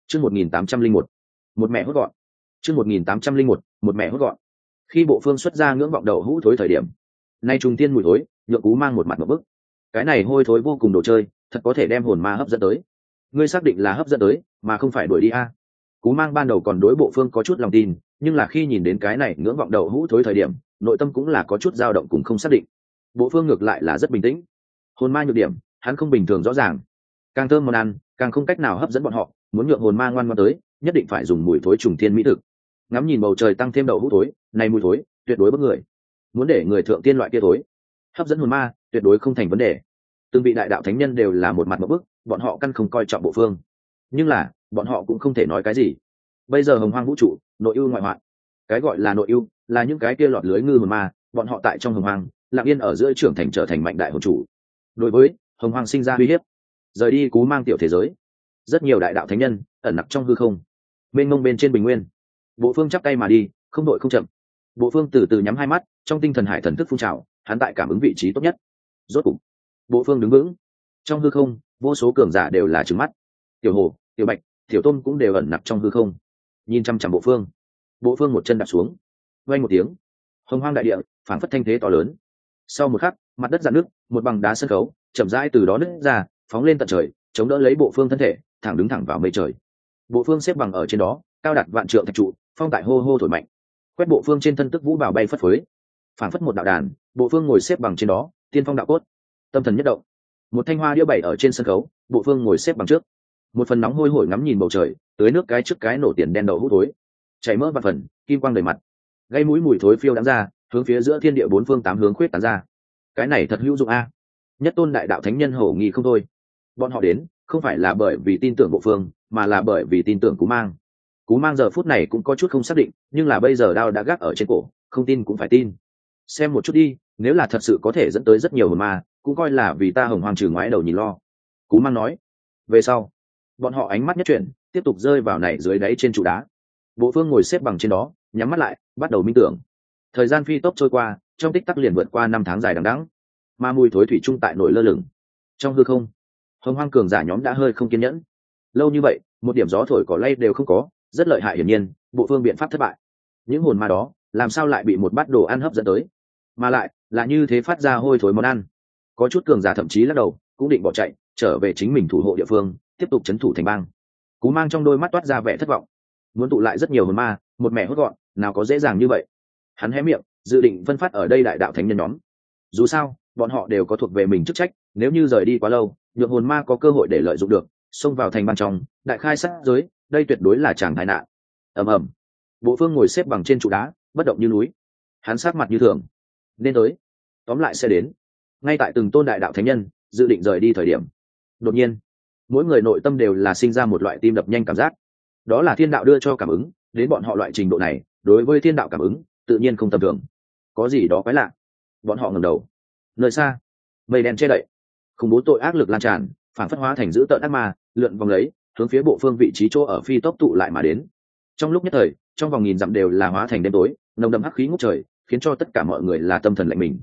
Chương 1801. Một mẹ hốt gọn. Chương 1801. Một mẹ hốt gọn. Khi Bộ Phương xuất ra ngưỡng vọng đậu hũ thối thời điểm, nay trùng tiên mùi thối, nhượng Cú Mang một mặt một bức. Cái này hôi thối vô cùng đồ chơi, thật có thể đem hồn ma hấp dẫn tới. Ngươi xác định là hấp dẫn tới, mà không phải đuổi đi a? Cú Mang ban đầu còn đối Bộ Phương có chút lòng tin, nhưng là khi nhìn đến cái này ngưỡng vọng đậu hũ thối thời điểm, nội tâm cũng là có chút dao động cùng không xác định. Bộ Phương ngược lại là rất bình tĩnh. Hồn ma nhược điểm, hắn không bình thường rõ ràng. Càng thơm món ăn, càng không cách nào hấp dẫn bọn họ, muốn nhượng hồn ma ngoan ngoãn tới, nhất định phải dùng mùi thối trùng thiên mỹ thực. Ngắm nhìn bầu trời tăng thêm đậu hũ thối, này mùi thối, tuyệt đối bất người. Muốn để người thượng tiên loại kia thối, hấp dẫn hồn ma, tuyệt đối không thành vấn đề. Từng vị đại đạo thánh nhân đều là một mặt một bức, bọn họ căn không coi trọng Bộ Phương. Nhưng là, bọn họ cũng không thể nói cái gì. Bây giờ hồng hoang vũ trụ, nội ưu ngoại hoạn. Cái gọi là nội ưu, là những cái kia lọt lưới ngư hồn ma, bọn họ tại trong hồng hoang, lặng yên ở giữa trưởng thành trở thành mạnh đại hồn chủ. Đối với hồng hoang sinh ra uy hiếp, rời đi Cú Mang tiểu thế giới, rất nhiều đại đạo thánh nhân ẩn nặc trong hư không, mênh mông bên trên bình nguyên. Bộ Phương chắp tay mà đi, không đội không chậm. Bộ Phương từ từ nhắm hai mắt, trong tinh thần hải thần thức phun trào, hắn tại cảm ứng vị trí tốt nhất. Rốt cục, Bộ Phương đứng vững. Trong hư không, vô số cường giả đều là trừng mắt. Tiểu Hồ, Tiểu Bạch, Tiểu Tôn cũng đều ẩn nặc trong hư không, nhìn chăm chăm Bộ Phương. Bộ Phương một chân đạp xuống, vang một tiếng, hồng hoang đại địa phảng phất thanh thế to lớn. Sau một khắc, mặt đất rạn nước, một bằng đá sân khấu chậm rãi từ đó nứt ra, phóng lên tận trời, chống đỡ lấy Bộ Phương thân thể, thẳng đứng thẳng vào mây trời. Bộ Phương xếp bằng ở trên đó, cao đạt vạn trượng thạch trụ, phong tại hô hô thổi mạnh, quét Bộ Phương trên thân tức vũ bảo bay phất phới, phảng phất một đạo đàn. Bộ Phương ngồi xếp bằng trên đó, tiên phong đạo cốt, tâm thần nhất động. Một thanh hoa đĩa bày ở trên sân khấu, Bộ Phương ngồi xếp bằng trước, một phần nóng hôi hổi ngắm nhìn bầu trời, tưới nước cái trước cái nổ tiền đen đậu hũ thối, chảy mỡ vạn phần, kim quang đầy mặt, gây mũi mùi thối phiêu đãng ra, hướng phía giữa thiên địa bốn phương tám hướng khuyết tán ra. Cái này thật hữu dụng a. Nhất tôn đại đạo thánh nhân hổ nghi không thôi. Bọn họ đến không phải là bởi vì tin tưởng Bộ Phương, mà là bởi vì tin tưởng Cú Mang. Cú Mang giờ phút này cũng có chút không xác định, nhưng là bây giờ đao đã gác ở trên cổ, không tin cũng phải tin. Xem một chút đi, nếu là thật sự có thể dẫn tới rất nhiều hồn ma, cũng coi là vì ta hồng hoàng trừ ngoái đầu nhìn lo. Cú Mang nói. Về sau, bọn họ ánh mắt nhất chuyển, tiếp tục rơi vào này dưới đáy trên trụ đá. Bộ Phương ngồi xếp bằng trên đó, nhắm mắt lại, bắt đầu minh tưởng. Thời gian phi tốc trôi qua, trong tích tắc liền vượt qua năm tháng dài đằng đẵng, mà mùi thối thủy chung tại nổi lơ lửng trong hư không. Hồng hoang cường giả nhóm đã hơi không kiên nhẫn. Lâu như vậy, một điểm gió thổi cỏ lay đều không có, rất lợi hại. Hiển nhiên, Bộ Phương biện pháp thất bại. Những hồn ma đó, làm sao lại bị một bát đồ ăn hấp dẫn tới, mà lại là như thế phát ra hôi thối món ăn. Có chút cường giả thậm chí lắc đầu, cũng định bỏ chạy, trở về chính mình thủ hộ địa phương, tiếp tục trấn thủ thành bang. Cú Mang trong đôi mắt toát ra vẻ thất vọng. Muốn tụ lại rất nhiều hồn ma, một mẹ hốt gọn, nào có dễ dàng như vậy. Hắn hé miệng, dự định phân phát ở đây đại đạo thánh nhân nhóm. Dù sao, bọn họ đều có thuộc về mình chức trách, nếu như rời đi quá lâu, nhượng hồn ma có cơ hội để lợi dụng được, xông vào thành ban trong, đại khai sát giới, đây tuyệt đối là tràng tai nạn. Ầm ầm. Bộ Phương ngồi xếp bằng trên trụ đá, bất động như núi. Hắn sắc mặt như thường. Nên tới, tóm lại sẽ đến. Ngay tại từng tôn đại đạo thánh nhân dự định rời đi thời điểm, đột nhiên, mỗi người nội tâm đều là sinh ra một loại tim đập nhanh cảm giác. Đó là thiên đạo đưa cho cảm ứng, đến bọn họ loại trình độ này, đối với thiên đạo cảm ứng, tự nhiên không tầm thường. Có gì đó quái lạ. Bọn họ ngẩng đầu. Nơi xa, mây đen che đậy, khủng bố tội ác lực lan tràn, phản phất hóa thành dữ tợn ác ma, lượn vòng lấy, hướng phía Bộ Phương vị trí chỗ ở phi tốc tụ lại mà đến. Trong lúc nhất thời, trong vòng nghìn dặm đều là hóa thành đêm tối, nồng đậm hắc khí ngút trời, khiến cho tất cả mọi người là tâm thần lạnh mình.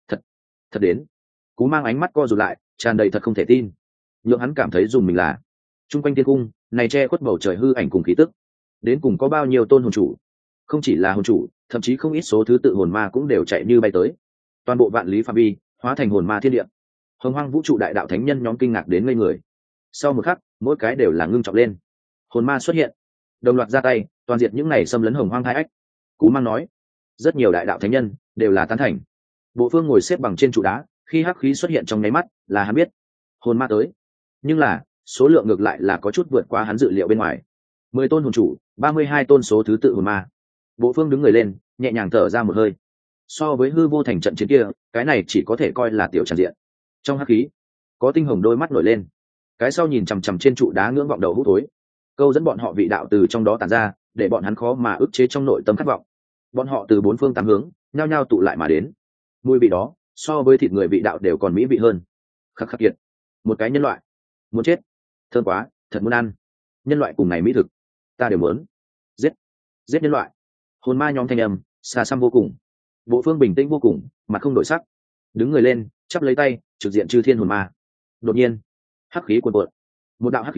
Thật đến. Cú Mang ánh mắt co rụt lại, tràn đầy thật không thể tin. Nhưng hắn cảm thấy dùng mình là trung quanh thiên cung này che khuất bầu trời hư ảnh cùng khí tức, đến cùng có bao nhiêu tôn hồn chủ. Không chỉ là hồn chủ, thậm chí không ít số thứ tự hồn ma cũng đều chạy như bay tới. Toàn bộ vạn lý phạm vi hóa thành hồn ma thiên địa. Hồng hoang vũ trụ đại đạo thánh nhân nhóm kinh ngạc đến ngây người. Sau một khắc, mỗi cái đều là ngưng trọng lên. Hồn ma xuất hiện, đồng loạt ra tay, toàn diệt những này xâm lấn hồng hoang hai ách. Cú Mang nói. Rất nhiều đại đạo thánh nhân đều là tán thành. Bộ Phương ngồi xếp bằng trên trụ đá, khi hắc khí xuất hiện trong nháy mắt, là hắn biết hồn ma tới. Nhưng là số lượng ngược lại là có chút vượt quá hắn dự liệu bên ngoài. 10 tôn hồn chủ, 32 tôn số thứ tự hồn ma. Bộ Phương đứng người lên, nhẹ nhàng thở ra một hơi. So với hư vô thành trận chiến kia, cái này chỉ có thể coi là tiểu tràn diện. Trong hắc khí, có tinh hồng đôi mắt nổi lên. Cái sau nhìn chằm chằm trên trụ đá ngưỡng vọng đầu hút thối, câu dẫn bọn họ vị đạo từ trong đó tản ra, để bọn hắn khó mà ức chế trong nội tâm khát vọng. Bọn họ từ bốn phương tám hướng nhao nhao tụ lại mà đến. Mùi vị đó so với thịt người vị đạo đều còn mỹ vị hơn. Khắc khắc kiệt, một cái nhân loại muốn chết, thơm quá, thật muốn ăn. Nhân loại cùng này mỹ thực, ta đều muốn. Giết, giết nhân loại. Hồn ma nhóm thanh âm xa xăm vô cùng. Bộ Phương bình tĩnh vô cùng, mặt không đổi sắc, đứng người lên, chắp lấy tay trực diện chư thiên hồn ma. Đột nhiên, hắc khí cuồn cuộn, một đạo hắc khí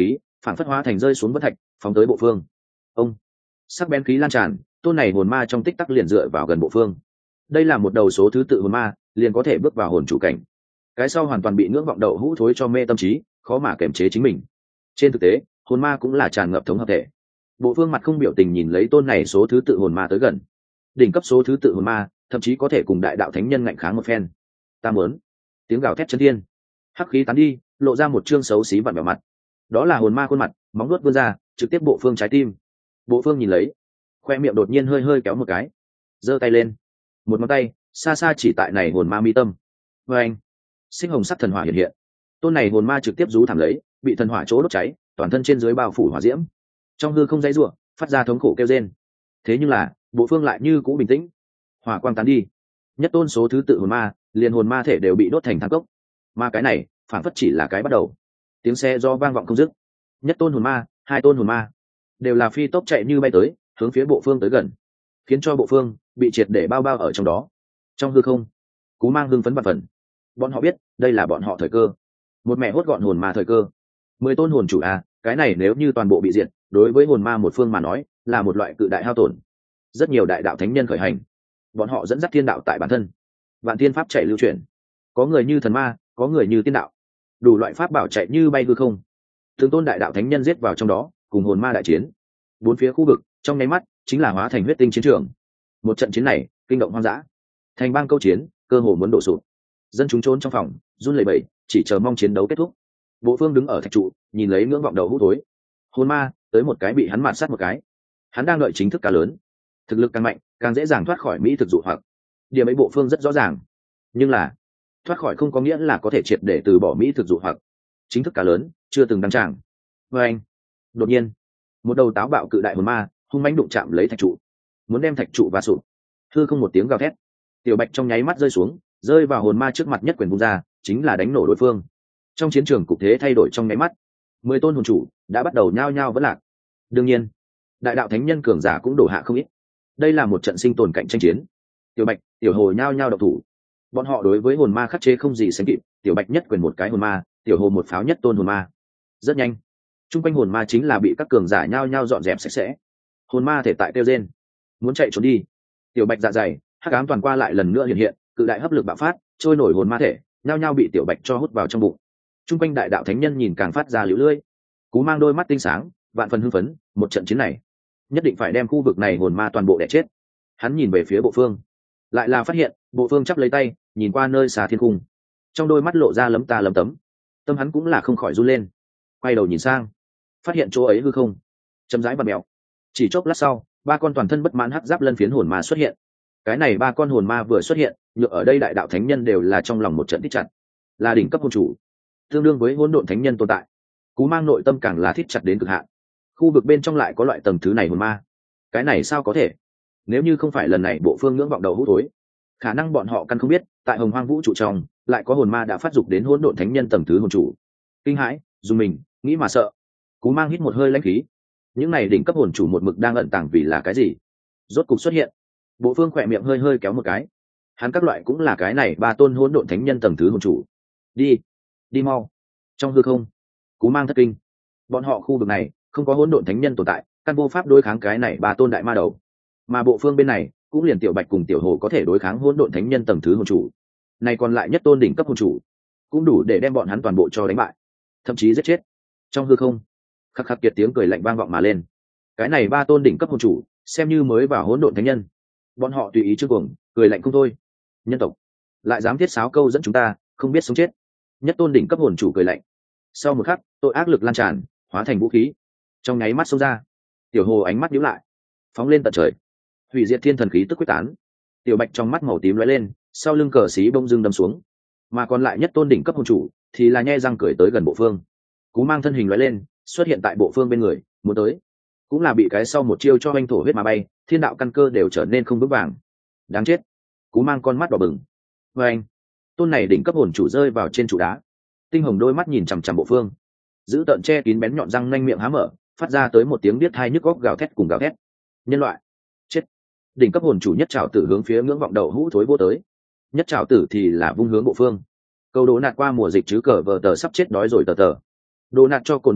phản phất hóa thành rơi xuống vân thạch, phóng tới bộ phương. Ông, sắc bén khí lan tràn, tôn này hồn ma trong tích tắc liền dựa vào gần bộ phương. Đây là một đầu số thứ tự hồn ma, liền có thể bước vào hồn chủ cảnh. Cái sau hoàn toàn bị ngưỡng vọng đậu hũ thối cho mê tâm trí, khó mà kiềm chế chính mình. Trên thực tế, hồn ma cũng là tràn ngập thống hợp thể. Bộ phương mặt không biểu tình nhìn lấy tôn này số thứ tự hồn ma tới gần. Đỉnh cấp số thứ tự hồn ma, thậm chí có thể cùng đại đạo thánh nhân ngạnh kháng một phen. Ta muốn. Tiếng gào thét chân thiên, hắc khí tán đi, lộ ra một trương xấu xí vặn vẹo mặt. Đó là hồn ma khuôn mặt, móng vuốt vươn ra, trực tiếp bộ phương trái tim. Bộ phương nhìn lấy, khoe miệng đột nhiên hơi hơi kéo một cái, giơ tay lên, một ngón tay xa xa chỉ tại này hồn ma mi tâm. Và anh, sinh hồng sắc thần hỏa hiện hiện, tôn này hồn ma trực tiếp rú thảm lấy, bị thần hỏa chỗ đốt cháy, toàn thân trên dưới bao phủ hỏa diễm, trong hư không dãy rủa, phát ra thống khổ kêu rên. Thế nhưng là bộ phương lại như cũ bình tĩnh. Hỏa quang tán đi, nhất tôn số thứ tự hồn ma, liền hồn ma thể đều bị đốt thành than cốc. Mà cái này phản phất chỉ là cái bắt đầu. Tiếng xe do vang vọng không dứt, nhất tôn hồn ma, hai tôn hồn ma đều là phi tốc chạy như bay tới, hướng phía bộ phương tới gần, khiến cho bộ phương bị triệt để bao bao ở trong đó. Trong hư không, Cú Mang hưng phấn bạt phần. Bọn họ biết đây là bọn họ thời cơ, một mẹ hốt gọn hồn ma thời cơ. 10 tôn hồn chủ cái này nếu như toàn bộ bị diệt, đối với hồn ma một phương mà nói là một loại cự đại hao tổn. Rất nhiều đại đạo thánh nhân khởi hành, bọn họ dẫn dắt thiên đạo tại bản thân, vạn thiên pháp chạy lưu chuyển, có người như thần ma, có người như tiên đạo, đủ loại pháp bảo chạy như bay hư không. Từng tôn đại đạo thánh nhân giết vào trong đó, cùng hồn ma đại chiến. Bốn phía khu vực trong nháy mắt chính là hóa thành huyết tinh chiến trường. Một trận chiến này kinh động hoang dã, thành bang câu chiến, cơ hồ muốn đổ sụp. Dân chúng trốn trong phòng run lẩy bẩy, chỉ chờ mong chiến đấu kết thúc. Bộ phương đứng ở thạch trụ, nhìn lấy ngưỡng vọng đầu hút thối. Hồn ma tới một cái bị hắn mạt sát một cái. Hắn đang đợi chính thức cá lớn, thực lực càng mạnh càng dễ dàng thoát khỏi mỹ thực dụ hoặc. Điểm ấy bộ phương rất rõ ràng, nhưng là thoát khỏi không có nghĩa là có thể triệt để từ bỏ mỹ thực dụ hoặc. Chính thức cá lớn chưa từng đăng tràng. Và anh, đột nhiên một đầu táo bạo cự đại hồn ma hung mãnh đụng chạm lấy thạch trụ, muốn đem thạch trụ và sụp. Hư không một tiếng gào thét, tiểu bạch trong nháy mắt rơi xuống, rơi vào hồn ma trước mặt, nhất quyền vung ra chính là đánh nổ đối phương. Trong chiến trường cục thế thay đổi trong nháy mắt, 10 tôn hồn chủ đã bắt đầu nhao nhao vẫn lạc. Đương nhiên đại đạo thánh nhân cường giả cũng đổ hạ không ít. Đây là một trận sinh tồn cạnh tranh chiến. Tiểu bạch, tiểu hồ nhao nhao độc thủ. Bọn họ đối với hồn ma khắc chế không gì sánh kịp. Tiểu bạch nhất quyền một cái hồn ma, tiểu hồ một pháo nhất tôn hồn ma. Rất nhanh, chung quanh hồn ma chính là bị các cường giả nhao nhao dọn dẹp sạch sẽ. Hồn ma thể tại kêu rên, muốn chạy trốn đi. Tiểu bạch dạ dày, hắc ám toàn qua lại lần nữa hiện hiện, cự đại hấp lực bạo phát, trôi nổi hồn ma thể nhao nhao bị tiểu bạch cho hút vào trong bụng. Chung quanh đại đạo thánh nhân nhìn càng phát ra liễu lưỡi. Cú Mang đôi mắt tinh sáng, vạn phần hưng phấn. Một trận chiến này nhất định phải đem khu vực này hồn ma toàn bộ đẻ chết. Hắn nhìn về phía bộ phương, lại là phát hiện bộ phương chắp lấy tay nhìn qua nơi xa thiên cung, trong đôi mắt lộ ra lấm ta lấm tấm. Tâm hắn cũng là không khỏi run lên, quay đầu nhìn sang, phát hiện chỗ ấy hư không chậm rãi bật mèo. Chỉ chốc lát sau, 3 con toàn thân bất mãn hắc giáp lân phiến hồn ma xuất hiện. Cái này 3 con hồn ma vừa xuất hiện, nhựa ở đây đại đạo thánh nhân đều là trong lòng một trận thích chặt, là đỉnh cấp hồn chủ, tương đương với hỗn độn thánh nhân tồn tại. Cú Mang nội tâm càng là thích chặt đến cực hạn. Khu vực bên trong lại có loại tầng thứ này hồn ma, cái này sao có thể? Nếu như không phải lần này bộ phương ngưỡng vọng đầu hút thối, khả năng bọn họ căn không biết tại hồng hoang vũ trụ trong lại có hồn ma đã phát dục đến hỗn độn thánh nhân tầng thứ hồn chủ. Kinh hãi, dùng mình nghĩ mà sợ. Cú Mang hít một hơi lãnh khí. Những này đỉnh cấp hồn chủ một mực đang ẩn tàng vì là cái gì? Rốt cục xuất hiện. Bộ phương khỏe miệng hơi hơi kéo một cái. Hắn các loại cũng là cái này 3 tôn hỗn độn thánh nhân tầng thứ hồn chủ. Đi, đi mau. Trong hư không, Cú Mang thất kinh. Bọn họ khu vực này không có hỗn độn thánh nhân tồn tại, căn vô pháp đối kháng cái này 3 tôn đại ma đầu. Mà bộ phương bên này cũng liền tiểu bạch cùng tiểu hồ có thể đối kháng hỗn độn thánh nhân tầng thứ hồn chủ. Này còn lại nhất tôn đỉnh cấp hồn chủ, cũng đủ để đem bọn hắn toàn bộ cho đánh bại, thậm chí giết chết. Trong hư không, khắc khắc kiệt tiếng cười lạnh vang vọng mà lên. Cái này 3 tôn đỉnh cấp hồn chủ xem như mới vào hỗn độn thánh nhân, bọn họ tùy ý trước cuồng cười lạnh không thôi. Nhân tộc lại dám thiết sáo câu dẫn chúng ta, không biết sống chết. Nhất tôn đỉnh cấp hồn chủ cười lạnh. Sau một khắc, tội ác lực lan tràn, hóa thành vũ khí, trong nháy mắt xông ra. Tiểu hồ ánh mắt nhíu lại, phóng lên tận trời, hủy diệt thiên thần khí tức quyết tán. Tiểu bạch trong mắt màu tím lóe lên, sau lưng cờ xí bông dưng đâm xuống. Mà còn lại nhất tôn đỉnh cấp hồn chủ thì là nhe răng cười tới gần bộ phương. Cú Mang thân hình lóe lên, xuất hiện tại bộ phương bên người, muốn tới cũng là bị cái sau một chiêu cho anh thổ huyết mà bay, thiên đạo căn cơ đều trở nên không vững vàng. Đáng chết. Cú Mang con mắt đỏ bừng. Và anh, tôn này đỉnh cấp hồn chủ rơi vào trên trụ đá, tinh hồng đôi mắt nhìn chằm chằm bộ phương, giữ tợn che kín bén nhọn răng nanh miệng há mở, phát ra tới một tiếng biết thai nhức góc gào thét cùng gào thét. Nhân loại chết. Đỉnh cấp hồn chủ nhất trảo tử hướng phía ngưỡng vọng đầu hũ thối vô tới. Nhất trảo tử thì là vung hướng bộ phương. Câu đố nạt qua mùa dịch chứ cờ vờ tờ sắp chết đói rồi tờ. Đồ nạt cho cồn vợ ở,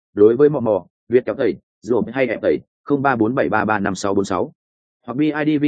đối với mò mò việt kéo tẩy rồi hay ép tẩy 0347335646 hoặc bidv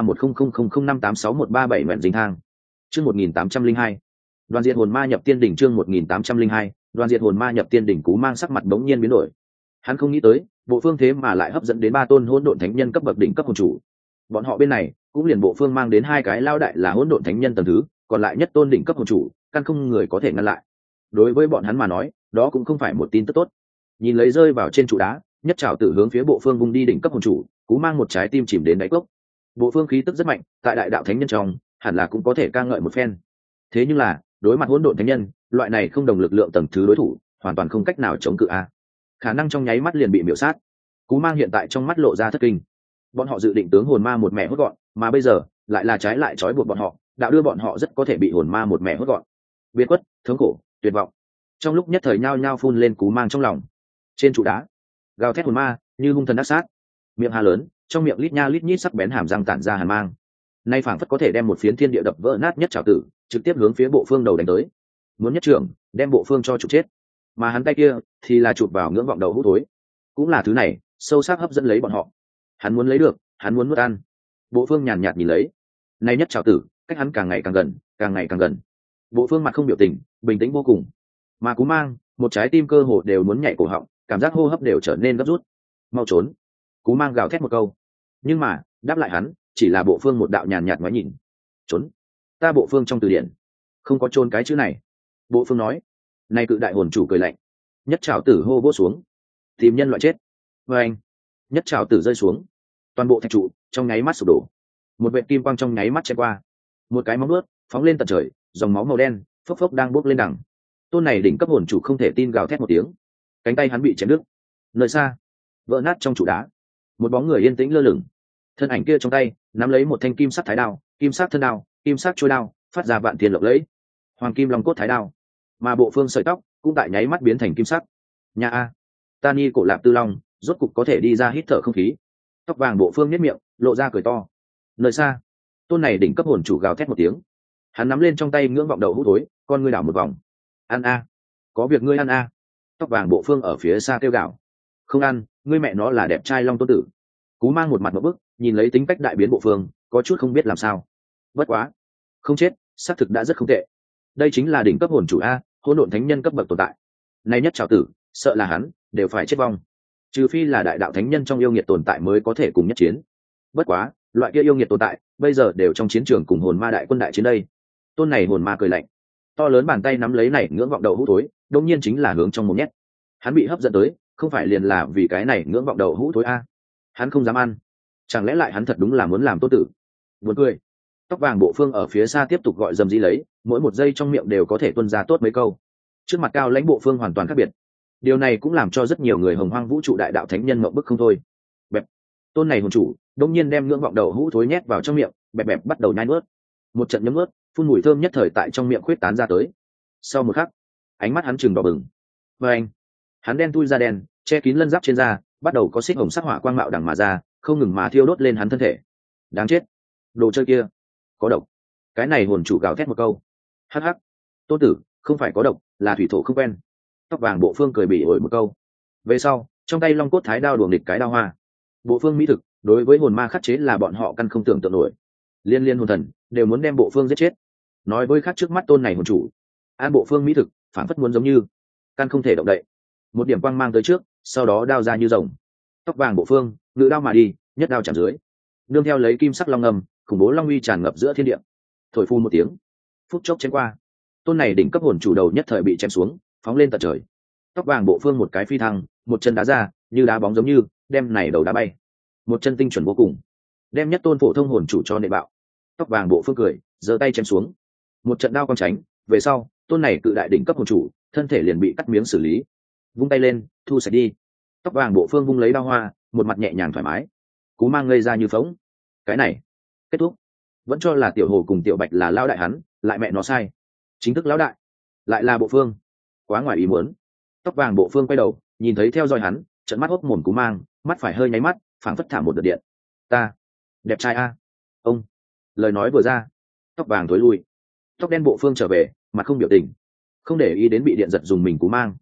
513100058613 nguyện dính thang chương 1802 đoàn diệt hồn ma nhập tiên đỉnh chương 1802 đoàn diệt hồn ma nhập tiên đỉnh. Cú Mang sắc mặt bỗng nhiên biến đổi. Hắn không nghĩ tới bộ phương thế mà lại hấp dẫn đến 3 tôn hỗn độn thánh nhân cấp bậc đỉnh cấp hồn chủ. Bọn họ bên này cũng liền bộ phương mang đến 2 cái lao đại là hỗn độn thánh nhân tầng thứ, còn lại nhất tôn đỉnh cấp hồn chủ căn không người có thể ngăn lại. Đối với bọn hắn mà nói đó cũng không phải một tin tức tốt. Nhìn lấy rơi vào trên trụ đá, nhất trảo tử hướng phía bộ phương vung đi đỉnh cấp hồn chủ, Cú Mang một trái tim chìm đến đáy cốc. Bộ phương khí tức rất mạnh, tại đại đạo thánh nhân trong hẳn là cũng có thể ca ngợi một phen. Thế nhưng là đối mặt hỗn độn thánh nhân, loại này không đồng lực lượng tầng thứ đối thủ hoàn toàn không cách nào chống cự a. Khả năng trong nháy mắt liền bị miểu sát. Cú Mang hiện tại trong mắt lộ ra thất kinh. Bọn họ dự định tướng hồn ma một mẹ hốt gọn, mà bây giờ lại là trái lại trói buộc bọn họ, đạo đưa bọn họ rất có thể bị hồn ma một mẹ hốt gọn. Biệt khuất, thống khổ, tuyệt vọng, trong lúc nhất thời nhao nhao phun lên Cú Mang trong lòng. Trên trụ đá, gào thét hồn ma như hung thần ác sát, miệng hà lớn, trong miệng lít nha lít nhít sắc bén hàm răng tản ra hàn mang. Nay phảng phất có thể đem một phiến thiên địa đập vỡ nát nhất trảo tử, trực tiếp hướng phía bộ phương đầu đánh tới. Muốn nhất trưởng, đem bộ phương cho chụp chết. Mà hắn tay kia thì là chụp vào ngưỡng vọng đầu hút thối. Cũng là thứ này, sâu sắc hấp dẫn lấy bọn họ. Hắn muốn lấy được, hắn muốn nuốt ăn. Bộ phương nhàn nhạt nhìn lấy. Nay nhất trảo tử, cách hắn càng ngày càng gần, càng ngày càng gần. Bộ phương mặt không biểu tình, bình tĩnh vô cùng. Mà Cú Mang, một trái tim cơ hồ đều muốn nhảy cổ họng, cảm giác hô hấp đều trở nên gấp rút. Mau trốn! Cú Mang gào thét một câu. Nhưng mà, đáp lại hắn, chỉ là bộ phương một đạo nhàn nhạt ngoái nhìn. Trốn! Ta bộ phương trong từ điển không có trốn cái chữ này. Bộ phương nói. Nay cự đại hồn chủ cười lạnh. Nhất trảo tử hô vỗ xuống. Tìm nhân loại chết. Và anh. Nhất trảo tử rơi xuống. Toàn bộ thạch trụ trong nháy mắt sụp đổ. Một vệt kim quang trong nháy mắt chém qua. Một cái móng vuốt phóng lên tận trời, dòng máu màu đen phốc phốc đang bốc lên đằng. Tôn này đỉnh cấp hồn chủ không thể tin gào thét một tiếng. Cánh tay hắn bị chém đứt. Nơi xa, vỡ nát trong trụ đá, một bóng người yên tĩnh lơ lửng. Thân ảnh kia trong tay nắm lấy một thanh kim sắc thái đao, kim sắc thân đao, kim sắc chuôi đao, phát ra vạn tiền lộng lẫy. Hoàng kim long cốt thái đao, mà bộ phương sợi tóc cũng tại nháy mắt biến thành kim sắc. Nhà a, Tani cổ lạp tư long rốt cục có thể đi ra hít thở không khí. Tóc vàng bộ phương nhếch miệng lộ ra cười to. Nơi xa, tôn này đỉnh cấp hồn chủ gào thét một tiếng. Hắn nắm lên trong tay ngưỡng vọng đầu hút thối, con ngươi đảo một vòng. Ăn a, có việc ngươi ăn a. Tóc vàng bộ phương ở phía xa kêu gào. Không ăn, ngươi mẹ nó là đẹp trai long tôn tử. Cú Mang một mặt một bức, nhìn lấy tính cách đại biến bộ phương, có chút không biết làm sao. Bất quá, không chết, xác thực đã rất không tệ. Đây chính là đỉnh cấp hồn chủ a, hỗn độn thánh nhân cấp bậc tồn tại. Nay nhất trảo tử, sợ là hắn đều phải chết vong. Trừ phi là đại đạo thánh nhân trong yêu nghiệt tồn tại mới có thể cùng nhất chiến. Bất quá, loại kia yêu nghiệt tồn tại, bây giờ đều trong chiến trường cùng hồn ma đại quân đại chiến đây. Tôn này hồn ma cười lạnh, to lớn bàn tay nắm lấy này ngưỡng vọng đầu hũ thối, đương nhiên chính là hướng trong một nhét. Hắn bị hấp dẫn tới, không phải liền là vì cái này ngưỡng vọng đầu hũ thối a. Hắn không dám ăn. Chẳng lẽ lại hắn thật đúng là muốn làm tốt tử? Buồn cười. Tóc vàng bộ phương ở phía xa tiếp tục gọi dầm dĩ lấy, mỗi một giây trong miệng đều có thể tuôn ra tốt mấy câu. Trước mặt cao lãnh bộ phương hoàn toàn khác biệt. Điều này cũng làm cho rất nhiều người hồng hoang vũ trụ đại đạo thánh nhân ngậm bức không thôi. Bẹp. Tôn này hồn chủ đông nhiên đem ngưỡng vọng đầu hũ thối nhét vào trong miệng, bẹp bẹp bắt đầu nhai nuốt. Một trận nhấm nuốt, phun mùi thơm nhất thời tại trong miệng khuyết tán ra tới. Sau một khắc, ánh mắt hắn trừng đỏ bừng. Và anh, hắn đen tui ra đen, che kín lân giáp trên da, bắt đầu có xích hồng sắc hỏa quang mạo đằng mà ra, không ngừng mà thiêu đốt lên hắn thân thể. Đáng chết, đồ chơi kia có độc. Cái này hồn chủ gào thét một câu. Hắc hắc, tôn tử, không phải có độc, là thủy thổ không quen. Tóc vàng bộ phương cười bỉ ổi một câu. Về sau, trong tay long cốt thái đao đuổi nghịch cái đao hoa. Bộ phương mỹ thực đối với hồn ma khắc chế là bọn họ căn không tưởng tượng nổi. Liên liên hồn thần đều muốn đem bộ phương giết chết. Nói với khác trước mắt tôn này hồn chủ, an bộ phương mỹ thực phản phất muốn giống như căn không thể động đậy. Một điểm quang mang tới trước, sau đó đao ra như rồng. Tóc vàng bộ phương ngự đao mà đi, nhất đao chạm dưới, nương theo lấy kim sắc long ngầm, khủng bố long uy tràn ngập giữa thiên địa. Thổi phun một tiếng, phút chốc chém qua. Tôn này đỉnh cấp hồn chủ đầu nhất thời bị chém xuống, phóng lên tận trời. Tóc vàng bộ phương một cái phi thăng, một chân đá ra, như đá bóng giống như đem này đầu đá bay. Một chân tinh chuẩn vô cùng, đem nhất tôn phổ thông hồn chủ cho nệ bạo. Tóc vàng bộ phương cười, giơ tay chém xuống. Một trận đao quang tránh, về sau, tôn này cự đại đỉnh cấp hồn chủ, thân thể liền bị cắt miếng xử lý. Vung tay lên, thu sạch đi. Tóc vàng bộ phương vung lấy đao hoa, một mặt nhẹ nhàng thoải mái. Cú Mang ngây ra như phóng. Cái này kết thúc. Vẫn cho là tiểu hồ cùng tiểu bạch là lão đại hắn, lại mẹ nó sai. Chính thức lão đại lại là bộ phương, quá ngoài ý muốn. Tóc vàng bộ phương quay đầu, nhìn thấy theo dõi hắn, trận mắt hốc mồm Cú Mang, mắt phải hơi nháy mắt, phảng phất thả một đợt điện. Ta đẹp trai a. Ông lời nói vừa ra, tóc vàng tối lui. Tóc đen bộ phương trở về, mặt không biểu tình, không để ý đến bị điện giật dùng mình Cú Mang.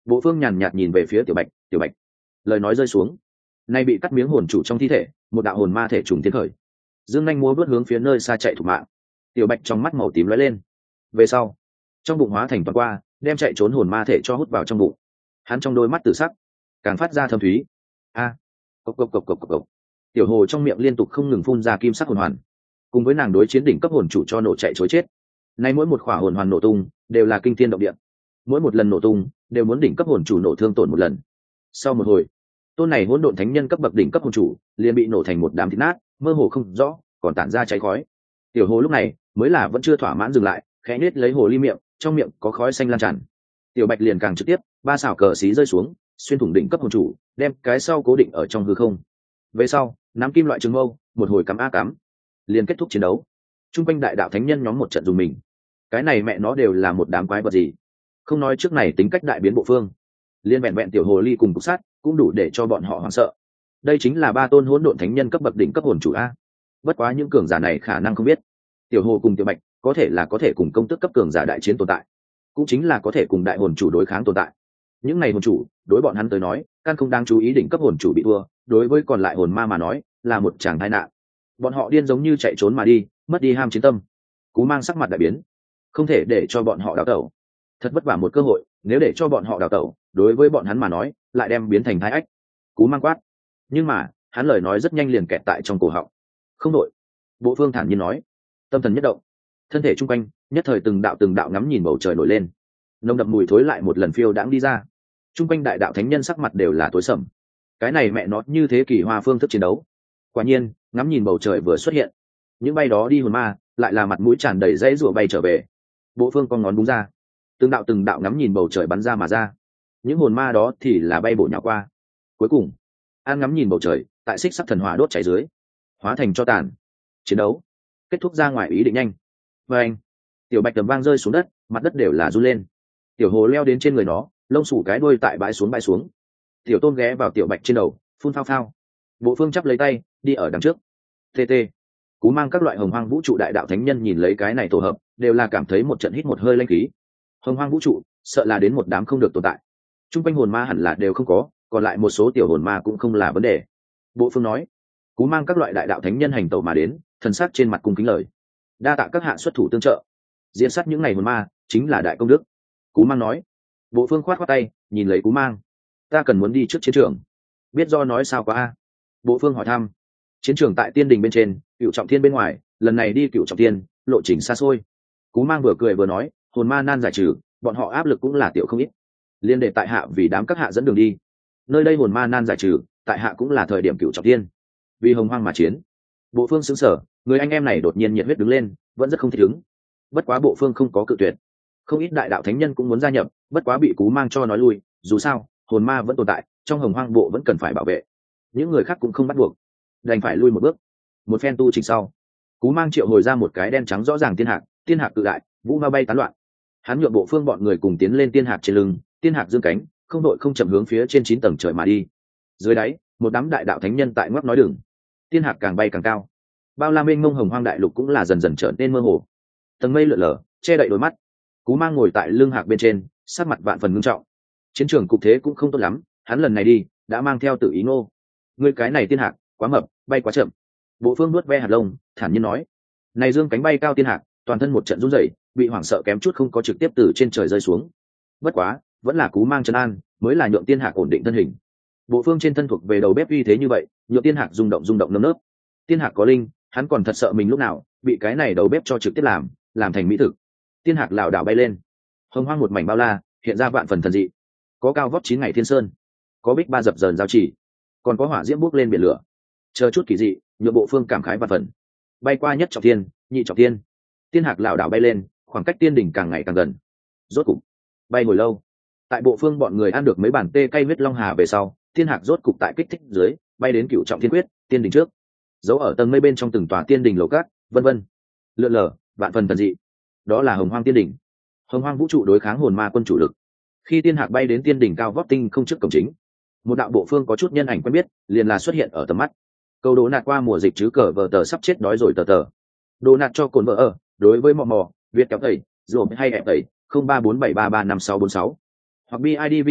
Bộ phương nhàn nhạt nhìn về phía Tiểu Bạch. Lời nói rơi xuống, nay bị cắt miếng hồn chủ trong thi thể, một đạo hồn ma thể trùng tiến khởi, dương nhanh múa vớt hướng phía nơi xa chạy thủ mạng. Tiểu Bạch trong mắt màu tím lóe lên, về sau trong bụng hóa thành toàn qua, đem chạy trốn hồn ma thể cho hút vào trong bụng. Hắn trong đôi mắt tử sắc càng phát ra thâm thúy. Cộc cộc cộc cộc cộc cộc. Tiểu hồ trong miệng liên tục không ngừng phun ra kim sắc hồn hoàn, cùng với nàng đối chiến đỉnh cấp hồn chủ cho nổ chạy chối chết. Nay mỗi một khỏa hồn hoàn nổ tung đều là kinh thiên động địa, mỗi một lần nổ tung đều muốn đỉnh cấp hồn chủ nổ thương tổn một lần. Sau một hồi, tôn này hỗn độn thánh nhân cấp bậc đỉnh cấp hồn chủ liền bị nổ thành một đám thịt nát, mơ hồ không rõ, còn tản ra cháy khói. Tiểu hồ lúc này mới là vẫn chưa thỏa mãn dừng lại, khẽ nhếch lấy hồ ly miệng, trong miệng có khói xanh lan tràn. Tiểu Bạch liền càng trực tiếp, ba xảo cờ xí rơi xuống, xuyên thủng đỉnh cấp hồn chủ, đem cái sau cố định ở trong hư không. Về sau, nắm kim loại trường mâu, một hồi cắm liền kết thúc chiến đấu. Trung quanh đại đạo thánh nhân nhóm một trận dùng mình. Cái này mẹ nó đều là một đám quái vật gì? Không nói trước này tính cách đại biến bộ phương, liên vẹn vẹn tiểu hồ ly cùng cục sát cũng đủ để cho bọn họ hoảng sợ. Đây chính là ba tôn hỗn độn thánh nhân cấp bậc đỉnh cấp hồn chủ a. Bất quá những cường giả này khả năng không biết, tiểu hồ cùng tiểu Bạch có thể cùng công tước cấp cường giả đại chiến tồn tại, cũng chính là có thể cùng đại hồn chủ đối kháng tồn tại. Những này hồn chủ đối bọn hắn tới nói căn không đáng chú ý, đỉnh cấp hồn chủ bị thua, đối với còn lại hồn ma mà nói là một tràng tai nạn. Bọn họ điên giống như chạy trốn mà đi, mất đi ham chiến tâm. Cú Mang sắc mặt đại biến, không thể để cho bọn họ đào tẩu. Thật vất vả một cơ hội, nếu để cho bọn họ đào tẩu, đối với bọn hắn mà nói lại đem biến thành thái ách. Cú Mang quát, nhưng mà hắn lời nói rất nhanh liền kẹt tại trong cổ họng. Không đội. Bộ phương thản nhiên nói. Tâm thần nhất động, thân thể trung quanh nhất thời từng đạo ngắm nhìn bầu trời nổi lên, nồng đậm mùi thối lại một lần phiêu đãng đi ra. Trung quanh đại đạo thánh nhân sắc mặt đều là tối sầm. Cái này mẹ nó như thế kỳ hoa phương thức chiến đấu. Quả nhiên, ngắm nhìn bầu trời vừa xuất hiện, những bay đó đi hồn ma lại là mặt mũi tràn đầy dãy rủa bay trở về. Bộ phương con ngón búng ra, từng đạo ngắm nhìn bầu trời bắn ra mà ra. Những hồn ma đó thì là bay bổ nhào qua. Cuối cùng, an ngắm nhìn bầu trời, tại xích sắc thần hỏa đốt cháy dưới, hóa thành cho tàn. Chiến đấu kết thúc ra ngoài ý định nhanh. Và anh, tiểu Bạch tầm vang rơi xuống đất, mặt đất đều là run lên. Tiểu hồ leo đến trên người nó, lông sủ cái đuôi tại bãi xuống. Tiểu Tôn ghé vào tiểu Bạch trên đầu, phun phao phao. Bộ phương chắp lấy tay, đi ở đằng trước. TT. Cú Mang các loại hồng hoang vũ trụ đại đạo thánh nhân nhìn lấy cái này tổ hợp, đều là cảm thấy một trận hít một hơi lanh khí. Hồng hoang vũ trụ, sợ là đến một đám không được tồn tại. Trung quanh hồn ma hẳn là đều không có, còn lại một số tiểu hồn ma cũng không là vấn đề. Bộ phương nói. Cú Mang các loại đại đạo thánh nhân hành tẩu mà đến, thần sắc trên mặt cung kính lời. Đa tạ các hạ xuất thủ tương trợ. Diễn sát những ngày hồn ma, chính là đại công đức. Cú Mang nói. Bộ phương khoát tay, nhìn lấy Cú Mang. Ta cần muốn đi trước chiến trường. Biết do nói sao quá a? Bộ phương hỏi thăm. Chiến trường tại tiên đình bên trên, Cửu Trọng Thiên bên ngoài, lần này đi Cửu Trọng Thiên, lộ trình xa xôi. Cú Mang vừa cười vừa nói, hồn ma nan giải trừ, bọn họ áp lực cũng là tiểu không ít. Liên đệ tại hạ vì đám các hạ dẫn đường đi. Nơi đây hồn ma nan giải trừ, tại hạ cũng là thời điểm Cửu Trọng Thiên. Vì hồng hoang mà chiến. Bộ phương sững sờ, người anh em này đột nhiên nhiệt huyết đứng lên, vẫn rất không thích ứng. Bất quá bộ phương không có cự tuyệt. Không ít đại đạo thánh nhân cũng muốn gia nhập, bất quá bị Cú Mang cho nói lui, dù sao, hồn ma vẫn tồn tại, trong hồng hoang bộ vẫn cần phải bảo vệ. Những người khác cũng không bắt buộc, đành phải lui một bước. Một phen tu trình sau, Cú Mang triệu hồi ra một cái đen trắng rõ ràng tiên hạc cự đại, vũ ma bay tán loạn. Hắn nhượng bộ phương bọn người cùng tiến lên tiên hạc trên lưng, tiên hạc dương cánh, không đội không chậm hướng phía trên 9 tầng trời mà đi. Dưới đáy, một đám đại đạo thánh nhân tại ngoắc nói đường. Tiên hạc càng bay càng cao, bao la mênh mông hồng hoang đại lục cũng là dần dần trở nên mơ hồ. Tầng mây lượn lờ, che đậy đôi mắt. Cú Mang ngồi tại lưng hạc bên trên, sát mặt vạn phần ngưng trọng. Chiến trường cục thế cũng không tốt lắm, hắn lần này đi đã mang theo tự ý ngô. Ngươi cái này tiên hạc quá mập, bay quá chậm. Bộ phương nuốt ve hạt lông, thản nhiên nói. Này dương cánh bay cao tiên hạc, toàn thân một trận run rẩy, bị hoảng sợ kém chút không có trực tiếp từ trên trời rơi xuống. Bất quá, vẫn là Cú Mang trấn an, mới là nhượng tiên hạc ổn định thân hình. Bộ phương trên thân thuộc về đầu bếp uy thế như vậy, nhượng tiên hạc rung động nơm nớp. Tiên hạc có linh, hắn còn thật sợ mình lúc nào bị cái này đầu bếp cho trực tiếp làm thành mỹ thực. Tiên hạc lảo đảo bay lên, hồng hoang một mảnh bao la, hiện ra vạn phần thần dị. Có cao vóc 9 ngày thiên sơn, có bích ba dập dờn giao chỉ, còn có hỏa diễm bốc lên biển lửa. Chờ chút kỳ dị, nhượng bộ phương cảm khái vạn phần. Bay qua nhất trọng thiên, nhị trọng thiên, tiên hạc lảo đảo bay lên, khoảng cách tiên đỉnh càng ngày càng gần. Rốt cục bay ngồi lâu, tại bộ phương bọn người ăn được mấy bản tê cay huyết long hà về sau, tiên hạc rốt cục tại kích thích dưới bay đến Cửu Trọng Thiên quyết tiên đỉnh trước, giấu ở tầng mây bên trong từng tòa tiên đỉnh lầu cát, vân vân, lượn lờ vạn phần thần dị. Đó là hồng hoang tiên đỉnh, hồng hoang vũ trụ đối kháng hồn ma quân chủ lực. Khi tiên hạc bay đến tiên đỉnh cao vóc tinh không trước cổng chính, một đạo bộ phương có chút nhân ảnh quen biết liền là xuất hiện ở tầm mắt. Câu đố nạt qua mùa dịch chứ cờ vờ tờ sắp chết đói rồi tờ. Đồ nạt cho cồn vợ ở, đối với mò việt kéo tẩy, rồi hay ẹp tẩy, 0347335646. hoặc bidv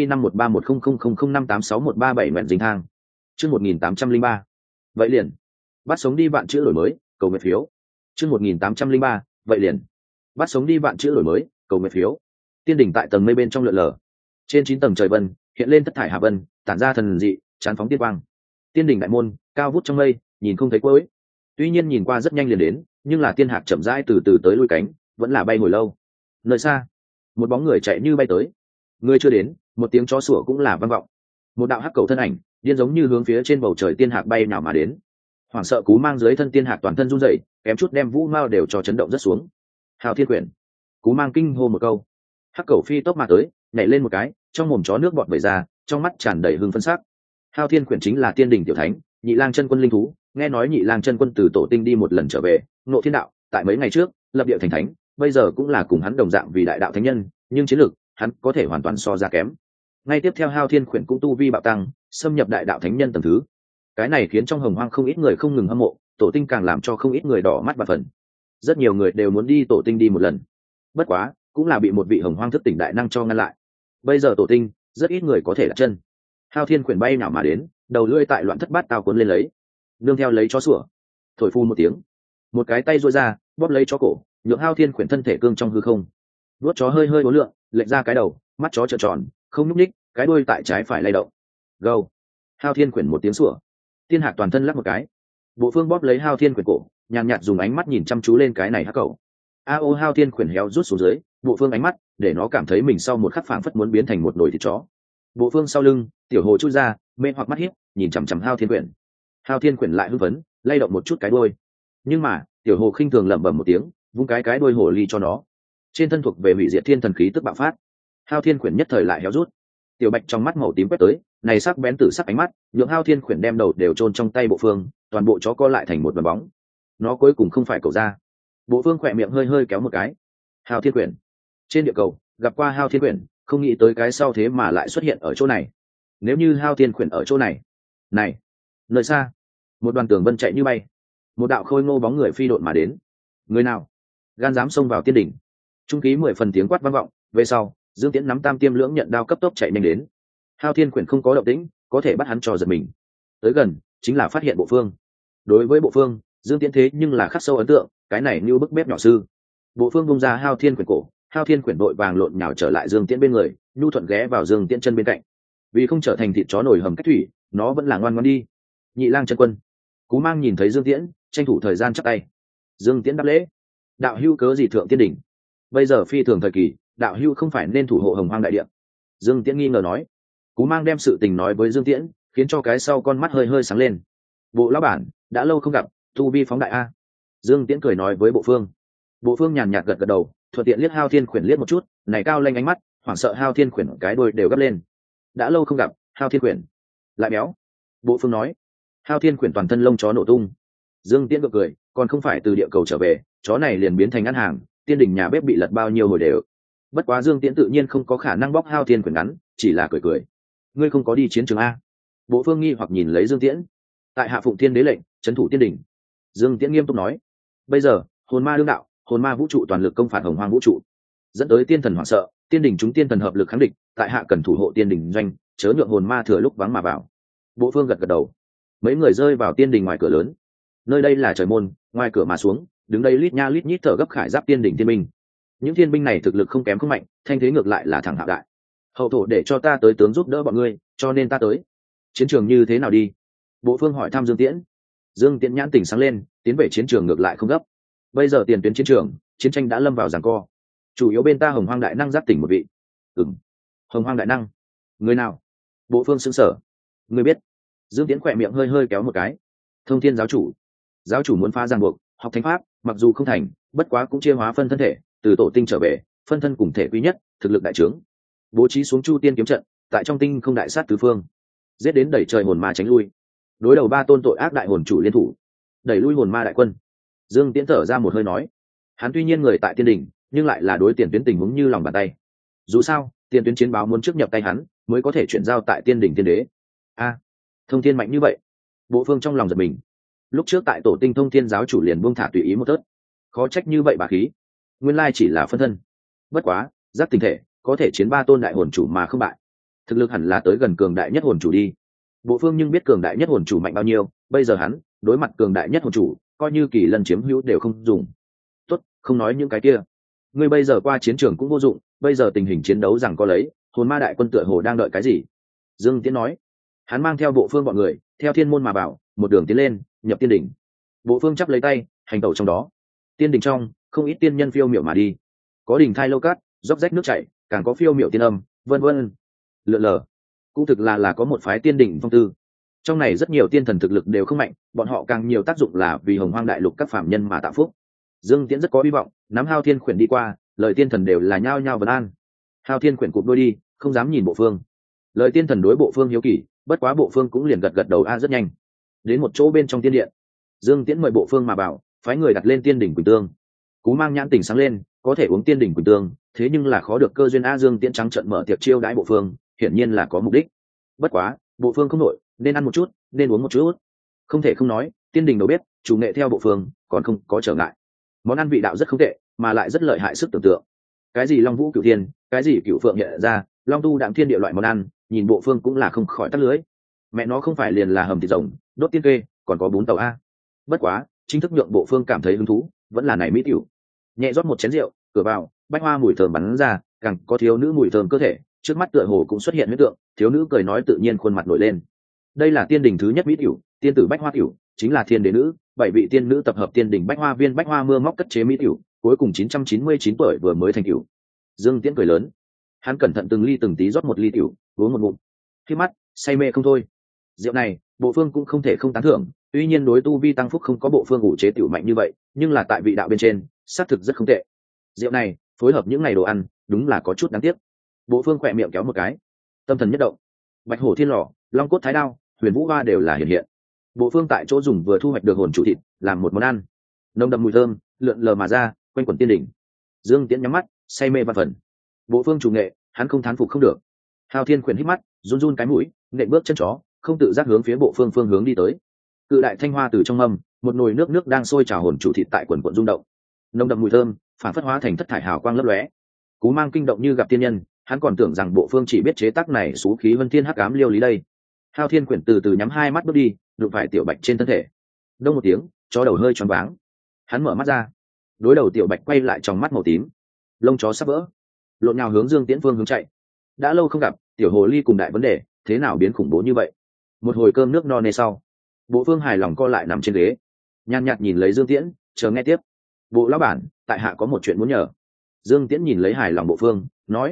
5131000058613 nguyện dính thang. Chương 1803. Vậy liền, bắt sống đi vạn chữ đổi mới, cầu nguyện phiếu. Chương 1803. Vậy liền, bắt sống đi vạn chữ đổi mới, cầu nguyện phiếu. Tiên đỉnh tại tầng mây bên trong lượn lờ. Trên 9 tầng trời vân, hiện lên thất thải hà vân, tản ra thần dị, chán phóng tiên quang. Tiên đỉnh đại môn, cao vút trong mây, nhìn không thấy cuối. Tuy nhiên nhìn qua rất nhanh liền đến, nhưng là tiên hạc chậm rãi từ từ tới lui cánh, vẫn là bay hồi lâu. Nơi xa, một bóng người chạy như bay tới. Người chưa đến, một tiếng chó sủa cũng là vang vọng. Một đạo hắc cầu thân ảnh, điên giống như hướng phía trên bầu trời tiên hạc bay nào mà đến. Hoảng sợ cú mang dưới thân tiên hạc toàn thân run rẩy, kém chút đem vũ mao đều cho chấn động rất xuống. Hào Thiên Quyển. Cú mang kinh hô một câu. Hắc cầu phi tốc mà tới, nhảy lên một cái, trong mồm chó nước bọt vẩy ra, trong mắt tràn đầy hưng phấn sắc. Hào Thiên Quyển chính là tiên đỉnh tiểu thánh, Nhị Lang chân quân linh thú, nghe nói Nhị Lang chân quân từ tổ tinh đi một lần trở về, ngộ thiên đạo, tại mấy ngày trước, lập địa thành thánh, bây giờ cũng là cùng hắn đồng dạng vì đại đạo thánh nhân, nhưng chiến lược, hắn có thể hoàn toàn so ra kém. Ngay tiếp theo Hào Thiên Quyển cũng tu vi bạo tăng, xâm nhập đại đạo thánh nhân tầng thứ. Cái này khiến trong Hồng Hoang không ít người không ngừng hâm mộ, tổ tinh càng làm cho không ít người đỏ mắt và phần. Rất nhiều người đều muốn đi tổ tinh đi một lần. Bất quá, cũng là bị một vị Hồng Hoang thức tỉnh đại năng cho ngăn lại. Bây giờ tổ tinh, rất ít người có thể đặt chân. Hào Thiên Quyển bay nào mà đến, đầu lưỡi tại loạn thất bát tao cuốn lên lấy, nương theo lấy chó sủa, thổi phu một tiếng, một cái tay duỗi ra, bóp lấy chó cổ, nhượng Hào Thiên Quyển thân thể cương trong hư không. Vuốt chó hơi hơi uốn lượn, lệch ra cái đầu, mắt chó trợn tròn, không nhúc nhích, cái đuôi tại trái phải lay động. Gâu. Hào Thiên Quyển một tiếng sủa, tiên hạc toàn thân lắc một cái. Bộ Phương bóp lấy Hào Thiên Quyển cổ, nhàn nhạt dùng ánh mắt nhìn chăm chú lên cái này hắc cầu. Hào Thiên Quyển héo rút xuống dưới, Bộ Phương ánh mắt để nó cảm thấy mình sau một khắc phảng phất muốn biến thành một nồi thịt chó. Bộ Phương sau lưng, tiểu hồ chui ra, mê hoặc mắt hiếp, nhìn chằm chằm Hào Thiên Quyển. Hào Thiên Quyển lại hưng phấn, lay động một chút cái đuôi. Nhưng mà, tiểu hồ khinh thường lẩm bẩm một tiếng, vung cái đuôi hồ ly cho nó. Trên thân thuộc về hủy diệt thiên thần khí tức bạo phát. Hào Thiên Quyển nhất thời lại héo rút. Tiểu bạch trong mắt màu tím quét tới, này sắc bén tử sắc ánh mắt, nhượng Hào Thiên Quyển đem đầu đều chôn trong tay Bộ Phương, toàn bộ chó co lại thành một đoàn bóng. Nó cuối cùng không phải cậu ra. Bộ Phương khỏe miệng hơi hơi kéo một cái. Hào Thiên Quyển. Trên địa cầu, gặp qua Hào Thiên Quyển, không nghĩ tới cái sau thế mà lại xuất hiện ở chỗ này. Nếu như Hào Thiên Quyển ở chỗ này. Này, nơi xa, một đoàn tường vân chạy như bay. Một đạo khôi ngô bóng người phi độn mà đến. Người nào gan dám xông vào tiên đỉnh? Trung khí 10 phần tiếng quát vang vọng, về sau, Dương Tiễn nắm tam tiêm lưỡng nhận đao cấp tốc chạy nhanh đến. Hào Thiên Quyển không có động tĩnh, có thể bắt hắn cho giật mình. Tới gần, chính là phát hiện Bộ Phương. Đối với Bộ Phương, Dương Tiễn thế nhưng là khắc sâu ấn tượng, cái này như bức bếp nhỏ sư. Bộ Phương bung ra Hào Thiên Quyển cổ, Hào Thiên Quyển đội vàng lộn nhào trở lại Dương Tiễn bên người, nhu thuận ghé vào Dương Tiễn chân bên cạnh. Vì không trở thành thịt chó nổi hầm cách thủy, nó vẫn là ngoan ngoãn đi. Nhị Lang chân quân. Cú Mang nhìn thấy Dương Tiễn, tranh thủ thời gian chắp tay. Dương Tiễn đáp lễ. Đạo hữu cớ gì thượng tiên đỉnh? Bây giờ phi thường thời kỳ, đạo hữu không phải nên thủ hộ Hồng Hoang đại địa. Dương Tiễn nghi ngờ nói. Cú Mang đem sự tình nói với Dương Tiễn, khiến cho cái sau con mắt hơi hơi sáng lên. Bộ lão bản, đã lâu không gặp, tu vi phóng đại a. Dương Tiễn cười nói với Bộ Phương. Bộ Phương nhàn nhạt gật gật đầu, thuận tiện liếc Hào Thiên Quyển liếc một chút, này cao lanh ánh mắt, hoảng sợ Hào Thiên Quyển cái đuôi đều gấp lên. Đã lâu không gặp, Hào Thiên Quyển. Lại béo. Bộ Phương nói. Hào Thiên Quyển toàn thân lông chó nổ tung. Dương Tiễn gượng cười, còn không phải từ địa cầu trở về, chó này liền biến thành ăn hàng, tiên đỉnh nhà bếp bị lật bao nhiêu hồi đều. Bất quá Dương Tiễn tự nhiên không có khả năng bóc Hào Thiên Quyển ngắn, chỉ là cười cười. Ngươi không có đi chiến trường a? Bộ Phương nghi hoặc nhìn lấy Dương Tiễn. Tại hạ phụng thiên đế lệnh, trấn thủ tiên đỉnh. Dương Tiễn nghiêm túc nói. Bây giờ, hồn ma đương đạo, hồn ma vũ trụ toàn lực công phạt Hồng Hoang vũ trụ, dẫn tới tiên thần hoảng sợ, tiên đỉnh chúng tiên thần hợp lực kháng địch, tại hạ cần thủ hộ tiên đỉnh doanh, chớ nhượng hồn ma thừa lúc vắng mà vào. Bộ Phương gật gật đầu. Mấy người rơi vào tiên đỉnh ngoài cửa lớn. Nơi đây là trời môn, ngoài cửa mà xuống, đứng đây lít nha lít nhít thở gấp khải giáp tiên đỉnh tiên binh. Những thiên binh này thực lực không kém không mạnh, thanh thế ngược lại là thẳng hạo đại. Hậu thổ để cho ta tới tướng giúp đỡ bọn ngươi, cho nên ta tới. Chiến trường như thế nào đi? Bộ Phương hỏi thăm Dương Tiễn. Dương Tiễn nhãn tỉnh sáng lên, tiến về chiến trường ngược lại không gấp. Bây giờ tiền tuyến chiến trường, chiến tranh đã lâm vào giằng co. Chủ yếu bên ta Hồng Hoang đại năng giáp tỉnh một vị. Hồng Hoang đại năng? Người nào? Bộ Phương sững sờ. Người biết? Dương Tiễn khỏe miệng hơi hơi kéo một cái. Thông Thiên giáo chủ. Giáo chủ muốn phá ràng buộc, học thánh pháp, mặc dù không thành, bất quá cũng chia hóa phân thân thể, từ tổ tinh trở về, phân thân cùng thể quý nhất, thực lực đại trướng. Bố trí xuống Chu Tiên kiếm trận, tại trong tinh không đại sát tứ phương, giết đến đẩy trời hồn ma tránh lui. Đối đầu 3 tôn tội ác đại hồn chủ liên thủ, đẩy lui hồn ma đại quân. Dương Tiễn thở ra một hơi nói, hắn tuy nhiên người tại tiên đỉnh, nhưng lại là đối tiền tuyến tình huống như lòng bàn tay. Dù sao, tiền tuyến chiến báo muốn trước nhập tay hắn, mới có thể chuyển giao tại tiên đỉnh tiên đế. Thông Thiên mạnh như vậy. Bộ Phương trong lòng giật mình. Lúc trước tại tổ tinh Thông Thiên giáo chủ liền buông thả tùy ý một tớt, khó trách như vậy bà khí. Nguyên lai chỉ là phân thân. Bất quá, giác tình thể, có thể chiến 3 tôn đại hồn chủ mà không bại, thực lực hẳn là tới gần cường đại nhất hồn chủ đi. Bộ Phương nhưng biết cường đại nhất hồn chủ mạnh bao nhiêu, bây giờ hắn đối mặt cường đại nhất hồn chủ, coi như kỳ lân chiếm hữu đều không dùng. Tốt, không nói những cái kia, ngươi bây giờ qua chiến trường cũng vô dụng, bây giờ tình hình chiến đấu rằng có lấy, hồn ma đại quân tựa hồ đang đợi cái gì. Dương Tiễn nói. Hắn mang theo Bộ Phương bọn người theo thiên môn mà bảo, một đường tiến lên, nhập tiên đỉnh. Bộ Phương chắp lấy tay, hành tẩu trong đó. Tiên đỉnh trong không ít tiên nhân phiêu miểu mà đi, có đỉnh thai lâu cát, róc rách nước chảy, càng có phiêu miểu tiên âm, vân vân. Lượn lờ, cũng thực là có một phái tiên đỉnh phong tư. Trong này rất nhiều tiên thần thực lực đều không mạnh, bọn họ càng nhiều tác dụng là vì hồng hoang đại lục các phạm nhân mà tạo phúc. Dương Tiễn rất có hy vọng, nắm Hao Thiên Khuyển đi qua, lời tiên thần đều là nhao nhao vấn an. Hao Thiên Khuyển cụp đôi đi, không dám nhìn Bộ Phương. Lời tiên thần đối Bộ Phương hiếu kỳ, bất quá Bộ Phương cũng liền gật gật đầu a rất nhanh. Đến một chỗ bên trong tiên điện, Dương Tiễn mời Bộ Phương mà bảo, phái người đặt lên tiên đỉnh Quỳnh Tương. Cú Mang nhãn tỉnh sáng lên, có thể uống tiên đỉnh Quỳnh Tương, thế nhưng là khó được cơ duyên a. Dương Tiễn trắng trợn mở tiệc chiêu đãi Bộ Phương, hiển nhiên là có mục đích. Bất quá, Bộ Phương không nổi, nên ăn một chút, nên uống một chút. Không thể không nói, tiên đình đầu bếp, chủ nghệ theo Bộ Phương, còn không có trở ngại. Món ăn vị đạo rất không tệ, mà lại rất lợi hại sức tưởng tượng. Cái gì Long Vũ Cửu Thiên, cái gì Cửu Phượng hiện ra, Long Tu Đạm Thiên địa loại món ăn, nhìn Bộ Phương cũng là không khỏi tắt lưới. Mẹ nó không phải liền là hầm thịt rồng, đốt tiên kê, còn có bún tàu a. Bất quá, chính thức nhượng Bộ Phương cảm thấy hứng thú, vẫn là này mỹ tiểu. Nhẹ rót một chén rượu, cửa vào, bách hoa mùi thơm bắn ra, càng có thiếu nữ mùi thơm cơ thể, trước mắt tựa hồ cũng xuất hiện huyết tượng, thiếu nữ cười nói tự nhiên khuôn mặt nổi lên. Đây là tiên đình thứ nhất mỹ tiểu, tiên tử bách hoa tiểu, chính là thiên đế nữ, 7 vị tiên nữ tập hợp tiên đình bách hoa viên bách hoa mưa móc cất chế mỹ tiểu, cuối cùng 999 tuổi vừa mới thành tiểu. Dương Tiễn cười lớn, hắn cẩn thận từng ly từng tí rót một ly tiểu, uống một ngụm, khi mắt say mê không thôi. Rượu này, Bộ Phương cũng không thể không tán thưởng, tuy nhiên đối tu vi tăng phúc không có Bộ Phương ủ chế tiểu mạnh như vậy, nhưng là tại vị đạo bên trên, xác thực rất không tệ. Rượu này, phối hợp những ngày đồ ăn, đúng là có chút đáng tiếc. Bộ Phương khỏe miệng kéo một cái, tâm thần nhất động. Bạch hổ thiên lò, long cốt thái đao, huyền vũ hoa đều là hiện hiện. Bộ Phương tại chỗ dùng vừa thu hoạch được hồn chủ thịt, làm một món ăn. Nồng đậm mùi thơm, lượn lờ mà ra, quanh quẩn tiên đỉnh. Dương Tiễn nhắm mắt, say mê văn phần. Bộ Phương chủ nghệ, hắn không thán phục không được. Hao Thiên Khuyển hít mắt, run run cái mũi, nện bước chân chó, không tự giác hướng phía Bộ Phương phương hướng đi tới. Cự đại thanh hoa từ trong mâm, một nồi nước nước đang sôi trào hồn chủ thịt tại quần quần rung động. Nồng đậm mùi thơm, phản phất hóa thành thất thải hào quang lấp lóe. Cú Mang kinh động như gặp tiên nhân, hắn còn tưởng rằng Bộ Phương chỉ biết chế tác này xú khí vân thiên hắc ám liêu lý đây. Hao Thiên Quyển từ từ nhắm hai mắt bước đi, đụng phải tiểu bạch trên thân thể. Đông một tiếng, chó đầu hơi choáng váng. Hắn mở mắt ra, đối đầu tiểu bạch quay lại trong mắt màu tím, lông chó sắp vỡ, lộn nhào hướng Dương Tiễn phương hướng chạy. Đã lâu không gặp, tiểu hồ ly cùng đại vấn đề, thế nào biến khủng bố như vậy? Một hồi cơm nước no nê sau, Bộ Phương hài lòng co lại nằm trên ghế, nhàn nhạt nhìn lấy Dương Tiễn, chờ nghe tiếp. Bộ lão bản, tại hạ có một chuyện muốn nhờ. Dương Tiễn nhìn lấy hài lòng Bộ Phương,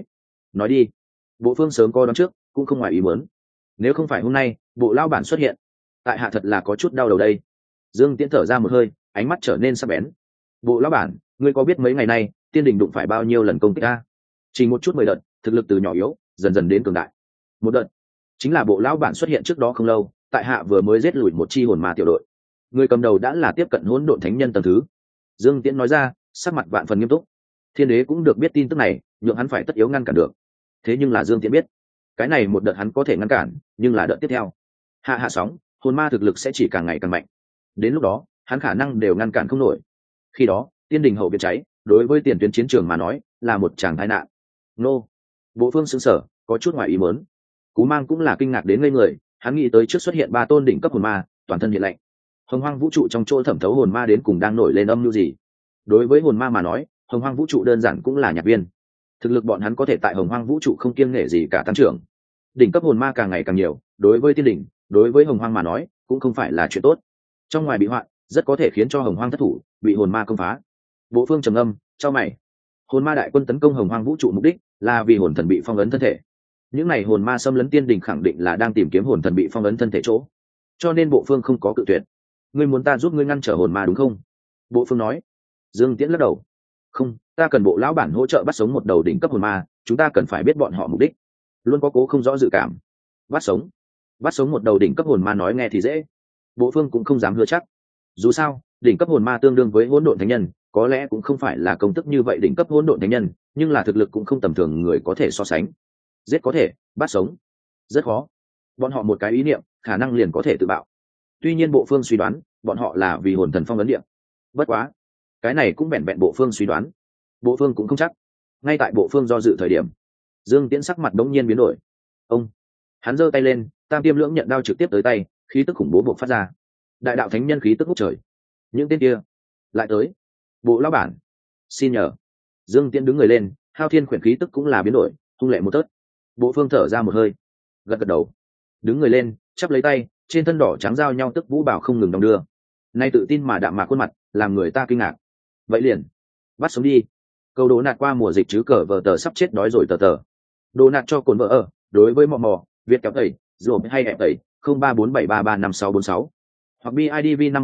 nói đi. Bộ Phương sớm co đón trước, cũng không ngoài ý muốn. Nếu không phải hôm nay Bộ lão bản xuất hiện, tại hạ thật là có chút đau đầu đây. Dương Tiễn thở ra một hơi, ánh mắt trở nên sắc bén. Bộ lão bản, ngươi có biết mấy ngày nay tiên đình đụng phải bao nhiêu lần công kích a? Chỉ một chút 10 đợt, thực lực từ nhỏ yếu dần dần đến cường đại. Một đợt chính là Bộ lão bản xuất hiện trước đó không lâu, tại hạ vừa mới giết lùi một chi hồn ma tiểu đội, người cầm đầu đã là tiếp cận hỗn độn thánh nhân tầng thứ. Dương Tiễn nói ra, sắc mặt vạn phần nghiêm túc. Thiên đế cũng được biết tin tức này, nhượng hắn phải tất yếu ngăn cản được. Thế nhưng là Dương Tiễn biết, cái này một đợt hắn có thể ngăn cản, nhưng là đợt tiếp theo, hạ sóng, hồn ma thực lực sẽ chỉ càng ngày càng mạnh. Đến lúc đó, hắn khả năng đều ngăn cản không nổi. Khi đó, tiên đình hậu viện cháy, đối với tiền tuyến chiến trường mà nói, là một tràng tai nạn. Nô, Bộ Phương sững sờ, có chút ngoài ý muốn. Cú Mang cũng là kinh ngạc đến ngây người, hắn nghĩ tới trước xuất hiện 3 tôn đỉnh cấp hồn ma, toàn thân hiện lạnh. Hồng hoang vũ trụ trong chỗ thẩm thấu hồn ma đến cùng đang nổi lên âm mưu gì? Đối với hồn ma mà nói, hồng hoang vũ trụ đơn giản cũng là nhạc viên. Thực lực bọn hắn có thể tại hồng hoang vũ trụ không kiêng nể gì cả tăng trưởng. Đỉnh cấp hồn ma càng ngày càng nhiều, đối với tiên đỉnh, đối với hồng hoang mà nói, cũng không phải là chuyện tốt. Trong ngoài bị hoạn, rất có thể khiến cho hồng hoang thất thủ, bị hồn ma công phá. Bộ Phương trầm âm, chau mày. Hồn ma đại quân tấn công hồng hoang vũ trụ mục đích là vì hồn thần bị phong ấn thân thể. Những này hồn ma xâm lấn tiên đình khẳng định là đang tìm kiếm hồn thần bị phong ấn thân thể chỗ, cho nên Bộ Phương không có cự tuyệt. Ngươi muốn ta giúp ngươi ngăn trở hồn ma đúng không? Bộ Phương nói. Dương Tiễn lắc đầu. Không, ta cần Bộ lão bản hỗ trợ bắt sống một đầu đỉnh cấp hồn ma, chúng ta cần phải biết bọn họ mục đích. Luôn có cố không rõ dự cảm. Bắt sống một đầu đỉnh cấp hồn ma nói nghe thì dễ. Bộ Phương cũng không dám hứa chắc. Dù sao, đỉnh cấp hồn ma tương đương với hỗn độn thánh nhân, có lẽ cũng không phải là công thức như vậy đỉnh cấp hỗn độn thánh nhân, nhưng là thực lực cũng không tầm thường người có thể so sánh. Giết có thể, bắt sống rất khó. Bọn họ một cái ý niệm, khả năng liền có thể tự bạo. Tuy nhiên Bộ Phương suy đoán, bọn họ là vì hồn thần phong ấn địa. Bất quá, cái này cũng vẹn vẹn Bộ Phương suy đoán. Bộ Phương cũng không chắc. Ngay tại Bộ Phương do dự thời điểm, Dương Tiễn sắc mặt đống nhiên biến đổi. Ông, hắn giơ tay lên, tam tiêm lưỡng nhận đao trực tiếp tới tay, khí tức khủng bố bộc phát ra. Đại đạo thánh nhân khí tức ngút trời. Những tên kia lại tới. Bộ lão bản, xin nhờ. Dương Tiễn đứng người lên, Hao Thiên khuyển khí tức cũng là biến đổi, hung lệ một tớt. Bộ Phương thở ra một hơi, gật gật đầu, đứng người lên, chắp lấy tay, trên thân đỏ trắng giao nhau tức vũ bảo không ngừng đong đưa. Nay tự tin mà đạm mạc khuôn mặt, làm người ta kinh ngạc. Vậy liền, bắt sống đi. Câu đố nạt qua mùa dịch chứ cờ vờ tờ sắp chết đói rồi tờ tờ. Đồ nạt cho cồn vợ ở, đối với mò mò, Việt kéo tẩy, rồi hay ép tẩy, 0347335646. Hoặc BIDV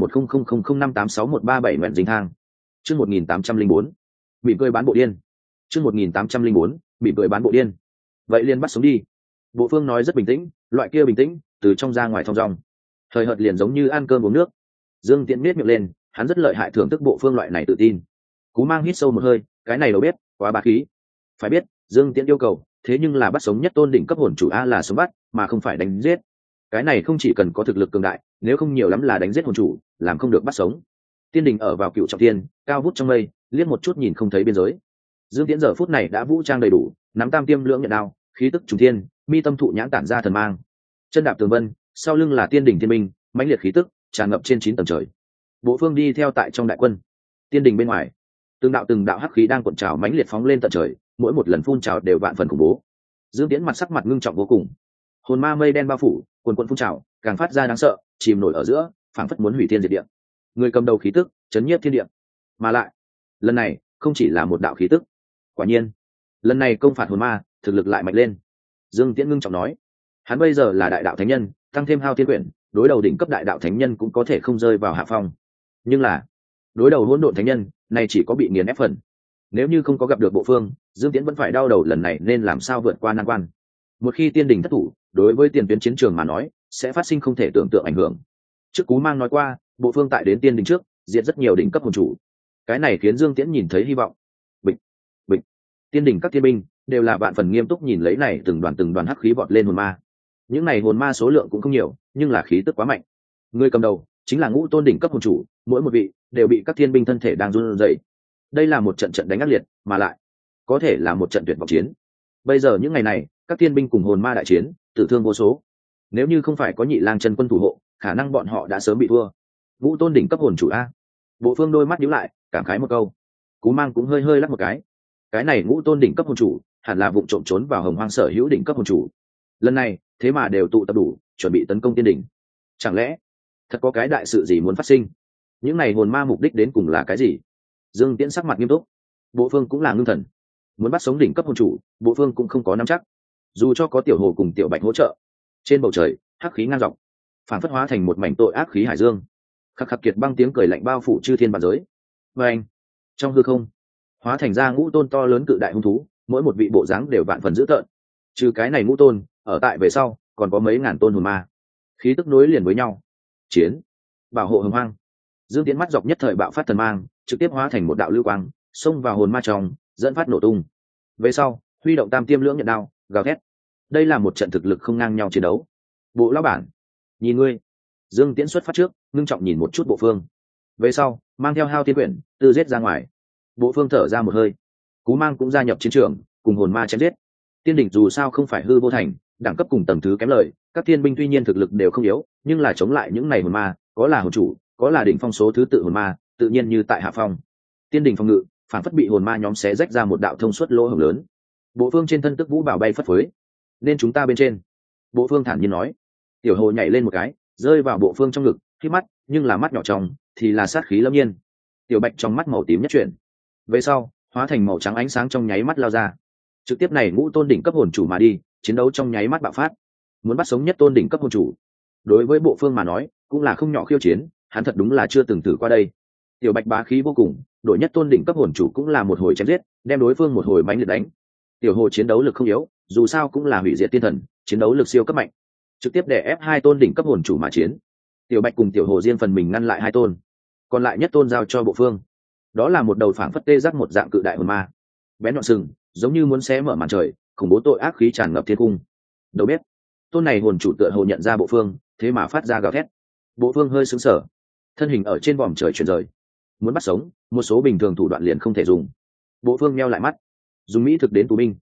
51300005861137 nguyện dính thang. Chương 1804. Bị cười bán bộ điên. Chương 1804. Bị cười bán bộ điên. Vậy liền bắt sống đi. Bộ Phương nói rất bình tĩnh, loại kia bình tĩnh, từ trong ra ngoài thong dong. Thời hợt liền giống như ăn cơm uống nước. Dương Tiễn miết miệng lên, hắn rất lợi hại thưởng thức Bộ Phương loại này tự tin. Cú Mang hít sâu một hơi, cái này đâu biết, quá bá khí. Phải biết, Dương Tiễn yêu cầu, thế nhưng là bắt sống nhất tôn đỉnh cấp hồn chủ a là sống bắt, mà không phải đánh giết. Cái này không chỉ cần có thực lực cường đại, nếu không nhiều lắm là đánh giết hồn chủ, làm không được bắt sống. Tiên đình ở vào cựu trọng thiên, cao vút trong mây, liếc một chút nhìn không thấy biên giới. Dương Tiễn giờ phút này đã vũ trang đầy đủ, nắm tam tiêm lưỡng nhận đao, khí tức trùng thiên, mi tâm thụ nhãn tản ra thần mang. Chân đạp tường vân, sau lưng là tiên đình thiên minh, mãnh liệt khí tức tràn ngập trên 9 tầng trời. Bộ Phương đi theo tại trong đại quân. Tiên đình bên ngoài, từng đạo hắc khí đang cuộn trào mãnh liệt phóng lên tận trời, mỗi một lần phun trào đều vạn phần khủng bố. Dương Tiễn mặt sắc mặt ngưng trọng vô cùng. Hồn ma mây đen bao phủ, cuồn cuộn phun trào, càng phát ra đáng sợ, chìm nổi ở giữa, phảng phất muốn hủy thiên diệt địa. Người cầm đầu khí tức, chấn nhiếp thiên địa. Mà lại, lần này không chỉ là một đạo khí tức. Quả nhiên, lần này công phạt hồn ma, thực lực lại mạnh lên. Dương Tiễn ngưng trọng nói, hắn bây giờ là đại đạo thánh nhân, tăng thêm Hao Thiên quyển, đối đầu đỉnh cấp đại đạo thánh nhân cũng có thể không rơi vào hạ phong. Nhưng là, đối đầu hỗn độn thánh nhân, này chỉ có bị nghiền ép phần. Nếu như không có gặp được Bộ Phương, Dương Tiễn vẫn phải đau đầu lần này nên làm sao vượt qua nan quan. Một khi tiên đình thất thủ, đối với tiền tuyến chiến trường mà nói, sẽ phát sinh không thể tưởng tượng ảnh hưởng. Trước Cú Mang nói qua, Bộ Phương tại đến tiên đình trước, diệt rất nhiều đỉnh cấp hồn chủ. Cái này khiến Dương Tiễn nhìn thấy hy vọng. Bịch, bịch. Tiên đình các tiên binh đều là vạn phần nghiêm túc nhìn lấy này từng đoàn hắc khí vọt lên hồn ma. Những này hồn ma số lượng cũng không nhiều, nhưng là khí tức quá mạnh. Người cầm đầu chính là ngũ tôn đỉnh cấp hồn chủ, mỗi một vị đều bị các thiên binh thân thể đang run rẩy. Đây là một trận trận đánh ác liệt, mà lại có thể là một trận tuyệt vọng chiến. Bây giờ những ngày này, các thiên binh cùng hồn ma đại chiến, tử thương vô số. Nếu như không phải có Nhị Lang chân quân thủ hộ, khả năng bọn họ đã sớm bị thua. Ngũ tôn đỉnh cấp hồn chủ a. Bộ Phương đôi mắt nhíu lại, cảm khái một câu. Cú Mang cũng hơi hơi lắc một cái. Cái này ngũ tôn đỉnh cấp hồn chủ, hẳn là vụng trộm trốn vào Hồng Hoang sở hữu đỉnh cấp hồn chủ. Lần này, thế mà đều tụ tập đủ, chuẩn bị tấn công tiên đỉnh. Chẳng lẽ thật có cái đại sự gì muốn phát sinh? Những này hồn ma mục đích đến cùng là cái gì? Dương Tiễn sắc mặt nghiêm túc. Bộ Phương cũng là ngưng thần. Muốn bắt sống đỉnh cấp hồn chủ, Bộ Phương cũng không có nắm chắc. Dù cho có Tiểu Hồ cùng Tiểu Bạch hỗ trợ, trên bầu trời hắc khí ngang dọc, phản phất hóa thành một mảnh tội ác khí hải dương. Khắc khắc kiệt băng tiếng cười lạnh bao phủ chư thiên vạn giới. Và anh, trong hư không, hóa thành ra ngũ tôn to lớn cự đại hung thú, mỗi một vị bộ dáng đều vạn phần dữ tợn. Trừ cái này ngũ tôn, ở tại về sau còn có mấy ngàn tôn hồn ma, khí tức nối liền với nhau. Chiến, bảo hộ Hồng Hoang. Dương Tiễn mắt dọc nhất thời bạo phát thần mang, trực tiếp hóa thành một đạo lưu quang, xông vào hồn ma trong, dẫn phát nổ tung. Về sau, huy động tam tiêm lưỡng nhận đao, gào thét. Đây là một trận thực lực không ngang nhau chiến đấu. Bộ lão bản, nhìn ngươi. Dương Tiễn xuất phát trước, ngưng trọng nhìn một chút Bộ Phương. Về sau, mang theo Hao Thiên quyển, tư giết ra ngoài. Bộ Phương thở ra một hơi. Cú Mang cũng gia nhập chiến trường, cùng hồn ma chém giết. Tiên đỉnh dù sao không phải hư vô thành, đẳng cấp cùng tầng thứ kém lời, các tiên binh tuy nhiên thực lực đều không yếu, nhưng là chống lại những này hồn ma, có là hồn chủ, có là đỉnh phong số thứ tự hồn ma, tự nhiên như tại hạ phong. Tiên đỉnh phòng ngự, phản phất bị hồn ma nhóm xé rách ra một đạo thông suốt lỗ hổng lớn. Bộ Phương trên thân tức vũ bảo bay phất phới. Nên chúng ta bên trên. Bộ Phương thản nhiên nói. Tiểu Hồ nhảy lên một cái, rơi vào Bộ Phương trong ngực, khi mắt, nhưng là mắt nhỏ trong, thì là sát khí lâm nhiên. Tiểu Bạch trong mắt màu tím nhất chuyển. Về sau, hóa thành màu trắng ánh sáng trong nháy mắt lao ra. Trực tiếp này ngũ tôn đỉnh cấp hồn chủ mà đi, chiến đấu trong nháy mắt bạo phát. Muốn bắt sống nhất tôn đỉnh cấp hồn chủ, đối với Bộ Phương mà nói, cũng là không nhỏ khiêu chiến, hắn thật đúng là chưa từng thử qua đây. Tiểu Bạch bá khí vô cùng, đội nhất tôn đỉnh cấp hồn chủ cũng là một hồi chém giết, đem đối phương một hồi mãnh liệt đánh. Tiểu Hồ chiến đấu lực không yếu, dù sao cũng là hủy diệt tiên thần, chiến đấu lực siêu cấp mạnh, trực tiếp đè ép hai tôn đỉnh cấp hồn chủ mà chiến. Tiểu Bạch cùng Tiểu Hồ riêng phần mình ngăn lại hai tôn, còn lại nhất tôn giao cho Bộ Phương. Đó là một đầu phảng phất tê giác một dạng cự đại hồn ma, bén nhọn sừng, giống như muốn xé mở màn trời, khủng bố tội ác khí tràn ngập thiên cung. Đâu biết, tôn này hồn chủ tựa hồ nhận ra Bộ Phương, thế mà phát ra gào thét. Bộ Phương hơi sững sờ, thân hình ở trên vòm trời chuyển rời. Muốn bắt sống, một số bình thường thủ đoạn liền không thể dùng. Bộ Phương meo lại mắt, dùng mỹ thực đến tù binh.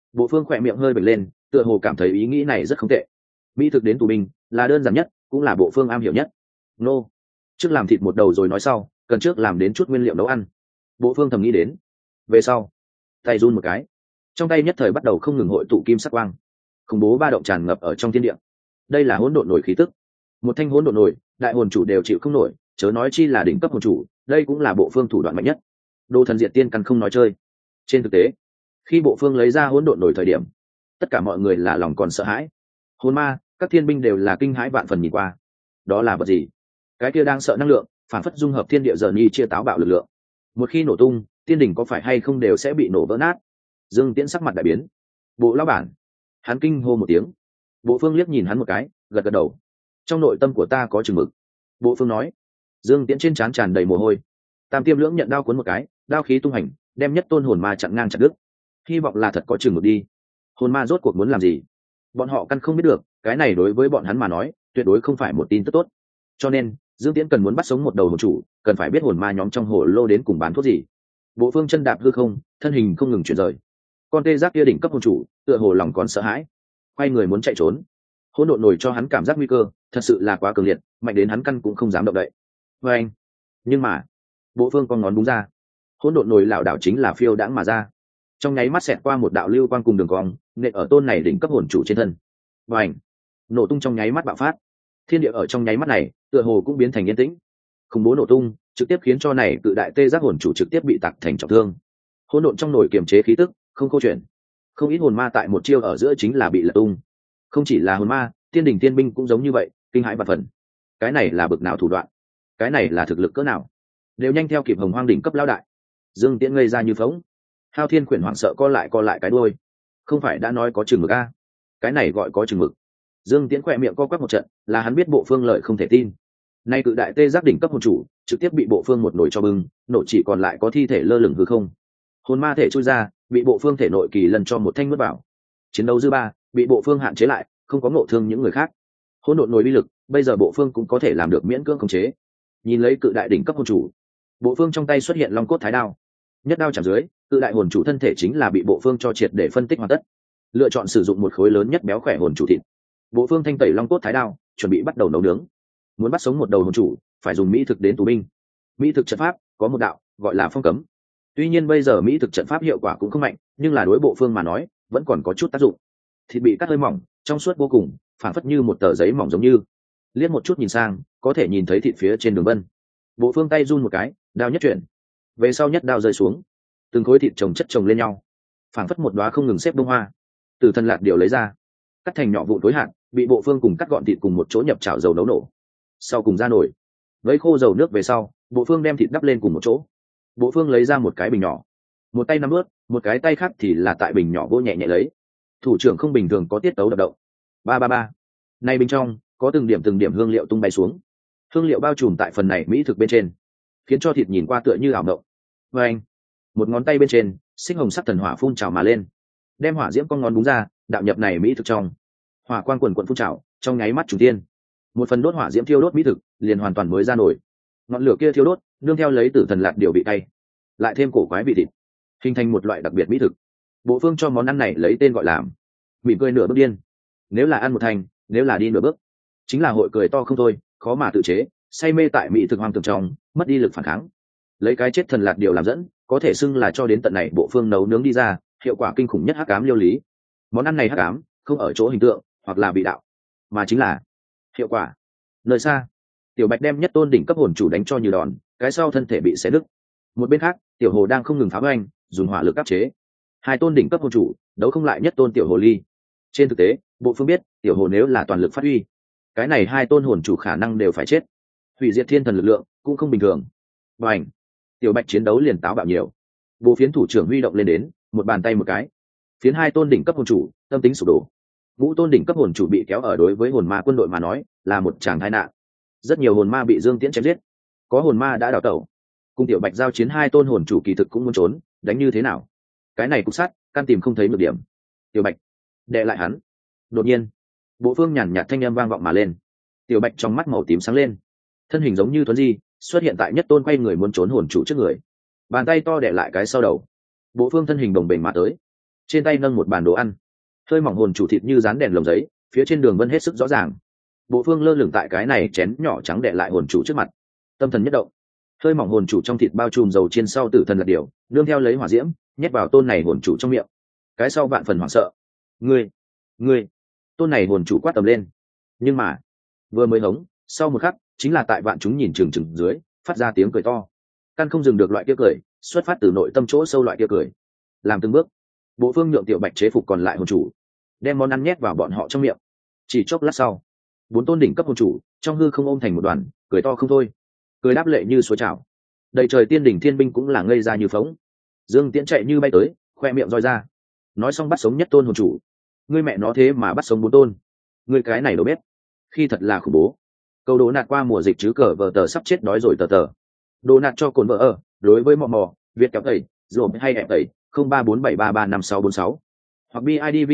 Bộ phương khỏe miệng hơi bật lên, tựa hồ cảm thấy ý nghĩ này rất không tệ. Mỹ thực đến tù binh là đơn giản nhất, cũng là bộ phương am hiểu nhất. Nô, trước làm thịt một đầu rồi nói sau, cần trước làm đến chút nguyên liệu nấu ăn. Bộ phương thầm nghĩ đến. Về sau, tay run một cái, trong tay nhất thời bắt đầu không ngừng hội tụ kim sắc quang, khủng bố ba động tràn ngập ở trong thiên địa. Đây là hỗn độn nổi khí tức, một thanh hỗn độn nổi, đại hồn chủ đều chịu không nổi, chớ nói chi là đỉnh cấp hồn chủ, đây cũng là bộ phương thủ đoạn mạnh nhất. Đồ thần diệt tiên căn không nói chơi. Trên thực tế, khi bộ phương lấy ra hỗn độn nổi thời điểm, tất cả mọi người là lòng còn sợ hãi. Hồn ma, các thiên binh đều là kinh hãi vạn phần nhìn qua. Đó là vật gì? Cái kia đang sợ năng lượng, phản phất dung hợp thiên địa giờ nhi chia táo bạo lực lượng. Một khi nổ tung, tiên đỉnh có phải hay không đều sẽ bị nổ vỡ nát. Dương Tiễn sắc mặt đại biến. Bộ lão bản, hắn kinh hô một tiếng. Bộ phương liếc nhìn hắn một cái, gật gật đầu. Trong nội tâm của ta có chừng mực. Bộ phương nói. Dương Tiễn trên trán tràn đầy mồ hôi. Tam Tiêm Lưỡng nhận đao cuốn một cái, đao khí tung hành, đem nhất tôn hồn ma chặn ngang chặt đứt. Hy vọng là thật có chừng mực đi. Hồn ma rốt cuộc muốn làm gì? Bọn họ căn không biết được, cái này đối với bọn hắn mà nói, tuyệt đối không phải một tin tức tốt. Cho nên, Dương Tiễn cần muốn bắt sống một đầu hồn chủ, cần phải biết hồn ma nhóm trong hồ lô đến cùng bán thuốc gì. Bộ phương chân đạp hư không, thân hình không ngừng chuyển rời. Con tê giác kia đỉnh cấp hồn chủ, tựa hồ lòng còn sợ hãi, quay người muốn chạy trốn. Hỗn độn nổi cho hắn cảm giác nguy cơ, thật sự là quá cường liệt, mạnh đến hắn căn cũng không dám động đậy. Và anh, nhưng mà, bộ phương con ngón đúng ra, hỗn độn nổi lảo đảo chính là phiêu đãng mà ra, trong nháy mắt xẹt qua một đạo lưu quang cùng đường cong, nện ở tôn này đỉnh cấp hồn chủ trên thân. Và anh, nổ tung trong nháy mắt bạo phát, thiên địa ở trong nháy mắt này, tựa hồ cũng biến thành yên tĩnh. Khủng bố nổ tung, trực tiếp khiến cho này cự đại tê giác hồn chủ trực tiếp bị tạc thành trọng thương. Hỗn độn trong nổi kiềm chế khí tức, không câu chuyện. Không ít hồn ma tại một chiêu ở giữa chính là bị lật tung. Không chỉ là hồn ma, tiên đỉnh tiên binh cũng giống như vậy, kinh hãi vạn phần. Cái này là bực nào thủ đoạn? Cái này là thực lực cỡ nào? Đều nhanh theo kịp Hồng Hoang đỉnh cấp lão đại. Dương Tiễn ngây ra như phóng. Hao Thiên Khuyển hoảng sợ co lại cái đuôi. Không phải đã nói có chừng mực a? Cái này gọi có chừng mực. Dương Tiễn khỏe miệng co quắp một trận, là hắn biết bộ phương lợi không thể tin. Nay cự đại tê giác đỉnh cấp hồn chủ, trực tiếp bị bộ phương một nồi cho bưng, nổ chỉ còn lại có thi thể lơ lửng hư không. Hồn ma thể chui ra, bị bộ phương thể nội kỳ lần cho một thanh nuốt vào. Chiến đấu dư ba, bị bộ phương hạn chế lại, không có ngộ thương những người khác. Hỗn độn nồi uy lực, bây giờ bộ phương cũng có thể làm được miễn cưỡng khống chế. Nhìn lấy cự đại đỉnh cấp hồn chủ, bộ phương trong tay xuất hiện long cốt thái đao, nhất đao chạm dưới, cự đại hồn chủ thân thể chính là bị bộ phương cho triệt để phân tích hoàn tất. Lựa chọn sử dụng một khối lớn nhất béo khỏe hồn chủ thịt. Bộ phương thanh tẩy long cốt thái đao, chuẩn bị bắt đầu nấu nướng. Muốn bắt sống một đầu hồn chủ, phải dùng mỹ thực đến tù binh. Mỹ thực trận pháp có một đạo gọi là phong cấm. Tuy nhiên bây giờ mỹ thực trận pháp hiệu quả cũng không mạnh, nhưng là đối bộ phương mà nói, vẫn còn có chút tác dụng. Thịt bị cắt hơi mỏng, trong suốt vô cùng, phản phất như một tờ giấy mỏng giống như. Liếc một chút nhìn sang, có thể nhìn thấy thịt phía trên đường vân. Bộ phương tay run một cái, đao nhất chuyển, về sau nhất đao rơi xuống, từng khối thịt chồng chất chồng lên nhau, phản phất một đóa không ngừng xếp bông hoa. Từ thân lạt điều lấy ra, cắt thành nhỏ vụn tối hạn, bị bộ phương cùng cắt gọn thịt cùng một chỗ nhập chảo dầu nấu nổ. Sau cùng ra nổi, vấy khô dầu nước về sau, bộ phương đem thịt đắp lên cùng một chỗ. Bộ phương lấy ra một cái bình nhỏ, một tay nắm ướt, một cái tay khác thì là tại bình nhỏ vô nhẹ nhẹ lấy. Thủ trưởng không bình thường có tiết tấu đập động. Ba ba ba. Này bên trong có từng điểm hương liệu tung bay xuống. Hương liệu bao trùm tại phần này mỹ thực bên trên, khiến cho thịt nhìn qua tựa như ảo động. Và anh, một ngón tay bên trên, xích hồng sắc thần hỏa phun trào mà lên, đem hỏa diễm con ngón đúng ra, đạo nhập này mỹ thực trong. Hỏa quang quần quần phun trào, trong nháy mắt trùng tiên. Một phần đốt hỏa diễm thiêu đốt mỹ thực, liền hoàn toàn mới ra nổi. Ngọn lửa kia thiêu đốt, nương theo lấy tử thần lạt điều bị cay, lại thêm cổ quái vị thịt, hình thành một loại đặc biệt mỹ thực. Bộ phương cho món ăn này lấy tên gọi là mỉm cười nửa bước điên. Nếu là ăn một thành, nếu là đi nửa bước, chính là hội cười to không thôi, khó mà tự chế, say mê tại mỹ thực hoang tưởng trong, mất đi lực phản kháng. Lấy cái chết thần lạt điều làm dẫn, có thể xưng là cho đến tận này bộ phương nấu nướng đi ra, hiệu quả kinh khủng nhất hắc ám liêu lý. Món ăn này hắc ám, không ở chỗ hình tượng hoặc là vị đạo, mà chính là hiệu quả. Nơi xa, Tiểu Bạch đem nhất tôn đỉnh cấp hồn chủ đánh cho như đòn, cái sau thân thể bị xé đứt. Một bên khác, Tiểu Hồ đang không ngừng phá oanh, dùng hỏa lực áp chế. Hai tôn đỉnh cấp hồn chủ, đấu không lại nhất tôn Tiểu Hồ ly. Trên thực tế, bộ phương biết, Tiểu Hồ nếu là toàn lực phát huy, cái này hai tôn hồn chủ khả năng đều phải chết. Hủy diệt thiên thần lực lượng cũng không bình thường. Bành! Tiểu Bạch chiến đấu liền táo bạo nhiều. Bộ phiến thủ trưởng huy động lên đến, một bàn tay một cái. Phiến hai tôn đỉnh cấp hồn chủ, tâm tính sụp đổ. Ngũ tôn đỉnh cấp hồn chủ bị kéo ở, đối với hồn ma quân đội mà nói, là một tràng tai nạn. Rất nhiều hồn ma bị Dương Tiễn chém giết, có hồn ma đã đào tẩu. Cùng Tiểu Bạch giao chiến hai tôn hồn chủ kỳ thực cũng muốn trốn, đánh như thế nào? Cái này cục sắt, căn tìm không thấy được điểm. Tiểu Bạch, đè lại hắn. Đột nhiên, bộ phương nhàn nhạt thanh âm vang vọng mà lên. Tiểu Bạch trong mắt màu tím sáng lên, thân hình giống như thuấn di, xuất hiện tại nhất tôn quay người muốn trốn hồn chủ trước người. Bàn tay to đè lại cái sau đầu. Bộ phương thân hình đồng bền mà tới, trên tay nâng một bàn đồ ăn, hơi mỏng hồn chủ thịt như dán đèn lồng giấy, phía trên đường vân hết sức rõ ràng. Bộ Phương lơ lửng tại cái này chén nhỏ trắng đệ lại hồn chủ trước mặt, tâm thần nhất động, hơi mỏng hồn chủ trong thịt bao trùm dầu chiên sau tử thần lật điều, nương theo lấy hỏa diễm nhét vào tôn này hồn chủ trong miệng. Cái sau vạn phần hoảng sợ. Ngươi tôn này hồn chủ quát tầm lên, nhưng mà vừa mới hống, sau một khắc chính là tại vạn chúng nhìn chừng chừng dưới phát ra tiếng cười to, căn không dừng được loại kia cười, xuất phát từ nội tâm chỗ sâu loại kia cười. Làm từng bước, Bộ Phương nhượng Tiểu Bạch chế phục còn lại hồn chủ, đem món ăn nhét vào bọn họ trong miệng. Chỉ chốc lát sau, 4 tôn đỉnh cấp hồn chủ trong hư không ôm thành một đoàn, cười to không thôi, cười đáp lệ như suối trào. Đầy trời tiên đỉnh thiên binh cũng là ngây ra như phóng. Dương Tiễn chạy như bay tới, khoe miệng roi ra, nói xong bắt sống nhất tôn hồn chủ. Ngươi mẹ nó thế mà bắt sống 4 tôn, ngươi cái này đâu biết, khi thật là khủng bố. Câu đố nạt qua mùa dịch chứ cờ vờ tờ sắp chết đói rồi tờ tờ. Đồ nạt cho cồn vợ ở, đối với mò mò, Việt kéo tẩy, dồn hay ẹp tẩy, 0347335646. Hoặc BIDV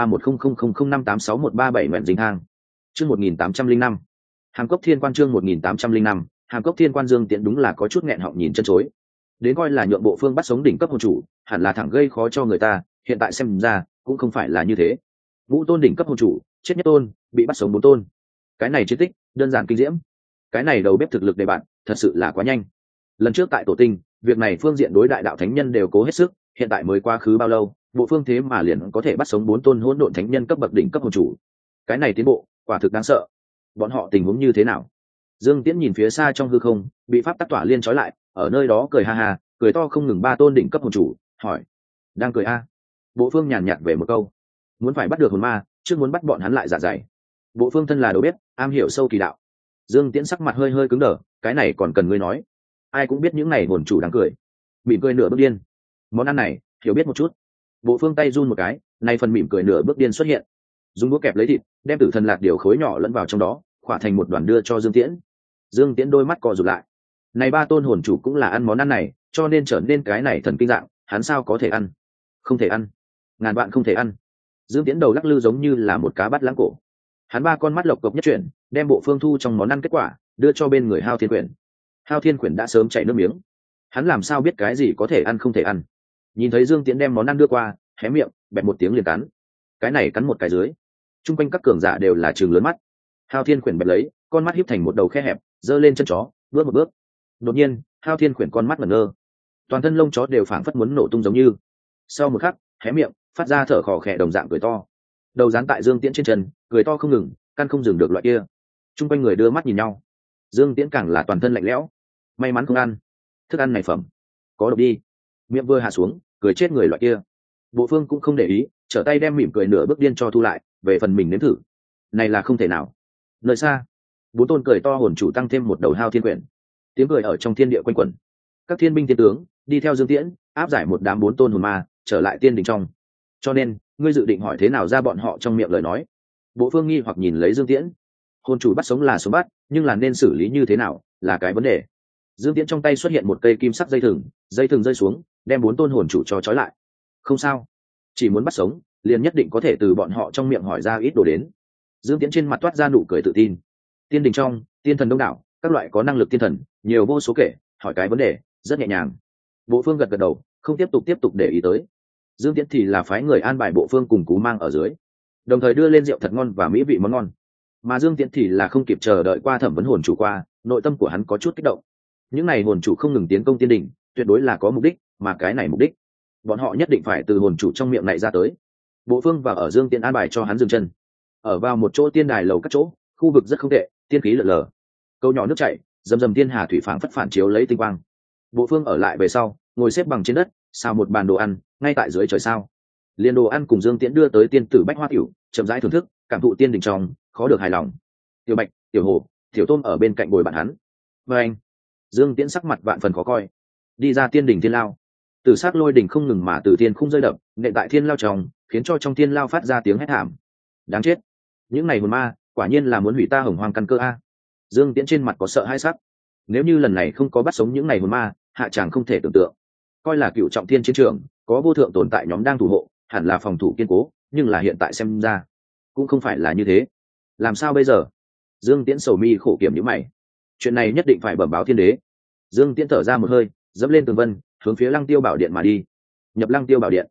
513000058613 nguyện dính hang. Chương 1805. Hàm Cốc Thiên Quan chương 1805, Hàm Cốc Thiên Quan. Dương Tiễn đúng là có chút nghẹn họng nhìn chân chối. Đến coi là nhượng Bộ Phương bắt sống đỉnh cấp hồn chủ, hẳn là thẳng gây khó cho người ta, hiện tại xem ra cũng không phải là như thế. Ngũ tôn đỉnh cấp hồn chủ, chết nhất tôn, bị bắt sống 4 tôn. Cái này chiến tích đơn giản kinh diễm. Cái này đầu bếp thực lực để bạn, thật sự là quá nhanh. Lần trước tại Tổ Tinh, việc này phương diện đối đại đạo thánh nhân đều cố hết sức, hiện tại mới quá khứ bao lâu, Bộ Phương thế mà liền có thể bắt sống 4 tôn hỗn độn thánh nhân cấp bậc đỉnh cấp hồn chủ. Cái này tiến bộ, quả thực đáng sợ. Bọn họ tình huống như thế nào? Dương Tiễn nhìn phía xa trong hư không, bị pháp tắc tỏa liên trói lại, ở nơi đó cười ha ha, cười to không ngừng. 3 tôn đỉnh cấp hồn chủ, hỏi: đang cười a? Bộ Phương nhàn nhạt về một câu: muốn phải bắt được hồn ma, trước muốn bắt bọn hắn lại giả dày. Bộ Phương thân là đầu bếp, am hiểu sâu kỳ đạo. Dương Tiễn sắc mặt hơi hơi cứng đờ, cái này còn cần ngươi nói, ai cũng biết những này hồn chủ đang cười. Mỉm cười nửa bước điên, món ăn này hiểu biết một chút. Bộ Phương tay run một cái, nay phần mỉm cười nửa bước điên xuất hiện, dùng đũa kẹp lấy thịt, đem tử thần lạc điều khối nhỏ lẫn vào trong đó, khỏa thành một đoàn đưa cho Dương Tiễn. Dương Tiễn đôi mắt co rụt lại, này 3 tôn hồn chủ cũng là ăn món ăn này, cho nên trở nên cái này thần kinh dạng, hắn sao có thể ăn? Không thể ăn, ngàn vạn không thể ăn. Dương Tiễn đầu lắc lư giống như là một cá bắt lãng cổ, hắn 3 con mắt lộc cộc nhất chuyển, đem Bộ Phương thu trong món ăn kết quả đưa cho bên người Hao Thiên Quyển. Hao Thiên Quyển đã sớm chảy nước miếng, hắn làm sao biết cái gì có thể ăn không thể ăn. Nhìn thấy Dương Tiễn đem món ăn đưa qua, hé miệng bẹp một tiếng liền cắn, cái này cắn một cái dưới, chung quanh các cường giả đều là trường lớn mắt. Hao Thiên Quyển bẹp lấy, con mắt híp thành một đầu khe hẹp, giơ lên chân chó, bước một bước. Đột nhiên, Hao Thiên Quyển con mắt ngẩn ngơ, toàn thân lông chó đều phảng phất muốn nổ tung giống như. Sau một khắc, hé miệng, phát ra thở khò khè đồng dạng cười to, đầu dán tại Dương Tiễn trên chân, cười to không ngừng, căn không dừng được loại kia. Chung quanh người đưa mắt nhìn nhau, Dương Tiễn càng là toàn thân lạnh lẽo. May mắn không ăn, thức ăn này phẩm có độc đi. Miệng vừa hạ xuống, cười chết người loại kia. Bộ Phương cũng không để ý, trở tay đem mỉm cười nửa bước điên cho thu lại, về phần mình nếm thử. Này là không thể nào. Nơi xa, 4 tôn cười to hồn chủ tăng thêm một đầu Hao Thiên Quyển, tiếng cười ở trong thiên địa quanh quẩn. Các thiên binh thiên tướng đi theo Dương Tiễn, áp giải một đám 4 tôn hồn ma trở lại tiên đình trong. Cho nên, ngươi dự định hỏi thế nào ra bọn họ trong miệng lời nói? Bộ Phương nghi hoặc nhìn lấy Dương Tiễn. Hồn chủ bắt sống là sống bắt, nhưng là nên xử lý như thế nào là cái vấn đề. Dương Tiễn trong tay xuất hiện một cây kim sắc dây thừng rơi xuống, đem 4 tôn hồn chủ cho trói lại. Không sao, chỉ muốn bắt sống, liền nhất định có thể từ bọn họ trong miệng hỏi ra ít đồ đến. Dương Tiễn trên mặt toát ra nụ cười tự tin. Tiên đình trong, tiên thần đông đảo, các loại có năng lực tiên thần nhiều vô số kể, hỏi cái vấn đề rất nhẹ nhàng. Bộ Phương gật gật đầu, không tiếp tục để ý tới. Dương Tiễn thì là phái người an bài Bộ Phương cùng Cú Mang ở dưới, đồng thời đưa lên rượu thật ngon và mỹ vị món ngon. Mà Dương Tiễn thì là không kịp chờ đợi qua thẩm vấn hồn chủ qua, nội tâm của hắn có chút kích động. Những này hồn chủ không ngừng tiến công tiên đình, tuyệt đối là có mục đích, mà cái này mục đích, bọn họ nhất định phải từ hồn chủ trong miệng này ra tới. Bộ Phương và ở Dương Tiễn an bài cho hắn dừng chân, ở vào một chỗ tiên đài lầu các chỗ, khu vực rất không tệ, tiên khí lờ lờ, câu nhỏ nước chảy, rầm rầm tiên hà thủy phảng phất phản chiếu lấy tinh quang. Bộ Phương ở lại về sau, ngồi xếp bằng trên đất, xào một bàn đồ ăn, ngay tại dưới trời sao. Liên đồ ăn cùng Dương Tiễn đưa tới tiên tử bách hoa tiểu, chậm rãi thưởng thức, cảm thụ tiên đình trong, khó được hài lòng. Tiểu Bạch, Tiểu Hồ, Tiểu Tôm ở bên cạnh bồi bạn hắn. Và anh, Dương Tiễn sắc mặt vạn phần khó coi, đi ra tiên đình thiên lao, từ sát lôi đỉnh không ngừng mà từ thiên khung rơi đập, nện tại thiên lao trong, khiến cho trong thiên lao phát ra tiếng hét thảm. Đáng chết, những này hồn ma, quả nhiên là muốn hủy ta Hồng Hoang căn cơ a. Dương Tiễn trên mặt có sợ hãi sắc. Nếu như lần này không có bắt sống những này hồn ma, hạ tràng không thể tưởng tượng. Coi là cựu trọng thiên chiến trường, có vô thượng tồn tại nhóm đang thủ hộ, hẳn là phòng thủ kiên cố, nhưng là hiện tại xem ra, cũng không phải là như thế. Làm sao bây giờ? Dương Tiễn sầu mi khổ kiểm nhíu mày. Chuyện này nhất định phải bẩm báo thiên đế. Dương Tiễn thở ra một hơi, dẫm lên tường vân, hướng phía Lăng Tiêu Bảo Điện mà đi. Nhập Lăng Tiêu Bảo Điện,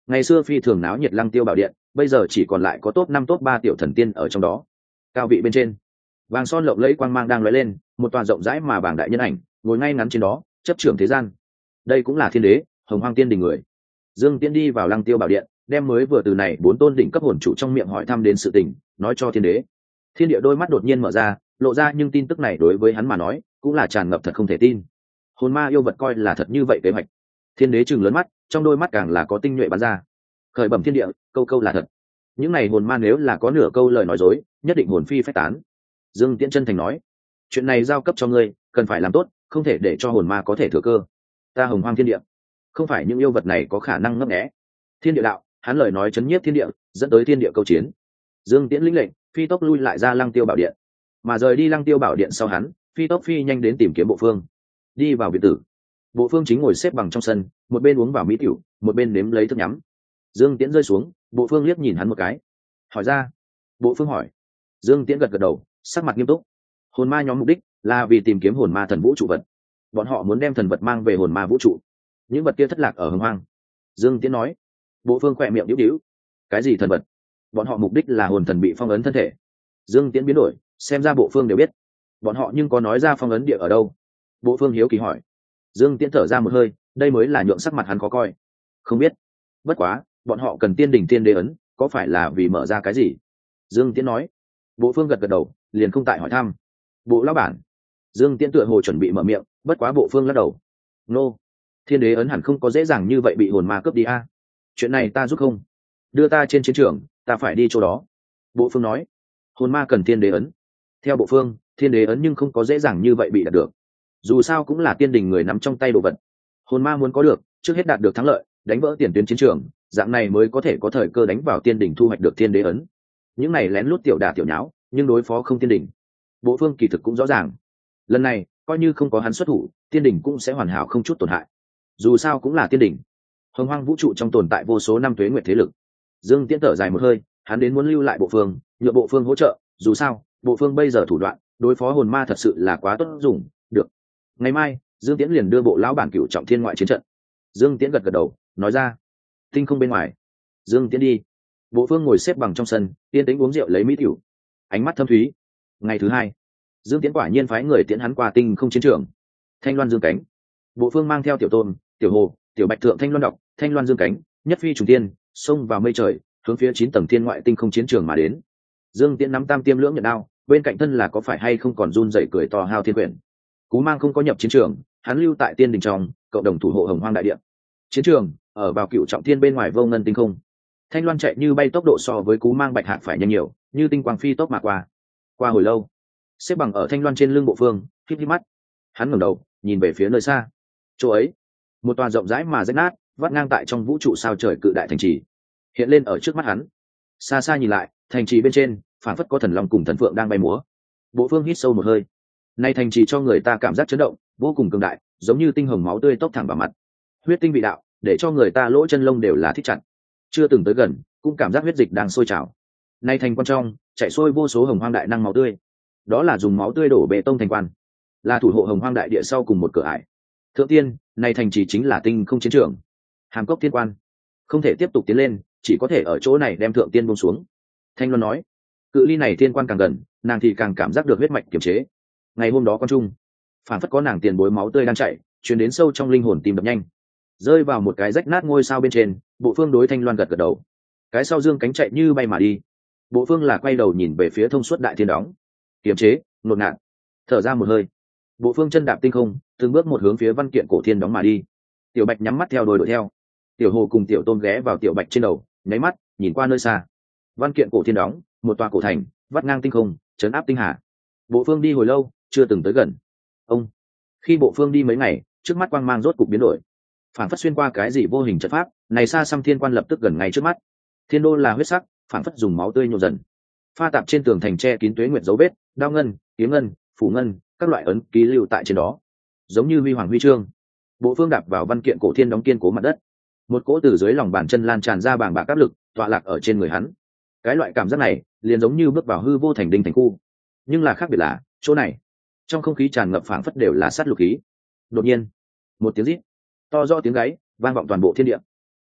Ngày xưa phi thường náo nhiệt Lăng Tiêu Bảo Điện, bây giờ chỉ còn lại có top 5 top 3 tiểu thần tiên ở trong đó. Cao vị bên trên, vàng son lộng lẫy quang mang đang lóe lên, một tòa rộng rãi mà bảng đại nhân ảnh ngồi ngay ngắn trên đó, chấp trưởng thế gian. Đây cũng là thiên đế, Hồng Hoang Tiên Đình người. Dương Tiễn đi vào Lăng Tiêu Bảo Điện, đem mới vừa từ này 4 tôn đỉnh cấp hồn chủ trong miệng hỏi thăm đến sự tình, nói cho thiên đế. Thiên địa đôi mắt đột nhiên mở ra, lộ ra, nhưng tin tức này đối với hắn mà nói cũng là tràn ngập thật không thể tin. Hồn ma yêu vật coi là thật như vậy kế hoạch. Thiên đế trừng lớn mắt, trong đôi mắt càng là có tinh nhuệ bắn ra. Khởi bẩm thiên địa, câu câu là thật. Những này hồn ma nếu là có nửa câu lời nói dối, nhất định hồn phi phách tán. Dương Tiễn chân thành nói, chuyện này giao cấp cho ngươi, cần phải làm tốt, không thể để cho hồn ma có thể thừa cơ. Ta Hồng Hoang thiên địa, không phải những yêu vật này có khả năng ngấp nghé. Thiên địa đạo, hắn lời nói chấn nhiếp thiên địa, dẫn tới thiên địa câu chiến. Dương Tiễn lĩnh lệnh, phi tốc lui lại ra Lăng Tiêu Bảo Điện, mà rời đi Lăng Tiêu Bảo Điện sau hắn, phi tốc phi nhanh đến tìm kiếm Bộ Phương. Đi vào biệt tử, Bộ Phương chính ngồi xếp bằng trong sân, một bên uống vào mỹ tiểu, một bên nếm lấy thức nhắm. Dương Tiễn rơi xuống, Bộ Phương liếc nhìn hắn một cái, hỏi ra. Bộ Phương hỏi. Dương Tiễn gật gật đầu, sắc mặt nghiêm túc. Hồn ma nhóm mục đích là vì tìm kiếm hồn ma thần vũ trụ vật, bọn họ muốn đem thần vật mang về hồn ma vũ trụ, những vật kia thất lạc ở Hồng Hoang. Dương Tiễn nói. Bộ Phương khỏe miệng điếu điếu. Cái gì thần vật? Bọn họ mục đích là hồn thần bị phong ấn thân thể. Dương Tiễn biến đổi, xem ra Bộ Phương đều biết. Bọn họ nhưng có nói ra phong ấn địa ở đâu? Bộ Phương hiếu kỳ hỏi. Dương Tiễn thở ra một hơi, đây mới là nhượng sắc mặt hắn khó coi. Không biết. Bất quá, bọn họ cần tiên đỉnh tiên đế ấn, có phải là vì mở ra cái gì? Dương Tiễn nói. Bộ Phương gật gật đầu, liền không tại hỏi thăm. Bộ lão bản. Dương Tiễn tựa hồ chuẩn bị mở miệng, bất quá Bộ Phương lắc đầu. Nô, thiên đế ấn hẳn không có dễ dàng như vậy bị hồn ma cướp đi a. Chuyện này ta giúp không? Đưa ta trên chiến trường, ta phải đi chỗ đó. Bộ Phương nói. Hồn ma cần thiên đế ấn. Theo Bộ Phương, thiên đế ấn nhưng không có dễ dàng như vậy bị đạt được. Dù sao cũng là tiên đình người nắm trong tay đồ vật. Hồn ma muốn có được, trước hết đạt được thắng lợi, đánh vỡ tiền tuyến chiến trường, dạng này mới có thể có thời cơ đánh vào tiên đình thu hoạch được thiên đế ấn. Những này lén lút tiểu đả tiểu nháo, nhưng đối phó không tiên đình. Bộ Phương kỳ thực cũng rõ ràng, lần này coi như không có hắn xuất thủ, tiên đình cũng sẽ hoàn hảo không chút tổn hại. Dù sao cũng là tiên đình. Hồng Hoang vũ trụ trong tồn tại vô số năm tuế nguyệt thế lực. Dương Tiễn thở dài một hơi, hắn đến muốn lưu lại Bộ Phương, nhờ Bộ Phương hỗ trợ, dù sao Bộ Phương bây giờ thủ đoạn đối phó hồn ma thật sự là quá tốt dùng. Được, ngày mai Dương Tiễn liền đưa bộ lão bản cửu trọng thiên ngoại chiến trận. Dương Tiễn gật gật đầu, nói ra. Tinh không bên ngoài, Dương Tiễn đi. Bộ Phương ngồi xếp bằng trong sân, yên tĩnh uống rượu lấy mỹ tiểu, ánh mắt thâm thúy. Ngày thứ hai, Dương Tiễn quả nhiên phái người tiễn hắn qua tinh không chiến trường. Thanh loan dương cánh. Bộ Phương mang theo Tiểu Tôn, Tiểu Hồ, Tiểu Bạch thượng thanh loan độc, thanh loan dương cánh, nhất phi trùng tiên, xông vào mây trời, hướng phía 9 tầng thiên ngoại tinh không chiến trường mà đến. Dương Tiễn nắm tam tiêm lưỡng nhận đao, bên cạnh thân là có phải hay không còn run rẩy cười to hao thiên quyển. Cú Mang không có nhập chiến trường, hắn lưu tại tiên đình trong, cộng đồng thủ hộ Hồng Hoang đại địa. Chiến trường ở vào cựu trọng thiên bên ngoài vô ngân tinh không. Thanh loan chạy như bay, tốc độ so với Cú Mang Bạch Hạc phải nhanh nhiều, như tinh quang phi tốc mà qua. Qua hồi lâu, xếp bằng ở thanh loan trên lưng Bộ Phương, híp híp mắt, hắn ngẩng đầu nhìn về phía nơi xa. Chỗ ấy, một tòa rộng rãi mà rách nát, vắt ngang tại trong vũ trụ sao trời cự đại thành trì hiện lên ở trước mắt hắn. Xa xa nhìn lại, thành trì bên trên phản phất có thần long cùng thần phượng đang bay múa. Bộ Phương hít sâu một hơi. Nay thành trì cho người ta cảm giác chấn động, vô cùng cường đại, giống như tinh hồng máu tươi tốc thẳng vào mặt. Huyết tinh vị đạo, để cho người ta lỗ chân lông đều là thích chặt. Chưa từng tới gần, cũng cảm giác huyết dịch đang sôi trào. Nay thành quan trong, chảy xuôi vô số Hồng Hoang đại năng máu tươi. Đó là dùng máu tươi đổ bê tông thành quan, là thủ hộ Hồng Hoang đại địa sau cùng một cửa ải. Thượng tiên, nay thành trì chính là tinh không chiến trường, Hàm Cốc thiên quan. Không thể tiếp tục tiến lên, chỉ có thể ở chỗ này đem thượng tiên buông xuống. Thanh Loan nói. Cự ly này thiên quan càng gần, nàng thì càng cảm giác được huyết mạch kiềm chế. Ngày hôm đó quan trung, phản phất có nàng tiền bối máu tươi đang chảy, truyền đến sâu trong linh hồn, tim đập nhanh, rơi vào một cái rách nát ngôi sao bên trên. Bộ Phương đối Thanh Loan gật gật đầu, cái sau dương cánh chạy như bay mà đi. Bộ Phương là quay đầu nhìn về phía thông suốt đại thiên đóng, kiềm chế, ngột ngạt, thở ra một hơi. Bộ Phương chân đạp tinh không, từng bước một hướng phía văn kiện cổ thiên đóng mà đi. Tiểu Bạch nhắm mắt theo đuổi theo. Tiểu Hồ cùng Tiểu Tôn ghé vào Tiểu Bạch trên đầu, nháy mắt nhìn qua nơi xa. Văn kiện cổ thiên đóng, một tòa cổ thành, vắt ngang tinh không, trấn áp tinh hà. Bộ Phương đi hồi lâu, chưa từng tới gần. Ông, khi Bộ Phương đi mấy ngày, trước mắt quang mang rốt cục biến đổi, phản phất xuyên qua cái gì vô hình trận pháp, này xa xăm thiên quan lập tức gần ngay trước mắt. Thiên đô là huyết sắc, phản phất dùng máu tươi nhộn dần, pha tạp trên tường thành che kín tuế nguyệt dấu vết, đao ngân, kiếm ngân, phủ ngân, các loại ấn ký lưu tại trên đó, giống như huy hoàng huy chương. Bộ Phương đạp vào văn kiện cổ thiên đóng kiên cố mặt đất, một cỗ từ dưới lòng bàn chân lan tràn ra bàng bạc áp lực, tọa lạc ở trên người hắn. Cái loại cảm giác này liền giống như bước vào hư vô thành đinh thành khu, nhưng là khác biệt là chỗ này trong không khí tràn ngập phảng phất đều là sát lục khí. Đột nhiên, một tiếng rít to do tiếng gáy vang vọng toàn bộ thiên địa.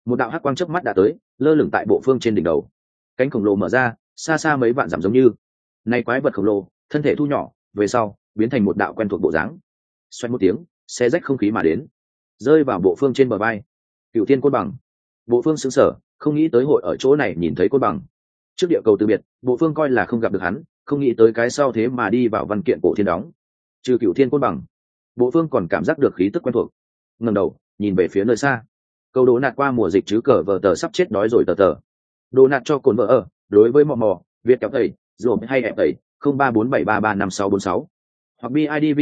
một đạo hắc quang chớp mắt đã tới, lơ lửng tại bộ phương trên đỉnh đầu. Cánh khổng lồ mở ra, xa xa mấy vạn dặm giống như. Này quái vật khổng lồ, thân thể thu nhỏ, về sau biến thành một đạo quen thuộc bộ dáng. Xoẹt một tiếng, xé rách không khí mà đến, rơi vào bộ phương trên bờ vai. Cựu Thiên Côn Bằng. Bộ phương sững sờ, không nghĩ tới hội ở chỗ này nhìn thấy Côn Bằng. Trước địa cầu từ biệt, bộ phương coi là không gặp được hắn, không nghĩ tới cái sau thế mà đi vào văn kiện cổ thiên đóng. Trừ Cựu Thiên Côn Bằng, bộ phương còn cảm giác được khí tức quen thuộc. Ngẩng đầu nhìn về phía nơi xa. Câu đố nạt qua mùa dịch chứ cờ vờ tờ sắp chết đói rồi tờ tờ. Đồ nạt cho cồn vợ ở, đối với mò mò, Việt kéo tẩy, rồi hay ép tẩy, 0347335646. Hoặc BIDV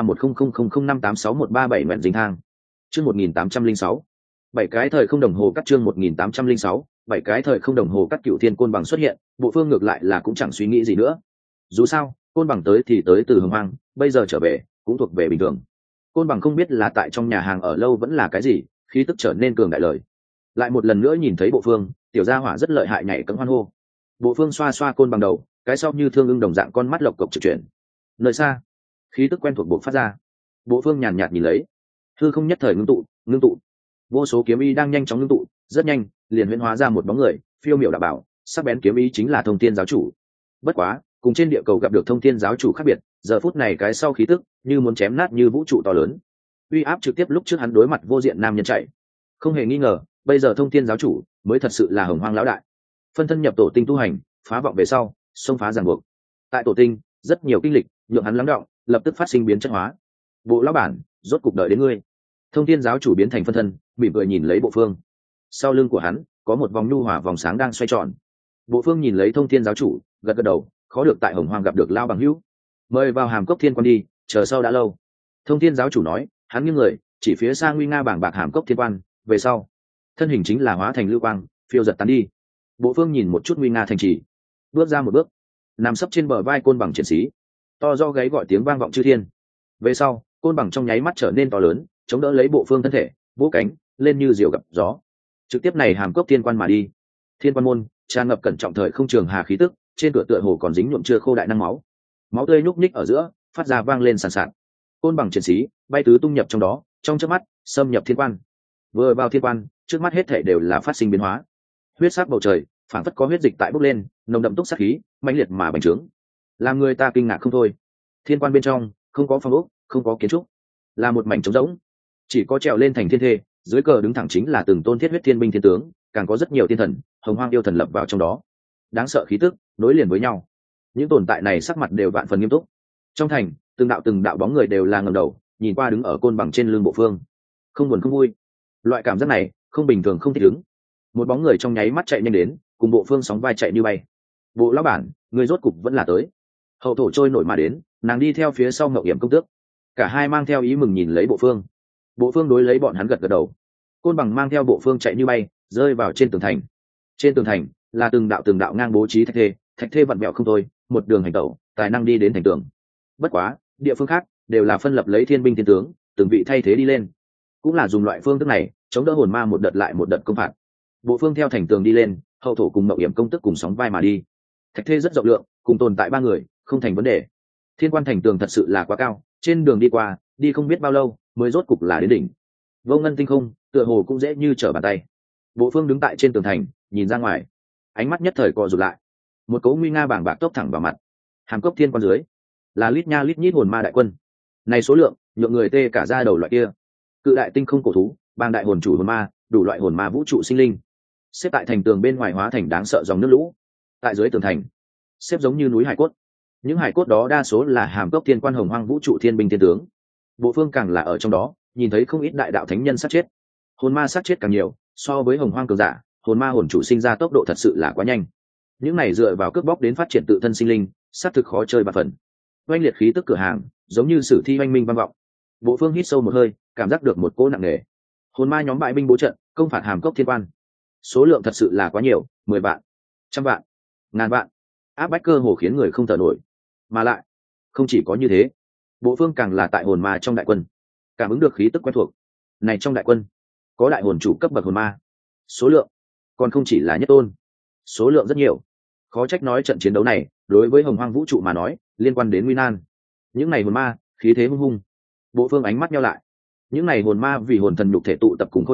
51310000586137 nguyện dính thang. Chương 1806. Bảy cái thời không đồng hồ cắt chương 1806, bảy cái thời không đồng hồ cắt. Cựu Thiên Côn Bằng xuất hiện, bộ phương ngược lại là cũng chẳng suy nghĩ gì nữa. Dù sao, Côn Bằng tới thì tới từ Hồng Hoang, bây giờ trở về, cũng thuộc về bình thường. Côn Bằng không biết là tại trong nhà hàng ở lâu vẫn là cái gì, khí tức trở nên cường đại lời. Lại một lần nữa nhìn thấy bộ phương, tiểu gia hỏa rất lợi hại nhảy cẫng hoan hô. Bộ phương xoa xoa Côn Bằng đầu, cái sau như thương ưng đồng dạng con mắt lộc cộc trực chuyển. Nơi xa, khí tức quen thuộc bộ phát ra. Bộ phương nhàn nhạt nhìn lấy, hư không nhất thời ngưng tụ, vô số kiếm ý đang nhanh chóng ngưng tụ, rất nhanh liền huyễn hóa ra một bóng người phiêu miểu đạo bảo, sắc bén kiếm ý chính là Thông Thiên giáo chủ. Bất quá cùng trên địa cầu gặp được Thông Thiên giáo chủ khác biệt, giờ phút này cái sau khí tức như muốn chém nát như vũ trụ to lớn, uy áp trực tiếp lúc trước hắn đối mặt vô diện nam nhân chạy. Không hề nghi ngờ, bây giờ Thông Thiên giáo chủ mới thật sự là Hồng Hoang lão đại. Phân thân nhập tổ tinh tu hành, phá vọng về sau xông phá ràng buộc. Tại tổ tinh rất nhiều kinh lịch nhượng hắn lắng đọng, lập tức phát sinh biến chất hóa. Bộ lão bản, rốt cục đợi đến ngươi. Thông Thiên giáo chủ biến thành phân thân, mỉm cười nhìn lấy bộ phương. Sau lưng của hắn có một vòng nhu hòa vòng sáng đang xoay tròn. Bộ phương nhìn lấy Thông Thiên giáo chủ, gật gật đầu, khó được tại Hồng Hoang gặp được lao bằng hữu, mời vào Hàm Cốc Thiên Quan đi, chờ sau đã lâu. Thông Thiên giáo chủ nói, hắn nghiêng người chỉ phía xa nguy nga bảng bạc Hàm Cốc Thiên Quan, về sau thân hình chính là hóa thành lưu quang phiêu giật tán đi. Bộ phương nhìn một chút nguy nga thành trì, bước ra một bước, nằm sấp trên bờ vai Côn Bằng triển sĩ, to do gáy gọi tiếng vang vọng chư thiên. Về sau Côn Bằng trong nháy mắt trở nên to lớn, chống đỡ lấy bộ phương thân thể, vỗ cánh lên như diều gặp gió, trực tiếp này Hàm Cốc Thiên Quan mà đi. Thiên Quan môn tràn ngập cẩn trọng thời không trường hà khí tức, trên cửa tựa hồ còn dính nhuộm chưa khô đại năng máu, máu tươi nhúc nhích ở giữa phát ra vang lên sàn sạt. Côn Bằng triển sĩ bay tứ tung nhập trong đó, trong chớp mắt xâm nhập thiên quan. Vừa vào thiên quan, trước mắt hết thảy đều là phát sinh biến hóa. Huyết sắc bầu trời phảng phất có huyết dịch tại bốc lên, nồng đậm túc sát khí mãnh liệt mà bành trướng, làm người ta kinh ngạc không thôi. Thiên quan bên trong không có phong ốc, không có kiến trúc, là một mảnh trống rỗng, chỉ có trèo lên thành thiên thê, dưới cờ đứng thẳng chính là từng tôn thiết huyết thiên binh thiên tướng, càng có rất nhiều thiên thần, Hồng Hoang yêu thần lập vào trong đó. Đáng sợ khí tức nối liền với nhau, những tồn tại này sắc mặt đều vạn phần nghiêm túc. Trong thành từng đạo bóng người đều là ngẩng đầu nhìn qua đứng ở Côn Bằng trên lưng bộ phương, không buồn không vui. Loại cảm giác này không bình thường, không thích ứng. Một bóng người trong nháy mắt chạy nhanh đến, cùng bộ phương sóng vai chạy như bay. Bộ lão bản, người rốt cục vẫn là tới. Hậu thổ trôi nổi mà đến, nàng đi theo phía sau Ngậu Hiểm công tước, cả hai mang theo ý mừng nhìn lấy bộ phương. Bộ phương đối lấy bọn hắn gật gật đầu. Côn Bằng mang theo bộ phương chạy như bay, rơi vào trên tường thành. Trên tường thành là từng đạo ngang bố trí thạch thê vặn vẹo không thôi, một đường hành tẩu tài năng đi đến thành tường. Bất quá địa phương khác đều là phân lập lấy thiên binh thiên tướng, từng vị thay thế đi lên, cũng là dùng loại phương thức này chống đỡ hồn ma một đợt lại một đợt công phạt. Bộ phương theo thành tường đi lên, hậu thổ cùng Mậu Hiểm công tức cùng sóng vai mà đi. Thạch thê rất rộng lượng, cùng tồn tại ba người không thành vấn đề. Thiên quan thành tường thật sự là quá cao, trên đường đi qua đi không biết bao lâu mới rốt cục là đến đỉnh. Vô ngân tinh không tựa hồ cũng dễ như trở bàn tay. Bộ phương đứng tại trên tường thành nhìn ra ngoài, ánh mắt nhất thời co rụt lại. Một cấu nguy nga bảng bạc tốc thẳng vào mặt. Hàm Cốc Thiên Quan dưới là lít nha lít nhít hồn ma đại quân, này số lượng nhượng người tê cả da đầu loại kia. Cự đại tinh không cổ thú, bang đại hồn chủ hồn ma, đủ loại hồn ma vũ trụ sinh linh, xếp tại thành tường bên ngoài hóa thành đáng sợ dòng nước lũ. Tại dưới tường thành xếp giống như núi hải cốt, những hải cốt đó đa số là Hàm Cốc Thiên Quan Hồng Hoang vũ trụ thiên binh thiên tướng. Bộ phương càng là ở trong đó nhìn thấy không ít đại đạo thánh nhân sát chết, hồn ma sát chết càng nhiều. So với Hồng Hoang cường giả, hồn ma hồn chủ sinh ra tốc độ thật sự là quá nhanh. Những này dựa vào cướp bóc đến phát triển tự thân sinh linh, sát thực khó chơi bạt phần. Oanh liệt khí tức cửa hàng giống như sử thi oanh minh vang vọng. Bộ phương hít sâu một hơi, cảm giác được một cỗ nặng nề. Hồn ma nhóm bại binh bố trận công phạt Hàm Cốc Thiên Quan, số lượng thật sự là quá nhiều, 10 vạn, trăm vạn, ngàn vạn, áp bách cơ hồ khiến người không thở nổi. Mà lại không chỉ có như thế, bộ phương càng là tại hồn ma trong đại quân cảm ứng được khí tức quen thuộc. Này trong đại quân có đại hồn chủ cấp bậc hồn ma, số lượng còn không chỉ là nhất tôn, số lượng rất nhiều. Khó trách nói trận chiến đấu này đối với Hồng Hoang vũ trụ mà nói liên quan đến nguy nan. Những này hồn ma khí thế hung hung. Bộ phương ánh mắt nhau lại, những này hồn ma vì hồn thần nhục thể tụ tập cùng khôi phục,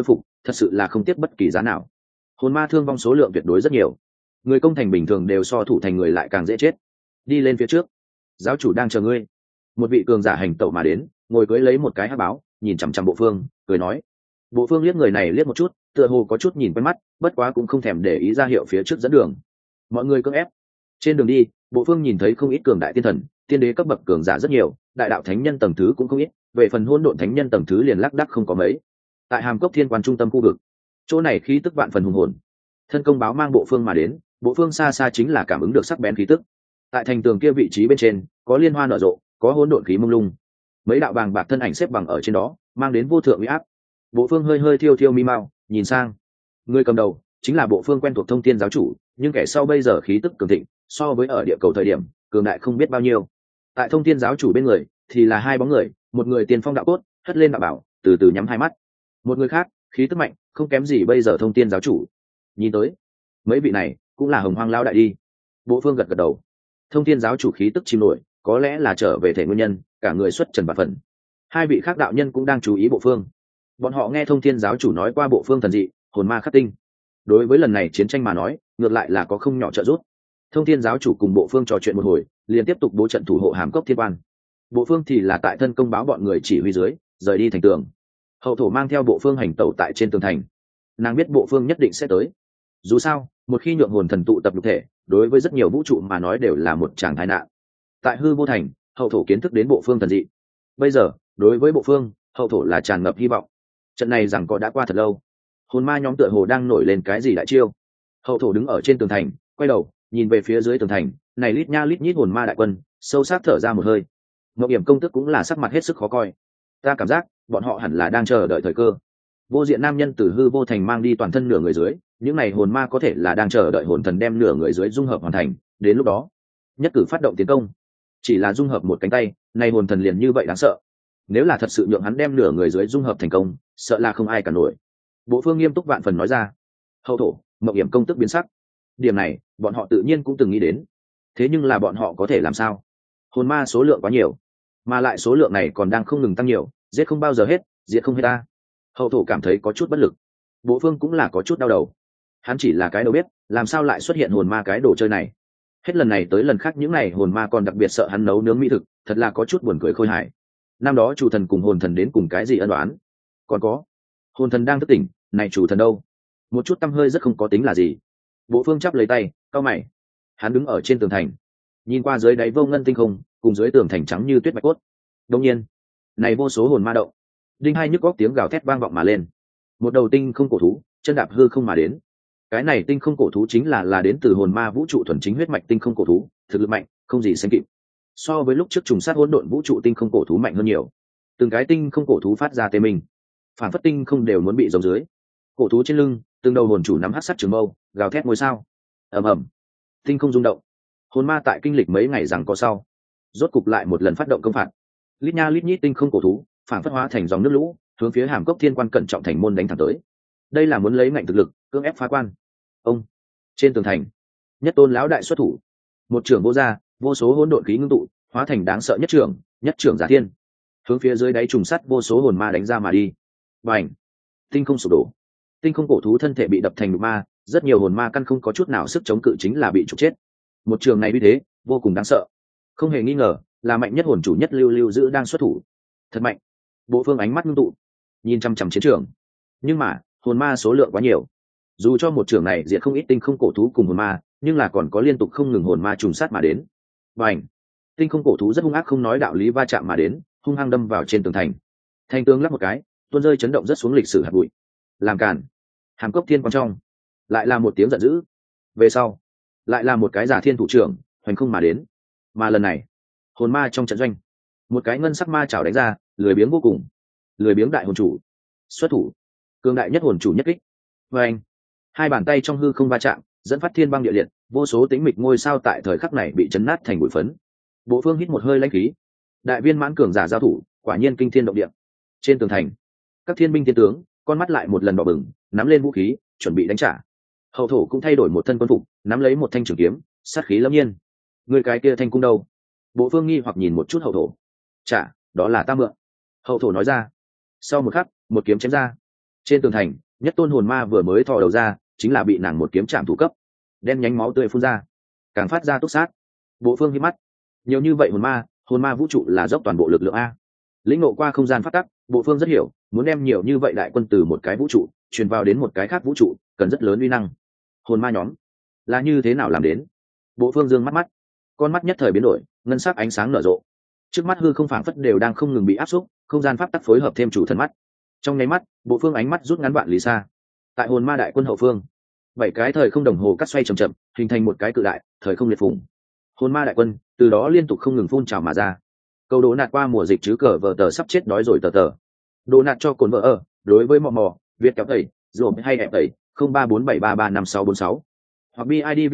thật sự là không tiếc bất kỳ giá nào. Hồn ma thương vong số lượng tuyệt đối rất nhiều, người công thành bình thường đều so thủ thành người lại càng dễ chết. Đi lên phía trước, giáo chủ đang chờ ngươi. Một vị cường giả hành tẩu mà đến, ngồi cưỡi lấy một cái hắc báo, nhìn chằm chằm Bộ Phương, cười nói. Bộ Phương liếc người này liếc một chút, tựa hồ có chút nhìn quen mắt, bất quá cũng không thèm để ý ra hiệu phía trước dẫn đường. Mọi người cưỡng ép. Trên đường đi, Bộ Phương nhìn thấy không ít cường đại tiên thần, tiên đế cấp bậc cường giả rất nhiều, đại đạo thánh nhân tầng thứ cũng không ít, về phần hỗn độn thánh nhân tầng thứ liền lác đác không có mấy. Tại Hàm Cốc Thiên Quan trung tâm khu vực, chỗ này khí tức vạn phần hùng hồn. Thân công báo mang Bộ Phương mà đến, Bộ Phương xa xa chính là cảm ứng được sắc bén khí tức. Tại thành tường kia vị trí bên trên, có liên hoa nở rộ, có hỗn độn khí mông lung, mấy đạo bàng bạc thân ảnh xếp bằng ở trên đó, mang đến vô thượng uy áp. Bộ Phương hơi hơi thiêu thiêu mi mau, nhìn sang, người cầm đầu chính là Bộ Phương quen thuộc Thông Thiên giáo chủ, nhưng kẻ sau bây giờ khí tức cường thịnh, so với ở địa cầu thời điểm cường đại không biết bao nhiêu. Tại Thông Thiên giáo chủ bên người thì là hai bóng người, một người tiền phong đạo cốt, hất lên đạo bảo, từ từ nhắm hai mắt, một người khác khí tức mạnh, không kém gì bây giờ Thông Thiên giáo chủ. Nhìn tới, mấy vị này cũng là Hồng Hoang lão đại đi. Bộ Phương gật gật đầu. Thông Thiên giáo chủ khí tức chìm nổi, có lẽ là trở về thể nguyên nhân, cả người xuất trần bạt phận. Hai vị khác đạo nhân cũng đang chú ý Bộ Phương. Bọn họ nghe Thông Thiên giáo chủ nói qua Bộ Phương thần dị, hồn ma khắc tinh. Đối với lần này chiến tranh mà nói, ngược lại là có không nhỏ trợ giúp. Thông Thiên giáo chủ cùng Bộ Phương trò chuyện một hồi, liền tiếp tục bố trận thủ hộ Hàm Cốc Thiên Quan. Bộ Phương thì là tại thân công báo bọn người chỉ huy dưới, rời đi thành tường. Hậu thổ mang theo Bộ Phương hành tẩu tại trên tường thành. Nàng biết Bộ Phương nhất định sẽ tới. Dù sao, một khi nhượng hồn thần tụ tập lục thể, đối với rất nhiều vũ trụ mà nói đều là một tràng tai nạn. Tại hư vô thành, hậu thổ kiến thức đến Bộ Phương thần dị. Bây giờ, đối với Bộ Phương, hậu thổ là tràn ngập hy vọng. Trận này rằng có đã qua thật lâu. Hồn ma nhóm tựa hồ đang nổi lên cái gì đại chiêu. Hậu thổ đứng ở trên tường thành, quay đầu nhìn về phía dưới tường thành, này lít nha lít nhít hồn ma đại quân, sâu sắc thở ra một hơi. Ngọc Điểm công tức cũng là sắc mặt hết sức khó coi. Ta cảm giác bọn họ hẳn là đang chờ đợi thời cơ. Vô diện nam nhân từ hư vô thành mang đi toàn thân nửa người dưới, những này hồn ma có thể là đang chờ đợi hồn thần đem nửa người dưới dung hợp hoàn thành, đến lúc đó nhất cử phát động tiến công. Chỉ là dung hợp một cánh tay, này hồn thần liền như vậy đáng sợ. Nếu là thật sự nhượng hắn đem nửa người dưới dung hợp thành công, sợ là không ai cả nổi. Bộ Phương nghiêm túc vạn phần nói ra. Hậu thổ, Ngọc Điểm công tức biến sắc. Điểm này bọn họ tự nhiên cũng từng nghĩ đến, thế nhưng là bọn họ có thể làm sao? Hồn ma số lượng quá nhiều, mà lại số lượng này còn đang không ngừng tăng nhiều, giết không bao giờ hết, diệt không hết ta. Hậu thổ cảm thấy có chút bất lực. Bộ Phương cũng là có chút đau đầu. Hắn chỉ là cái đầu bếp, làm sao lại xuất hiện hồn ma cái đồ chơi này? Hết lần này tới lần khác những này hồn ma còn đặc biệt sợ hắn nấu nướng mỹ thực, thật là có chút buồn cười khôi hài. Năm đó chủ thần cùng hồn thần đến cùng cái gì ân oán? Còn có, hồn thần đang thức tỉnh, này chủ thần đâu? Một chút tâm hơi rất không có tính là gì. Bộ Phương chắp lấy tay, cau mày. Hắn đứng ở trên tường thành, nhìn qua dưới đáy vô ngân tinh không, cùng dưới tường thành trắng như tuyết bạch cốt. Đương nhiên, này vô số hồn ma động, đinh hai nhức góc tiếng gào thét vang vọng mà lên. Một đầu tinh không cổ thú, chân đạp hư không mà đến. Cái này tinh không cổ thú chính là đến từ hồn ma vũ trụ thuần chính huyết mạch tinh không cổ thú, thực lực mạnh, không gì sánh kịp. So với lúc trước trùng sát hỗn độn vũ trụ tinh không cổ thú mạnh hơn nhiều. Từng cái tinh không cổ thú phát ra tê mình, phản phất tinh không đều muốn bị giống dưới. Cổ thú trên lưng, từng đầu hồn chủ nắm hắc sắt trường mâu, gào thét ngôi sao. Ầm ầm, tinh không rung động. Hồn ma tại kinh lịch mấy ngày rằng có sau, rốt cục lại một lần phát động công phạt. Lít nha lít nhít tinh không cổ thú, phản phất hóa thành dòng nước lũ, hướng phía Hàm Cốc Thiên Quan cẩn trọng thành môn đánh thẳng tới. Đây là muốn lấy ngạnh thực lực cưỡng ép phá quan. Ông, trên tường thành, nhất tôn lão đại xuất thủ, một trưởng vô ra, vô số hỗn độn khí ngưng tụ, hóa thành đáng sợ nhất trưởng giả thiên, hướng phía dưới đáy trùng sắt vô số hồn ma đánh ra mà đi. Bành, tinh không sụp đổ, tinh không cổ thú thân thể bị đập thành đục ma, rất nhiều hồn ma căn không có chút nào sức chống cự, chính là bị trục chết. Một trường này uy thế vô cùng đáng sợ, không hề nghi ngờ là mạnh nhất hồn chủ nhất lưu lưu giữ đang xuất thủ, thật mạnh. Bộ Phương ánh mắt ngưng tụ, nhìn chăm chăm chiến trường, nhưng mà hồn ma số lượng quá nhiều, dù cho một trường này diệt không ít tinh không cổ thú cùng hồn ma, nhưng là còn có liên tục không ngừng hồn ma trùng sát mà đến. Bành, tinh không cổ thú rất hung ác không nói đạo lý va chạm mà đến, hung hăng đâm vào trên tường thành. Thành tường lắc một cái, tuôn rơi chấn động rất xuống lịch sử hạt bụi. Làm cản! Hàm Cốc Thiên Quan trong lại là một tiếng giận dữ. Về sau lại là một cái giả thiên thủ trưởng hoành không mà đến, mà lần này hồn ma trong trận doanh, một cái ngân sắc ma chảo đánh ra, lười biếng vô cùng. Lười biếng đại hồn chủ xuất thủ, cường đại nhất hồn chủ nhất kích. Và anh, hai bàn tay trong hư không va chạm, dẫn phát thiên băng địa liệt, vô số tĩnh mịch ngôi sao tại thời khắc này bị chấn nát thành bụi phấn. Bộ Phương hít một hơi lãnh khí, đại viên mãn cường giả giao thủ, quả nhiên kinh thiên động địa. Trên tường thành, các thiên binh thiên tướng con mắt lại một lần đỏ bừng, nắm lên vũ khí chuẩn bị đánh trả. Hậu thổ cũng thay đổi một thân quân phục, nắm lấy một thanh trường kiếm, sát khí lâm nhiên. Người cái kia thanh cung đâu? Bộ Phương nghi hoặc nhìn một chút hậu thổ. Chả, đó là ta mượn. Hậu thổ nói ra. Sau một khắc, một kiếm chém ra. Trên tường thành, nhất tôn hồn ma vừa mới thò đầu ra chính là bị nàng một kiếm chạm thủ cấp, đen nhánh máu tươi phun ra, càng phát ra túc sát. Bộ Phương hí mắt, nhiều như vậy hồn ma vũ trụ là dốc toàn bộ lực lượng a. Lĩnh ngộ qua không gian phát tắc, Bộ Phương rất hiểu, muốn đem nhiều như vậy đại quân từ một cái vũ trụ truyền vào đến một cái khác vũ trụ cần rất lớn uy năng. Hồn ma nhóm là như thế nào làm đến? Bộ Phương dương mắt, con mắt nhất thời biến đổi, ngân sắc ánh sáng nở rộ, trước mắt hư không phảng phất đều đang không ngừng bị áp xúc, không gian pháp tắc phối hợp thêm chủ thần mắt. Trong nháy mắt, Bộ Phương ánh mắt rút ngắn vạn lý xa. Tại hồn ma đại quân hậu phương, 7 cái thời không đồng hồ cắt xoay chậm chậm, hình thành một cái cự đại thời không liệt phùng. Hồn ma đại quân từ đó liên tục không ngừng phun trào mà ra. Câu đố nạt qua mùa dịch chứ cờ vờ tờ sắp chết đói rồi tờ. Đồ nạt cho cồn vợ ở, đối với mò Việt kéo tẩy, rồi hay ép tẩy, 0347335646. Hoặc BIDV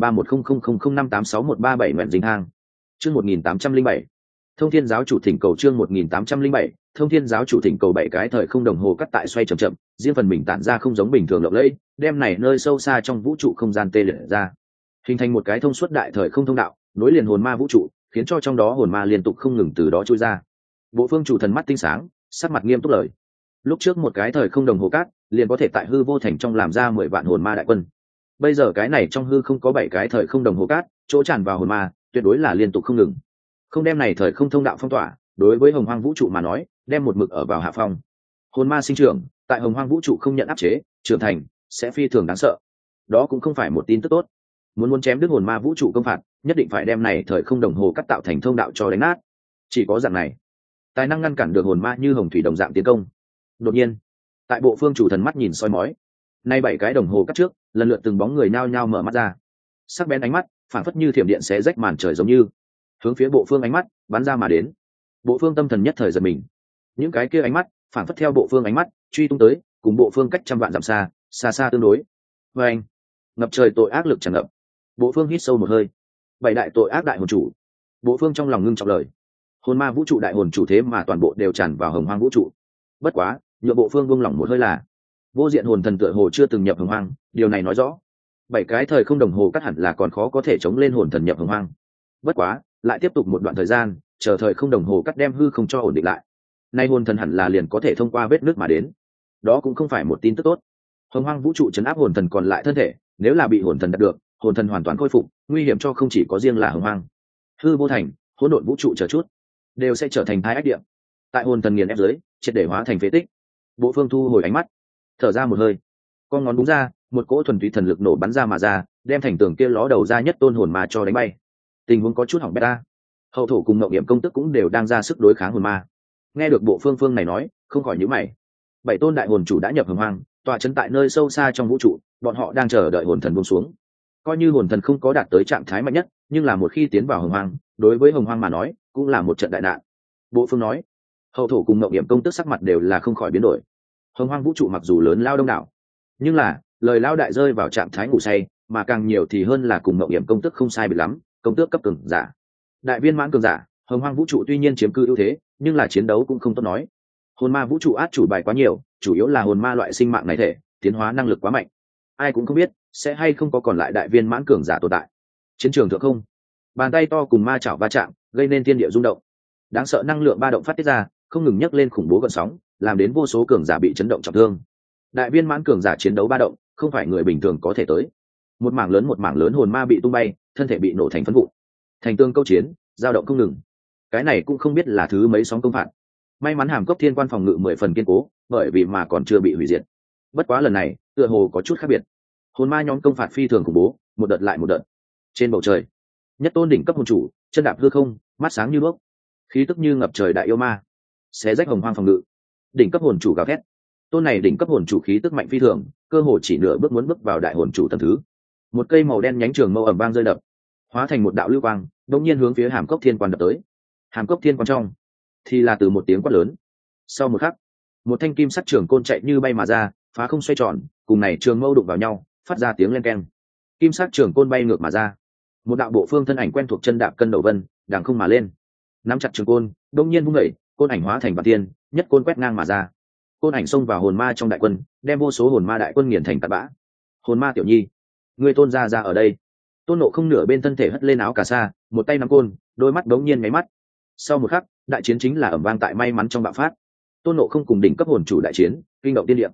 51310005861137 nguyện dính hang. Chương 1807. Thông Thiên giáo chủ thỉnh cầu chương 1807, Thông Thiên giáo chủ thỉnh cầu 7 cái thời không đồng hồ cắt tại xoay chậm chậm, riêng phần mình tản ra không giống bình thường lộng lẫy, đem này nơi sâu xa trong vũ trụ không gian tê liệt ra, hình thành một cái thông suốt đại thời không thông đạo, nối liền hồn ma vũ trụ, khiến cho trong đó hồn ma liên tục không ngừng từ đó trôi ra. Bộ Phương chủ thần mắt tinh sáng, sắc mặt nghiêm túc lời. Lúc trước một cái thời không đồng hồ cát, liền có thể tại hư vô thành trong làm ra 10 vạn hồn ma đại quân. Bây giờ cái này trong hư không có 7 cái thời không đồng hồ cát, chỗ tràn vào hồn ma, tuyệt đối là liên tục không ngừng. Không đem này thời không thông đạo phong tỏa, đối với hồng hoang vũ trụ mà nói, đem một mực ở vào hạ phong. Hồn ma sinh trưởng, tại hồng hoang vũ trụ không nhận áp chế, trưởng thành sẽ phi thường đáng sợ. Đó cũng không phải một tin tức tốt. Muốn chém đứt hồn ma vũ trụ công phạt, nhất định phải đem này thời không đồng hồ cắt tạo thành thông đạo cho đánh nát. Chỉ có dạng này, tài năng ngăn cản được hồn ma như hồng thủy đồng dạng tiến công. Đột nhiên, tại Bộ Phương chủ thần mắt nhìn soi mói, nay 7 cái đồng hồ cắt trước, lần lượt từng bóng người nhao nhao mở mắt ra, sắc bén ánh mắt phản phất như thiểm điện xé rách màn trời giống như hướng phía Bộ Phương ánh mắt bắn ra mà đến. Bộ Phương tâm thần nhất thời giật mình, những cái kia ánh mắt phản phất theo Bộ Phương ánh mắt truy tung tới, cùng Bộ Phương cách trăm vạn dặm xa, xa xa tương đối. Và anh, ngập trời tội ác lực tràn ngập. Bộ Phương hít sâu một hơi. 7 đại tội ác đại hồn chủ. Bộ Phương trong lòng ngưng trọng lời. Hồn ma vũ trụ đại hồn chủ thế mà toàn bộ đều tràn vào hồng hoang vũ trụ. Bất quá, nhựa Bộ Phương buông lỏng một hơi là vô diện hồn thần tựa hồ chưa từng nhập hồng hoang, điều này nói rõ 7 cái thời không đồng hồ cắt hẳn là còn khó có thể chống lên hồn thần nhập hồng hoang. Bất quá, lại tiếp tục một đoạn thời gian, chờ thời không đồng hồ cắt đem hư không cho ổn định lại. Nay hồn thần hẳn là liền có thể thông qua vết nước mà đến. Đó cũng không phải một tin tức tốt. Hồng hoang vũ trụ chấn áp hồn thần còn lại thân thể, nếu là bị hồn thần đạt được, hồn thần hoàn toàn khôi phục, nguy hiểm cho không chỉ có riêng là hồng hoang, hư vô thành, hỗn độn vũ trụ chờ chút đều sẽ trở thành thái ách địa. Tại hồn thần nghiền ép dưới, triệt để hóa thành phế tích. Bộ Phương thu hồi ánh mắt, thở ra một hơi, con ngón đúng ra, một cỗ thuần túy thần lực nổ bắn ra mà ra, đem thành tường kia ló đầu ra nhất tôn hồn ma cho đánh bay. Tình huống có chút hỏng bét. Hậu thổ cùng Ngộng Nghiệm công tức cũng đều đang ra sức đối kháng hồn ma. Nghe được Bộ Phương này nói, không khỏi nhíu mày. 7 tôn đại hồn chủ đã nhập hồng hoang, tọa trấn tại nơi sâu xa trong vũ trụ, bọn họ đang chờ đợi hồn thần buông xuống. Coi như hồn thần không có đạt tới trạng thái mạnh nhất, nhưng là một khi tiến vào hồng hoang, đối với hồng hoang mà nói, cũng là một trận đại nạn. Bộ Phương nói. Hậu thổ cùng Ngộng Nghiệm công tức sắc mặt đều là không khỏi biến đổi. Hồng hoang vũ trụ mặc dù lớn lao đông đảo, nhưng là lời lao đại rơi vào trạng thái ngủ say, mà càng nhiều thì hơn là cùng Ngộng Nghiệm công tức không sai biệt lắm, công tước cấp cường giả, đại viên mãn cường giả. Hồng hoang vũ trụ tuy nhiên chiếm cư ưu thế, nhưng là chiến đấu cũng không tốt nói. Hồn ma vũ trụ át chủ bài quá nhiều, chủ yếu là hồn ma loại sinh mạng này thể tiến hóa năng lực quá mạnh, ai cũng không biết sẽ hay không có còn lại đại viên mãn cường giả tồn tại. Chiến trường thượng không, bàn tay to cùng ma chảo va chạm, gây nên thiên địa rung động, đáng sợ năng lượng ba động phát tiết ra, không ngừng nhấc lên khủng bố gợn sóng, làm đến vô số cường giả bị chấn động trọng thương. Đại viên mãn cường giả chiến đấu ba động, không phải người bình thường có thể tới. Một mảng lớn hồn ma bị tung bay, thân thể bị nổ thành phấn vụn, thành tương câu chiến, dao động không ngừng. Cái này cũng không biết là thứ mấy sóng công phạt. May mắn Hàm Cốc Thiên Quan phòng ngự 10 phần kiên cố, bởi vì mà còn chưa bị hủy diệt. Bất quá lần này, tựa hồ có chút khác biệt. Hồn ma nhóm công phạt phi thường khủng bố, một đợt lại một đợt. Trên bầu trời, nhất tôn đỉnh cấp hồn chủ, chân đạp hư không, mắt sáng như đuốc, khí tức như ngập trời đại yêu ma, xé rách hồng hoang phòng ngự. Đỉnh cấp hồn chủ gào thét. Tôn này đỉnh cấp hồn chủ khí tức mạnh phi thường, cơ hồ chỉ nửa bước muốn bước vào đại hồn chủ tầng thứ. Một cây màu đen nhánh trường mâu ầm vang rơi đập, hóa thành một đạo lưu quang, đột nhiên hướng phía Hàm Cốc Thiên Quan đập tới. Hàm Cốc Thiên Quan trong thì là từ một tiếng quát lớn. Sau một khắc, một thanh kim sắc trường côn chạy như bay mà ra, phá không xoay tròn, cùng này trường mâu đụng vào nhau, phát ra tiếng len keng. Kim sắc trường côn bay ngược mà ra, một đạo bộ phương thân ảnh quen thuộc chân đạp cân đầu vân, đằng không mà lên, nắm chặt trường côn, đột nhiên vung đẩy, côn ảnh hóa thành vạn tiên, nhất côn quét ngang mà ra. Côn ảnh xông vào hồn ma trong đại quân, đem vô số hồn ma đại quân nghiền thành tạt bã. Hồn ma tiểu nhi, người Tôn ra ở đây. Tôn Nộ Không nửa bên thân thể hất lên áo cà sa, một tay nắm côn, đôi mắt đống nhiên nháy mắt. Sau một khắc, đại chiến chính là ầm vang tại may mắn trong bạo phát. Tôn Nộ Không cùng đỉnh cấp hồn chủ đại chiến, kinh động tiên địa.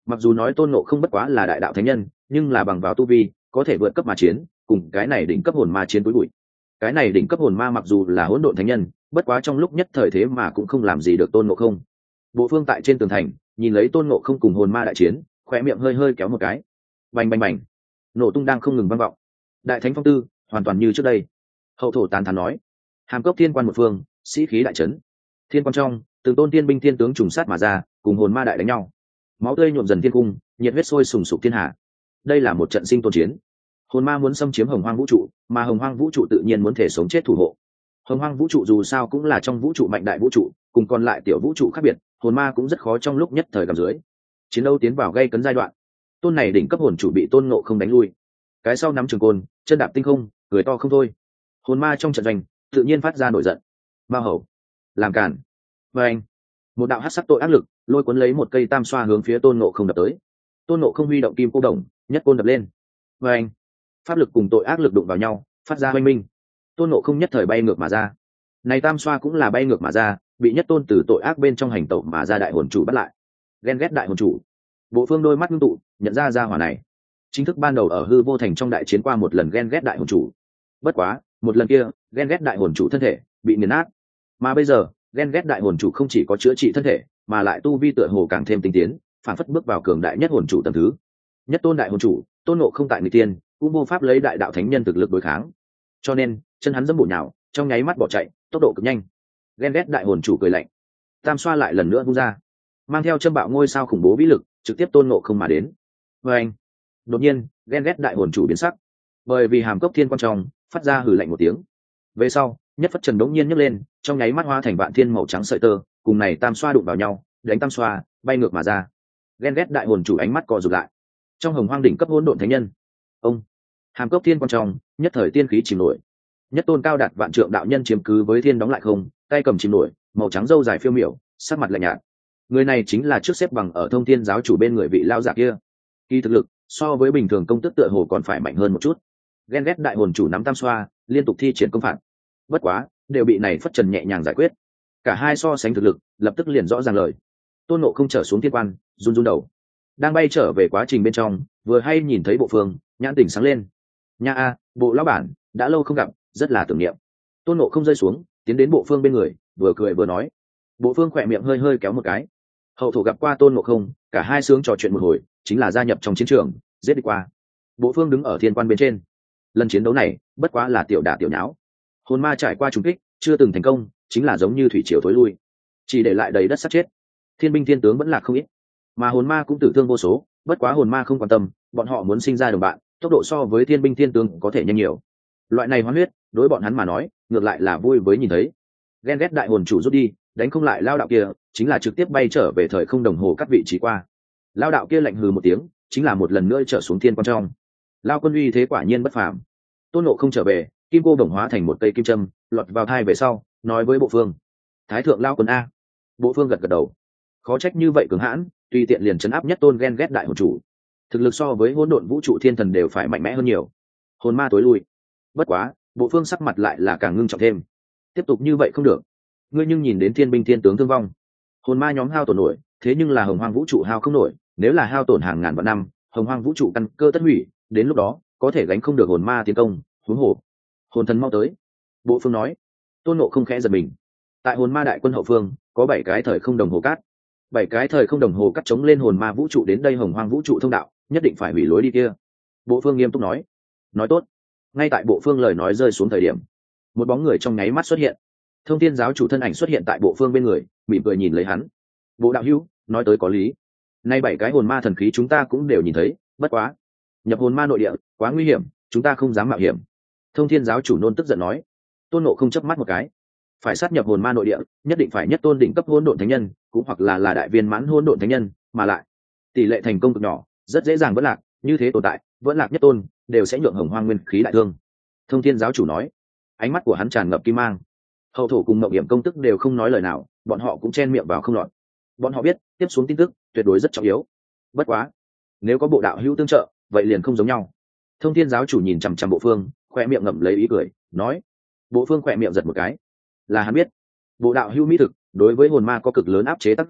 Mặc dù nói tôn ngộ không bất quá là đại đạo thánh nhân, nhưng là bằng vào tu vi có thể vượt cấp mà chiến, cùng cái này đỉnh cấp hồn ma chiến túi bụi. Cái này đỉnh cấp hồn ma mặc dù là hỗn độn thánh nhân, bất quá trong lúc nhất thời thế mà cũng không làm gì được tôn ngộ không. Bộ phương tại trên tường thành nhìn lấy tôn ngộ không cùng hồn ma đại chiến, khóe miệng hơi hơi kéo một cái. Bành bành bành, nổ tung đang không ngừng vang vọng. Đại thánh phong tư hoàn toàn như trước đây. Hậu thổ tán thán nói, hàm cốc thiên quan một phương, sĩ khí đại trấn. Thiên quan trong, từng tôn tiên binh thiên tướng trùng sát mà ra, cùng hồn ma đại đánh nhau. Máu tươi nhuộm dần thiên cung, nhiệt huyết sôi sùng sục thiên hạ. Đây là một trận sinh tồn chiến. Hồn ma muốn xâm chiếm hồng hoang vũ trụ, mà hồng hoang vũ trụ tự nhiên muốn thể sống chết thủ hộ. Hồng hoang vũ trụ dù sao cũng là trong vũ trụ mạnh đại vũ trụ, cùng còn lại tiểu vũ trụ khác biệt, hồn ma cũng rất khó trong lúc nhất thời cầm dưới. Chiến đấu tiến vào gây cấn giai đoạn. Tôn này đỉnh cấp hồn chủ bị tôn ngộ không đánh lui. Cái sau nắm trường côn, chân đạp tinh không, cười to không thôi. Hồn ma trong trận doanh tự nhiên phát ra nổi giận. Mao hầu, làm cản. Và anh, một đạo hắc sắc tội ác lực lôi cuốn lấy một cây tam xoa hướng phía tôn ngộ không đập tới. Tôn ngộ không huy động kim cô đồng, nhất côn đập lên. Và anh, pháp lực cùng tội ác lực đụng vào nhau, phát ra oanh minh. Tôn ngộ không nhất thời bay ngược mà ra. Này tam xoa cũng là bay ngược mà ra, bị nhất tôn từ tội ác bên trong hành tẩu mà ra đại hồn chủ bắt lại. Ghen ghét đại hồn chủ. Bộ phương đôi mắt ngưng tụ, nhận ra hỏa này chính thức ban đầu ở hư vô thành trong đại chiến qua một lần ghen ghét đại hồn chủ. Bất quá một lần kia ghen ghét đại hồn chủ thân thể bị nghiền nát, mà bây giờ ghen ghét đại hồn chủ không chỉ có chữa trị thân thể, mà lại tu vi tựa hồ càng thêm tinh tiến, phản phất bước vào cường đại nhất hồn chủ tầng thứ. Nhất tôn đại hồn chủ tôn ngộ không tại người tiên cũng vô pháp lấy đại đạo thánh nhân thực lực đối kháng, cho nên chân hắn dẫm bụt nhào, trong nháy mắt bỏ chạy, tốc độ cực nhanh. Ghen ghét đại hồn chủ cười lạnh, tam xoa lại lần nữa vung ra, mang theo châm bạo ngôi sao khủng bố vĩ lực trực tiếp tôn ngộ không mà đến. Và anh, đột nhiên ghen ghét đại hồn chủ biến sắc, bởi vì hàm cốc thiên quan trọng phát ra hử lạnh một tiếng. Về sau nhất phất trần đống nhiên nhấc lên, trong nháy mắt hóa thành vạn thiên màu trắng sợi tơ, cùng này tam xoa đụng vào nhau, đánh tam xoa bay ngược mà ra. Ghen ghét đại hồn chủ ánh mắt co rụt lại. Trong hồng hoang đỉnh cấp hỗn độn thánh nhân, ông hàm cốc thiên quan trọng nhất thời tiên khí chìm nổi. Nhất tôn cao đạt vạn trượng đạo nhân chiếm cứ với thiên đóng lại không, tay cầm chìm nổi, màu trắng râu dài phiêu miểu, sắc mặt lạnh nhạt. Người này chính là trước xếp bằng ở thông thiên giáo chủ bên người vị lao giả kia. Kỳ thực lực so với bình thường công tức tựa hồ còn phải mạnh hơn một chút. Ghen ghét đại hồn chủ nắm tam xoa liên tục thi triển công phạt, bất quá đều bị này phất trần nhẹ nhàng giải quyết. Cả hai so sánh thực lực lập tức liền rõ ràng lời. Tôn Ngộ không trở xuống thiên quan, run run đầu. Đang bay trở về quá trình bên trong, vừa hay nhìn thấy bộ phương, nhãn tỉnh sáng lên. Nha a, bộ lão bản, đã lâu không gặp, rất là tưởng niệm. Tôn Ngộ không rơi xuống, tiến đến bộ phương bên người, vừa cười vừa nói. Bộ phương khỏe miệng hơi hơi kéo một cái. Hậu thổ gặp qua Tôn Ngộ không, cả hai sướng trò chuyện một hồi, chính là gia nhập trong chiến trường, giết đi qua. Bộ phương đứng ở thiên quan bên trên. Lần chiến đấu này bất quá là tiểu đả tiểu nháo, hồn ma trải qua trùng kích chưa từng thành công, chính là giống như thủy triều thối lui, chỉ để lại đầy đất sát chết. Thiên binh thiên tướng vẫn là không ít, mà hồn ma cũng tử thương vô số. Bất quá hồn ma không quan tâm, bọn họ muốn sinh ra đồng bạn, tốc độ so với thiên binh thiên tướng có thể nhanh nhiều. Loại này hoán huyết đối bọn hắn mà nói ngược lại là vui với nhìn thấy. Ghen ghét đại hồn chủ rút đi, đánh không lại lao đạo kia, chính là trực tiếp bay trở về thời không đồng hồ cắt vị trí qua. Lao đạo kia lạnh hừ một tiếng, chính là một lần nữa trở xuống thiên quan trong. Lao quân uy thế quả nhiên bất phàm. Tôn Ngộ không trở về, kim cô đồng hóa thành một cây kim châm lọt vào thai về sau, nói với bộ phương: Thái thượng Lao quân a. Bộ phương gật gật đầu. Khó trách như vậy cường hãn, tùy tiện liền chấn áp nhất tôn ghen ghét đại hồn chủ. Thực lực so với hỗn độn vũ trụ thiên thần đều phải mạnh mẽ hơn nhiều. Hồn ma tối lui. Bất quá bộ phương sắc mặt lại là càng ngưng trọng thêm. Tiếp tục như vậy không được, ngươi nhưng nhìn đến thiên binh thiên tướng thương vong, hồn ma nhóm hao tổn nổi, thế nhưng là hồng hoang vũ trụ hao không nổi. Nếu là hao tổn hàng ngàn vạn năm, hồng hoang vũ trụ căn cơ tất hủy, đến lúc đó có thể gánh không được hồn ma tiến công. Huống hồ hồn thần mau tới. Bộ phương nói. Tôn Ngộ không khẽ giật mình. Tại hồn ma đại quân hậu phương có 7 cái thời không đồng hồ cát. 7 cái thời không đồng hồ cắt chống lên hồn ma vũ trụ đến đây hồng hoang vũ trụ thông đạo, nhất định phải hủy lối đi kia. Bộ phương nghiêm túc nói. Nói tốt. Ngay tại bộ phương lời nói rơi xuống thời điểm, một bóng người trong nháy mắt xuất hiện. Thông thiên giáo chủ thân ảnh xuất hiện tại bộ phương bên người, mỉm cười nhìn lấy hắn. Bộ đạo hữu nói tới có lý, nay 7 cái hồn ma thần khí chúng ta cũng đều nhìn thấy, bất quá nhập hồn ma nội địa quá nguy hiểm, chúng ta không dám mạo hiểm. Thông thiên giáo chủ nôn tức giận nói. Tôn Ngộ không chớp mắt một cái. Phải sát nhập hồn ma nội địa, nhất định phải nhất tôn đỉnh cấp hỗn độn thánh nhân, cũng hoặc là đại viên mãn hỗn độn thánh nhân, mà lại tỷ lệ thành công cực nhỏ, rất dễ dàng vẫn lạc. Như thế tồn tại vẫn lạc nhất tôn đều sẽ nhượng hồng hoang nguyên khí đại thương. Thông thiên giáo chủ nói. Ánh mắt của hắn tràn ngập kim mang. Hậu thổ cùng Mộng Hiểm công tức đều không nói lời nào, bọn họ cũng chen miệng vào không lọt. Bọn họ biết tiếp xuống tin tức tuyệt đối rất trọng yếu. Bất quá nếu có bộ đạo hữu tương trợ, vậy liền không giống nhau. Thông thiên giáo chủ nhìn chằm chằm bộ phương, khoe miệng ngậm lấy ý cười, nói. Bộ phương khoe miệng giật một cái. Là hắn biết bộ đạo hữu mỹ thực đối với hồn ma có cực lớn áp chế tác dụng,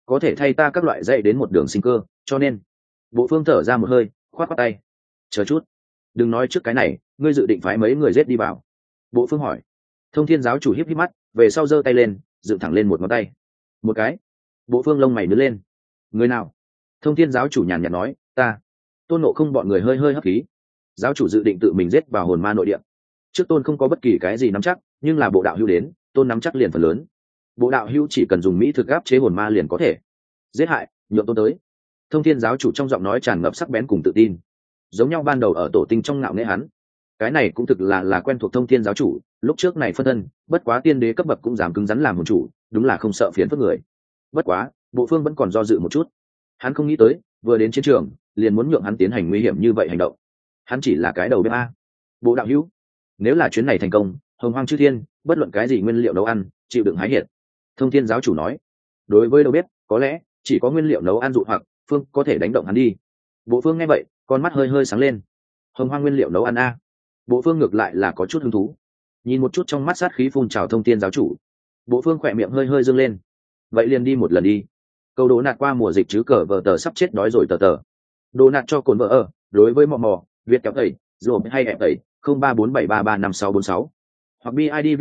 có thể thay ta các loại dạy đến một đường sinh cơ, cho nên bộ phương thở ra một hơi, khoát khoát tay. Chờ chút, đừng nói trước cái này, ngươi dự định phái mấy người giết đi vào? Bộ phương hỏi. Thông thiên giáo chủ híp híp mắt, về sau giơ tay lên, dựng thẳng lên một ngón tay. Một cái. Bộ phương lông mày nhướng lên. Người nào? Thông thiên giáo chủ nhàn nhạt nói, ta. Tôn Ngộ Không bọn người hơi hơi hấp khí. Giáo chủ dự định tự mình giết vào hồn ma nội địa. Trước Tôn không có bất kỳ cái gì nắm chắc, nhưng là bộ đạo hữu đến, Tôn nắm chắc liền phần lớn. Bộ đạo hữu chỉ cần dùng mỹ thực áp chế hồn ma liền có thể giết hại, nhượng Tôn tới. Thông thiên giáo chủ trong giọng nói tràn ngập sắc bén cùng tự tin, giống nhau ban đầu ở tổ tinh trong ngạo nghễ hắn. Cái này cũng thực là quen thuộc thông thiên giáo chủ, lúc trước này phân thân, bất quá tiên đế cấp bậc cũng dám cứng rắn làm hồn chủ, đúng là không sợ phiền phức người. Bất quá, bộ phương vẫn còn do dự một chút. Hắn không nghĩ tới, vừa đến chiến trường, liền muốn nhượng hắn tiến hành nguy hiểm như vậy hành động. Hắn chỉ là cái đầu bếp a. Bộ đạo hữu, nếu là chuyến này thành công, hồng hoang chư thiên, bất luận cái gì nguyên liệu nấu ăn, chịu đựng hái hiện. Thông thiên giáo chủ nói, đối với đầu bếp, có lẽ chỉ có nguyên liệu nấu ăn dụ hoặc phương có thể đánh động hắn đi. Bộ phương nghe vậy, con mắt hơi hơi sáng lên. Hồng hoang nguyên liệu nấu ăn a. Bộ phương ngược lại là có chút hứng thú. Nhìn một chút trong mắt sát khí phun trào thông thiên giáo chủ, bộ phương khỏe miệng hơi hơi dương lên. Vậy liền đi một lần đi. Câu đố nạt qua mùa dịch chứ cờ vờ tờ sắp chết đói rồi tờ tờ. Đồ nạt cho cồn vợ ở, đối với mò mò, Việt kéo tẩy, rồi hay ép tẩy, 0347335646. Hoặc BIDV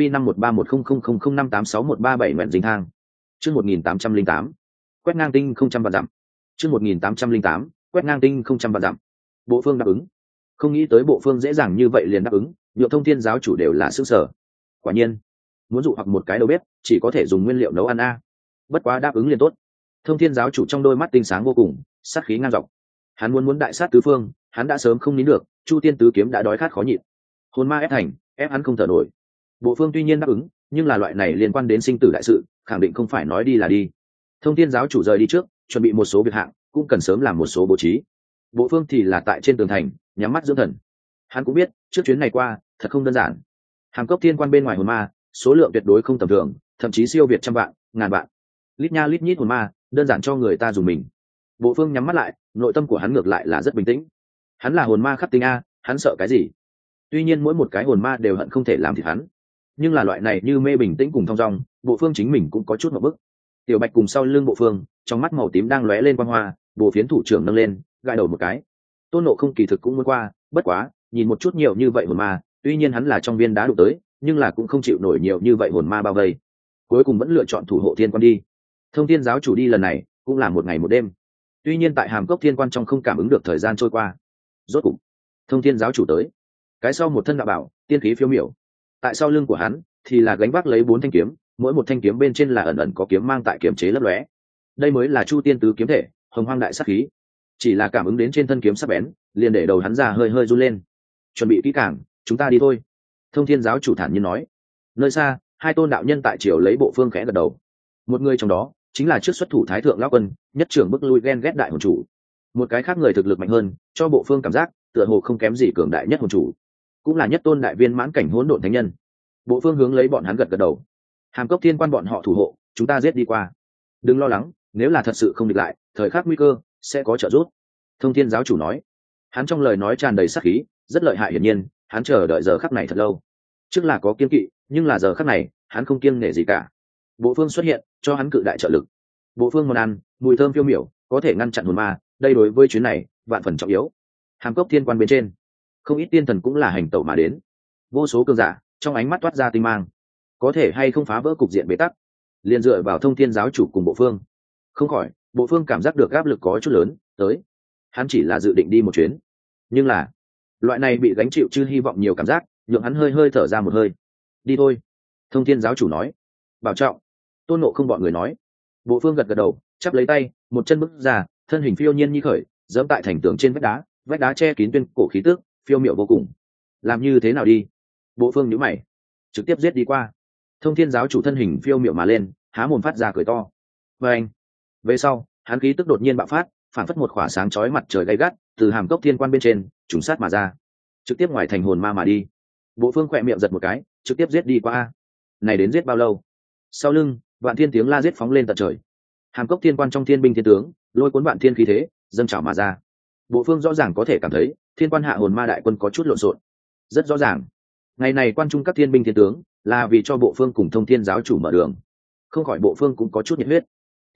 51310005861137 nguyện dính thang. Chương 1808. Quét ngang tinh không trăm vạn dặm. Chương 1808. Quét ngang tinh không trăm vạn dặm. Bộ phương đáp ứng. Không nghĩ tới bộ phương dễ dàng như vậy liền đáp ứng, nhựa thông thiên giáo chủ đều là sức sở. Quả nhiên, muốn dụ hoặc một cái đầu bếp, chỉ có thể dùng nguyên liệu nấu ăn a. Bất quá đáp ứng liền tốt. Thông thiên giáo chủ trong đôi mắt tinh sáng vô cùng, sát khí ngang dọc. Hắn muốn đại sát tứ phương, hắn đã sớm không nín được, Chu Tiên tứ kiếm đã đói khát khó nhịn. Hồn ma ép thành, ép hắn không thở nổi. Bộ phương tuy nhiên đáp ứng, nhưng là loại này liên quan đến sinh tử đại sự, khẳng định không phải nói đi là đi. Thông thiên giáo chủ rời đi trước, chuẩn bị một số việc hạng, cũng cần sớm làm một số bố trí. Bộ phương thì là tại trên tường thành, nhắm mắt dưỡng thần. Hắn cũng biết, trước chuyến này qua, thật không đơn giản. Hàm cốc thiên quan bên ngoài hồn ma, số lượng tuyệt đối không tầm thường, thậm chí siêu việt trăm vạn, ngàn vạn. Lít nha lít nhít hồn ma, đơn giản cho người ta dùng mình. Bộ phương nhắm mắt lại, nội tâm của hắn ngược lại là rất bình tĩnh. Hắn là hồn ma khắc tinh a, hắn sợ cái gì? Tuy nhiên mỗi một cái hồn ma đều hận không thể làm thịt hắn, nhưng là loại này như mê bình tĩnh cùng thong dong, bộ phương chính mình cũng có chút một bức. Tiểu Bạch cùng sau lưng bộ phương, trong mắt màu tím đang lóe lên quang hoa, bộ phiến thủ trưởng nâng lên, gãi đầu một cái. Tôn Ngộ Không kỳ thực cũng muốn qua, bất quá, nhìn một chút nhiều như vậy hồn ma, tuy nhiên hắn là trong viên đá đụng tới, nhưng là cũng không chịu nổi nhiều như vậy hồn ma bao vây. Cuối cùng vẫn lựa chọn thủ hộ thiên quan đi. Thông thiên giáo chủ đi lần này, cũng là một ngày một đêm. Tuy nhiên tại hàm cốc thiên quan trong không cảm ứng được thời gian trôi qua. Rốt cục, thông thiên giáo chủ tới. Cái sau một thân đạo bảo, tiên khí phiêu miểu. Tại sau lưng của hắn thì là gánh vác lấy 4 thanh kiếm, mỗi một thanh kiếm bên trên là ẩn ẩn có kiếm mang tại kiếm chế lấp lóe. Đây mới là Chu Tiên tứ kiếm thể, hồng hoang đại sát khí. Chỉ là cảm ứng đến trên thân kiếm sắc bén, liền để đầu hắn ra hơi hơi run lên. Chuẩn bị kỹ càng, chúng ta đi thôi. Thông thiên giáo chủ thản nhiên nói. Nơi xa, hai tôn đạo nhân tại triều lấy bộ phương khẽ gật đầu. Một người trong đó chính là trước xuất thủ thái thượng lão quân, nhất trưởng bức lui ghen ghét đại hồn chủ. Một cái khác người thực lực mạnh hơn, cho bộ phương cảm giác tựa hồ không kém gì cường đại nhất hồn chủ, cũng là nhất tôn đại viên mãn cảnh hỗn độn thánh nhân. Bộ phương hướng lấy bọn hắn gật gật đầu. Hàm cốc thiên quan bọn họ thủ hộ, chúng ta giết đi qua. Đừng lo lắng, nếu là thật sự không địch lại, thời khắc nguy cơ sẽ có trợ giúp. Thông thiên giáo chủ nói. Hắn trong lời nói tràn đầy sát khí, rất lợi hại hiển nhiên, hắn chờ đợi giờ khắc này thật lâu. Trước là có kiên kỵ, nhưng là giờ khắc này, hắn không kiêng nể gì cả. Bộ phương xuất hiện, cho hắn cự đại trợ lực. Bộ phương món ăn, mùi thơm phiêu miểu, có thể ngăn chặn hồn ma, đây đối với chuyến này, vạn phần trọng yếu. Hàm cốc thiên quan bên trên, không ít tiên thần cũng là hành tẩu mà đến. Vô số cường giả, trong ánh mắt toát ra tinh mang. Có thể hay không phá vỡ cục diện bế tắc, liền dựa vào thông thiên giáo chủ cùng bộ phương. Không khỏi, bộ phương cảm giác được áp lực có chút lớn, tới. Hắn chỉ là dự định đi một chuyến, nhưng là loại này bị gánh chịu chứ hy vọng nhiều cảm giác, nhượng hắn hơi hơi thở ra một hơi. Đi thôi. Thông thiên giáo chủ nói. Bảo trọng. Tôn Ngộ Không bọn người nói. Bộ phương gật gật đầu, chắp lấy tay, một chân bước ra, thân hình phiêu nhiên như khởi, giẫm tại thành tường trên vách đá che kín tuyên cổ khí tước, phiêu miệu vô cùng. Làm như thế nào đi? Bộ phương nhíu mày, trực tiếp giết đi qua. Thông thiên giáo chủ thân hình phiêu miệu mà lên, há mồm phát ra cười to. Và anh. Về sau, hắn khí tức đột nhiên bạo phát, phản phất một khỏa sáng chói mặt trời gay gắt, từ hàm cốc thiên quan bên trên trùng sát mà ra, trực tiếp ngoài thành hồn ma mà đi. Bộ phương khỏe miệng giật một cái, trực tiếp giết đi qua. Này đến giết bao lâu? Sau lưng, vạn thiên tiếng la giết phóng lên tận trời. Hàm cốc thiên quan trong thiên binh thiên tướng, lôi cuốn vạn thiên khí thế, dâng trào mà ra. Bộ phương rõ ràng có thể cảm thấy, thiên quan hạ hồn ma đại quân có chút lộn xộn. Rất rõ ràng, ngày này quan trung các thiên binh thiên tướng là vì cho bộ phương cùng thông thiên giáo chủ mở đường. Không khỏi bộ phương cũng có chút nhiệt huyết.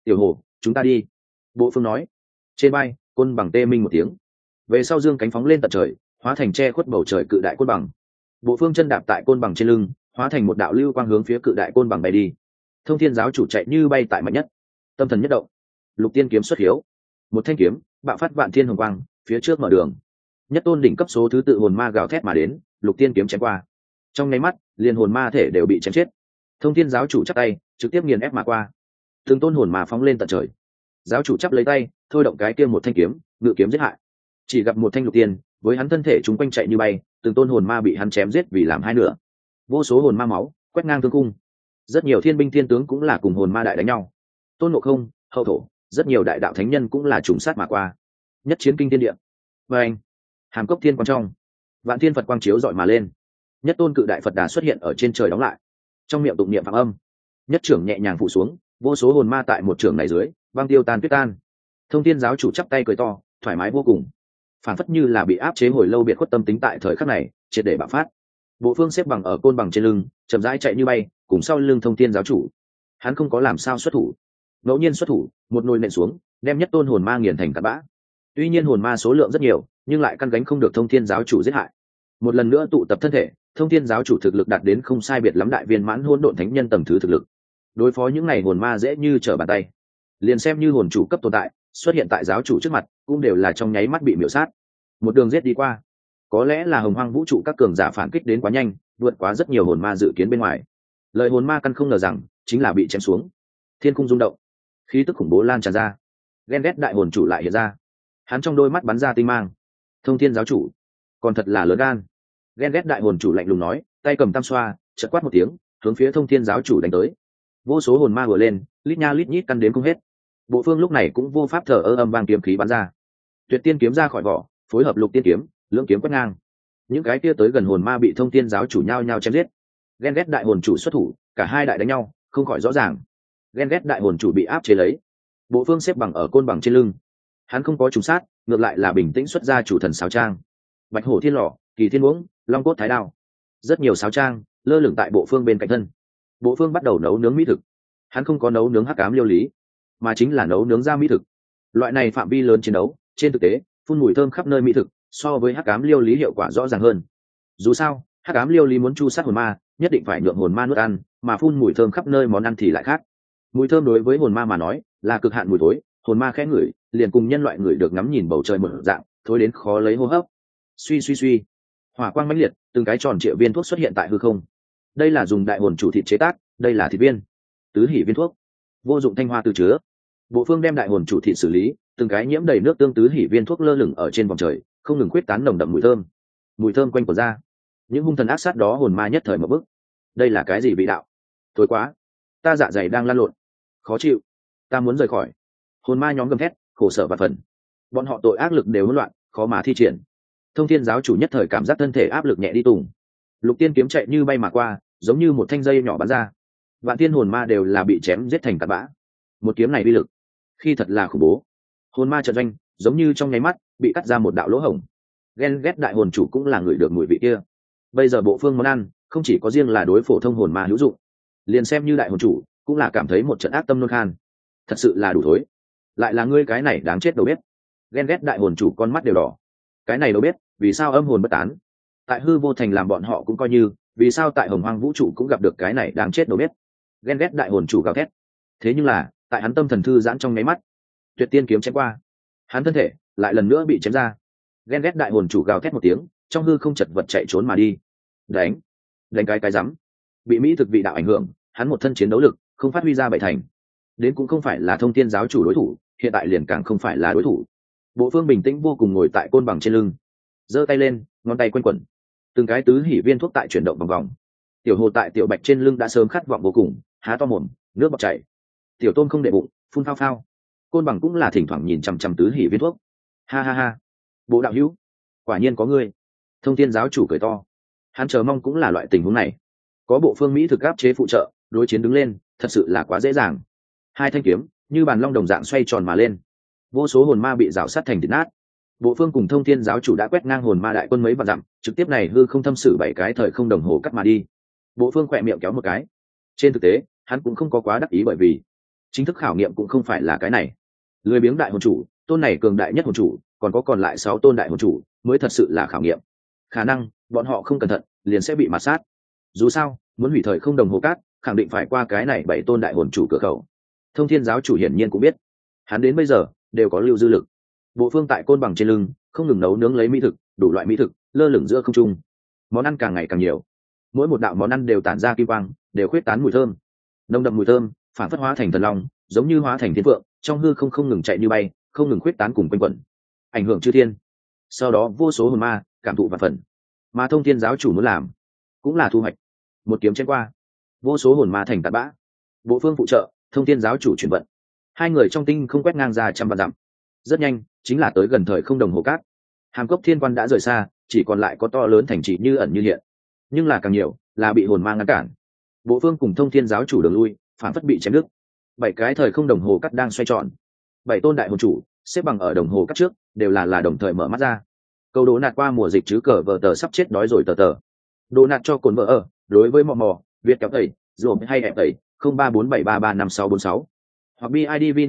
Tiểu hồ, chúng ta đi. Bộ phương nói. Trên bay, côn bằng tê minh một tiếng, về sau dương cánh phóng lên tận trời, hóa thành che khuất bầu trời cự đại côn bằng. Bộ phương chân đạp tại côn bằng trên lưng, hóa thành một đạo lưu quang hướng phía cự đại côn bằng bay đi. Thông thiên giáo chủ chạy như bay tại mạnh nhất, tâm thần nhất động, lục tiên kiếm xuất hiếu, một thanh kiếm bạo phát vạn thiên hồng quang, phía trước mở đường. Nhất tôn đỉnh cấp số thứ tự hồn ma gào thét mà đến, lục tiên kiếm chém qua, trong nháy mắt liền hồn ma thể đều bị chém chết. Thông thiên giáo chủ chắp tay, trực tiếp nghiền ép mà qua, từng tôn hồn ma phóng lên tận trời. Giáo chủ chắp lấy tay, thôi động cái kia một thanh kiếm, ngự kiếm giết hại. Chỉ gặp một thanh lục tiên, với hắn thân thể chúng quanh chạy như bay, từng tôn hồn ma bị hắn chém giết vì làm hai nửa. Vô số hồn ma máu quét ngang thương cung, rất nhiều thiên binh thiên tướng cũng là cùng hồn ma đại đánh nhau. Tôn Ngộ Không, Hậu Thổ, rất nhiều đại đạo thánh nhân cũng là trùng sát mà qua. Nhất chiến kinh thiên địa. Và anh, hàm cốc thiên quang trong, vạn thiên Phật quang chiếu dọi mà lên. Nhất tôn cự đại Phật đà xuất hiện ở trên trời đóng lại, trong miệng tụng niệm phạm âm, nhất trưởng nhẹ nhàng phủ xuống, vô số hồn ma tại một trưởng này dưới băng tiêu tan tuyết tan. Thông thiên giáo chủ chắp tay cười to, thoải mái vô cùng, phản phất như là bị áp chế hồi lâu biệt khuất tâm tính tại thời khắc này triệt để bạo phát. Bộ phương xếp bằng ở côn bằng trên lưng, chậm rãi chạy như bay cùng sau lưng thông thiên giáo chủ. Hắn không có làm sao xuất thủ, ngẫu nhiên xuất thủ, một nồi nện xuống, đem nhất tôn hồn ma nghiền thành cát bã. Tuy nhiên hồn ma số lượng rất nhiều, nhưng lại căn gánh không được thông thiên giáo chủ giết hại. Một lần nữa tụ tập thân thể, thông thiên giáo chủ thực lực đạt đến không sai biệt lắm đại viên mãn hỗn độn thánh nhân tầng thứ thực lực. Đối phó những này hồn ma dễ như trở bàn tay. Liền xem như hồn chủ cấp tồn tại xuất hiện tại giáo chủ trước mặt, cũng đều là trong nháy mắt bị miểu sát. Một đường giết đi qua, có lẽ là hồng hoang vũ trụ các cường giả phản kích đến quá nhanh, vượt quá rất nhiều hồn ma dự kiến bên ngoài. Lời hồn ma căn không ngờ rằng chính là bị chém xuống. Thiên cung rung động, khí tức khủng bố lan tràn ra. Ghen ghét đại hồn chủ lại hiện ra, hắn trong đôi mắt bắn ra tinh mang. Thông thiên giáo chủ còn thật là lớn gan. Ghen ghét đại hồn chủ lạnh lùng nói, tay cầm tam xoa, chợt quát một tiếng, hướng phía thông thiên giáo chủ đánh tới. Vô số hồn ma vừa lên, lít nha lít nhít căn đếm không hết. Bộ phương lúc này cũng vô pháp thở ơ, âm vang kiếm khí bắn ra. Tuyệt tiên kiếm ra khỏi vỏ, phối hợp lục tiên kiếm, lưỡng kiếm quét ngang. Những cái kia tới gần hồn ma bị thông thiên giáo chủ nhao nhao chém giết. Ghen ghét đại hồn chủ xuất thủ, cả hai đại đánh nhau không khỏi rõ ràng. Ghen ghét đại hồn chủ bị áp chế lấy, bộ phương xếp bằng ở côn bằng trên lưng. Hắn không có trùng sát, ngược lại là bình tĩnh xuất ra chủ thần sáo trang. Bạch hổ thiên lò, kỳ thiên uống, long cốt thái đao, rất nhiều sáo trang lơ lửng tại bộ phương bên cạnh thân. Bộ phương bắt đầu nấu nướng mỹ thực. Hắn không có nấu nướng hắc ám liêu lý, mà chính là nấu nướng ra mỹ thực. Loại này phạm vi lớn chiến đấu, trên thực tế phun mùi thơm khắp nơi mỹ thực so với hắc ám liêu lý hiệu quả rõ ràng hơn. Dù sao hắc ám liêu lý muốn chu sát hồn ma, nhất định phải nhượng hồn ma nuốt ăn, mà phun mùi thơm khắp nơi món ăn thì lại khác. Mùi thơm đối với hồn ma mà nói là cực hạn mùi thối, hồn ma khẽ ngửi liền cùng nhân loại người được ngắm nhìn bầu trời mở dạng, thối đến khó lấy hô hấp. Suy suy suy, hỏa quang mãnh liệt, từng cái tròn trịa viên thuốc xuất hiện tại hư không. Đây là dùng đại hồn chủ thịt chế tác, đây là thịt viên, tứ hỉ viên thuốc, vô dụng thanh hoa từ chứa. Bộ phương đem đại hồn chủ thịt xử lý, từng cái nhiễm đầy nước tương tứ hỉ viên thuốc lơ lửng ở trên vòng trời, không ngừng quyết tán nồng đậm mùi thơm quanh của ra. Những hung thần ác sát đó hồn ma nhất thời một bức. Đây là cái gì vị đạo? Thối quá, ta dạ dày đang lăn lộn, khó chịu, ta muốn rời khỏi. Hồn ma nhóm gầm thét, khổ sở và phần. Bọn họ tội ác lực đều hỗn loạn, khó mà thi triển. Thông thiên giáo chủ nhất thời cảm giác thân thể áp lực nhẹ đi tùng. Lục tiên kiếm chạy như bay mà qua, giống như một thanh dây nhỏ bắn ra. Vạn thiên hồn ma đều là bị chém giết thành tạt bã. Một kiếm này uy lực khi thật là khủng bố. Hồn ma chợt doanh, giống như trong nháy mắt bị cắt ra một đạo lỗ hổng. Ghen ghét đại hồn chủ cũng là người được mùi vị kia. Bây giờ bộ phương món ăn không chỉ có riêng là đối phổ thông hồn ma hữu dụng, liền xem như đại hồn chủ cũng là cảm thấy một trận ác tâm nôn khan. Thật sự là đủ thối. Lại là ngươi cái này đáng chết đầu bếp. Ghen ghét đại hồn chủ con mắt đều đỏ. Cái này đâu biết vì sao âm hồn bất tán. Tại hư vô thành làm bọn họ cũng coi như, vì sao tại hồng hoang vũ trụ cũng gặp được cái này đáng chết đâu biết. Ghen ghét đại hồn chủ gào thét. Thế nhưng là tại hắn tâm thần thư giãn trong nháy mắt, tuyệt tiên kiếm chém qua, hắn thân thể lại lần nữa bị chém ra. Ghen ghét đại hồn chủ gào thét một tiếng, trong hư không chật vật chạy trốn mà đi. Đánh cái rắm. Bị mỹ thực vị đạo ảnh hưởng, hắn một thân chiến đấu lực không phát huy ra bảy thành. Đến cũng không phải là thông thiên giáo chủ đối thủ, hiện tại liền càng không phải là đối thủ. Bộ phương bình tĩnh vô cùng ngồi tại côn bằng trên lưng, giơ tay lên, ngón tay quanh quẩn, từng cái tứ hỉ viên thuốc tại chuyển động vòng vòng. Tiểu hồ tại tiểu bạch trên lưng đã sớm khát vọng vô cùng, há to mồm, nước bọt chảy. Tiểu tôn không để bụng, phun phao phao. Côn bằng cũng là thỉnh thoảng nhìn chằm chằm tứ hỉ viên thuốc. Ha ha ha, bộ đạo hữu, quả nhiên có ngươi. Thông thiên giáo chủ cười to, hắn chờ mong cũng là loại tình huống này. Có bộ phương mỹ thực áp chế phụ trợ, đối chiến đứng lên thật sự là quá dễ dàng. Hai thanh kiếm như bàn long đồng dạng xoay tròn mà lên, vô số hồn ma bị rào sát thành thịt nát. Bộ phương cùng thông thiên giáo chủ đã quét ngang hồn ma đại quân mấy vạn dặm, trực tiếp này hư không thâm sử 7 cái thời không đồng hồ cắt mà đi. Bộ phương khỏe miệng kéo một cái. Trên thực tế hắn cũng không có quá đắc ý, bởi vì Chính thức khảo nghiệm cũng không phải là cái này. Lười biếng đại hồn chủ, tôn này cường đại nhất hồn chủ, còn có còn lại 6 tôn đại hồn chủ mới thật sự là khảo nghiệm. Khả năng bọn họ không cẩn thận liền sẽ bị mạt sát. Dù sao muốn hủy thời không đồng hồ cát, khẳng định phải qua cái này 7 tôn đại hồn chủ cửa khẩu. Thông Thiên giáo chủ hiển nhiên cũng biết, hắn đến bây giờ đều có lưu dư lực. Bộ phương tại côn bằng trên lưng không ngừng nấu nướng lấy mỹ thực, đủ loại mỹ thực lơ lửng giữa không trung, món ăn càng ngày càng nhiều, mỗi một đạo món ăn đều tản ra kim quang, đều khuyết tán mùi thơm, nồng đậm mùi thơm phản phất hóa thành thần long, giống như hóa thành thiên phượng, trong hư không ngừng chạy như bay, không ngừng khuyết tán cùng quanh quẩn, ảnh hưởng chư thiên. Sau đó vô số hồn ma cảm thụ và phần, mà Thông Thiên giáo chủ muốn làm cũng là thu hoạch. Một kiếm chém qua, vô số hồn ma thành tạt bã. Bộ phương phụ trợ, Thông Thiên giáo chủ chuyển vận, hai người trong tinh không quét ngang ra trăm vạn dặm. Rất nhanh chính là tới gần thời không đồng hồ cát. Hàm Cốc Thiên Quan đã rời xa, chỉ còn lại có to lớn thành trì như ẩn như hiện, nhưng là càng nhiều là bị hồn ma ngăn cản. Bộ phương cùng Thông Thiên giáo chủ đường lui phản phất bị chém đứt. 7 cái thời không đồng hồ cát đang xoay tròn, 7 tôn đại hồn chủ xếp bằng ở đồng hồ cát trước, đều là đồng thời mở mắt ra. Câu đố nạt qua mùa dịch chứ cờ vờ tờ sắp chết đói rồi tờ tờ. Đố nạt cho cồn vợ ở, đối với mò mò việt kéo tẩy dồn hay ép tẩy 0347335646 hoặc bidv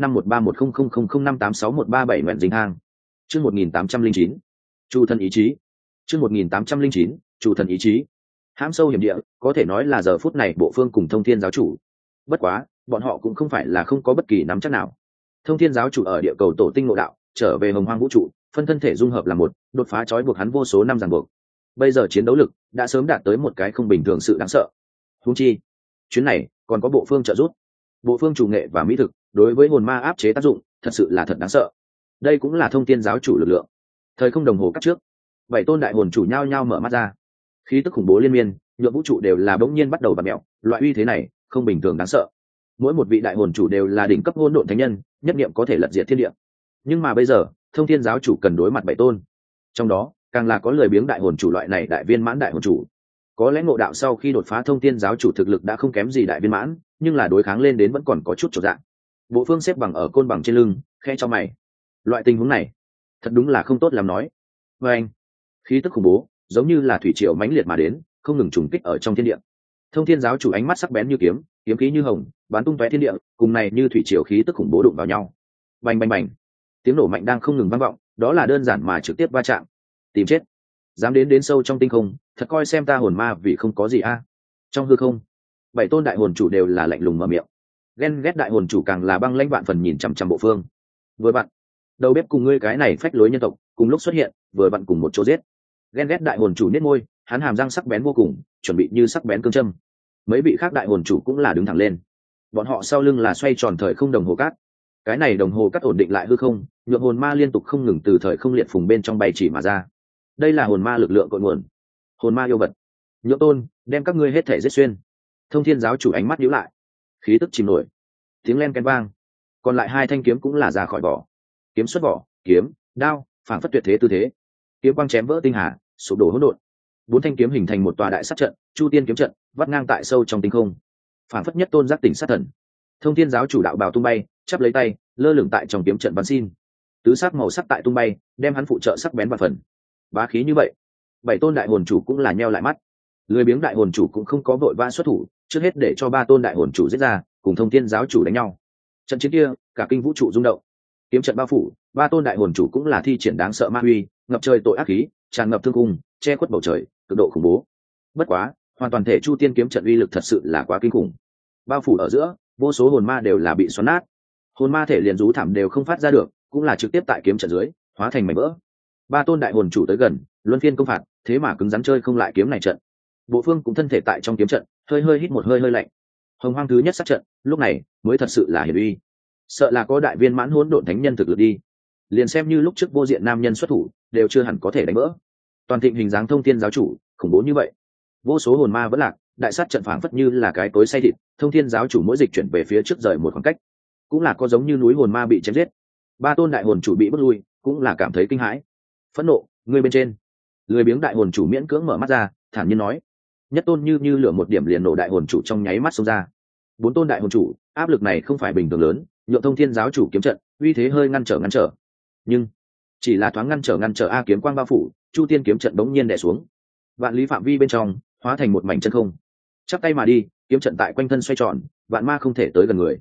51310005861137 nguyện dính hang. Chương 1809, Chu thần ý chí. Chương 1809, Chu thần ý chí. Hãm sâu hiểm địa, có thể nói là giờ phút này bộ phương cùng Thông Thiên giáo chủ. Bất quá, bọn họ cũng không phải là không có bất kỳ nắm chắc nào. Thông Thiên giáo chủ ở địa cầu tổ tinh ngộ đạo, trở về hồng hoang vũ trụ, phân thân thể dung hợp là một, đột phá trói buộc hắn vô số năm ràng buộc. Bây giờ chiến đấu lực đã sớm đạt tới một cái không bình thường sự đáng sợ. Huống chi, chuyến này còn có bộ phương trợ giúp. Bộ phương chủ nghệ và mỹ thực, đối với hồn ma áp chế tác dụng, thật sự là thật đáng sợ. Đây cũng là Thông Thiên giáo chủ lực lượng. Thời không đồng hồ cắt trước, 7 tôn đại hồn chủ nhao nhao mở mắt ra. Khí tức khủng bố liên miên, nhượng vũ trụ đều là bỗng nhiên bắt đầu bạt mèo, loại uy thế này không bình thường đáng sợ. Mỗi một vị đại hồn chủ đều là đỉnh cấp hỗn độn thánh nhân, nhất niệm có thể lật diệt thiên địa. Nhưng mà bây giờ, Thông Thiên giáo chủ cần đối mặt 7 tôn. Trong đó, càng là có lười biếng đại hồn chủ loại này đại viên mãn đại hồn chủ. Có lẽ ngộ đạo sau khi đột phá Thông Thiên giáo chủ thực lực đã không kém gì đại viên mãn, nhưng là đối kháng lên đến vẫn còn có chút chột dạ. Bộ phương xếp bằng ở côn bằng trên lưng, khe cho mày. Loại tình huống này, thật đúng là không tốt làm nói. Và anh, khí tức khủng bố, giống như là thủy triều mãnh liệt mà đến, không ngừng trùng kích ở trong thiên địa. Thông Thiên giáo chủ ánh mắt sắc bén như kiếm, kiếm khí như hồng, bắn tung tóe thiên địa, cùng này như thủy triều khí tức khủng bố đụng vào nhau. Bành bành bành, tiếng nổ mạnh đang không ngừng vang vọng, đó là đơn giản mà trực tiếp va chạm. Tìm chết, dám đến sâu trong tinh không, thật coi xem ta hồn ma vì không có gì a. Trong hư không, 7 tôn đại hồn chủ đều là lạnh lùng mở miệng. Ghen ghét đại hồn chủ càng là băng lãnh vạn phần nhìn chằm chằm bộ phương. Vừa bạn, đầu bếp cùng ngươi cái này phách lối nhân tộc cùng lúc xuất hiện, vừa bạn cùng một chỗ giết. Ghen ghét đại hồn chủ nhếch môi, hắn hàm răng sắc bén vô cùng, chuẩn bị như sắc bén cương châm. Mấy vị khác đại hồn chủ cũng là đứng thẳng lên. Bọn họ sau lưng là xoay tròn thời không đồng hồ cát. Cái này đồng hồ cát ổn định lại hư không, nhượng hồn ma liên tục không ngừng từ thời không liệt phùng bên trong bay chỉ mà ra. Đây là hồn ma lực lượng cội nguồn. Hồn ma yêu vật. Nhượng tôn, đem các ngươi hết thể giết xuyên. Thông Thiên giáo chủ ánh mắt nhíu lại, khí tức chìm nổi. Tiếng len ken vang. Còn lại 2 thanh kiếm cũng là ra khỏi vỏ. Kiếm xuất vỏ, kiếm, đao, phảng phất tuyệt thế tư thế. Kiếm quang chém vỡ tinh hà, sụp đổ hỗn độn. 4 thanh kiếm hình thành một tòa đại sát trận, Chu Tiên kiếm trận, vắt ngang tại sâu trong tinh không. Phảng phất nhất tôn giác tỉnh sát thần. Thông Thiên giáo chủ đạo bào tung bay, chắp lấy tay, lơ lửng tại trong kiếm trận bắn xin. Tứ sắc màu sắc tại tung bay, đem hắn phụ trợ sắc bén và phần. Bá khí như vậy, 7 tôn đại hồn chủ cũng là nheo lại mắt. Lười biếng đại hồn chủ cũng không có vội vã xuất thủ, trước hết để cho 3 tôn đại hồn chủ giết ra, cùng Thông Thiên giáo chủ đánh nhau. Trận chiến kia, cả kinh vũ trụ rung động. Kiếm trận bao phủ, 3 tôn đại hồn chủ cũng là thi triển đáng sợ ma uy, ngập trời tội ác khí, tràn ngập thương cung, che khuất bầu trời, cực độ khủng bố. Bất quá, hoàn toàn thể Chu Tiên kiếm trận uy lực thật sự là quá kinh khủng. Bao phủ ở giữa, vô số hồn ma đều là bị xoắn nát. Hồn ma thể liền rú thảm đều không phát ra được, cũng là trực tiếp tại kiếm trận dưới, hóa thành mảnh vỡ. 3 tôn đại hồn chủ tới gần, luân phiên công phạt, thế mà cứng rắn chơi không lại kiếm này trận. Bộ phương cũng thân thể tại trong kiếm trận, hơi hít một hơi lạnh. Hồng hoang thứ nhất sát trận, lúc này mới thật sự là hiển uy. Sợ là có đại viên mãn hỗn độn thánh nhân thực lực đi. Liền xem như lúc trước vô diện nam nhân xuất thủ, đều chưa hẳn có thể đánh vỡ. Toàn thịnh hình dáng Thông Thiên giáo chủ, khủng bố như vậy. Vô số hồn ma vẫn lạc, đại sát trận phảng phất như là cái tối say thịt, Thông Thiên giáo chủ mỗi dịch chuyển về phía trước rời một khoảng cách, cũng là có giống như núi hồn ma bị chém giết. 3 tôn đại hồn chủ bị bước lui, cũng là cảm thấy kinh hãi. Phẫn nộ, người bên trên. Lười biếng đại hồn chủ miễn cưỡng mở mắt ra, thản nhiên nói. Nhất tôn như lửa một điểm liền nổ đại hồn chủ trong nháy mắt xông ra. 4 tôn đại hồn chủ, áp lực này không phải bình thường lớn, nhượng Thông Thiên giáo chủ kiếm trận, uy thế hơi ngăn trở. Nhưng chỉ là thoáng ngăn trở a kiếm quang bao phủ, Chu Tiên kiếm trận đống nhiên đè xuống. Vạn lý phạm vi bên trong, hóa thành một mảnh chân không. Chắp tay mà đi, kiếm trận tại quanh thân xoay tròn, vạn ma không thể tới gần người.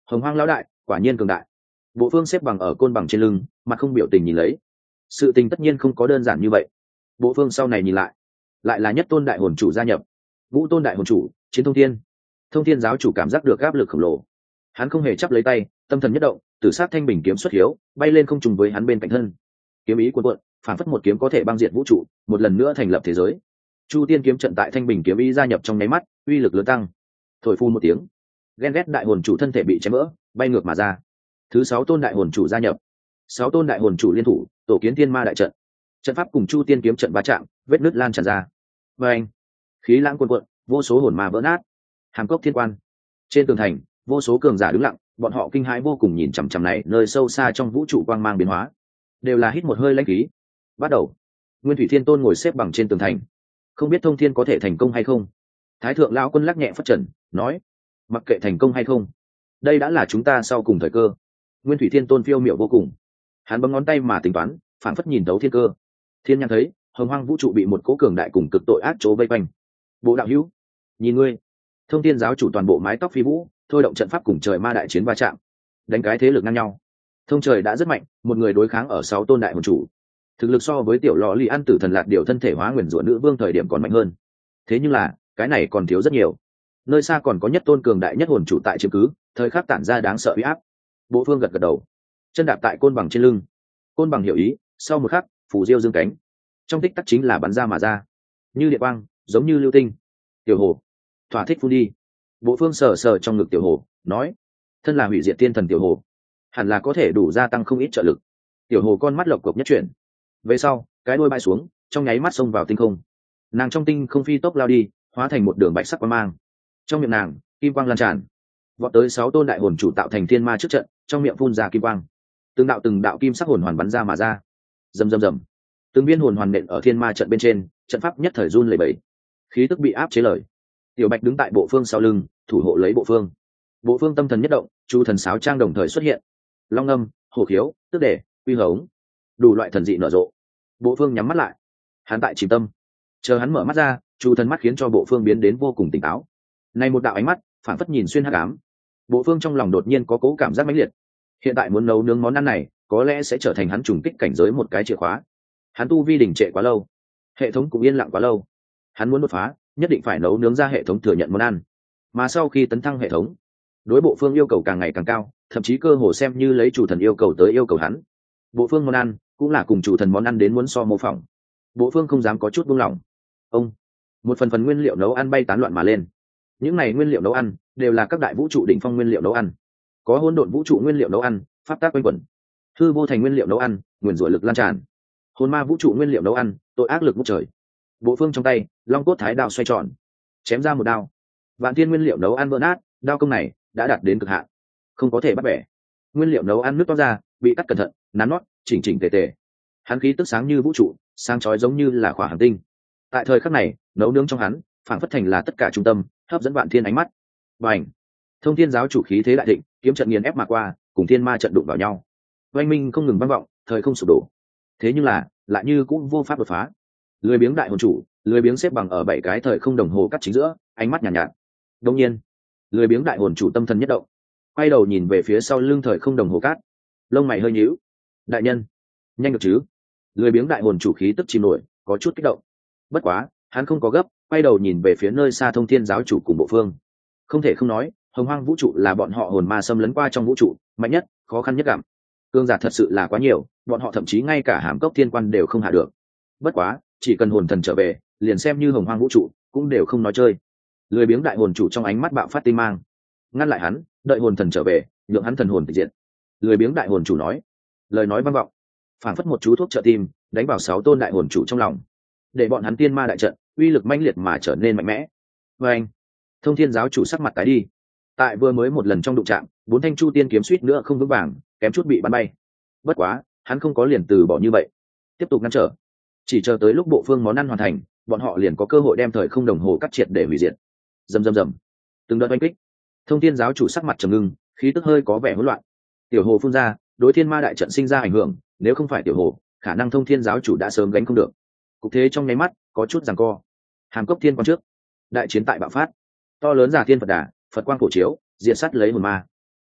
Hồng Hoang lão đại quả nhiên cường đại. Bộ Phương xếp bằng ở côn bằng trên lưng, mặt không biểu tình nhìn lấy. Sự tình tất nhiên không có đơn giản như vậy. Bộ Phương sau này nhìn lại là nhất tôn đại hồn chủ gia nhập. Ngũ tôn đại hồn chủ, chiến thông thiên. Thông thiên giáo chủ cảm giác được áp lực khổng lồ. Hắn không hề chắp lấy tay, tâm thần nhất động, tử sát thanh bình kiếm xuất hiếu, bay lên không trùng với hắn bên cạnh thân. Kiếm ý cuồn cuộn, phản phất một kiếm có thể băng diệt vũ trụ, một lần nữa thành lập thế giới. Chu tiên kiếm trận tại thanh bình kiếm ý gia nhập trong nháy mắt, uy lực lớn tăng. Thổi phun một tiếng, ghen ghét đại hồn chủ thân thể bị chém vỡ, bay ngược mà ra. Thứ 6 tôn đại hồn chủ gia nhập. 6 tôn đại hồn chủ liên thủ, tổ kiến thiên ma đại trận. Trận pháp cùng chu tiên kiếm trận va chạm, vết nứt lan tràn ra. Và anh, khí lãng cuồn cuộn, vô số hồn ma vỡ nát. Hàm cốc thiên quan, trên tường thành, vô số cường giả đứng lặng, bọn họ kinh hãi vô cùng nhìn chằm chằm này, nơi sâu xa trong vũ trụ quang mang biến hóa, đều là hít một hơi lãnh khí. Bắt đầu, Nguyên Thủy Thiên Tôn ngồi xếp bằng trên tường thành, không biết thông thiên có thể thành công hay không. Thái thượng lão quân lắc nhẹ phất trần, nói: mặc kệ thành công hay không, đây đã là chúng ta sau cùng thời cơ. Nguyên Thủy Thiên Tôn phiêu miểu vô cùng, hắn bấm ngón tay mà tính toán, phản phất nhìn thấu thiên cơ. Thiên nhãn thấy hồng hoang vũ trụ bị một cỗ cường đại cùng cực tội ác chỗ vây quanh. Bộ đạo hữu, nhìn ngươi. Thông thiên giáo chủ toàn bộ mái tóc phi vũ, thôi động trận pháp cùng trời ma đại chiến va chạm, đánh cái thế lực ngang nhau. Thông trời đã rất mạnh, một người đối kháng ở 6 tôn đại hồn chủ, thực lực so với tiểu lò lì ăn tử thần lạt điều thân thể hóa nguyền rủa nữ vương thời điểm còn mạnh hơn. Thế nhưng là cái này còn thiếu rất nhiều. Nơi xa còn có nhất tôn cường đại nhất hồn chủ tại chiếm cứ, thời khắc tản ra đáng sợ uy áp. Bộ Phương gật gật đầu, chân đạp tại côn bằng trên lưng. Côn bằng hiểu ý, sau một khắc phù diêu dương cánh, trong tích tắc chính là bắn ra mà ra, như điện quang, giống như lưu tinh. Tiểu hồ, thỏa thích phun đi. Bộ Phương sờ sờ trong ngực tiểu hồ, nói: thân là hủy diệt tiên thần tiểu hồ, hẳn là có thể đủ gia tăng không ít trợ lực. Tiểu hồ con mắt lộc cộc nhất chuyển, về sau cái đuôi bay xuống, trong nháy mắt xông vào tinh không. Nàng trong tinh không phi tốc lao đi, hóa thành một đường bạch sắc quang mang. Trong miệng nàng kim quang lan tràn, vọt tới 6 tôn đại hồn chủ tạo thành thiên ma trước trận, trong miệng phun ra kim quang, từng đạo kim sắc hồn hoàn bắn ra mà ra. Rầm rầm rầm, từng viên hồn hoàn nện ở thiên ma trận bên trên, trận pháp nhất thời run lẩy bẩy, khí tức bị áp chế lời. Tiểu Bạch đứng tại Bộ Phương sau lưng, thủ hộ lấy Bộ Phương. Bộ Phương tâm thần nhất động, chu thần sáo trang đồng thời xuất hiện, long âm, hổ khiếu, tức đề, uy hống, đủ loại thần dị nở rộ. Bộ Phương nhắm mắt lại, hắn tại chìm tâm, chờ hắn mở mắt ra, chu thần mắt khiến cho Bộ Phương biến đến vô cùng tỉnh táo. Này một đạo ánh mắt phản phất nhìn xuyên hắc ám. Bộ Phương trong lòng đột nhiên có cố cảm giác mãnh liệt, hiện tại muốn nấu nướng món ăn này có lẽ sẽ trở thành hắn trùng kích cảnh giới một cái chìa khóa. Hắn tu vi đình trệ quá lâu, hệ thống cũng yên lặng quá lâu, hắn muốn đột phá nhất định phải nấu nướng ra hệ thống thừa nhận món ăn. Mà sau khi tấn thăng hệ thống, đối Bộ Phương yêu cầu càng ngày càng cao, thậm chí cơ hồ xem như lấy chủ thần yêu cầu tới yêu cầu hắn. Bộ Phương món ăn cũng là cùng chủ thần món ăn đến muốn so mô phỏng. Bộ Phương không dám có chút buông lỏng. Ông, một phần nguyên liệu nấu ăn bay tán loạn mà lên. Những này nguyên liệu nấu ăn đều là các đại vũ trụ đỉnh phong nguyên liệu nấu ăn, có hỗn độn vũ trụ nguyên liệu nấu ăn, pháp tác quanh quẩn, hư vô thành nguyên liệu nấu ăn, nguyên rủa lực lan tràn, hồn ma vũ trụ nguyên liệu nấu ăn, tội ác lực ngút trời. Bộ Phương trong tay long cốt thái đao xoay tròn, chém ra một đao, vạn thiên nguyên liệu nấu ăn vỡ nát. Đao công này đã đạt đến cực hạn, không có thể bắt bẻ. Nguyên liệu nấu ăn nứt toát ra, bị cắt cẩn thận, nắn nót, chỉnh chỉnh tề tề. Hắn khí tức sáng như vũ trụ, sáng chói giống như là khỏa hành tinh. Tại thời khắc này, nấu nướng trong hắn phảng phất thành là tất cả trung tâm, hấp dẫn vạn thiên ánh mắt. Bành! Thông thiên giáo chủ khí thế đại thịnh, kiếm trận nghiền ép mà qua, cùng thiên ma trận đụng vào nhau. Oanh minh không ngừng vang vọng, thời không sụp đổ. Thế nhưng là lại như cũng vô pháp đột phá. Lười biếng đại hồn chủ, lười biếng xếp bằng ở 7 cái thời không đồng hồ cắt chính giữa, ánh mắt nhàn nhạt. Đương nhiên, lười biếng đại hồn chủ tâm thần nhất động, quay đầu nhìn về phía sau lưng thời không đồng hồ cát, lông mày hơi nhíu. Đại nhân, nhanh được chứ? Lười biếng đại hồn chủ khí tức chìm nổi, có chút kích động. Bất quá hắn không có gấp, quay đầu nhìn về phía nơi xa thông thiên giáo chủ cùng Bộ Phương. Không thể không nói, hồng hoang vũ trụ là bọn họ hồn ma xâm lấn qua trong vũ trụ mạnh nhất, khó khăn nhất gặm. Cương giả thật sự là quá nhiều, bọn họ thậm chí ngay cả hàm cốc thiên quan đều không hạ được. Bất quá chỉ cần hồn thần trở về, liền xem như hồng hoang vũ trụ cũng đều không nói chơi. Lười biếng đại hồn chủ trong ánh mắt bạo phát tinh mang, ngăn lại hắn, đợi hồn thần trở về, nhượng hắn thần hồn tịch diệt. Lười biếng đại hồn chủ nói, lời nói vang vọng, phảng phất một chú thuốc trợ tim, đánh vào 6 tôn đại hồn chủ trong lòng, để bọn hắn tiên ma đại trận uy lực mãnh liệt mà trở nên mạnh mẽ. Và anh, thông thiên giáo chủ sắc mặt tái đi. Tại vừa mới một lần trong đụng chạm, 4 thanh chu tiên kiếm suýt nữa không vững vàng, kém chút bị bắn bay. Bất quá hắn không có liền từ bỏ như vậy, tiếp tục ngăn trở. Chỉ chờ tới lúc Bộ Phương món ăn hoàn thành, bọn họ liền có cơ hội đem thời không đồng hồ cắt triệt để hủy diệt. Rầm rầm rầm, từng đợt oanh kích. Thông thiên giáo chủ sắc mặt trầm ngưng, khí tức hơi có vẻ hỗn loạn. Tiểu hồ phun ra, đối thiên ma đại trận sinh ra ảnh hưởng, nếu không phải tiểu hồ, khả năng thông thiên giáo chủ đã sớm gánh không được. Cục thế trong nháy mắt có chút giằng co. Hàm cốc thiên quan trước, đại chiến tại bạo phát. To lớn giả thiên Phật đà, Phật quang phổ chiếu, diệt sát lấy hồn ma.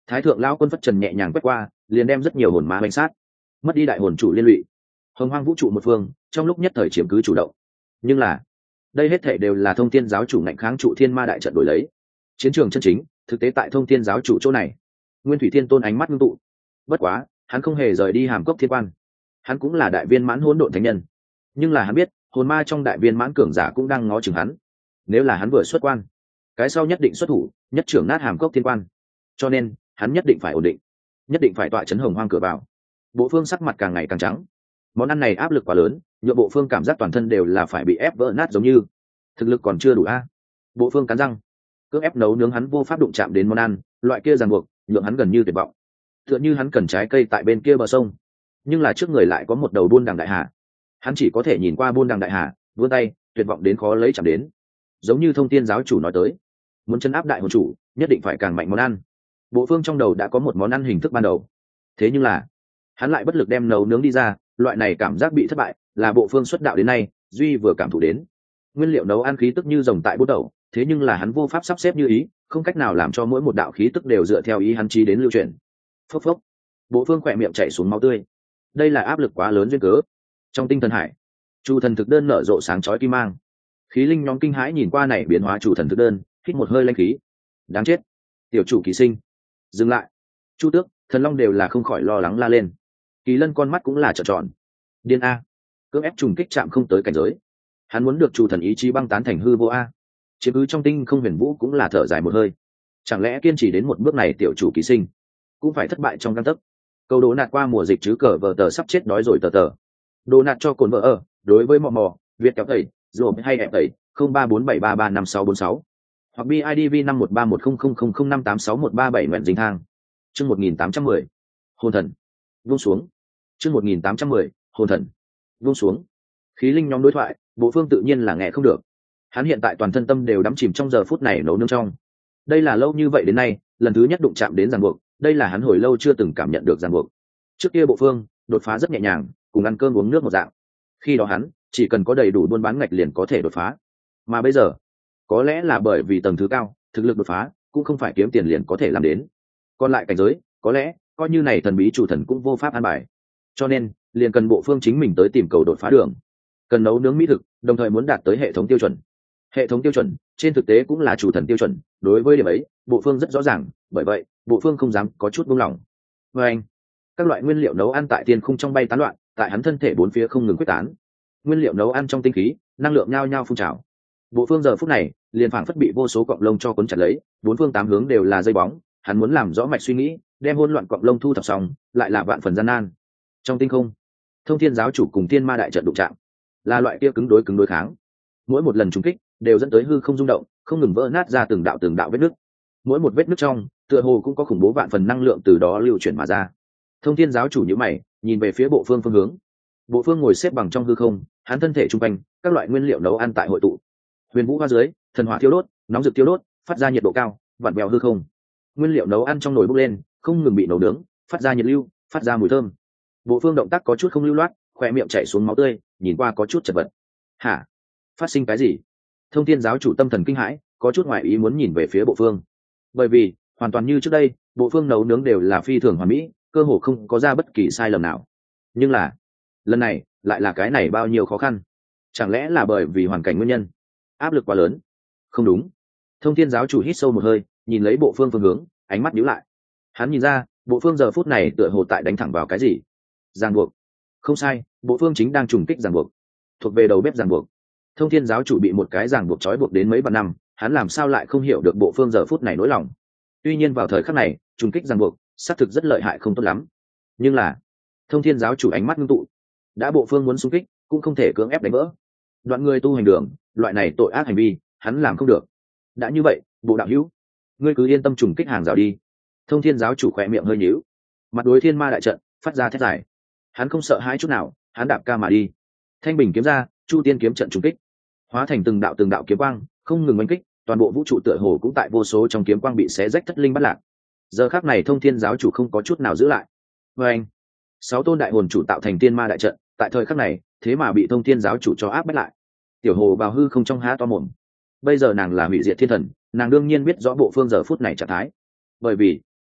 Thái thượng lão quân phất trần nhẹ nhàng quét qua, liền đem rất nhiều hồn ma bánh sát, mất đi đại hồn chủ liên lụy. Hồng hoang vũ trụ một phương trong lúc nhất thời chiếm cứ chủ động, nhưng là đây hết thể đều là thông thiên giáo chủ ngạnh kháng trụ thiên ma đại trận đổi lấy. Chiến trường chân chính thực tế tại thông thiên giáo chủ chỗ này. Nguyên thủy thiên tôn ánh mắt ngưng tụ, bất quá hắn không hề rời đi hàm cốc thiên quan. Hắn cũng là đại viên mãn hỗn độn thánh nhân, nhưng là hắn biết hồn ma trong đại viên mãn cường giả cũng đang ngó chừng hắn. Nếu là hắn vừa xuất quan, cái sau nhất định xuất thủ, nhất trưởng nát hàm cốc thiên quan. Cho nên hắn nhất định phải ổn định, nhất định phải tọa chấn hồng hoang cửa vào. Bộ phương sắc mặt càng ngày càng trắng. Món ăn này áp lực quá lớn, nhượng bộ phương cảm giác toàn thân đều là phải bị ép vỡ nát giống như thực lực còn chưa đủ a. Bộ phương cắn răng, cưỡng ép nấu nướng hắn vô pháp đụng chạm đến món ăn, loại kia ràng buộc nhượng hắn gần như tuyệt vọng. Tựa như hắn cần trái cây tại bên kia bờ sông, nhưng là trước người lại có một đầu buôn đằng đại hà. Hắn chỉ có thể nhìn qua buôn đằng đại hà, vươn tay, tuyệt vọng đến khó lấy chạm đến. Giống như thông thiên giáo chủ nói tới, muốn chân áp đại hồn chủ, nhất định phải càng mạnh món ăn. Bộ phương trong đầu đã có một món ăn hình thức ban đầu, thế nhưng là hắn lại bất lực đem nấu nướng đi ra. Loại này cảm giác bị thất bại là bộ phương xuất đạo đến nay duy vừa cảm thụ đến. Nguyên liệu nấu ăn khí tức như rồng tại bút đầu, thế nhưng là hắn vô pháp sắp xếp như ý, không cách nào làm cho mỗi một đạo khí tức đều dựa theo ý hắn trí đến lưu truyền. Phốc phốc, bộ phương khỏe miệng chảy xuống máu tươi. Đây là áp lực quá lớn duyên cớ. Trong tinh thần hải, chủ thần thực đơn nở rộ sáng chói kim mang. Khí linh nhóm kinh hãi nhìn qua này biến hóa chủ thần thực đơn, hít một hơi lanh khí. Đáng chết, tiểu chủ ký sinh, dừng lại. Chu tước, thần long đều là không khỏi lo lắng la lên. Kỳ lân con mắt cũng là trợn tròn. Điên a, cưỡng ép trùng kích chạm không tới cảnh giới. Hắn muốn được chủ thần ý chí băng tán thành hư vô a. Chiếm cứ trong tinh không huyền vũ cũng là thở dài một hơi. Chẳng lẽ kiên trì đến một bước này tiểu chủ ký sinh cũng phải thất bại trong gang tấc. Câu đố nạt qua mùa dịch chứ cờ vờ tờ sắp chết đói rồi tờ tờ. Đồ nạt cho cồn vợ ở, đối với mò mò, Việt kéo tẩy, rồi hay ép tẩy, 0347335646. Hoặc BIDV 51310005861137 nguyện dính thang. Chương 1810. Hồn thần. Vung xuống. Chương 1810. Hồn thần. Vung xuống. Khí linh nhóm đối thoại, bộ phương tự nhiên là nghe không được. Hắn hiện tại toàn thân tâm đều đắm chìm trong giờ phút này nấu nướng trong. Đây là lâu như vậy đến nay lần thứ nhất đụng chạm đến ràng buộc, đây là hắn hồi lâu chưa từng cảm nhận được ràng buộc. Trước kia bộ phương đột phá rất nhẹ nhàng, cùng ăn cơm uống nước một dạng. Khi đó hắn chỉ cần có đầy đủ buôn bán ngạch liền có thể đột phá. Mà bây giờ, có lẽ là bởi vì tầng thứ cao, thực lực đột phá cũng không phải kiếm tiền liền có thể làm đến. Còn lại cảnh giới, có lẽ coi như này thần bí chủ thần cũng vô pháp an bài. Cho nên liền cần bộ phương chính mình tới tìm cầu đột phá đường. Cần nấu nướng mỹ thực, đồng thời muốn đạt tới hệ thống tiêu chuẩn. Hệ thống tiêu chuẩn trên thực tế cũng là chủ thần tiêu chuẩn, đối với điểm ấy bộ phương rất rõ ràng, bởi vậy bộ phương không dám có chút buông lỏng. Và anh, các loại nguyên liệu nấu ăn tại thiên khung trong bay tán loạn, tại hắn thân thể bốn phía không ngừng quyết tán. Nguyên liệu nấu ăn trong tinh khí, năng lượng nhao nhao phun trào. Bộ phương giờ phút này liền phảng phất bị vô số cọng lông cho cuốn chặt lấy, bốn phương tám hướng đều là dây bóng. Hắn muốn làm rõ mạch suy nghĩ, đem hỗn loạn cọng lông thu thập xong, lại là vạn phần gian nan. Trong tinh không, thông thiên giáo chủ cùng thiên ma đại trận đụng chạm, là loại kia cứng đối kháng. Mỗi một lần trúng kích đều dẫn tới hư không rung động, không ngừng vỡ nát ra từng đạo vết nứt. Mỗi một vết nứt trong tựa hồ cũng có khủng bố vạn phần năng lượng từ đó lưu chuyển mà ra. Thông thiên giáo chủ nhíu mày, nhìn về phía bộ phương phương hướng. Bộ phương ngồi xếp bằng trong hư không, hắn thân thể trung quanh các loại nguyên liệu nấu ăn tại hội tụ. Huyền vũ hoa dưới, thần hỏa thiêu đốt, nóng rực thiêu đốt, phát ra nhiệt độ cao, vặn vẹo hư không. Nguyên liệu nấu ăn trong nồi bốc lên, không ngừng bị nấu nướng, phát ra nhiệt lưu, phát ra mùi thơm. Bộ phương động tác có chút không lưu loát, khóe miệng chảy xuống máu tươi, nhìn qua có chút chật vật. Hả? Phát sinh cái gì? Thông thiên giáo chủ tâm thần kinh hãi, có chút ngoại ý muốn nhìn về phía bộ phương. Bởi vì hoàn toàn như trước đây, bộ phương nấu nướng đều là phi thường hoàn mỹ, cơ hồ không có ra bất kỳ sai lầm nào. Nhưng là lần này lại là cái này bao nhiêu khó khăn? Chẳng lẽ là bởi vì hoàn cảnh nguyên nhân, áp lực quá lớn? Không đúng. Thông thiên giáo chủ hít sâu một hơi, nhìn lấy bộ phương phương hướng, ánh mắt nhíu lại. Hắn nhìn ra bộ phương giờ phút này tựa hồ tại đánh thẳng vào cái gì. Ràng buộc. Không sai, bộ phương chính đang trùng kích ràng buộc, thuộc về đầu bếp ràng buộc. Thông thiên giáo chủ bị một cái ràng buộc trói buộc đến mấy vạn năm, hắn làm sao lại không hiểu được bộ phương giờ phút này nỗi lòng. Tuy nhiên vào thời khắc này trùng kích ràng buộc xác thực rất lợi hại không tốt lắm, nhưng là thông thiên giáo chủ ánh mắt ngưng tụ, đã bộ phương muốn xung kích cũng không thể cưỡng ép đánh vỡ. Đoạn người tu hành đường, loại này tội ác hành vi hắn làm không được. Đã như vậy, bộ đạo hữu, ngươi cứ yên tâm trùng kích hàng rào đi. Thông thiên giáo chủ khỏe miệng hơi nhíu, mặt đối thiên ma đại trận phát ra thét dài. Hắn không sợ hãi chút nào, hắn đạp ca mà đi. Thanh bình kiếm ra, chu tiên kiếm trận trùng kích, hóa thành từng đạo kiếm quang không ngừng oanh kích, toàn bộ vũ trụ tựa hồ cũng tại vô số trong kiếm quang bị xé rách thất linh bắt lạc. Giờ khắc này thông thiên giáo chủ không có chút nào giữ lại. Và anh, 6 tôn đại hồn chủ tạo thành tiên ma đại trận, tại thời khắc này thế mà bị thông thiên giáo chủ cho áp bách lại. Tiểu hồ bào hư không trong há to mồm. Bây giờ nàng là hủy diệt thiên thần, nàng đương nhiên biết rõ bộ phương giờ phút này trạng thái, bởi vì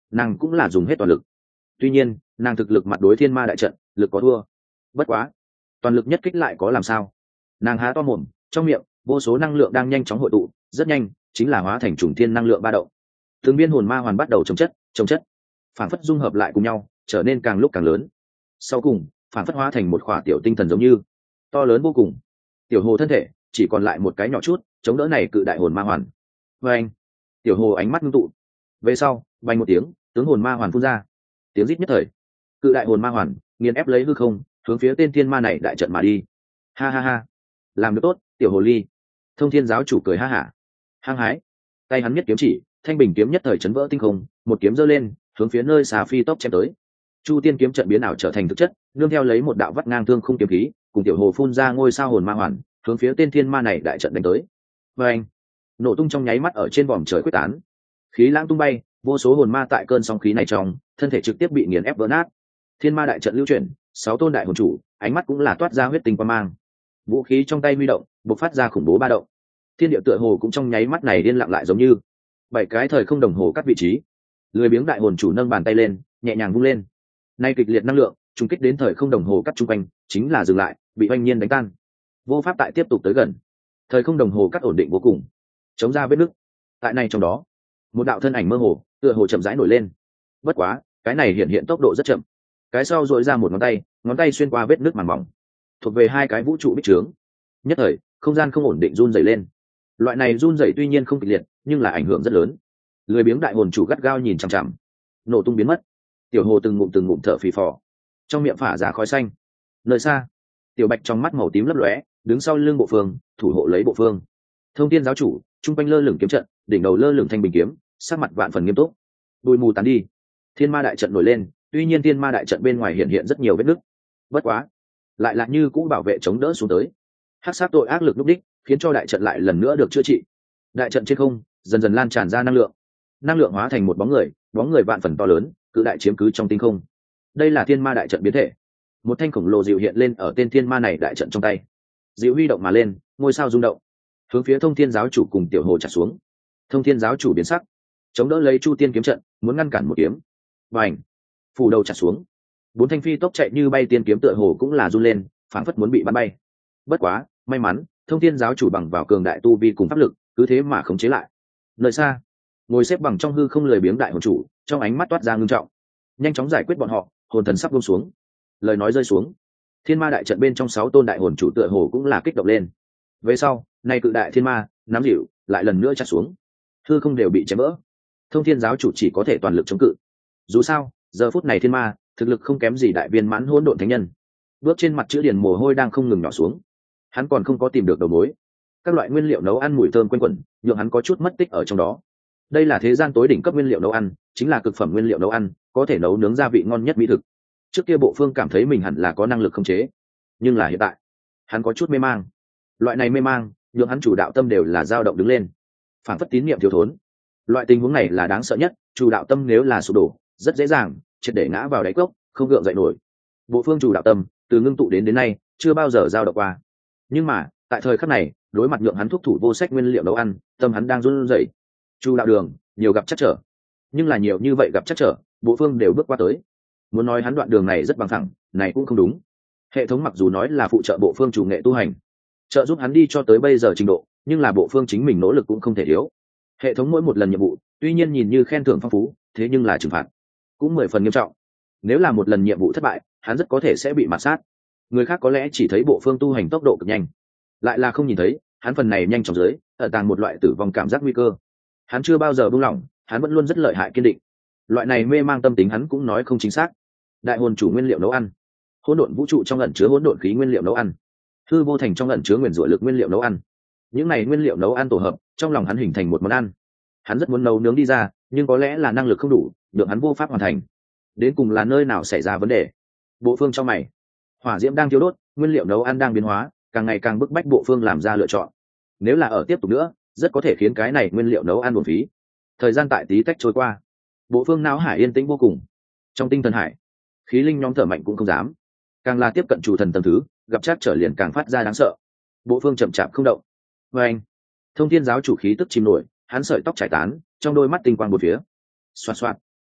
nàng cũng là dùng hết toàn lực. Tuy nhiên nàng thực lực mặt đối thiên ma đại trận lực có thua. Bất quá toàn lực nhất kích lại có làm sao. Nàng há to mồm, trong miệng vô số năng lượng đang nhanh chóng hội tụ, rất nhanh chính là hóa thành trùng thiên năng lượng ba động. Từng viên hồn ma hoàn bắt đầu chống chất phản phất dung hợp lại cùng nhau, trở nên càng lúc càng lớn. Sau cùng phản phất hóa thành một khỏa tiểu tinh thần giống như to lớn vô cùng. Tiểu hồ thân thể chỉ còn lại một cái nhỏ chút chống đỡ này cự đại hồn ma hoàn. Và anh, tiểu hồ ánh mắt ngưng tụ, về sau vang một tiếng, tướng hồn ma hoàn phun ra, tiếng rít nhất thời, cự đại hồn ma hoàn nghiền ép lấy hư không, hướng phía tên thiên ma này đại trận mà đi. Ha ha ha, làm được tốt, tiểu hồ ly. Thông thiên giáo chủ cười ha hả, hăng hái, tay hắn nhất kiếm chỉ, thanh bình kiếm nhất thời chấn vỡ tinh không, một kiếm giơ lên, hướng phía nơi xà phi tốc chém tới. Chu tiên kiếm trận biến ảo trở thành thực chất, nương theo lấy một đạo vắt ngang thương không kiếm khí, cùng tiểu hồ phun ra ngôi sao hồn ma hoàn, hướng phía tên thiên ma này đại trận đánh tới. Và anh, nổ tung trong nháy mắt ở trên vòm trời quyết tán, khí lãng tung bay, vô số hồn ma tại cơn sóng khí này trong thân thể trực tiếp bị nghiền ép vỡ nát. Thiên ma đại trận lưu chuyển, 6 tôn đại hồn chủ ánh mắt cũng là toát ra huyết tinh quang mang, vũ khí trong tay huy động bộc phát ra khủng bố ba động. Thiên địa tựa hồ cũng trong nháy mắt này điên lặng lại, giống như 7 cái thời không đồng hồ cắt vị trí. Lười biếng đại hồn chủ nâng bàn tay lên, nhẹ nhàng vung lên, nay kịch liệt năng lượng trùng kích đến thời không đồng hồ cắt chung quanh, chính là dừng lại, bị oanh nhiên đánh tan, vô pháp tại tiếp tục tới gần. Thời không đồng hồ cắt ổn định vô cùng, chống ra vết nứt. Tại này trong đó, một đạo thân ảnh mơ hồ tựa hồ chậm rãi nổi lên. Bất quá cái này hiện tốc độ rất chậm, cái sau dội ra một ngón tay xuyên qua vết nứt màng mỏng, thuộc về 2 cái vũ trụ bích trướng. Nhất thời không gian không ổn định run rẩy lên. Loại này run rẩy tuy nhiên không kịch liệt, nhưng là ảnh hưởng rất lớn. Lười biếng đại hồn chủ gắt gao nhìn chằm chằm, nổ tung biến mất. Tiểu hồ từng ngụm thở phì phò, trong miệng phả ra khói xanh. Nơi xa, tiểu bạch trong mắt màu tím lấp lóe, đứng sau lưng bộ phương thủ hộ lấy bộ phương. Thông thiên giáo chủ trung quanh lơ lửng kiếm trận, đỉnh đầu lơ lửng thanh bình kiếm, sắc mặt vạn phần nghiêm túc. Bụi mù tán đi, thiên ma đại trận nổi lên. Tuy nhiên thiên ma đại trận bên ngoài hiện rất nhiều vết nứt, bất quá lại là như cũ bảo vệ chống đỡ xuống tới. Hắc sát tội ác lực lúc đích, khiến cho đại trận lại lần nữa được chữa trị. Đại trận trên không dần dần lan tràn ra năng lượng hóa thành một bóng người vạn phần to lớn, cự đại chiếm cứ trong tinh không. Đây là thiên ma đại trận biến thể. Một thanh khổng lồ dịu hiện lên ở tên thiên ma này đại trận trong tay, dịu huy động mà lên, ngôi sao rung động, hướng phía thông thiên giáo chủ cùng tiểu hồ chặt xuống. Thông thiên giáo chủ biến sắc, chống đỡ lấy chu tiên kiếm trận, muốn ngăn cản một kiếm. Và ảnh, phủ đầu chặt xuống. 4 thanh phi tốc chạy như bay tiên kiếm tựa hồ cũng là run lên, phảng phất muốn bị bắn bay. Bất quá may mắn, thông thiên giáo chủ bằng vào cường đại tu vi cùng pháp lực, cứ thế mà khống chế lại. Nơi xa, ngồi xếp bằng trong hư không lười biếng đại hồn chủ, trong ánh mắt toát ra ngưng trọng, nhanh chóng giải quyết bọn họ, hồn thần sắp buông xuống. Lời nói rơi xuống, thiên ma đại trận bên trong 6 tôn đại hồn chủ tựa hồ cũng là kích động lên. Về sau nay cự đại thiên ma nắm dịu lại lần nữa chặt xuống, hư không đều bị chém vỡ. Thông thiên giáo chủ chỉ có thể toàn lực chống cự. Dù sao giờ phút này thiên ma thực lực không kém gì đại viên mãn hỗn độn thánh nhân. Bước trên mặt chữ điển mồ hôi đang không ngừng nhỏ xuống, hắn còn không có tìm được đầu mối. Các loại nguyên liệu nấu ăn mùi thơm quanh quẩn, nhượng hắn có chút mất tích ở trong đó. Đây là thế gian tối đỉnh cấp nguyên liệu nấu ăn, chính là cực phẩm nguyên liệu nấu ăn, có thể nấu nướng gia vị ngon nhất mỹ thực. Trước kia bộ phương cảm thấy mình hẳn là có năng lực khống chế, nhưng là hiện tại hắn có chút mê mang. Loại này mê mang nhượng hắn chủ đạo tâm đều là dao động đứng lên, phản phất tín niệm thiếu thốn. Loại tình huống này là đáng sợ nhất, chủ đạo tâm nếu là sụp đổ, rất dễ dàng triệt để ngã vào đáy cốc, không gượng dậy nổi. Bộ phương chủ đạo tâm từ ngưng tụ đến nay chưa bao giờ dao động qua, nhưng mà tại thời khắc này, đối mặt nhượng hắn thúc thủ vô sách nguyên liệu nấu ăn, tâm hắn đang run rẩy. Chu đạo đường nhiều gặp chắc trở, nhưng là nhiều như vậy gặp chắc trở, bộ phương đều bước qua tới. Muốn nói hắn đoạn đường này rất bằng thẳng, này cũng không đúng. Hệ thống mặc dù nói là phụ trợ bộ phương chủ nghệ tu hành, trợ giúp hắn đi cho tới bây giờ trình độ, nhưng là bộ phương chính mình nỗ lực cũng không thể thiếu. Hệ thống mỗi một lần nhiệm vụ tuy nhiên nhìn như khen thưởng phong phú, thế nhưng là trừng phạt cũng 10 phần nghiêm trọng. Nếu là một lần nhiệm vụ thất bại, hắn rất có thể sẽ bị mạt sát. Người khác có lẽ chỉ thấy bộ phương tu hành tốc độ cực nhanh, lại là không nhìn thấy hắn phần này nhanh chóng dưới ẩn tàng một loại tử vong cảm giác nguy cơ. Hắn chưa bao giờ buông lỏng, hắn vẫn luôn rất lợi hại kiên định. Loại này mê mang tâm tính hắn cũng nói không chính xác. Đại hồn chủ nguyên liệu nấu ăn, hỗn độn vũ trụ trong ẩn chứa hỗn độn khí nguyên liệu nấu ăn, hư vô thành trong ẩn chứa nguyên rủa lực nguyên liệu nấu ăn. Những này nguyên liệu nấu ăn tổ hợp, trong lòng hắn hình thành một món ăn. Hắn rất muốn nấu nướng đi ra, nhưng có lẽ là năng lực không đủ, được hắn vô pháp hoàn thành. Đến cùng là nơi nào xảy ra vấn đề? Bộ phương trong mày, hỏa diễm đang thiêu đốt, nguyên liệu nấu ăn đang biến hóa, càng ngày càng bức bách bộ phương làm ra lựa chọn. Nếu là ở tiếp tục nữa, rất có thể khiến cái này nguyên liệu nấu ăn uổng phí. Thời gian tại tí tách trôi qua, bộ phương não hải yên tĩnh vô cùng. Trong tinh thần hải, khí linh nhóm thở mạnh cũng không dám. Càng là tiếp cận chủ thần tầng thứ, gặp chắc trở liền càng phát ra đáng sợ. Bộ phương chậm chạp không động. Và anh, thông thiên giáo chủ khí tức chìm nổi, hắn sợi tóc trải tán, trong đôi mắt tinh quang một phía. Xoạt xoạt,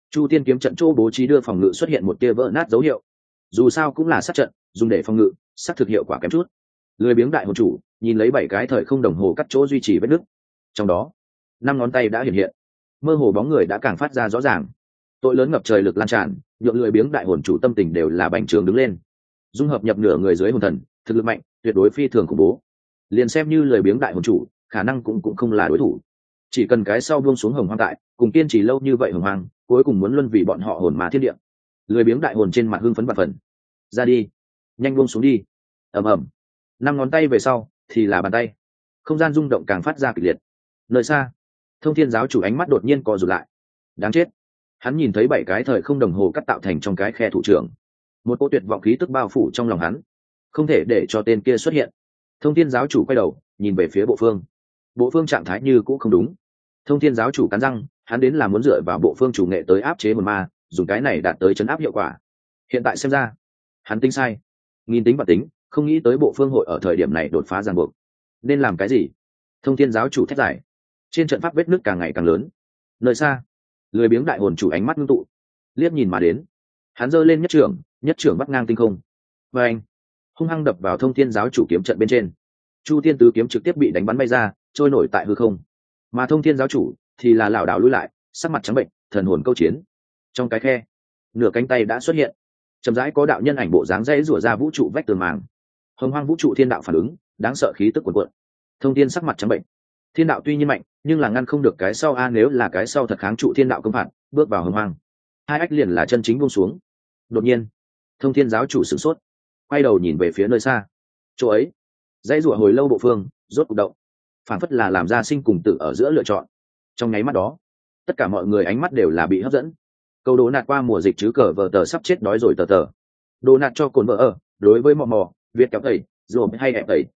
Chu tiên kiếm trận chỗ bố trí đưa phòng ngự xuất hiện một tia vỡ nát dấu hiệu. Dù sao cũng là sát trận, dùng để phòng ngự, sát thực hiệu quả kém chút. Lười biếng đại hồn chủ nhìn lấy 7 cái thời không đồng hồ cắt chỗ duy trì vết nứt, trong đó 5 ngón tay đã hiện hiện, mơ hồ bóng người đã càng phát ra rõ ràng. Tội lớn ngập trời lực lan tràn, nhượng lười biếng đại hồn chủ tâm tình đều là bành trướng đứng lên. Dung hợp nhập nửa người dưới hồn thần, thực lực mạnh, tuyệt đối phi thường khủng bố. Liền xem như lười biếng đại hồn chủ, khả năng cũng không là đối thủ. Chỉ cần cái sau buông xuống hồng hoang tại, cùng kiên trì lâu như vậy hồng hoang, cuối cùng muốn luân vì bọn họ hồn mà thiên địa. Lười biếng đại hồn trên mặt hưng phấn bạt phần. Ra đi, nhanh buông xuống đi. Ầm ầm. 5 ngón tay về sau thì là bàn tay, không gian rung động càng phát ra kịch liệt. Nơi xa, Thông Thiên giáo chủ ánh mắt đột nhiên co rụt lại. Đáng chết, hắn nhìn thấy 7 cái thời không đồng hồ cắt tạo thành trong cái khe thủ trưởng, một cỗ tuyệt vọng khí tức bao phủ trong lòng hắn, không thể để cho tên kia xuất hiện. Thông Thiên giáo chủ quay đầu nhìn về phía Bộ Phương. Bộ Phương trạng thái như cũng không đúng. Thông Thiên giáo chủ cắn răng, hắn đến là muốn dựa vào Bộ Phương chủ nghệ tới áp chế hồn ma, dùng cái này đạt tới chấn áp hiệu quả. Hiện tại xem ra, hắn tính sai. Nghìn tính và tính, không nghĩ tới Bộ Phương hội ở thời điểm này đột phá ràng buộc. Nên làm cái gì? Thông Thiên giáo chủ thét giải. Trên trận pháp vết nứt càng ngày càng lớn. Nơi xa, lười biếng đại hồn chủ ánh mắt ngưng tụ, liếc nhìn mà đến. Hắn giơ lên nhất trưởng bắt ngang tinh không. Và anh hung hăng đập vào Thông Thiên giáo chủ kiếm trận bên trên. Chu Tiên tứ kiếm trực tiếp bị đánh bắn bay ra, trôi nổi tại hư không. Mà Thông Thiên giáo chủ thì là lảo đảo lùi lại, sắc mặt trắng bệnh, thần hồn câu chiến. Trong cái khe, nửa cánh tay đã xuất hiện, chậm rãi có đạo nhân ảnh bộ dáng dãy rủa ra vũ trụ vách tường màng. Hồng hoang vũ trụ thiên đạo phản ứng, đáng sợ khí tức cuồn cuộn. Thông Thiên sắc mặt trắng bệnh. Thiên đạo tuy nhiên mạnh, nhưng là ngăn không được cái sau a, nếu là cái sau thật kháng trụ thiên đạo công phạt, bước vào hồng hoang, hai ách liền là chân chính buông xuống. Đột nhiên, Thông Thiên giáo chủ sửng sốt, quay đầu nhìn về phía nơi xa. Chỗ ấy, dãy rủa hồi lâu Bộ Phương rốt cục động, phản phất là làm ra sinh cùng tử ở giữa lựa chọn. Trong nháy mắt đó, tất cả mọi người ánh mắt đều là bị hấp dẫn. Câu đố nạt qua mùa dịch chứ cờ vờ tờ sắp chết đói rồi tờ tờ. Đồ nạt cho cồn vợ ở, đối với mò mò, Việt kéo tẩy, rồi hay ẹp tẩy,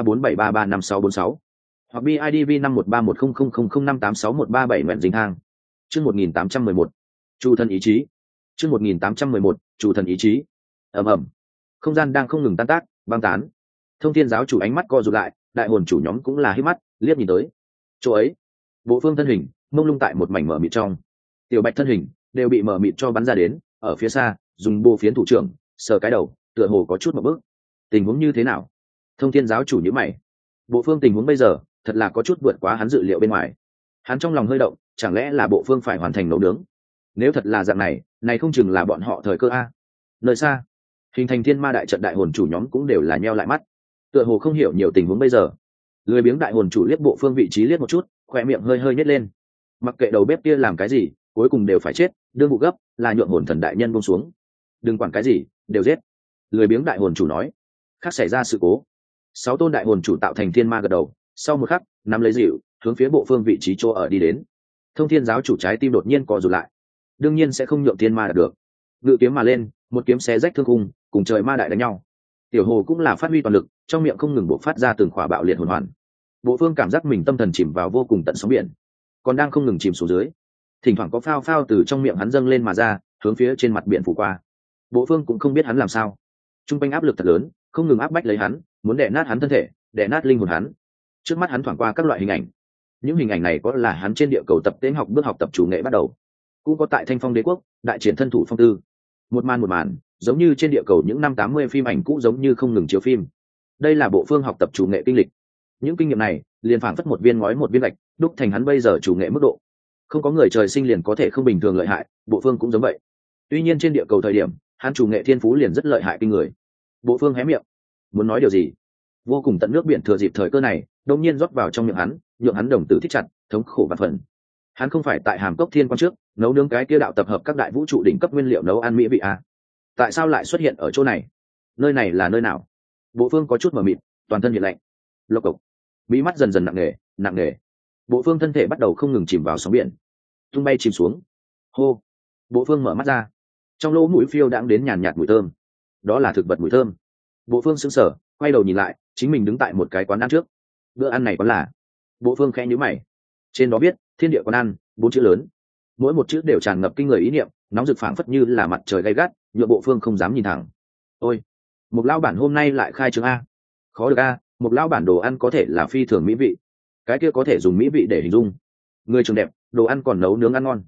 0347335646. Hoặc BIDV 51310000586137 nguyện dính hang. Chương 1811. Chủ thần ý chí. Chương 1811. Chủ thần ý chí. Ầm ầm. Không gian đang không ngừng tan tác, băng tán. Thông Thiên giáo chủ ánh mắt co rụt lại, đại hồn chủ nhóm cũng là hít mắt, liếc nhìn tới. Chỗ ấy, Bộ Phương thân hình mông lung tại một mảnh mở mịt trong. Tiểu Bạch thân hình đều bị mở mịt cho bắn ra đến, ở phía xa, dùng bô phiến thủ trưởng sờ cái đầu, tựa hồ có chút một bước. Tình huống như thế nào? Thông Thiên giáo chủ nhíu mày. Bộ Phương tình huống bây giờ thật là có chút vượt quá hắn dự liệu bên ngoài. Hắn trong lòng hơi động, chẳng lẽ là Bộ Phương phải hoàn thành nấu nướng? Nếu thật là dạng này, này không chừng là bọn họ thời cơ a. Nơi xa, hình thành thiên ma đại trận đại hồn chủ nhóm cũng đều là nheo lại mắt, tựa hồ không hiểu nhiều tình huống bây giờ. Lười biếng đại hồn chủ liếc Bộ Phương vị trí liếc một chút, khoe miệng hơi hơi nhếch lên. Mặc kệ đầu bếp kia làm cái gì, cuối cùng đều phải chết, đương vụ gấp là nhượng hồn thần đại nhân buông xuống. Đừng quản cái gì, đều giết. Lười biếng đại hồn chủ nói. Khác xảy ra sự cố. 6 tôn đại hồn chủ tạo thành thiên ma gật đầu, sau một khắc, nắm lấy dịu, hướng phía Bộ Phương vị trí chỗ ở đi đến. Thông Thiên giáo chủ trái tim đột nhiên co rụt lại. Đương nhiên sẽ không nhượng thiên ma đạt được. Ngự kiếm mà lên, một kiếm xé rách thương khung, cùng trời ma đại đánh nhau. Tiểu Hồ cũng là phát huy toàn lực, trong miệng không ngừng bộc phát ra từng khỏa bạo liệt hồn hoàn. Bộ Phương cảm giác mình tâm thần chìm vào vô cùng tận sóng biển, còn đang không ngừng chìm xuống dưới. Thỉnh thoảng có phao phao từ trong miệng hắn dâng lên mà ra, hướng phía trên mặt biển phủ qua. Bộ Phương cũng không biết hắn làm sao, trung quanh áp lực thật lớn, không ngừng áp bách lấy hắn, muốn đè nát hắn thân thể, đè nát linh hồn hắn. Trước mắt hắn thoảng qua các loại hình ảnh, những hình ảnh này có là hắn trên địa cầu tập tế học bước học tập chủ nghệ bắt đầu, cũng có tại Thanh Phong Đế quốc đại triển thân thủ phong tư. Một màn giống như trên địa cầu những năm 80 phim ảnh cũ giống như không ngừng chiếu phim. Đây là Bộ Phương học tập chủ nghệ kinh lịch. Những kinh nghiệm này liền phảng phất một viên ngói một viên gạch, đúc thành hắn bây giờ chủ nghệ mức độ. Không có người trời sinh liền có thể không bình thường lợi hại, Bộ Phương cũng giống vậy. Tuy nhiên trên địa cầu thời điểm, hắn chủ nghệ thiên phú liền rất lợi hại kinh người. Bộ Phương hé miệng, muốn nói điều gì, vô cùng tận nước biển thừa dịp thời cơ này, đột nhiên rót vào trong miệng hắn, nhượng hắn đồng tử thích chặt, thống khổ vạn phần. Hắn không phải tại Hàm Cốc Thiên Quan trước nấu nướng cái kia đạo tập hợp các đại vũ trụ đỉnh cấp nguyên liệu nấu ăn mỹ vị à? Tại sao lại xuất hiện ở chỗ này? Nơi này là nơi nào? Bộ Phương có chút mờ mịt, toàn thân nhiệt lạnh. Lộc cộc, mí mắt dần dần nặng nề. Bộ Phương thân thể bắt đầu không ngừng chìm vào sóng biển, tung bay chìm xuống. Hô, Bộ Phương mở mắt ra, trong lỗ mũi phiêu đãng đến nhàn nhạt mùi thơm. Đó là thực vật mùi thơm. Bộ Phương sững sờ, quay đầu nhìn lại, chính mình đứng tại một cái quán ăn trước. Bữa ăn này quán là? Bộ Phương khẽ nhíu mày. Trên đó viết Thiên Địa Quán Ăn, 4 chữ lớn, mỗi một chữ đều tràn ngập kinh người ý niệm, nóng rực phảng phất như là mặt trời gay gắt, nhựa Bộ Phương không dám nhìn thẳng. Ôi, một lão bản hôm nay lại khai trương a? Khó được a, một lão bản đồ ăn có thể là phi thường mỹ vị. Cái kia có thể dùng mỹ vị để hình dung. Người trường đẹp, đồ ăn còn nấu nướng ăn ngon.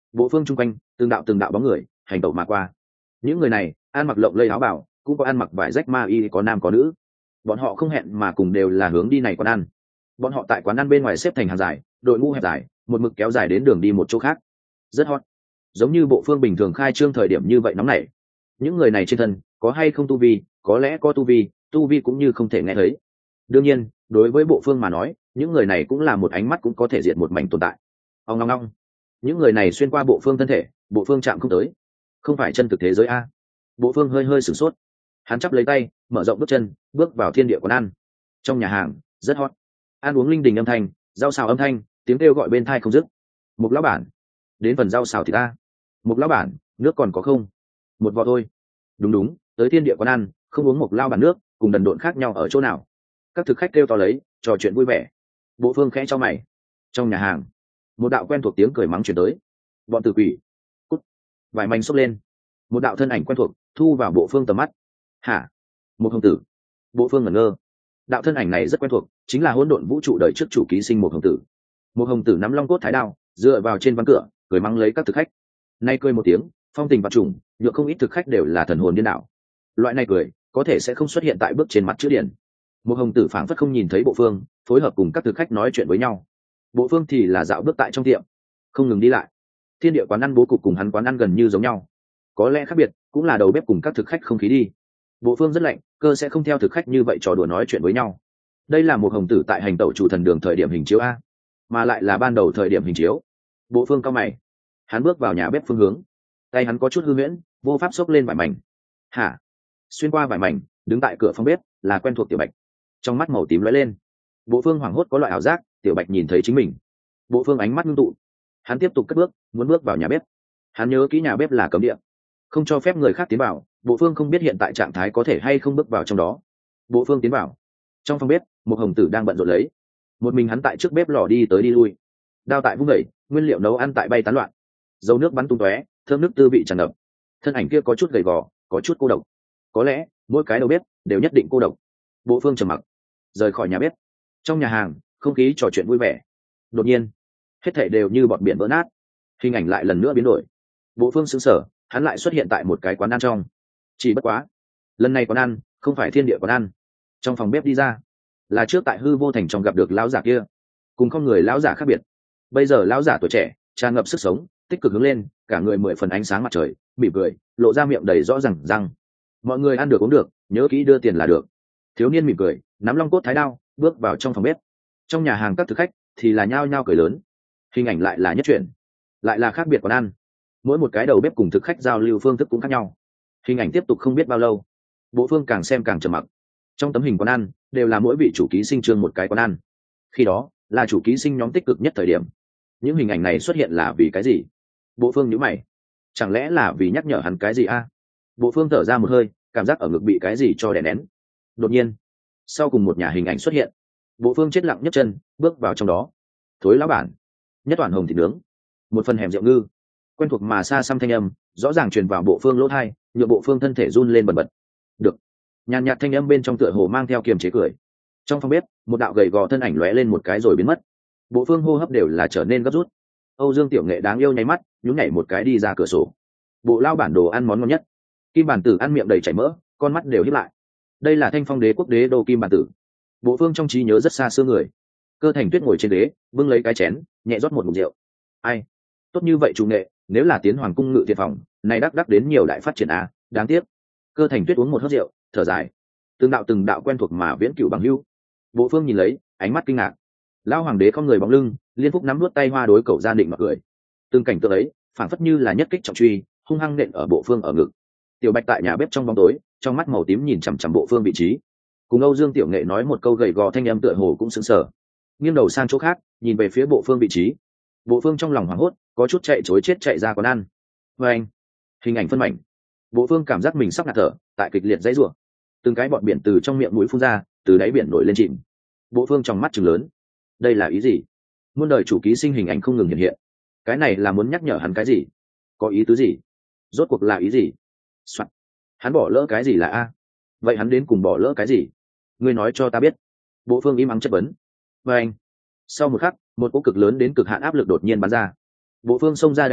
bộ phương chung quanh từng đạo bóng người hành tẩu mà qua. Những người này ăn mặc lộng lẫy áo bào, cũng có ăn mặc vải rách ma y, có nam có nữ. Bọn họ không hẹn mà cùng đều là hướng đi này quán ăn. Bọn họ tại quán ăn bên ngoài xếp thành hàng dài, đội ngũ hẹp dài, một mực kéo dài đến đường đi một chỗ khác. Rất hot, giống như bộ phương bình thường khai trương thời điểm như vậy nóng nảy. Những người này trên thân có hay không tu vi, có lẽ có tu vi cũng như không thể nghe thấy. Đương nhiên đối với bộ phương mà nói, những người này cũng là một ánh mắt cũng có thể diệt một mảnh tồn tại. Ông long long, những người này xuyên qua bộ phương thân thể, bộ phương chạm không tới, không phải chân thực thế giới a. Bộ phương hơi hơi sửng sốt, hắn chắp lấy tay mở rộng bước chân bước vào thiên địa quán ăn. Trong nhà hàng rất hot, ăn uống linh đình âm thanh, rau xào âm thanh, tiếng kêu gọi bên thai không dứt. Một lão bản, đến phần rau xào thì ta. Một lão bản, nước còn có không? Một vò thôi. Đúng đúng, tới thiên địa quán ăn không uống một lao bản nước, cùng đần độn khác nhau ở chỗ nào? Các thực khách kêu to lấy, trò chuyện vui vẻ. Bộ phương khẽ cho mày. Trong nhà hàng một đạo quen thuộc tiếng cười mắng chuyển tới. Bọn tử quỷ, cút. Vài mảnh xốc lên, một đạo thân ảnh quen thuộc thu vào bộ phương tầm mắt. Hả? Một hồng tử. Bộ phương ngẩn ngơ. Đạo thân ảnh này rất quen thuộc, chính là hỗn độn vũ trụ đời trước chủ ký sinh một hồng tử. Một hồng tử nắm long cốt thái đao dựa vào trên ván cửa cười mắng lấy các thực khách. Nay cười một tiếng phong tình và trùng, nhựa không ít thực khách đều là thần hồn điên đảo. Loại này cười có thể sẽ không xuất hiện tại bước trên mặt chữ điển. Một hồng tử phảng phất không nhìn thấy bộ phương, phối hợp cùng các thực khách nói chuyện với nhau. Bộ phương thì là dạo bước tại trong tiệm, không ngừng đi lại. Thiên địa quán ăn bố cục cùng hắn quán ăn gần như giống nhau, có lẽ khác biệt cũng là đầu bếp cùng các thực khách không khí đi. Bộ phương rất lạnh, cơ sẽ không theo thực khách như vậy trò đùa nói chuyện với nhau. Đây là một hồng tử tại hành tẩu chủ thần đường thời điểm hình chiếu a, mà lại là ban đầu thời điểm hình chiếu. Bộ phương cao mày, hắn bước vào nhà bếp phương hướng, tay hắn có chút hư huyễn, vô pháp xốc lên vải mảnh. Hả? Xuyên qua vải mảnh đứng tại cửa phòng bếp là quen thuộc Tiểu Bạch, trong mắt màu tím lóe lên. Bộ phương hoảng hốt có loại ảo giác Tiểu Bạch nhìn thấy chính mình. Bộ phương ánh mắt ngưng tụ, hắn tiếp tục cất bước muốn bước vào nhà bếp. Hắn nhớ kỹ nhà bếp là cấm địa, không cho phép người khác tiến vào. Bộ phương không biết hiện tại trạng thái có thể hay không bước vào trong đó. Bộ phương tiến vào trong phòng bếp, một hồng tử đang bận rộn lấy. Một mình hắn tại trước bếp lò đi tới đi lui, đao tại vung đẩy, nguyên liệu nấu ăn tại bay tán loạn, dầu nước bắn tung tóe, thơm nước tư vị tràn ngập. Thân ảnh kia có chút gầy gò, có chút cô độc, có lẽ mỗi cái đầu bếp đều nhất định cô độc. Bộ phương trầm mặc rời khỏi nhà bếp. Trong nhà hàng không khí trò chuyện vui vẻ. Đột nhiên hết thảy đều như bọt biển vỡ nát, hình ảnh lại lần nữa biến đổi. Bộ phương sững sờ, hắn lại xuất hiện tại một cái quán ăn trong. Chỉ bất quá lần này quán ăn không phải thiên địa quán ăn. Trong phòng bếp đi ra là trước tại hư vô thành trong gặp được lão giả kia, cùng không người lão giả khác biệt. Bây giờ lão giả tuổi trẻ tràn ngập sức sống, tích cực hướng lên, cả người 10 phần ánh sáng mặt trời, mỉm cười lộ ra miệng đầy rõ ràng răng. Mọi người ăn được uống được, nhớ kỹ đưa tiền là được. Thiếu niên mỉm cười nắm long cốt thái đao bước vào trong phòng bếp. Trong nhà hàng các thực khách thì là nhao nhao cười lớn. Hình ảnh lại là nhất chuyển, lại là khác biệt quán ăn. Mỗi một cái đầu bếp cùng thực khách giao lưu phương thức cũng khác nhau. Hình ảnh tiếp tục không biết bao lâu, bộ phương càng xem càng trầm mặc. Trong tấm hình quán ăn đều là mỗi vị chủ ký sinh trương một cái quán ăn. Khi đó là chủ ký sinh nhóm tích cực nhất thời điểm. Những hình ảnh này xuất hiện là vì cái gì? Bộ phương nhíu mày, chẳng lẽ là vì nhắc nhở hắn cái gì a? Bộ phương thở ra một hơi, cảm giác ở ngực bị cái gì cho đè nén. Đột nhiên sau cùng một nhà hình ảnh xuất hiện. Bộ phương chết lặng nhấc chân bước vào trong đó. Thối lão bản, nhất toàn hồng thịt nướng, một phần hẻm rượu ngư. Quen thuộc mà xa xăm thanh âm rõ ràng truyền vào bộ phương lỗ tai, nhựa bộ phương thân thể run lên bần bật. Được. Nhàn nhạt thanh âm bên trong tựa hồ mang theo kiềm chế cười. Trong phòng bếp một đạo gầy gò thân ảnh lóe lên một cái rồi biến mất. Bộ phương hô hấp đều là trở nên gấp rút. Âu Dương Tiểu Nghệ đáng yêu nháy mắt nhún nhảy một cái đi ra cửa sổ. Bộ lao bản đồ ăn món ngon nhất. Kim bản tử ăn miệng đầy chảy mỡ, con mắt đều híp lại. Đây là Thanh Phong đế quốc đế đô Kim bản tử. Bộ phương trong trí nhớ rất xa xưa người. Cơ Thành Tuyết ngồi trên ghế bưng lấy cái chén nhẹ rót một ngụm rượu. Ai tốt như vậy chủ nghệ, nếu là tiến hoàng cung ngự thiện phòng này đắc đến nhiều đại phát triển à, đáng tiếc. Cơ Thành Tuyết uống một hớp rượu thở dài. Từng đạo quen thuộc mà viễn cửu bằng hữu. Bộ phương nhìn lấy ánh mắt kinh ngạc. Lão hoàng đế không người bóng lưng, liên phúc nắm nuốt tay hoa đối cầu gia định mà cười. Từng cảnh tượng ấy phản phất như là nhất kích trọng truy hung hăng nện ở bộ phương ở ngực. Tiểu Bạch tại nhà bếp trong bóng tối, trong mắt màu tím nhìn chằm chằm bộ phương vị trí. Cùng Âu Dương Tiểu Nghệ nói một câu gầy gò thanh âm tựa hồ cũng sững sờ, nghiêng đầu sang chỗ khác nhìn về phía bộ phương vị trí. Bộ phương trong lòng hoảng hốt, có chút chạy chối chết chạy ra quán ăn. Và anh, hình ảnh phân mảnh. Bộ phương cảm giác mình sắp ngạt thở, tại kịch liệt dãy rủa. Từng cái bọt biển từ trong miệng mũi phun ra, từ đáy biển nổi lên chìm. Bộ phương trong mắt trừng lớn. Đây là ý gì? Muôn đời chủ ký sinh hình ảnh không ngừng hiện hiện. Cái này là muốn nhắc nhở hắn cái gì? Có ý tứ gì? Rốt cuộc là ý gì? Soạn. Hắn bỏ lỡ cái gì là a? Vậy hắn đến cùng bỏ lỡ cái gì? Ngươi nói cho ta biết. Bộ phương im ắng chất vấn. Và anh, sau một khắc một cỗ cực lớn đến cực hạn áp lực đột nhiên bắn ra. Bộ phương xông ra đáy biển,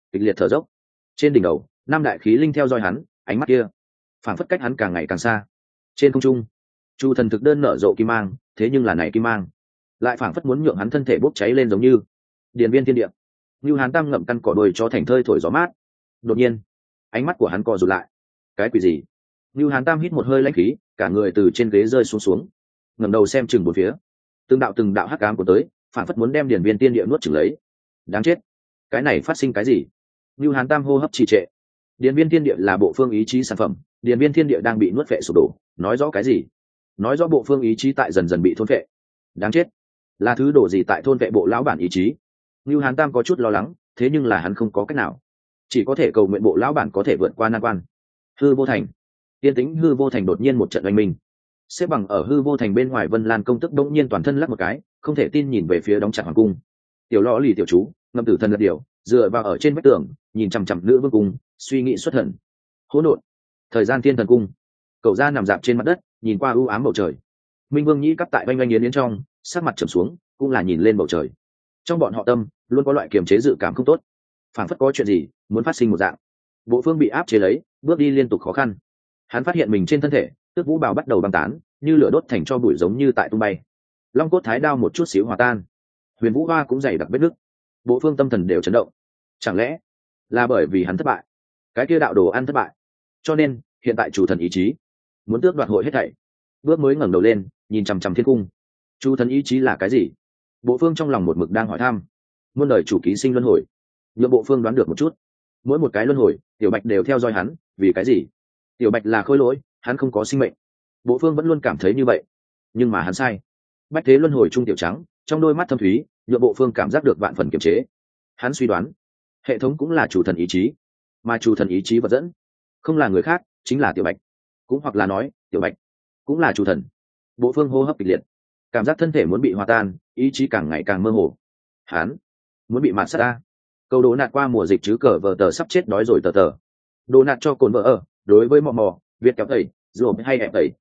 kịch liệt thở dốc. Trên đỉnh đầu năm đại khí linh theo dõi hắn, ánh mắt kia phảng phất cách hắn càng ngày càng xa. Trên không trung chu thần thực đơn nở rộ kim mang, thế nhưng là này kim mang lại phảng phất muốn nhượng hắn thân thể bốc cháy lên giống như điện viên thiên địa. Như Hán Tam ngậm căn cỏ đồi cho thành thơi thổi gió mát. Đột nhiên ánh mắt của hắn co rụt lại. Cái quỷ gì? Như Hán Tam hít một hơi lãnh khí, cả người từ trên ghế rơi xuống, ngẩng đầu xem chừng bốn phía. Từng đạo hắc ám của tới, phảng phất muốn đem điển viên tiên địa nuốt chửng lấy. Đáng chết, cái này phát sinh cái gì? Như Hán Tam hô hấp trì trệ. Điển viên tiên địa là bộ phương ý chí sản phẩm, điển viên thiên địa đang bị nuốt phệ sụp đổ, nói rõ cái gì? Nói rõ bộ phương ý chí tại dần dần bị thôn phệ. Đáng chết, là thứ đồ gì tại thôn phệ bộ lão bản ý chí? Như Hán Tam có chút lo lắng, thế nhưng là hắn không có cách nào, chỉ có thể cầu nguyện bộ lão bản có thể vượt qua nan quan. Hư vô thành, tiên tĩnh hư vô thành đột nhiên một trận oanh minh. Xếp bằng ở hư vô thành bên ngoài Vân Lan công tức đột nhiên toàn thân lắc một cái, không thể tin nhìn về phía đóng chặt hoàng cung. Tiểu lọ lì tiểu chú ngâm tử thần lật điều, dựa vào ở trên vách tường, nhìn chằm chằm nữ vương cung, suy nghĩ xuất thần. Hỗn độn, thời gian thiên thần cung. Cậu ra nằm dạp trên mặt đất, nhìn qua u ám bầu trời. Minh Vương nhĩ cắp tại oanh oanh yến trong, sát mặt trầm xuống, cũng là nhìn lên bầu trời. Trong bọn họ tâm luôn có loại kiềm chế dự cảm không tốt, phảng phất có chuyện gì muốn phát sinh một dạng. Bộ phương bị áp chế lấy, bước đi liên tục khó khăn. Hắn phát hiện mình trên thân thể tước vũ bào bắt đầu băng tán, như lửa đốt thành cho bụi giống như tại tung bay. Long cốt thái đao một chút xíu hòa tan, huyền vũ hoa cũng dày đặc vết nứt. Bộ phương tâm thần đều chấn động. Chẳng lẽ là bởi vì hắn thất bại, cái kia đạo đồ ăn thất bại, cho nên hiện tại chủ thần ý chí muốn tước đoạt hội hết thảy? Bước mới ngẩng đầu lên, nhìn chằm chằm thiên cung. Chủ thần ý chí là cái gì? Bộ phương trong lòng một mực đang hỏi thăm. Muôn đời chủ ký sinh luân hồi, nhượng bộ phương đoán được một chút. Mỗi một cái luân hồi, tiểu bạch đều theo dõi hắn, vì cái gì? Tiểu bạch là khôi lỗi, hắn không có sinh mệnh. Bộ phương vẫn luôn cảm thấy như vậy, nhưng mà hắn sai. Bách thế luân hồi trung tiểu trắng, trong đôi mắt thâm thúy, nhượng bộ phương cảm giác được vạn phần kiềm chế. Hắn suy đoán, hệ thống cũng là chủ thần ý chí, mà chủ thần ý chí vật dẫn không là người khác, chính là tiểu bạch, cũng hoặc là nói tiểu bạch cũng là chủ thần. Bộ phương hô hấp kịch liệt, cảm giác thân thể muốn bị hòa tan, ý chí càng ngày càng mơ hồ. Hắn muốn bị mạt sát ta. Câu đố nạt qua mùa dịch chứ cờ vờ tờ sắp chết đói rồi tờ tờ. Đồ nạt cho cồn vợ ở, đối với mò mò việt kéo tẩy rồi hay hẹp tẩy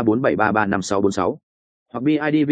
0347335646 hoặc bidv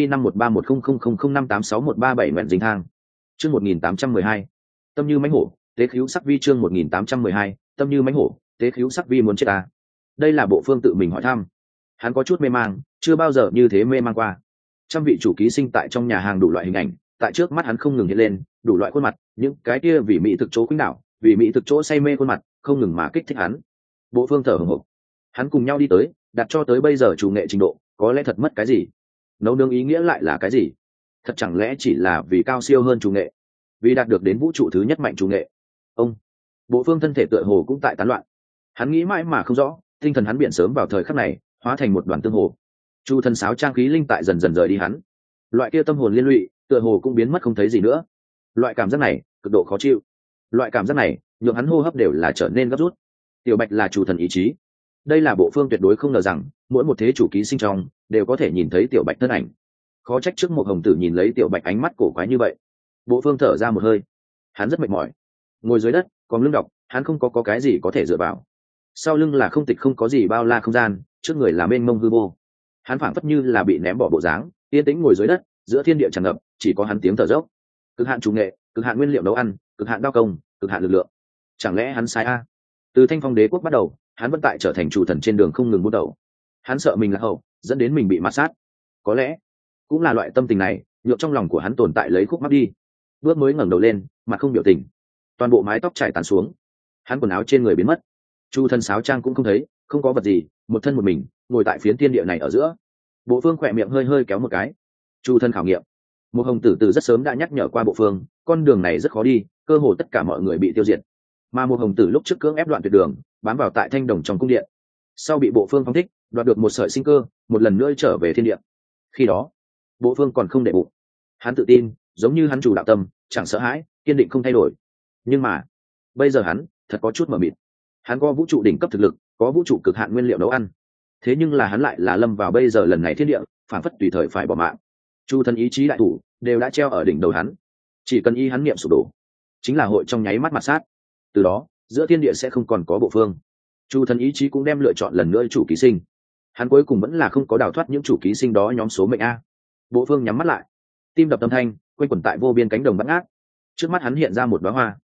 513100058613 nguyện dính thang. Chương 1812, tâm như mãnh hổ tế khíu sắc vi. Chương 1812, tâm như mãnh hổ tế khíu sắc vi muốn chết ta. Đây là bộ phương tự mình hỏi thăm. Hắn có chút mê mang, chưa bao giờ như thế mê mang qua. Trăm vị chủ ký sinh tại trong nhà hàng đủ loại hình ảnh tại trước mắt hắn không ngừng hiện lên, đủ loại khuôn mặt, những cái kia vì mỹ thực chỗ khuynh đảo, vì mỹ thực chỗ say mê khuôn mặt không ngừng mà kích thích hắn. Bộ phương thở hổn hộc. Hắn cùng nhau đi tới, đặt cho tới bây giờ chủ nghệ trình độ có lẽ thật mất cái gì? Nấu nướng ý nghĩa lại là cái gì? Thật chẳng lẽ chỉ là vì cao siêu hơn chủ nghệ, vì đạt được đến vũ trụ thứ nhất mạnh chủ nghệ? Ông bộ phương thân thể tựa hồ cũng tại tán loạn. Hắn nghĩ mãi mà không rõ, tinh thần hắn biển sớm vào thời khắc này hóa thành một đoàn tương hồ. Chu thần sáo trang khí linh tại dần dần rời đi hắn, loại kia tâm hồn liên lụy tựa hồ cũng biến mất không thấy gì nữa. Loại cảm giác này cực độ khó chịu, loại cảm giác này nhượng hắn hô hấp đều là trở nên gấp rút. Tiểu bạch là chủ thần ý chí, đây là bộ phương tuyệt đối không ngờ rằng mỗi một thế chủ ký sinh trong đều có thể nhìn thấy tiểu bạch thân ảnh. Khó trách trước một hồng tử nhìn lấy tiểu bạch ánh mắt cổ quái như vậy. Bộ phương thở ra một hơi, hắn rất mệt mỏi, ngồi dưới đất còn lưng đọc, hắn không có cái gì có thể dựa vào. Sau lưng là không tịch không có gì bao la không gian, trước người là mênh mông hư vô. Hắn phảng phất như là bị ném bỏ bộ dáng, yên tĩnh ngồi dưới đất, giữa thiên địa tràn ngập chỉ có hắn tiếng thở dốc. Cực hạn chủ nghệ, cực hạn nguyên liệu nấu ăn, cực hạn đao công, cực hạn lực lượng. Chẳng lẽ hắn sai a? Từ Thanh Phong Đế quốc bắt đầu, hắn vẫn tại trở thành chủ thần trên đường không ngừng bút đầu. Hắn sợ mình là hậu, dẫn đến mình bị mạt sát. Có lẽ cũng là loại tâm tình này nhượng trong lòng của hắn tồn tại lấy khúc mắc đi. Bước mới ngẩng đầu lên, mặt không biểu tình, toàn bộ mái tóc trải tàn xuống, hắn quần áo trên người biến mất, chu thân sáo trang cũng không thấy, không có vật gì, một thân một mình ngồi tại phiến thiên địa này ở giữa. Bộ phương khỏe miệng hơi hơi kéo một cái. Chu thân khảo nghiệm, một hồng tử từ rất sớm đã nhắc nhở qua bộ phương, con đường này rất khó đi, cơ hồ tất cả mọi người bị tiêu diệt. Mà một hồng tử lúc trước cưỡng ép đoạn tuyệt đường, bám vào tại thanh đồng trong cung điện, sau bị bộ phương phóng thích, đoạt được một sợi sinh cơ, một lần nữa trở về thiên địa. Khi đó bộ phương còn không để bụng, hắn tự tin giống như hắn chủ đạo tâm, chẳng sợ hãi, kiên định không thay đổi. Nhưng mà bây giờ hắn thật có chút mờ mịt. Hắn có vũ trụ đỉnh cấp thực lực, có vũ trụ cực hạn nguyên liệu nấu ăn, thế nhưng là hắn lại là lâm vào bây giờ lần này thiên địa phản phất tùy thời phải bỏ mạng. Chu thân ý chí đại thủ đều đã treo ở đỉnh đầu hắn, chỉ cần y hắn niệm sụp đổ, chính là hội trong nháy mắt mặt sát. Từ đó giữa thiên địa sẽ không còn có bộ phương. Chu thân ý chí cũng đem lựa chọn lần nữa chủ ký sinh. Hắn cuối cùng vẫn là không có đào thoát những chủ ký sinh đó nhóm số mệnh a. Bộ phương nhắm mắt lại, tim đập tâm thanh quanh quẩn tại vô biên cánh đồng bát ngát. Trước mắt hắn hiện ra một đóa hoa,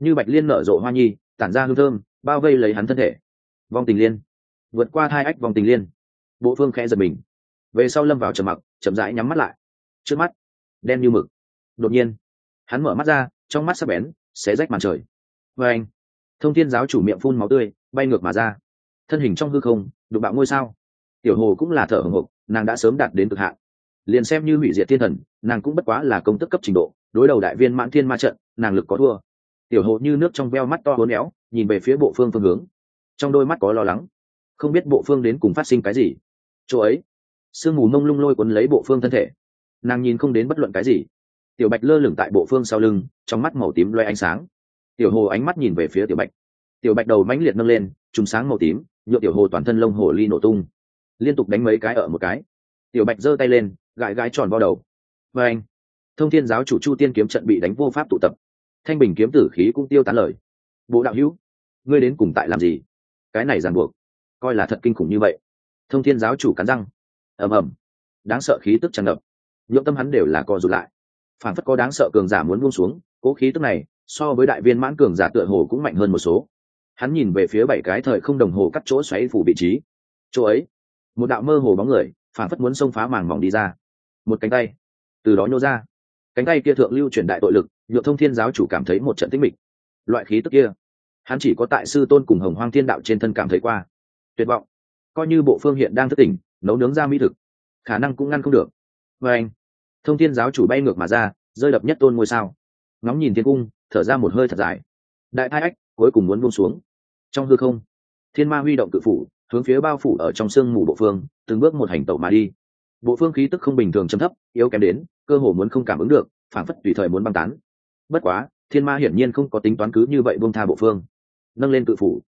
như bạch liên nở rộ hoa nhi tản ra hương thơm bao vây lấy hắn thân thể. Vong tình liên, vượt qua thai ách vong tình liên. Bộ phương khẽ giật mình, về sau lâm vào trầm mặc, chậm rãi nhắm mắt lại. Trước mắt đen như mực. Đột nhiên hắn mở mắt ra, trong mắt sắc bén xé rách màn trời. Và anh, Thông Thiên giáo chủ miệng phun máu tươi bay ngược mà ra, thân hình trong hư không đụng bạo ngôi sao. Tiểu hồ cũng là thở hổn hộc, nàng đã sớm đạt đến cực hạn, liền xem như hủy diệt thiên thần nàng cũng bất quá là công tức cấp trình độ, đối đầu đại viên mãn thiên ma trận nàng lực có thua. Tiểu hồ như nước trong veo mắt to uốn éo nhìn về phía bộ phương hướng, trong đôi mắt có lo lắng, không biết bộ phương đến cùng phát sinh cái gì. Chỗ ấy sương mù mông lung lôi cuốn lấy bộ phương thân thể, nàng nhìn không đến bất luận cái gì. Tiểu bạch lơ lửng tại bộ phương sau lưng, trong mắt màu tím loe ánh sáng. Tiểu hồ ánh mắt nhìn về phía tiểu bạch, tiểu bạch đầu mãnh liệt nâng lên, trùng sáng màu tím nhựa tiểu hồ toàn thân lông hồ ly nổ tung, liên tục đánh mấy cái ở một cái. Tiểu bạch giơ tay lên gãi gãi tròn vo đầu. Và anh, Thông Thiên giáo chủ Chu Tiên kiếm trận bị đánh vô pháp tụ tập, thanh bình kiếm tử khí cũng tiêu tán lời. Bộ đạo hữu, ngươi đến cùng tại làm gì? Cái này ràng buộc coi là thật kinh khủng như vậy. Thông Thiên giáo chủ cắn răng. Ầm ầm, đáng sợ khí tức tràn ngập, nhượng tâm hắn đều là co rụt lại. Phản phất có đáng sợ cường giả muốn buông xuống, cố khí tức này so với đại viên mãn cường giả tựa hồ cũng mạnh hơn một số. Hắn nhìn về phía 7 cái thời không đồng hồ cắt chỗ xoáy phủ vị trí. Chỗ ấy, một đạo mơ hồ bóng người phản phất muốn xông phá màng mỏng đi ra, một cánh tay từ đó nhô ra. Cánh tay kia thượng lưu chuyển đại tội lực, nhượng Thông Thiên giáo chủ cảm thấy một trận tĩnh mịch. Loại khí tức kia hắn chỉ có tại sư tôn cùng Hồng Hoang Thiên đạo trên thân cảm thấy qua. Tuyệt vọng, coi như bộ phương hiện đang thức tỉnh nấu nướng ra mỹ thực, khả năng cũng ngăn không được. Và anh, Thông Thiên giáo chủ bay ngược mà ra, rơi đập nhất tôn ngôi sao, ngóng nhìn thiên cung, thở ra một hơi thật dài. Đại thai ách cuối cùng muốn buông xuống. Trong hư không, thiên ma huy động cự phủ hướng phía bao phủ ở trong sương mù bộ phương từng bước một hành tẩu mà đi. Bộ phương khí tức không bình thường trầm thấp yếu kém đến cơ hồ muốn không cảm ứng được, phảng phất tùy thời muốn băng tán. Bất quá thiên ma hiển nhiên không có tính toán cứ như vậy buông tha bộ phương, nâng lên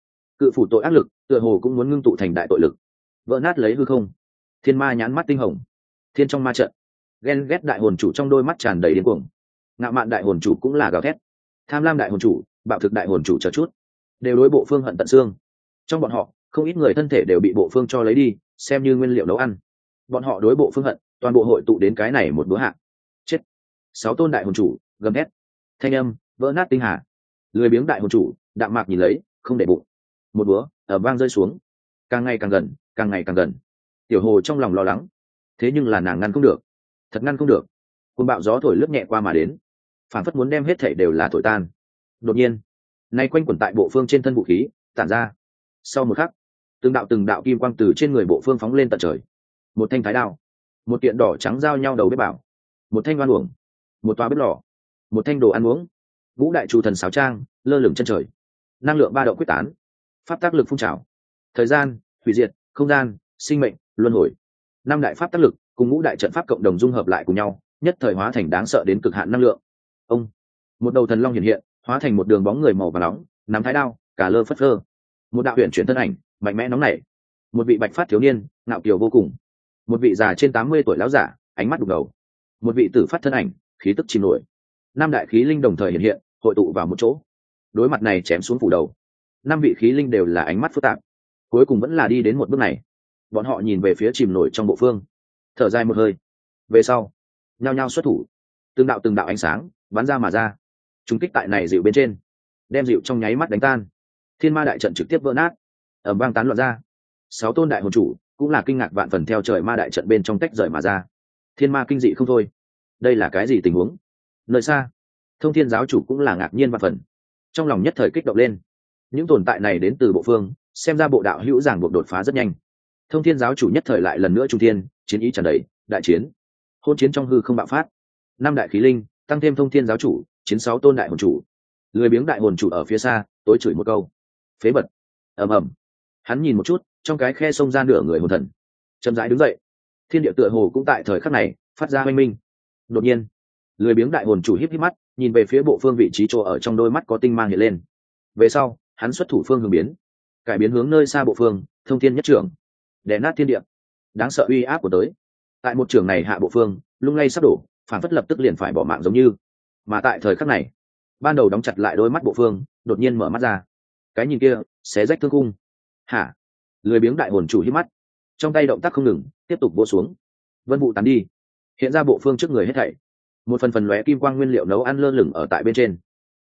cự phủ tội ác lực tựa hồ cũng muốn ngưng tụ thành đại tội lực, vỡ nát lấy hư không. Thiên ma nhãn mắt tinh hồng, thiên trong ma trận ghen ghét đại hồn chủ trong đôi mắt tràn đầy điên cuồng. Ngạo mạn đại hồn chủ cũng là gào thét, tham lam đại hồn chủ, bạo thực đại hồn chủ chờ chút đều đối bộ phương hận tận xương. Trong bọn họ không ít người thân thể đều bị bộ phương cho lấy đi xem như nguyên liệu nấu ăn. Bọn họ đối bộ phương hận toàn bộ hội tụ đến cái này một bữa hạ. Chết. 6 tôn đại hồn chủ gầm thét, thanh âm vỡ nát tinh hà. Lười biếng đại hồn chủ đạm mạc nhìn lấy không để bụng, một búa ở vang rơi xuống, càng ngày càng gần, càng ngày càng gần. Tiểu hồ trong lòng lo lắng, thế nhưng là nàng ngăn không được, thật ngăn không được. Cơn bạo gió thổi lướt nhẹ qua mà đến, phản phất muốn đem hết thảy đều là thổi tan. Đột nhiên nay quanh quẩn tại bộ phương trên thân vũ khí tản ra. Sau một khắc, từng đạo kim quang từ trên người bộ phương phóng lên tận trời. Một thanh thái đao, một kiện đỏ trắng giao nhau đầu bếp bảo, một thanh oan uổng, một toa bếp lò, một thanh đồ ăn uống. Ngũ đại chủ thần sáo trang lơ lửng chân trời, năng lượng ba động quyết tán, pháp tác lực phun trào. Thời gian, hủy diệt, không gian, sinh mệnh, luân hồi, 5 đại pháp tác lực cùng ngũ đại trận pháp cộng đồng dung hợp lại cùng nhau, nhất thời hóa thành đáng sợ đến cực hạn năng lượng. Ông, một đầu thần long hiện hiện, hóa thành một đường bóng người màu vàng nóng, nắm thái đao, cả lơ phất phơ. Một đạo huyền chuyển thân ảnh mạnh mẽ nóng nảy, một vị bạch phát thiếu niên ngạo kiều vô cùng, một vị già trên 80 tuổi lão giả ánh mắt đục ngầu, một vị tử phát thân ảnh khí tức chìm nổi. 5 đại khí linh đồng thời hiện hiện hội tụ vào một chỗ, đối mặt này chém xuống phủ đầu. 5 vị khí linh đều là ánh mắt phức tạp, cuối cùng vẫn là đi đến một bước này. Bọn họ nhìn về phía chìm nổi trong bộ phương, thở dài một hơi, về sau nhao nhao xuất thủ. Từng đạo ánh sáng bắn ra mà ra, trúng kích tại này dịu bên trên, đem dịu trong nháy mắt đánh tan. Thiên ma đại trận trực tiếp vỡ nát, ầm vang tán loạn ra. 6 tôn đại hồn chủ cũng là kinh ngạc vạn phần theo trời ma đại trận bên trong tách rời mà ra. Thiên ma kinh dị không thôi, đây là cái gì tình huống? Nơi xa, Thông Thiên giáo chủ cũng là ngạc nhiên vạn phần, trong lòng nhất thời kích động lên. Những tồn tại này đến từ bộ phương, xem ra bộ đạo hữu giảng buộc đột phá rất nhanh. Thông Thiên giáo chủ nhất thời lại lần nữa trung thiên, chiến ý tràn đầy, đại chiến. Hôn chiến trong hư không bạo phát. 5 đại khí linh, tăng thêm Thông Thiên giáo chủ, chiến 6 tôn đại hồn chủ. Lười biếng đại hồn chủ ở phía xa, tối chửi một câu: phế vật. Ầm ầm. Hắn nhìn một chút, trong cái khe sông ra nửa người hồn thần, chậm rãi đứng dậy. Thiên địa tựa hồ cũng tại thời khắc này phát ra oanh minh. Đột nhiên, lười biếng đại hồn chủ híp híp mắt, nhìn về phía bộ phương vị trí chỗ ở trong đôi mắt có tinh mang hiện lên. Về sau, hắn xuất thủ phương hướng biến, cải biến hướng nơi xa bộ phương, thông thiên nhất trưởng, đè nát thiên địa. Đáng sợ uy áp của tới. Tại một trường này hạ bộ phương, lung lay sắp đổ, phản phất lập tức liền phải bỏ mạng giống như. Mà tại thời khắc này, ban đầu đóng chặt lại đôi mắt bộ phương, đột nhiên mở mắt ra. Cái nhìn kia, xé rách thương khung. Hả? Lười biếng đại hồn chủ híp mắt, trong tay động tác không ngừng, tiếp tục vỗ xuống. Vân vụ tán đi, hiện ra bộ phương trước người hết thảy. Một phần lóe kim quang nguyên liệu nấu ăn lơ lửng ở tại bên trên.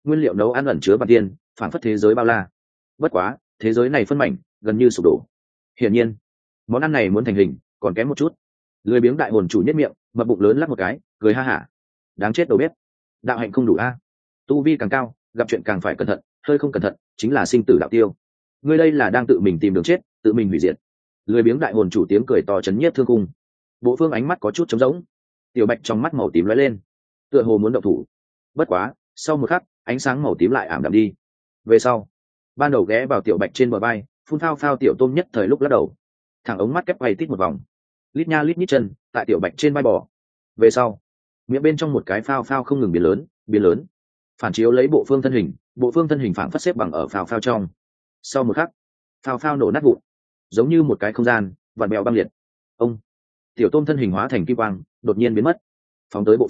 nguyên liệu nấu ăn ẩn chứa bản tiên phản phất thế giới bao la. Bất quá thế giới này phân mảnh gần như sụp đổ. Hiển nhiên món ăn này muốn thành hình còn kém một chút. Lười biếng đại hồn chủ nhất miệng mập bụng lớn lắc một cái cười ha hả. Đáng chết đầu bếp, đạo hạnh không đủ a. Tu vi càng cao gặp chuyện càng phải cẩn thận, hơi không cẩn thận chính là sinh tử đạo tiêu. Ngươi đây là đang tự mình tìm đường chết, tự mình hủy diệt. Lười biếng đại hồn chủ tiếng cười to chấn nhiếp thương cung. Bộ Phương ánh mắt có chút trống rỗng, tiểu bạch trong mắt màu tím lóe lên tựa hồ muốn động thủ. Bất quá sau một khắc ánh sáng màu tím lại ảm đạm đi. Về sau ban đầu ghé vào tiểu bạch trên bờ vai phun phao phao tiểu tôm nhất thời lúc lắc đầu thẳng ống mắt kép quay tít một vòng, lít nha lít nhít chân tại tiểu bạch trên vai bò. Về sau miệng bên trong một cái phao phao không ngừng biến lớn phản chiếu lấy Bộ Phương thân hình phản phất xếp bằng ở phao phao trong. Sau một khắc phao phao nổ nát vụn giống như một cái không gian vặn bèo băng liệt. Ông tiểu tôm thân hình hóa thành kim quang đột nhiên biến mất, phóng tới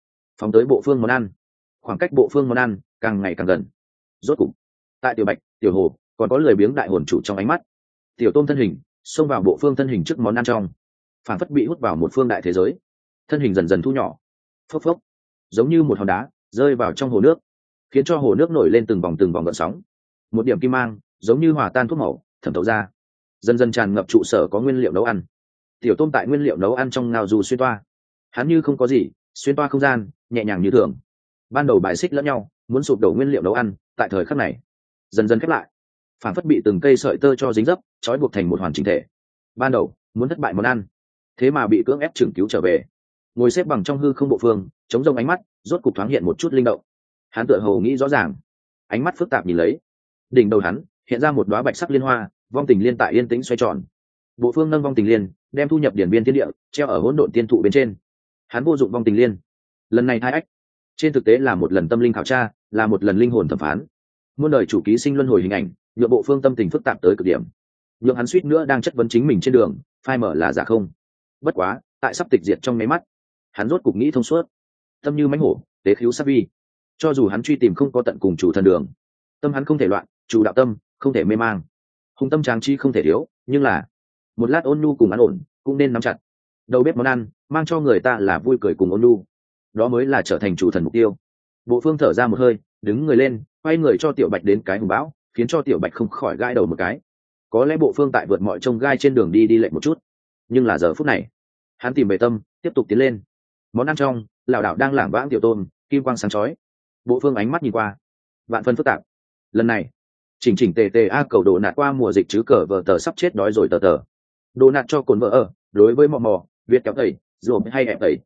Bộ Phương món ăn. Khoảng cách Bộ Phương món ăn càng ngày càng gần. Rốt cục tại tiểu bạch tiểu hồ còn có lười biếng đại hồn chủ trong ánh mắt, tiểu tôm thân hình xông vào Bộ Phương thân hình trước món ăn trong, phản phất bị hút vào một phương đại thế giới. Thân hình dần dần thu nhỏ, phốc phốc giống như một hòn đá rơi vào trong hồ nước, khiến cho hồ nước nổi lên từng vòng gợn sóng. Một điểm kim mang giống như hòa tan thuốc màu thẩm thấu ra, dần dần tràn ngập trụ sở có nguyên liệu nấu ăn. Tiểu tôm tại nguyên liệu nấu ăn trong ngao du xuyên toa, hắn như không có gì xuyên toa không gian nhẹ nhàng như thường. Ban đầu bài xích lẫn nhau muốn sụp đổ nguyên liệu nấu ăn tại thời khắc này dần dần khép lại, phản phất bị từng cây sợi tơ cho dính dấp trói buộc thành một hoàn chỉnh thể. Ban đầu muốn thất bại món ăn thế mà bị cưỡng ép chừng cứu trở về. Ngồi xếp bằng trong hư không Bộ Phương chống rông ánh mắt rốt cục thoáng hiện một chút linh động. Hắn tựa hồ nghĩ rõ ràng, ánh mắt phức tạp nhìn lấy đỉnh đầu hắn hiện ra một đóa bạch sắc liên hoa, vong tình liên tại yên tĩnh xoay tròn. Bộ Phương nâng vong tình liên đem thu nhập điển biên thiên địa treo ở hỗn độn tiên thụ bên trên. Hắn vô dụng vong tình liên lần này thai ách trên thực tế là một lần tâm linh khảo tra, là một lần linh hồn thẩm phán. Muôn đời chủ ký sinh luân hồi hình ảnh nhựa Bộ Phương tâm tình phức tạp tới cực điểm, nhượng hắn suýt nữa đang chất vấn chính mình trên đường phai mở là giả không. Bất quá tại sắp tịch diệt trong mấy mắt, hắn rốt cục nghĩ thông suốt. Tâm như mãnh hổ tế khiếu sát vi, cho dù hắn truy tìm không có tận cùng chủ thần đường, tâm hắn không thể loạn, chủ đạo tâm không thể mê mang, hùng tâm tráng chi không thể thiếu. Nhưng là một lát ôn nhu cùng an ổn cũng nên nắm chặt. Đầu bếp món ăn mang cho người ta là vui cười cùng ôn nhu, đó mới là trở thành chủ thần mục tiêu. Bộ Phương thở ra một hơi đứng người lên quay người cho tiểu bạch đến cái hùng bão, khiến cho tiểu bạch không khỏi gai đầu một cái. Có lẽ Bộ Phương tại vượt mọi trông gai trên đường đi lệch một chút, nhưng là giờ phút này hắn tìm về tâm tiếp tục tiến lên. Món ăn trong lảo đảo đang lảng vãng tiểu tôm kim quang sáng chói. Bộ Phương ánh mắt nhìn qua vạn phân phức tạp. Lần này chỉnh tề tề a cầu đồ nạt qua mùa dịch chứ cờ vờ tờ sắp chết đói rồi tờ đồ nạt cho cồn vợ ở đối với mò việt kéo tẩy rồi hay ép tẩy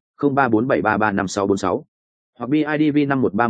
0347335646 hoặc bidv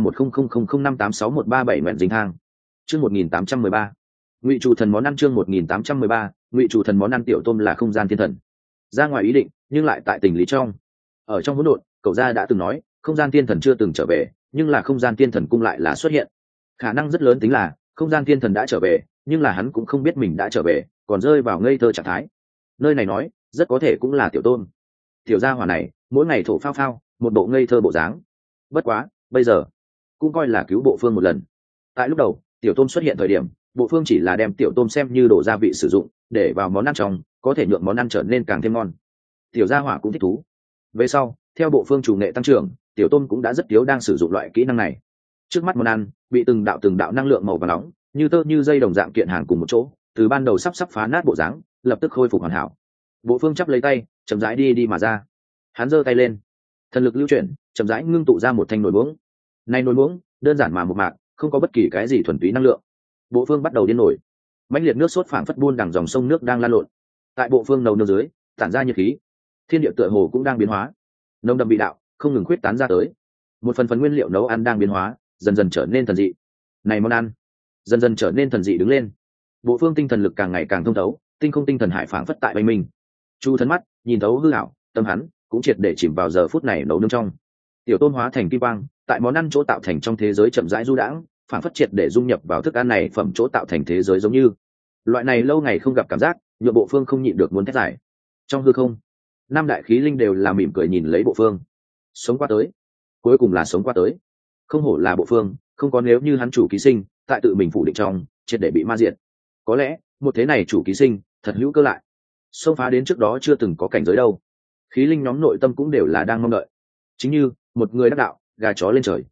5131000058613 nguyện dính thang. Chương 1813 ngụy chủ thần món ăn. Chương 1813 ngụy chủ thần món ăn. Tiểu tôm là không gian thiên thần, ra ngoài ý định nhưng lại tại tình lý trong. Ở trong hỗn độn cậu gia đã từng nói không gian thiên thần chưa từng trở về, nhưng là không gian thiên thần cung lại là xuất hiện. Khả năng rất lớn tính là không gian thiên thần đã trở về, nhưng là hắn cũng không biết mình đã trở về, còn rơi vào ngây thơ trạng thái. Nơi này nói rất có thể cũng là tiểu tôm. Tiểu gia hỏa này mỗi ngày thổ phao phao một bộ ngây thơ bộ dáng. Bất quá bây giờ cũng coi là cứu Bộ Phương một lần. Tại lúc đầu tiểu tôm xuất hiện thời điểm, Bộ Phương chỉ là đem tiểu tôm xem như đồ gia vị sử dụng, để vào món ăn trong có thể nhượng món ăn trở nên càng thêm ngon. Tiểu gia hỏa cũng thích thú. Về sau theo Bộ Phương chủ nghệ tăng trưởng, tiểu tôm cũng đã rất thiếu đang sử dụng loại kỹ năng này. Trước mắt món ăn bị từng đạo năng lượng màu vàng nóng như tơ như dây đồng dạng kiện hàng cùng một chỗ, từ ban đầu sắp phá nát bộ dáng lập tức khôi phục hoàn hảo. Bộ Phương chắp lấy tay chậm rãi đi mà ra. Hắn giơ tay lên, thần lực lưu chuyển chậm rãi ngưng tụ ra một thanh nồi muỗng. Này nồi muỗng đơn giản mà một mạc, không có bất kỳ cái gì thuần túy năng lượng. Bộ Phương bắt đầu điên nổi, mãnh liệt nước sốt phảng phất buôn đằng dòng sông nước đang lan lộn. Tại Bộ Phương nấu nướng dưới tản ra nhiệt khí, thiên địa tựa hồ cũng đang biến hóa, nồng đậm vị đạo không ngừng khuyết tán ra tới. Một phần nguyên liệu nấu ăn đang biến hóa, dần dần trở nên thần dị. Này món ăn dần dần trở nên thần dị đứng lên. Bộ Phương tinh thần lực càng ngày càng thông thấu, tinh không tinh thần hải phảng phất tại bay mình. Chu thần mắt nhìn thấu hư ảo, tâm hắn cũng triệt để chìm vào giờ phút này nấu nướng trong. Tiểu tôm hóa thành kim quang, tại món ăn chỗ tạo thành trong thế giới chậm rãi du đãng, phảng phất triệt để dung nhập vào thức ăn này phẩm chỗ tạo thành thế giới giống như. Loại này lâu ngày không gặp cảm giác, nhựa Bộ Phương không nhịn được muốn thét giải. Trong hư không, năm đại khí linh đều là mỉm cười nhìn lấy Bộ Phương. Sống qua tới, cuối cùng là sống qua tới. Không hổ là Bộ Phương, không có nếu như hắn chủ ký sinh tại tự mình phủ định trong triệt để bị ma diệt. Có lẽ một thế này chủ ký sinh thật hữu cơ lại, xông phá đến trước đó chưa từng có cảnh giới đâu. Khí linh nhóm nội tâm cũng đều là đang mong đợi, chính như một người đắc đạo gà chó lên trời.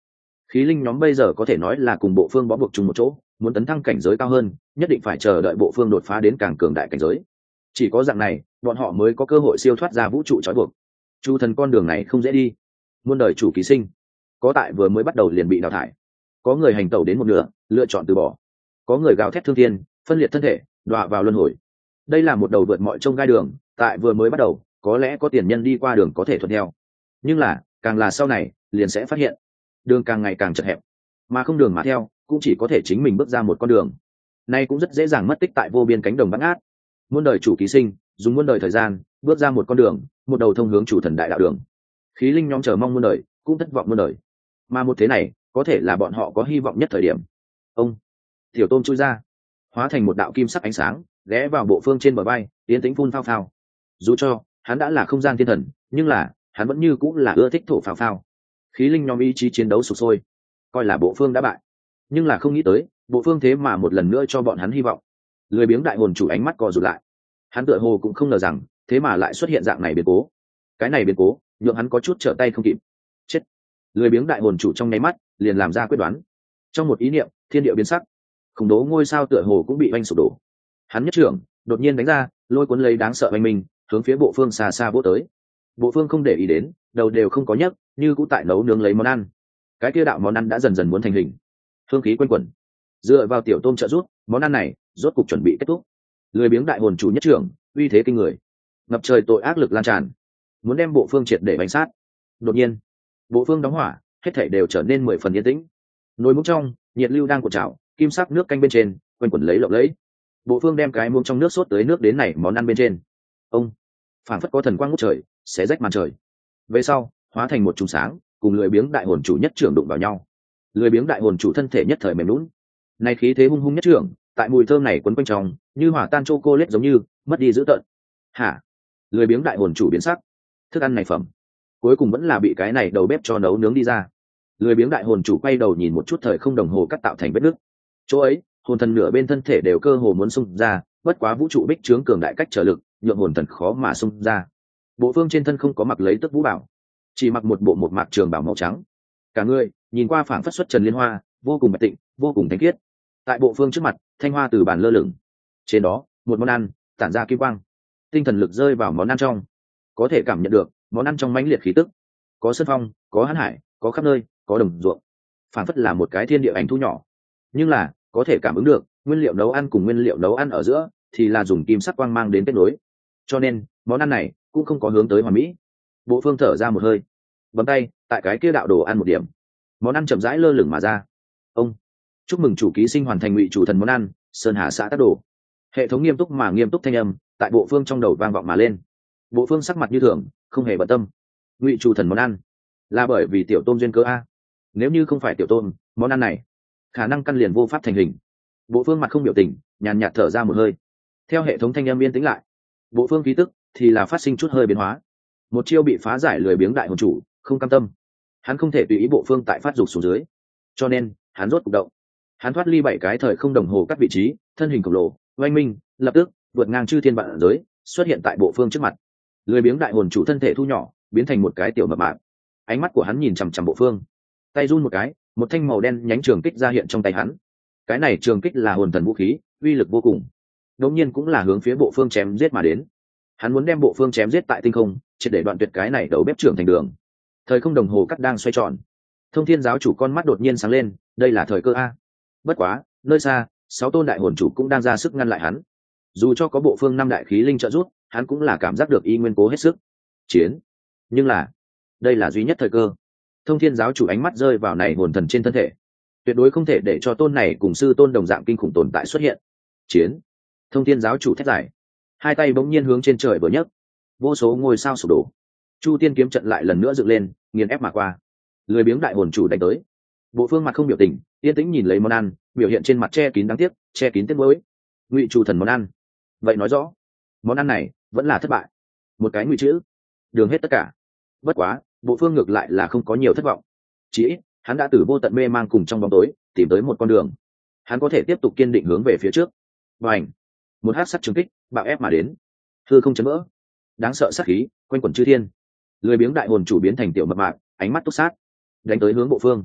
Khí linh nhóm bây giờ có thể nói là cùng bộ phương bó buộc chung một chỗ, muốn tấn thăng cảnh giới cao hơn nhất định phải chờ đợi bộ phương đột phá đến càng cường đại cảnh giới. Chỉ có dạng này bọn họ mới có cơ hội siêu thoát ra vũ trụ trói buộc. Chu thần con đường này không dễ đi, muôn đời chủ ký sinh có tại vừa mới bắt đầu liền bị đào thải, có người hành tẩu đến một nửa lựa chọn từ bỏ, có người gào thét thương thiên phân liệt thân thể đọa vào luân hồi. Đây là một đầu vượt mọi trông gai đường, tại vừa mới bắt đầu có lẽ có tiền nhân đi qua đường có thể thuận theo, nhưng là càng là sau này liền sẽ phát hiện đường càng ngày càng chật hẹp, mà không đường mà theo cũng chỉ có thể chính mình bước ra một con đường. Nay cũng rất dễ dàng mất tích tại vô biên cánh đồng bát ngát. Muôn đời chủ ký sinh dùng muôn đời thời gian bước ra một con đường, một đầu thông hướng chủ thần đại đạo đường. Khí linh nhóm chờ mong muôn đời cũng thất vọng muôn đời, mà một thế này có thể là bọn họ có hy vọng nhất thời điểm. Ông tiểu tôm chui ra, hóa thành một đạo kim sắc ánh sáng ghé vào bộ phương trên bờ bay, tiến tĩnh phun phao phao. Dù cho hắn đã là không gian thiên thần, nhưng là hắn vẫn như cũng là ưa thích thổ phao phao. Khí linh nhóm ý chí chiến đấu sục sôi, coi là bộ phương đã bại, nhưng là không nghĩ tới bộ phương thế mà một lần nữa cho bọn hắn hy vọng. Lười biếng đại hồn chủ ánh mắt co rụt lại, hắn tựa hồ cũng không ngờ rằng thế mà lại xuất hiện dạng này biến cố. Cái này biến cố nhượng hắn có chút trở tay không kịp. Chết! Lười biếng đại hồn chủ trong nháy mắt liền làm ra quyết đoán. Trong một ý niệm thiên địa biến sắc, khủng bố ngôi sao tựa hồ cũng bị oanh sụp đổ. Hắn nhất trưởng đột nhiên đánh ra, lôi cuốn lấy đáng sợ oanh minh hướng phía bộ phương xa xa vỗ tới. Bộ phương không để ý đến, đầu đều không có nhấc, như cũ tại nấu nướng lấy món ăn. Cái kia đạo món ăn đã dần dần muốn thành hình, hương khí quanh quẩn. Dựa vào tiểu tôm trợ giúp, món ăn này rốt cục chuẩn bị kết thúc. Lười biếng đại hồn chủ nhất trưởng uy thế kinh người, ngập trời tội ác lực lan tràn, muốn đem bộ phương triệt để bánh sát. Đột nhiên bộ phương đóng hỏa, hết thảy đều trở nên 10 phần yên tĩnh. Nồi muỗng trong nhiệt lưu đang cuộn trào, kim sắc nước canh bên trên quanh quẩn lấy lộng lẫy. Bộ phương đem cái muỗng trong nước sốt tới nước đến này món ăn bên trên. Ông phảng phất có thần quang ngút trời, xé rách màn trời. Về sau hóa thành một chùm sáng, cùng lười biếng đại hồn chủ nhất trưởng đụng vào nhau. Lười biếng đại hồn chủ thân thể nhất thời mềm lún, nay khí thế hung hung nhất trưởng tại mùi thơm này quấn quanh trong như hỏa tan chocolate giống như mất đi dữ tợn. Hả? Lười biếng đại hồn chủ biến sắc, thức ăn này phẩm cuối cùng vẫn là bị cái này đầu bếp cho nấu nướng đi ra. Lười biếng đại hồn chủ quay đầu nhìn một chút thời không đồng hồ cắt tạo thành vết nứt, chỗ ấy hồn thần nửa bên thân thể đều cơ hồ muốn xung ra, bất quá vũ trụ bích trướng cường đại cách trở lực nhượng hồn thần khó mà xung ra. Bộ phương trên thân không có mặc lấy tức vũ bảo, chỉ mặc một bộ một mạc trường bảo màu trắng, cả người nhìn qua phảng phất xuất trần liên hoa, vô cùng bạch tịnh, vô cùng thánh khiết. Tại bộ phương trước mặt thanh hoa từ bàn lơ lửng, trên đó một món ăn tản ra kim quang, tinh thần lực rơi vào món ăn trong, có thể cảm nhận được món ăn trong mãnh liệt khí tức, có sơn phong, có hãn hải, có khắp nơi, có đồng ruộng, phảng phất là một cái thiên địa ảnh thu nhỏ. Nhưng là có thể cảm ứng được nguyên liệu nấu ăn cùng nguyên liệu nấu ăn ở giữa thì là dùng kim sắc quang mang đến kết nối, cho nên món ăn này cũng không có hướng tới hoàn mỹ. Bộ phương thở ra một hơi, bấm tay tại cái kia đạo đồ ăn một điểm, món ăn chậm rãi lơ lửng mà ra. Ông chúc mừng chủ ký sinh hoàn thành ngụy chủ thần món ăn sơn hà xã tác đồ. Hệ thống nghiêm túc mà nghiêm túc thanh âm tại bộ phương trong đầu vang vọng mà lên. Bộ phương sắc mặt như thường, không hề bận tâm. Ngụy chủ thần món ăn là bởi vì tiểu tôm duyên cớ a, nếu như không phải tiểu tôm, món ăn này khả năng căn liền vô pháp thành hình. Bộ phương mặt không biểu tình, nhàn nhạt thở ra một hơi. Theo hệ thống thanh âm yên tĩnh lại, bộ phương khí tức thì là phát sinh chút hơi biến hóa. Một chiêu bị phá giải lười biếng đại hồn chủ không cam tâm, hắn không thể tùy ý bộ phương tại phát dục xuống dưới, cho nên hắn rốt cục động. Hắn thoát ly 7 cái thời không đồng hồ các vị trí, thân hình khổng lồ oanh minh lập tức vượt ngang chư thiên vạn giới, xuất hiện tại bộ phương trước mặt. Lười biếng đại hồn chủ thân thể thu nhỏ, biến thành một cái tiểu mập mạp. Ánh mắt của hắn nhìn chằm chằm bộ phương, tay run một cái, một thanh màu đen nhánh trường kích ra hiện trong tay hắn. Cái này trường kích là hồn thần vũ khí, uy lực vô cùng, đột nhiên cũng là hướng phía bộ phương chém giết mà đến. Hắn muốn đem bộ phương chém giết tại tinh không, triệt để đoạn tuyệt cái này đầu bếp trưởng thành đường. Thời không đồng hồ cắt đang xoay tròn, thông thiên giáo chủ con mắt đột nhiên sáng lên, đây là thời cơ a. Bất quá nơi xa 6 tôn đại hồn chủ cũng đang ra sức ngăn lại hắn. Dù cho có bộ phương 5 đại khí linh trợ giúp, hắn cũng là cảm giác được y nguyên cố hết sức chiến, nhưng là đây là duy nhất thời cơ. Thông thiên giáo chủ ánh mắt rơi vào này hồn thần trên thân thể, tuyệt đối không thể để cho tôn này cùng sư tôn đồng dạng kinh khủng tồn tại xuất hiện. Chiến! Thông thiên giáo chủ thét giải, hai tay bỗng nhiên hướng trên trời vừa nhấc, vô số ngôi sao sụp đổ, chu tiên kiếm trận lại lần nữa dựng lên, nghiền ép mà qua. Lười biếng đại hồn chủ đánh tới. Bộ phương mặt không biểu tình, yên tĩnh nhìn lấy món ăn, biểu hiện trên mặt che kín đáng tiếc, che kín tiếc nuối. Ngụy chủ thần món ăn, vậy nói rõ món ăn này vẫn là thất bại. Một cái ngụy chữ, đường hết tất cả. Bất quá bộ phương ngược lại là không có nhiều thất vọng, chỉ ít hắn đã từ vô tận mê mang cùng trong bóng tối tìm tới một con đường, hắn có thể tiếp tục kiên định hướng về phía trước. Và ảnh một hắc sắc trường kích bạo ép mà đến, hư không chấn vỡ, đáng sợ sát khí quanh quẩn chư thiên. Lười biếng đại hồn chủ biến thành tiểu mập mạp, ánh mắt túc sát, đánh tới hướng bộ phương.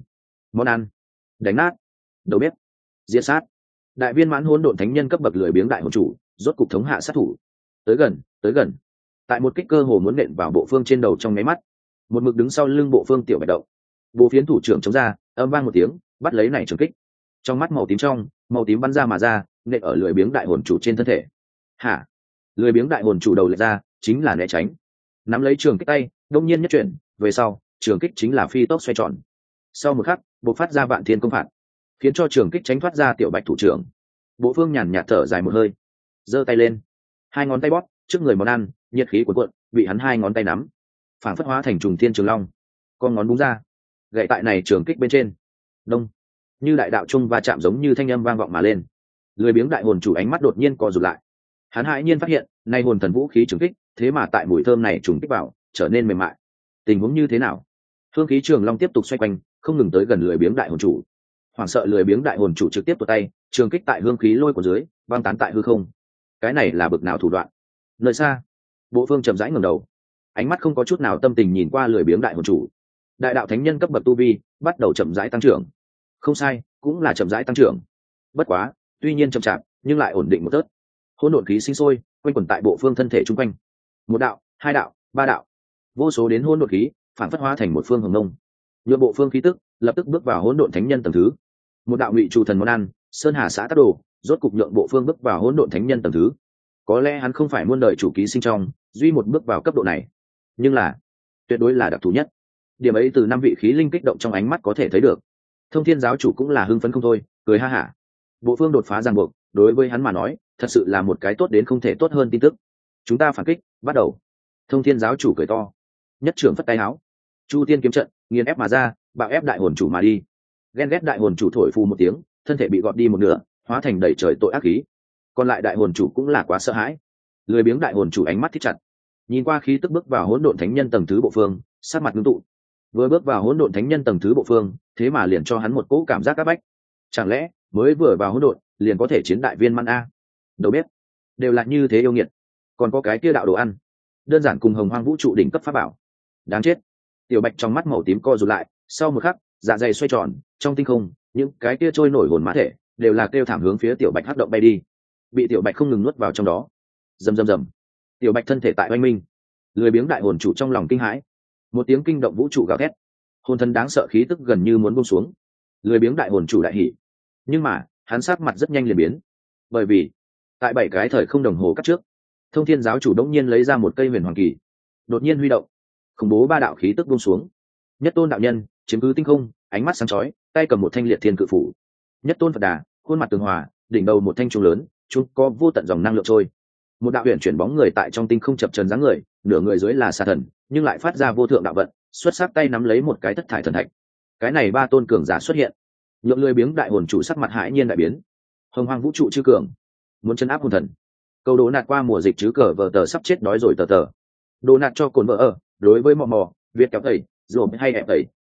món ăn, đánh nát, đầu bếp, diệt sát. Đại viên mãn hỗn độn thánh nhân cấp bậc lười biếng đại hồn chủ rốt cục thống hạ sát thủ. Tới gần, tới gần. Tại một kích cơ hồ muốn nện vào bộ phương trên đầu trong nháy mắt, một mực đứng sau lưng bộ phương tiểu bạch động, bộ phiến thủ trưởng chống ra, âm vang một tiếng, bắt lấy này trường kích. Trong mắt màu tím trong, màu tím bắn ra mà ra, nện ở lười biếng đại hồn chủ trên thân thể. Hả? Lười biếng đại hồn chủ đầu lệch ra, chính là né tránh. Nắm lấy trường kích tay, đông nhiên nhất chuyển, về sau, trường kích chính là phi tốc xoay tròn. Sau một khắc, bộc phát ra vạn thiên công phạt, khiến cho trường kích tránh thoát ra tiểu bạch thủ trưởng. Bộ phương nhàn nhạt thở dài một hơi, giơ tay lên, hai ngón tay bóp trước người món ăn, nhiệt khí cuộn cuộn, bị hắn hai ngón tay nắm, phảng phất hóa thành trùng thiên trường long, con ngón búng ra, gậy tại này trường kích bên trên. Đông, như đại đạo trung va chạm giống như thanh âm vang vọng mà lên. Lười biếng đại hồn chủ ánh mắt đột nhiên co rụt lại, hắn hãi nhiên phát hiện, nay hồn thần vũ khí trường kích, thế mà tại mùi thơm này trùng kích vào, trở nên mềm mại. Tình huống như thế nào? Hương khí trường long tiếp tục xoay quanh, không ngừng tới gần lười biếng đại hồn chủ. Hoảng sợ lười biếng đại hồn chủ trực tiếp tuột tay, trường kích tại hương khí lôi của dưới, văng tán tại hư không. Cái này là bực nào thủ đoạn? Nơi xa, bộ phương chậm rãi ngẩng đầu, ánh mắt không có chút nào tâm tình nhìn qua lười biếng đại hồn chủ. Đại đạo thánh nhân cấp bậc tu vi bắt đầu chậm rãi tăng trưởng. Không sai, cũng là chậm rãi tăng trưởng. Bất quá, tuy nhiên chậm chạp, nhưng lại ổn định một tớt. Hỗn độn khí sinh sôi, quanh quẩn tại bộ phương thân thể trung quanh. Một đạo, hai đạo, ba đạo, vô số đến hỗn độn khí, phản phất hóa thành một phương hồng nông. Nhựa bộ phương khí tức, lập tức bước vào hỗn độn thánh nhân tầng thứ. Một đạo ngụy chủ thần món ăn, sơn hà xã tác đồ, rốt cục nhượng bộ phương bước vào hỗn độn thánh nhân tầng thứ. Có lẽ hắn không phải muôn đời chủ ký sinh trong, duy một bước vào cấp độ này, nhưng là tuyệt đối là đặc thù nhất. Điểm ấy từ năm vị khí linh kích động trong ánh mắt có thể thấy được. Thông Thiên giáo chủ cũng là hưng phấn không thôi, cười ha hả. Bộ phương đột phá ràng buộc, đối với hắn mà nói, thật sự là một cái tốt đến không thể tốt hơn tin tức. Chúng ta phản kích, bắt đầu. Thông Thiên giáo chủ cười to, nhất trưởng phất tay áo, Chu Tiên kiếm trận nghiền ép mà ra, bạo ép đại hồn chủ mà đi. Ghen ghét đại hồn chủ thổi phù một tiếng, thân thể bị gọt đi một nửa, hóa thành đầy trời tội ác khí. Còn lại đại hồn chủ cũng là quá sợ hãi. Lười biếng đại hồn chủ ánh mắt thích chặt, nhìn qua khí tức bước vào hỗn độn thánh nhân tầng thứ bộ phương, sát mặt ngưng tụ. Vừa bước vào hỗn độn thánh nhân tầng thứ bộ phương, thế mà liền cho hắn một cỗ cảm giác áp bách. Chẳng lẽ mới vừa vào hỗn độn liền có thể chiến đại viên mãn a? Đâu biết, đều là như thế yêu nghiệt. Còn có cái kia đạo đồ ăn, đơn giản cùng hồng hoang vũ trụ đỉnh cấp pháp bảo. Đáng chết. Tiểu bạch trong mắt màu tím co rụt lại, sau một khắc, dạ dày xoay tròn, trong tinh không, những cái kia trôi nổi hồn mã thể đều là kêu thảm hướng phía tiểu bạch hắc động bay đi. Bị tiểu bạch không ngừng nuốt vào trong đó. Rầm rầm rầm. Tiểu bạch thân thể tại oanh minh. Lười biếng đại hồn chủ trong lòng kinh hãi, một tiếng kinh động vũ trụ gào thét, hồn thần đáng sợ khí tức gần như muốn buông xuống. Lười biếng đại hồn chủ đại hỉ, nhưng mà hắn sắc mặt rất nhanh liền biến, bởi vì tại 7 cái thời không đồng hồ cắt trước, Thông Thiên giáo chủ đống nhiên lấy ra một cây huyền hoàng kỳ, đột nhiên huy động, khủng bố ba đạo khí tức buông xuống. Nhất tôn đạo nhân chiếm cứ tinh không, ánh mắt sáng chói, tay cầm một thanh liệt thiên cự phủ. Nhất tôn Phật đà, khuôn mặt tường hòa, đỉnh đầu một thanh chuông lớn, chuông có vô tận dòng năng lượng trôi. Một đạo huyền chuyển bóng người tại trong tinh không chập chờn dáng người, nửa người dưới là xà thần, nhưng lại phát ra vô thượng đạo vận, xuất sắc tay nắm lấy một cái thất thải thần thạch. Cái này ba tôn cường giả xuất hiện, nhượng lười biếng đại hồn chủ sắc mặt hãi nhiên đại biến. Hồng hoang vũ trụ chư cường, muốn chân áp hồn thần. Câu đố nạt qua mùa dịch chứ cờ vờ tờ sắp chết đói rồi tờ tờ. Đồ nạt cho cồn vợ ở, đối với mò mò, Việt kéo tẩy, rồi hay ép tẩy,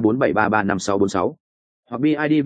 0347335646. Hoặc BIDV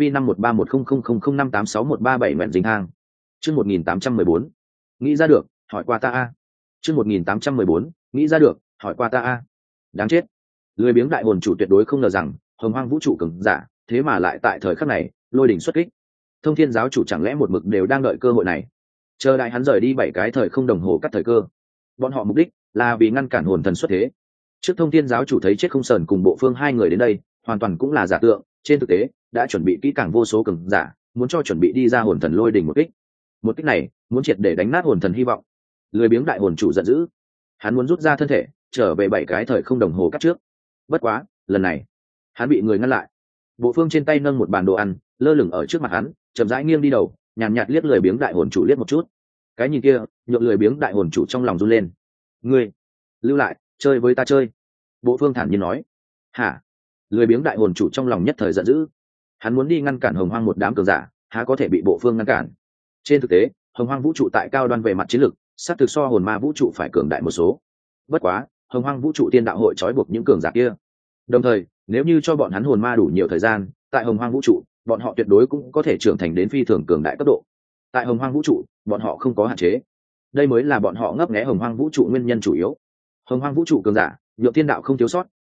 51310005861137 mẹn dính hang. Chương 1814. Nghĩ ra được, hỏi qua ta a. Chương 1814, nghĩ ra được, hỏi qua ta a. Đáng chết. Lười biếng đại hồn chủ tuyệt đối không ngờ rằng, hồng hoang vũ trụ cường giả, thế mà lại tại thời khắc này, lôi đỉnh xuất kích. Thông Thiên giáo chủ chẳng lẽ một mực đều đang đợi cơ hội này, chờ đại hắn rời đi 7 cái thời không đồng hồ cắt thời cơ. Bọn họ mục đích là vì ngăn cản hồn thần xuất thế. Trước Thông Thiên giáo chủ thấy chết không sờn cùng bộ phương hai người đến đây, hoàn toàn cũng là giả tượng, trên thực tế đã chuẩn bị kỹ càng vô số cường giả, muốn cho chuẩn bị đi ra hồn thần lôi đỉnh một kích. Một kích này, muốn triệt để đánh nát hồn thần hy vọng. Lười biếng đại hồn chủ giận dữ, hắn muốn rút ra thân thể, trở về 7 cái thời không đồng hồ cắt trước. Bất quá, lần này, hắn bị người ngăn lại. Bộ phương trên tay nâng một bàn đồ ăn, lơ lửng ở trước mặt hắn, chậm rãi nghiêng đi đầu, nhàn nhạt liếc lười biếng đại hồn chủ liếc một chút. Cái nhìn kia, nhượng lười biếng đại hồn chủ trong lòng run lên. Ngươi, lưu lại, chơi với ta chơi. Bộ phương thản nhiên nói. Hả? Lười biếng đại hồn chủ trong lòng nhất thời giận dữ. Hắn muốn đi ngăn cản hồng hoang một đám cường giả, há có thể bị bộ phương ngăn cản. Trên thực tế, hồng hoang vũ trụ tại cao đoan về mặt chiến lược, sát thực so hồn ma vũ trụ phải cường đại một số. Bất quá, hồng hoang vũ trụ tiên đạo hội trói buộc những cường giả kia. Đồng thời, nếu như cho bọn hắn hồn ma đủ nhiều thời gian, tại hồng hoang vũ trụ, bọn họ tuyệt đối cũng có thể trưởng thành đến phi thường cường đại cấp độ. Tại hồng hoang vũ trụ, bọn họ không có hạn chế. Đây mới là bọn họ ngấp nghé hồng hoang vũ trụ nguyên nhân chủ yếu. Hồng hoang vũ trụ cường giả, nhượng tiên đạo không thiếu sót,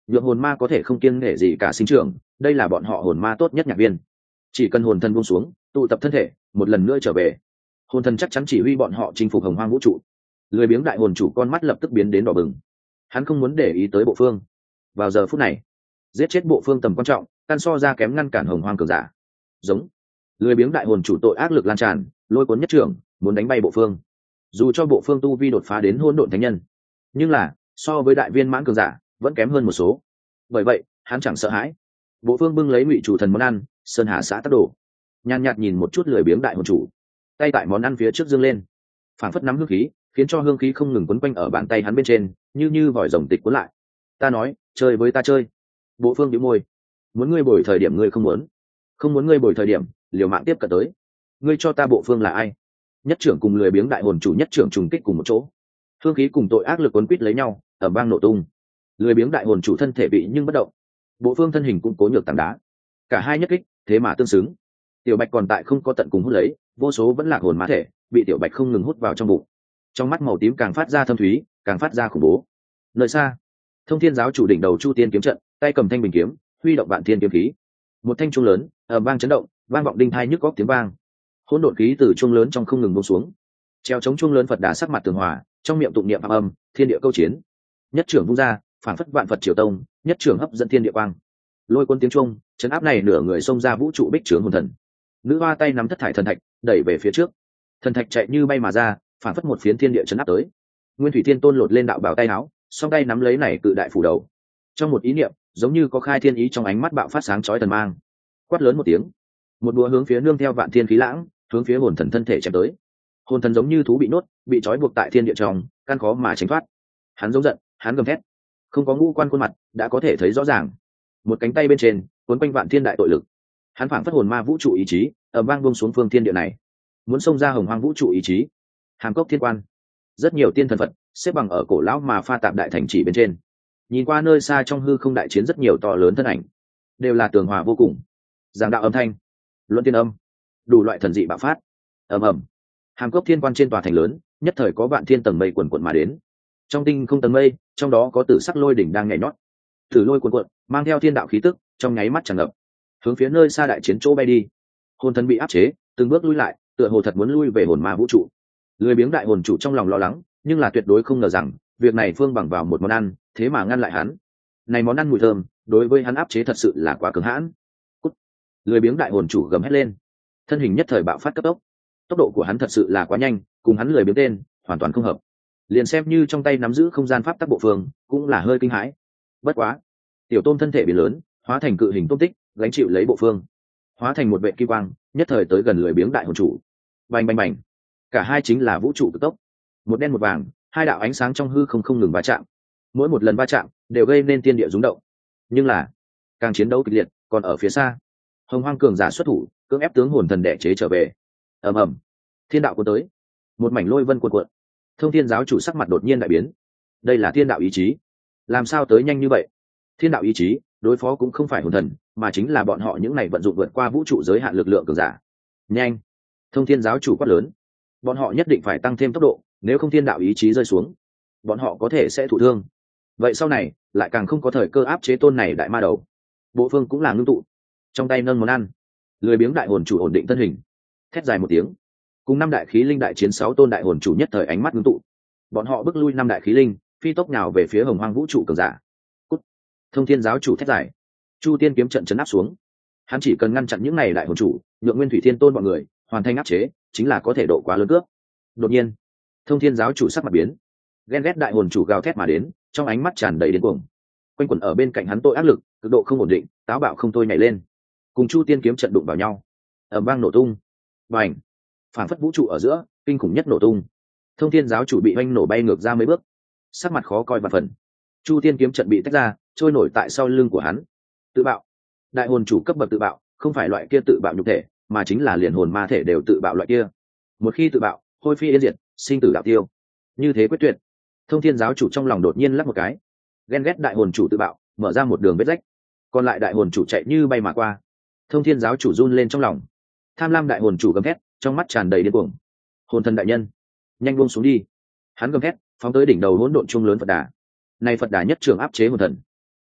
nhượng hồn ma có thể không kiêng nể gì cả sinh trưởng, đây là bọn họ hồn ma tốt nhất nhạc viên. Chỉ cần hồn thần buông xuống, tụ tập thân thể, một lần nữa trở về, hồn thần chắc chắn chỉ huy bọn họ chinh phục hồng hoang vũ trụ. Lười biếng đại hồn chủ con mắt lập tức biến đến đỏ bừng, hắn không muốn để ý tới bộ phương. Vào giờ phút này, giết chết bộ phương tầm quan trọng, căn so ra kém ngăn cản hồng hoang cường giả. Giống. Lười biếng đại hồn chủ tội ác lực lan tràn, lôi cuốn nhất trưởng, muốn đánh bay bộ phương. Dù cho bộ phương tu vi đột phá đến hỗn độn thánh nhân, nhưng là so với đại viên mãn cường giả vẫn kém hơn một số. Bởi vậy hắn chẳng sợ hãi. Bộ phương bưng lấy ngụy chủ thần món ăn, sơn hà xã tắc đồ, nhàn nhạt nhìn một chút lười biếng đại hồn chủ, tay tại món ăn phía trước dương lên, phảng phất nắm hương khí, khiến cho hương khí không ngừng quấn quanh ở bàn tay hắn bên trên, như vòi rồng tịch cuốn lại. Ta nói, chơi với ta chơi. Bộ phương nhíu môi, muốn ngươi bồi thời điểm ngươi không muốn, không muốn ngươi bồi thời điểm liều mạng tiếp cận tới. Ngươi cho ta bộ phương là ai? Nhất trưởng cùng lười biếng đại hồn chủ nhất trưởng trùng kích cùng một chỗ, hương khí cùng tội ác lực quấn quýt lấy nhau, ở bang nổ tung. Lười biếng đại hồn chủ thân thể bị nhưng bất động, bộ phương thân hình cũng cố nhược tảng đá, cả hai nhất kích thế mà tương xứng. Tiểu bạch còn tại không có tận cùng hút lấy, vô số vẫn lạc hồn ma thể bị tiểu bạch không ngừng hút vào trong bụng, trong mắt màu tím càng phát ra thâm thúy, càng phát ra khủng bố. Nơi xa, Thông Thiên giáo chủ đỉnh đầu Chu Tiên kiếm trận, tay cầm thanh bình kiếm, huy động vạn thiên kiếm khí, một thanh chuông lớn ở vang chấn động, vang vọng đinh thai nhức góc tiếng vang. Hỗn độn khí từ chuông lớn trong không ngừng buông xuống, treo chống chuông lớn Phật đà sắc mặt tường hòa, trong miệng tụng niệm âm, thiên địa câu chiến. Nhất trưởng vung ra, phản phất vạn Phật triều tông, nhất trưởng hấp dẫn thiên địa quang, lôi cuốn tiếng chuông, chấn áp này nửa người xông ra vũ trụ bích trướng hồn thần. Nữ hoa tay nắm thất thải thần thạch, đẩy về phía trước, thần thạch chạy như bay mà ra, phản phất một phiến thiên địa chấn áp tới. Nguyên Thủy Thiên Tôn lột lên đạo bào tay áo, song tay nắm lấy này cự đại phủ đầu, trong một ý niệm giống như có khai thiên ý trong ánh mắt bạo phát sáng chói thần mang, quát lớn một tiếng, một búa hướng phía nương theo vạn thiên khí lãng, hướng phía hồn thần thân thể chém tới. Hồn thần giống như thú bị nuốt, bị trói buộc tại thiên địa trong, căn khó mà tránh thoát. Hắn giống giận, hắn gầm thét, không có ngũ quan khuôn mặt đã có thể thấy rõ ràng, một cánh tay bên trên cuốn quanh vạn thiên đại tội lực. Hắn phảng phất hồn ma vũ trụ ý chí, ầm vang buông xuống phương thiên địa này, muốn xông ra hồng hoang vũ trụ ý chí. Hàm Cốc Thiên Quan, rất nhiều tiên thần Phật xếp bằng ở cổ lão mà pha tạp đại thành chỉ bên trên, nhìn qua nơi xa trong hư không đại chiến rất nhiều to lớn thân ảnh, đều là tường hòa vô cùng. Giảng đạo âm thanh, luận tiên âm, đủ loại thần dị bạo phát. Ầm ầm. Hàm Cốc Thiên Quan trên tòa thành lớn, nhất thời có vạn thiên tầng mây quần quần mà đến. Trong tinh không tầng mây, trong đó có tử sắc lôi đỉnh đang nhảy nhót. Tử lôi cuồn cuộn, mang theo thiên đạo khí tức, trong nháy mắt tràn ngập, hướng phía nơi xa đại chiến chỗ bay đi. Hồn thần bị áp chế, từng bước lui lại, tựa hồ thật muốn lui về hồn ma vũ trụ. Lười biếng đại hồn chủ trong lòng lo lắng, nhưng là tuyệt đối không ngờ rằng việc này phương bằng vào một món ăn, thế mà ngăn lại hắn. Này món ăn mùi thơm, đối với hắn áp chế thật sự là quá cứng hãn. Cút. Lười biếng đại hồn chủ gầm hét lên, thân hình nhất thời bạo phát cấp tốc. Tốc độ của hắn thật sự là quá nhanh, cùng hắn lười biếng tên hoàn toàn không hợp. Liền xem như trong tay nắm giữ không gian pháp tắc bộ phương, cũng là hơi kinh hãi. Bất quá, tiểu tôm thân thể biến lớn, hóa thành cự hình tôm tích, gánh chịu lấy bộ phương, hóa thành một vệ kim quang, nhất thời tới gần lười biếng đại hồn chủ. Bành bành bành, cả hai chính là vũ trụ cực tốc, một đen một vàng, hai đạo ánh sáng trong hư không ngừng va chạm. Mỗi một lần va chạm đều gây nên thiên địa rung động. Nhưng là càng chiến đấu kịch liệt còn ở phía xa. Hồng hoang cường giả xuất thủ, cưỡng ép tướng hồn thần đẻ chế trở về. Ầm ầm, thiên đạo cuốn tới, một mảnh lôi vân cuộn cuộn. Thông Thiên giáo chủ sắc mặt đột nhiên đại biến. Đây là thiên đạo ý chí, làm sao tới nhanh như vậy? Thiên đạo ý chí đối phó cũng không phải hồn thần, mà chính là bọn họ những này vận dụng vượt qua vũ trụ giới hạn lực lượng cường giả. Nhanh! Thông Thiên giáo chủ quát lớn, bọn họ nhất định phải tăng thêm tốc độ, nếu không thiên đạo ý chí rơi xuống, bọn họ có thể sẽ thụ thương. Vậy sau này lại càng không có thời cơ áp chế tôn này đại ma đầu. Bộ phương cũng là ngưng tụ, trong tay nâng món ăn, lười biếng đại hồn chủ ổn định thân hình, thét dài một tiếng, cùng năm đại khí linh đại chiến 6 tôn đại hồn chủ nhất thời ánh mắt ngưng tụ. Bọn họ bước lui năm đại khí linh, phi tốc nhào về phía hồng hoang vũ trụ cường giả. Cút. Thông Thiên giáo chủ thét dài, Chu Tiên kiếm trận chấn áp xuống. Hắn chỉ cần ngăn chặn những này đại hồn chủ, nhượng Nguyên Thủy Thiên Tôn bọn người hoàn thành áp chế, chính là có thể độ quá lớn cướp. Đột nhiên, Thông Thiên giáo chủ sắc mặt biến, ghen ghét đại hồn chủ gào thét mà đến, trong ánh mắt tràn đầy điên cuồng. Quanh quẩn ở bên cạnh hắn tội ác lực, cực độ không ổn định, táo bạo không thôi nhảy lên, cùng Chu Tiên kiếm trận đụng vào nhau, ầm vang nổ tung. Bành! Phản phất vũ trụ ở giữa, kinh khủng nhất nổ tung. Thông Thiên giáo chủ bị oanh nổ bay ngược ra mấy bước, sắc mặt khó coi và phần. Chu Tiên kiếm trận bị tách ra, trôi nổi tại sau lưng của hắn. Tự bạo! Đại hồn chủ cấp bậc tự bạo, không phải loại kia tự bạo nhục thể, mà chính là liền hồn ma thể đều tự bạo loại kia. Một khi tự bạo, hôi phi yên diệt, sinh tử đạo tiêu. Như thế quyết tuyệt. Thông Thiên giáo chủ trong lòng đột nhiên lắc một cái, ghen ghét đại hồn chủ tự bạo, mở ra một đường vết rách. Còn lại đại hồn chủ chạy như bay mà qua. Thông Thiên giáo chủ run lên trong lòng. Tham lam đại hồn chủ gầm thét, trong mắt tràn đầy điên cuồng. Hồn thần đại nhân, nhanh buông xuống đi! Hắn gầm thét, phóng tới đỉnh đầu hỗn độn chuông lớn Phật đà. Này Phật đà nhất trường áp chế hồn thần.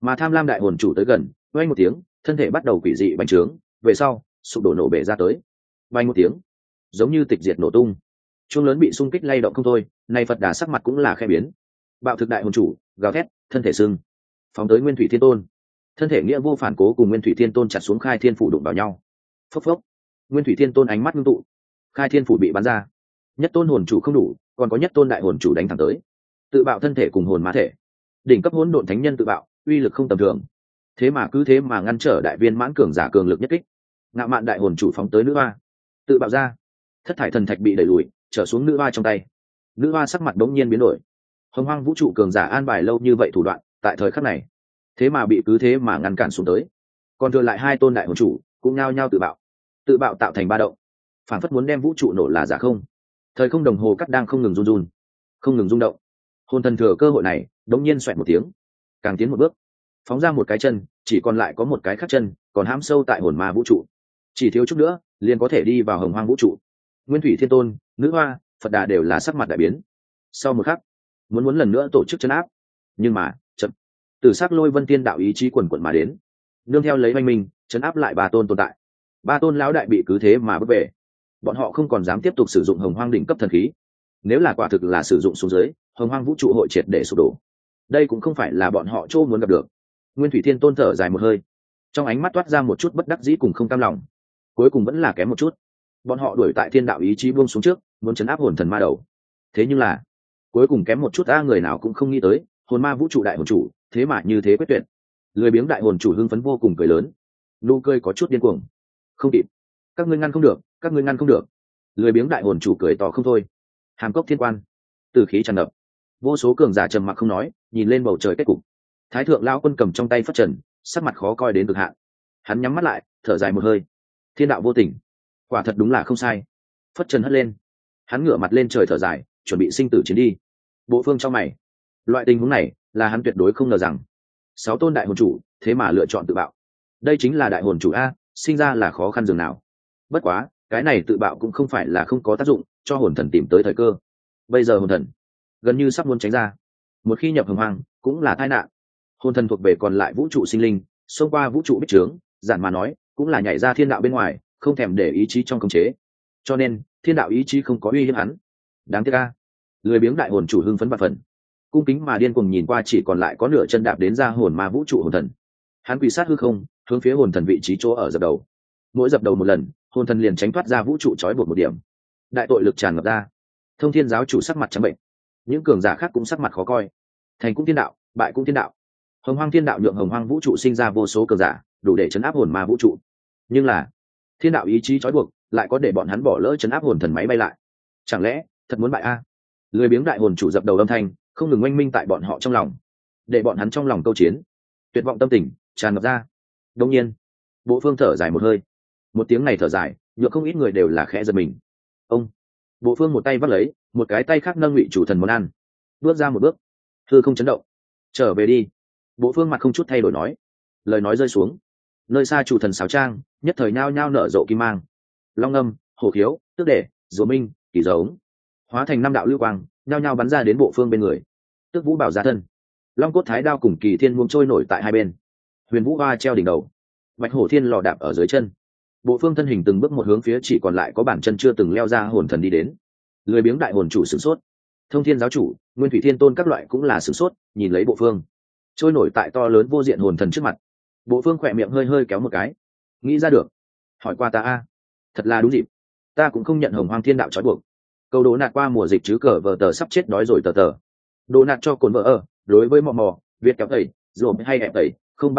Mà tham lam đại hồn chủ tới gần, vang một tiếng, thân thể bắt đầu quỷ dị bành trướng, về sau sụp đổ nổ bể ra tới. Vang một tiếng, giống như tịch diệt nổ tung, chuông lớn bị xung kích lay động không thôi. Này Phật Đà sắc mặt cũng là khẽ biến. Bạo thực đại hồn chủ gào thét, thân thể sưng phóng tới Nguyên Thủy Thiên Tôn. Thân thể nghĩa vô phản cố cùng Nguyên Thủy Thiên Tôn chặt xuống khai thiên phủ đụng vào nhau. Phốc phốc, Nguyên Thủy Thiên Tôn ánh mắt ngưng tụ, khai thiên phủ bị bắn ra. Nhất tôn hồn chủ không đủ, còn có nhất tôn đại hồn chủ đánh thẳng tới. Tự bạo thân thể cùng hồn ma thể, đỉnh cấp hỗn độn thánh nhân tự bạo, uy lực không tầm thường. Thế mà ngăn trở đại viên mãn cường giả cường lực nhất kích. Ngạo mạn đại hồn chủ phóng tới nữ hoa, tự bạo ra. Thất thải thần thạch bị đẩy lùi, trở xuống nữ hoa trong tay. Nữ hoa sắc mặt đống nhiên biến đổi. Hồng hoang vũ trụ cường giả an bài lâu như vậy thủ đoạn, tại thời khắc này thế mà ngăn cản xuống tới. Còn thừa lại hai tôn đại hồn chủ cũng nhao nhao tự bạo tạo thành ba động, phản phất muốn đem vũ trụ nổ là giả không. Thời không đồng hồ cắt đang không ngừng run, không ngừng rung động. Hồn thần thừa cơ hội này đống nhiên xoẹt một tiếng, càng tiến một bước, phóng ra một cái chân, chỉ còn lại có một cái khác chân còn hãm sâu tại hồn ma vũ trụ, chỉ thiếu chút nữa liền có thể đi vào hồng hoang vũ trụ. Nguyên Thủy Thiên Tôn, nữ hoa, Phật Đà đều là sắc mặt đại biến. Sau một khắc muốn lần nữa tổ chức chấn áp, nhưng mà chậm. Từ sắc lôi vân tiên đạo ý chí quần quận mà đến, nương theo lấy oanh minh chấn áp lại ba tôn tồn tại. Ba tôn lão đại bị cứ thế mà bước về. Bọn họ không còn dám tiếp tục sử dụng hồng hoang đỉnh cấp thần khí. Nếu là quả thực là sử dụng xuống dưới, hồng hoang vũ trụ hội triệt để sụp đổ. Đây cũng không phải là bọn họ chỗ muốn gặp được. Nguyên Thủy Thiên Tôn thở dài một hơi, trong ánh mắt toát ra một chút bất đắc dĩ cùng không cam lòng. Cuối cùng vẫn là kém một chút. Bọn họ đuổi tại thiên đạo ý chí buông xuống trước, muốn chấn áp hồn thần ma đầu. Thế nhưng là cuối cùng kém một chút, người nào cũng không nghĩ tới, hồn ma vũ trụ đại hồn chủ thế mà như thế quyết tuyệt. Lười biếng đại hồn chủ hưng phấn vô cùng cười lớn, nụ cười có chút điên cuồng. Không kịp, các ngươi ngăn không được, các ngươi ngăn không được. Lười biếng đại hồn chủ cười to không thôi. Hàm cốc thiên quan, từ khí tràn ngập, vô số cường giả trầm mặc không nói, nhìn lên bầu trời kết cục. Thái thượng lão quân cầm trong tay phất trần, sắc mặt khó coi đến cực hạn. Hắn nhắm mắt lại, thở dài một hơi. Thiên đạo vô tình, quả thật đúng là không sai. Phất trần hất lên, hắn ngửa mặt lên trời thở dài, chuẩn bị sinh tử chiến đi. Bộ phương trong mày, loại tình huống này là hắn tuyệt đối không ngờ rằng 6 tôn đại hồn chủ thế mà lựa chọn tự bạo. Đây chính là đại hồn chủ a, sinh ra là khó khăn dường nào. Bất quá cái này tự bạo cũng không phải là không có tác dụng, cho hồn thần tìm tới thời cơ. Bây giờ hồn thần gần như sắp muốn tránh ra, một khi nhập hồng hoang cũng là tai nạn. Hồn thần thuộc về còn lại vũ trụ sinh linh, xông qua vũ trụ bích trướng, giản mà nói cũng là nhảy ra thiên đạo bên ngoài, không thèm để ý chí trong khống chế, cho nên thiên đạo ý chí không có uy hiếp hắn. Đáng tiếc a. Lười biếng đại hồn chủ hưng phấn bạt phần, cung kính mà điên cuồng nhìn qua chỉ còn lại có nửa chân đạp đến ra hồn ma vũ trụ hồn thần. Hắn quỳ sát hư không, hướng phía hồn thần vị trí chỗ ở dập đầu. Mỗi dập đầu một lần, hồn thần liền tránh thoát ra vũ trụ trói buộc một điểm. Đại tội lực tràn ngập ra. Thông Thiên giáo chủ sắc mặt trắng bệnh, những cường giả khác cũng sắc mặt khó coi. Thành cũng thiên đạo, bại cũng thiên đạo. Hồng hoang thiên đạo nhượng hồng hoang vũ trụ sinh ra vô số cường giả, đủ để chấn áp hồn ma vũ trụ. Nhưng là thiên đạo ý chí trói buộc lại có để bọn hắn bỏ lỡ chấn áp hồn thần máy bay lại. Chẳng lẽ thật muốn bại a? Lười biếng đại hồn chủ dập đầu âm thanh không ngừng oanh minh tại bọn họ trong lòng, để bọn hắn trong lòng câu chiến, tuyệt vọng tâm tình tràn ngập ra. Đông nhiên bộ phương thở dài một hơi, một tiếng này thở dài nhựa không ít người đều là khẽ giật mình. Ông bộ phương một tay vắt lấy, một cái tay khác nâng ngụy chủ thần món ăn, bước ra một bước, hư không chấn động. Trở về đi. Bộ phương mặt không chút thay đổi nói. Lời nói rơi xuống, nơi xa chủ thần sáo trang nhất thời nhao nhao nở rộ kim mang, long âm, hổ khiếu, tước đệ, rùa minh, kỳ giống hóa thành 5 đạo lưu quang nhao nhao bắn ra đến bộ phương bên người. Tước vũ bảo ra thân, long cốt thái đao cùng kỳ thiên muông trôi nổi tại hai bên, huyền vũ hoa treo đỉnh đầu, bạch hổ thiên lò đạp ở dưới chân. Bộ phương thân hình từng bước một hướng phía chỉ còn lại có bản chân chưa từng leo ra hồn thần đi đến. Lười biếng đại hồn chủ sửng sốt, Thông Thiên giáo chủ, Nguyên Thủy Thiên Tôn các loại cũng là sửng sốt, nhìn lấy bộ phương trôi nổi tại to lớn vô diện hồn thần trước mặt. Bộ phương khỏe miệng hơi hơi kéo một cái, nghĩ ra được, hỏi qua ta a, thật là đúng dịp, ta cũng không nhận hồng hoang thiên đạo trói buộc. Câu đố nạt qua mùa dịch chứ cờ vờ tờ sắp chết đói rồi tờ tờ. Đồ nạt cho cồn vợ ở, đối với mò mò việt kéo tẩy dùm hay hẹp tẩy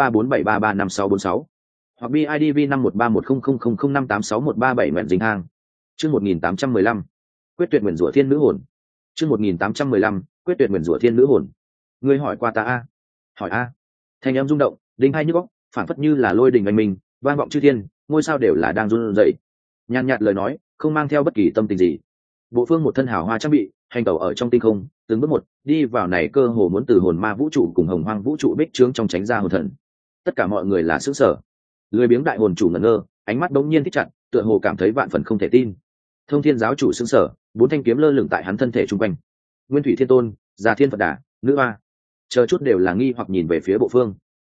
0347335646 hoặc bidv 513100058613 nguyện dính hang. Chương 1815, quyết tuyệt nguyền rủa thiên nữ hồn. Chương 1815, quyết tuyệt nguyền rủa thiên nữ hồn. Ngươi hỏi qua ta a? Hỏi a. Thanh âm rung động, đinh hai nhức óc, phản phất như là lôi đình anh minh, vang vọng chư thiên, ngôi sao đều là đang run rẩy. Nhàn nhạt lời nói, không mang theo bất kỳ tâm tình gì. Bộ phương một thân hào hoa trang bị, hành tẩu ở trong tinh không, từng bước một đi vào này cơ hồ muốn từ hồn ma vũ trụ cùng hồng hoang vũ trụ bích trướng trong tránh ra hồn thần. Tất cả mọi người là sửng sở. Lười biếng đại hồn chủ ngẩn ngơ, ánh mắt bỗng nhiên thích chặt, tựa hồ cảm thấy vạn phần không thể tin. Thông Thiên giáo chủ sửng sở, 4 thanh kiếm lơ lửng tại hắn thân thể trung quanh. Nguyên Thủy Thiên Tôn, Già Thiên Phật Đà, Nữ Hoa, chờ chút đều là nghi hoặc nhìn về phía bộ phương.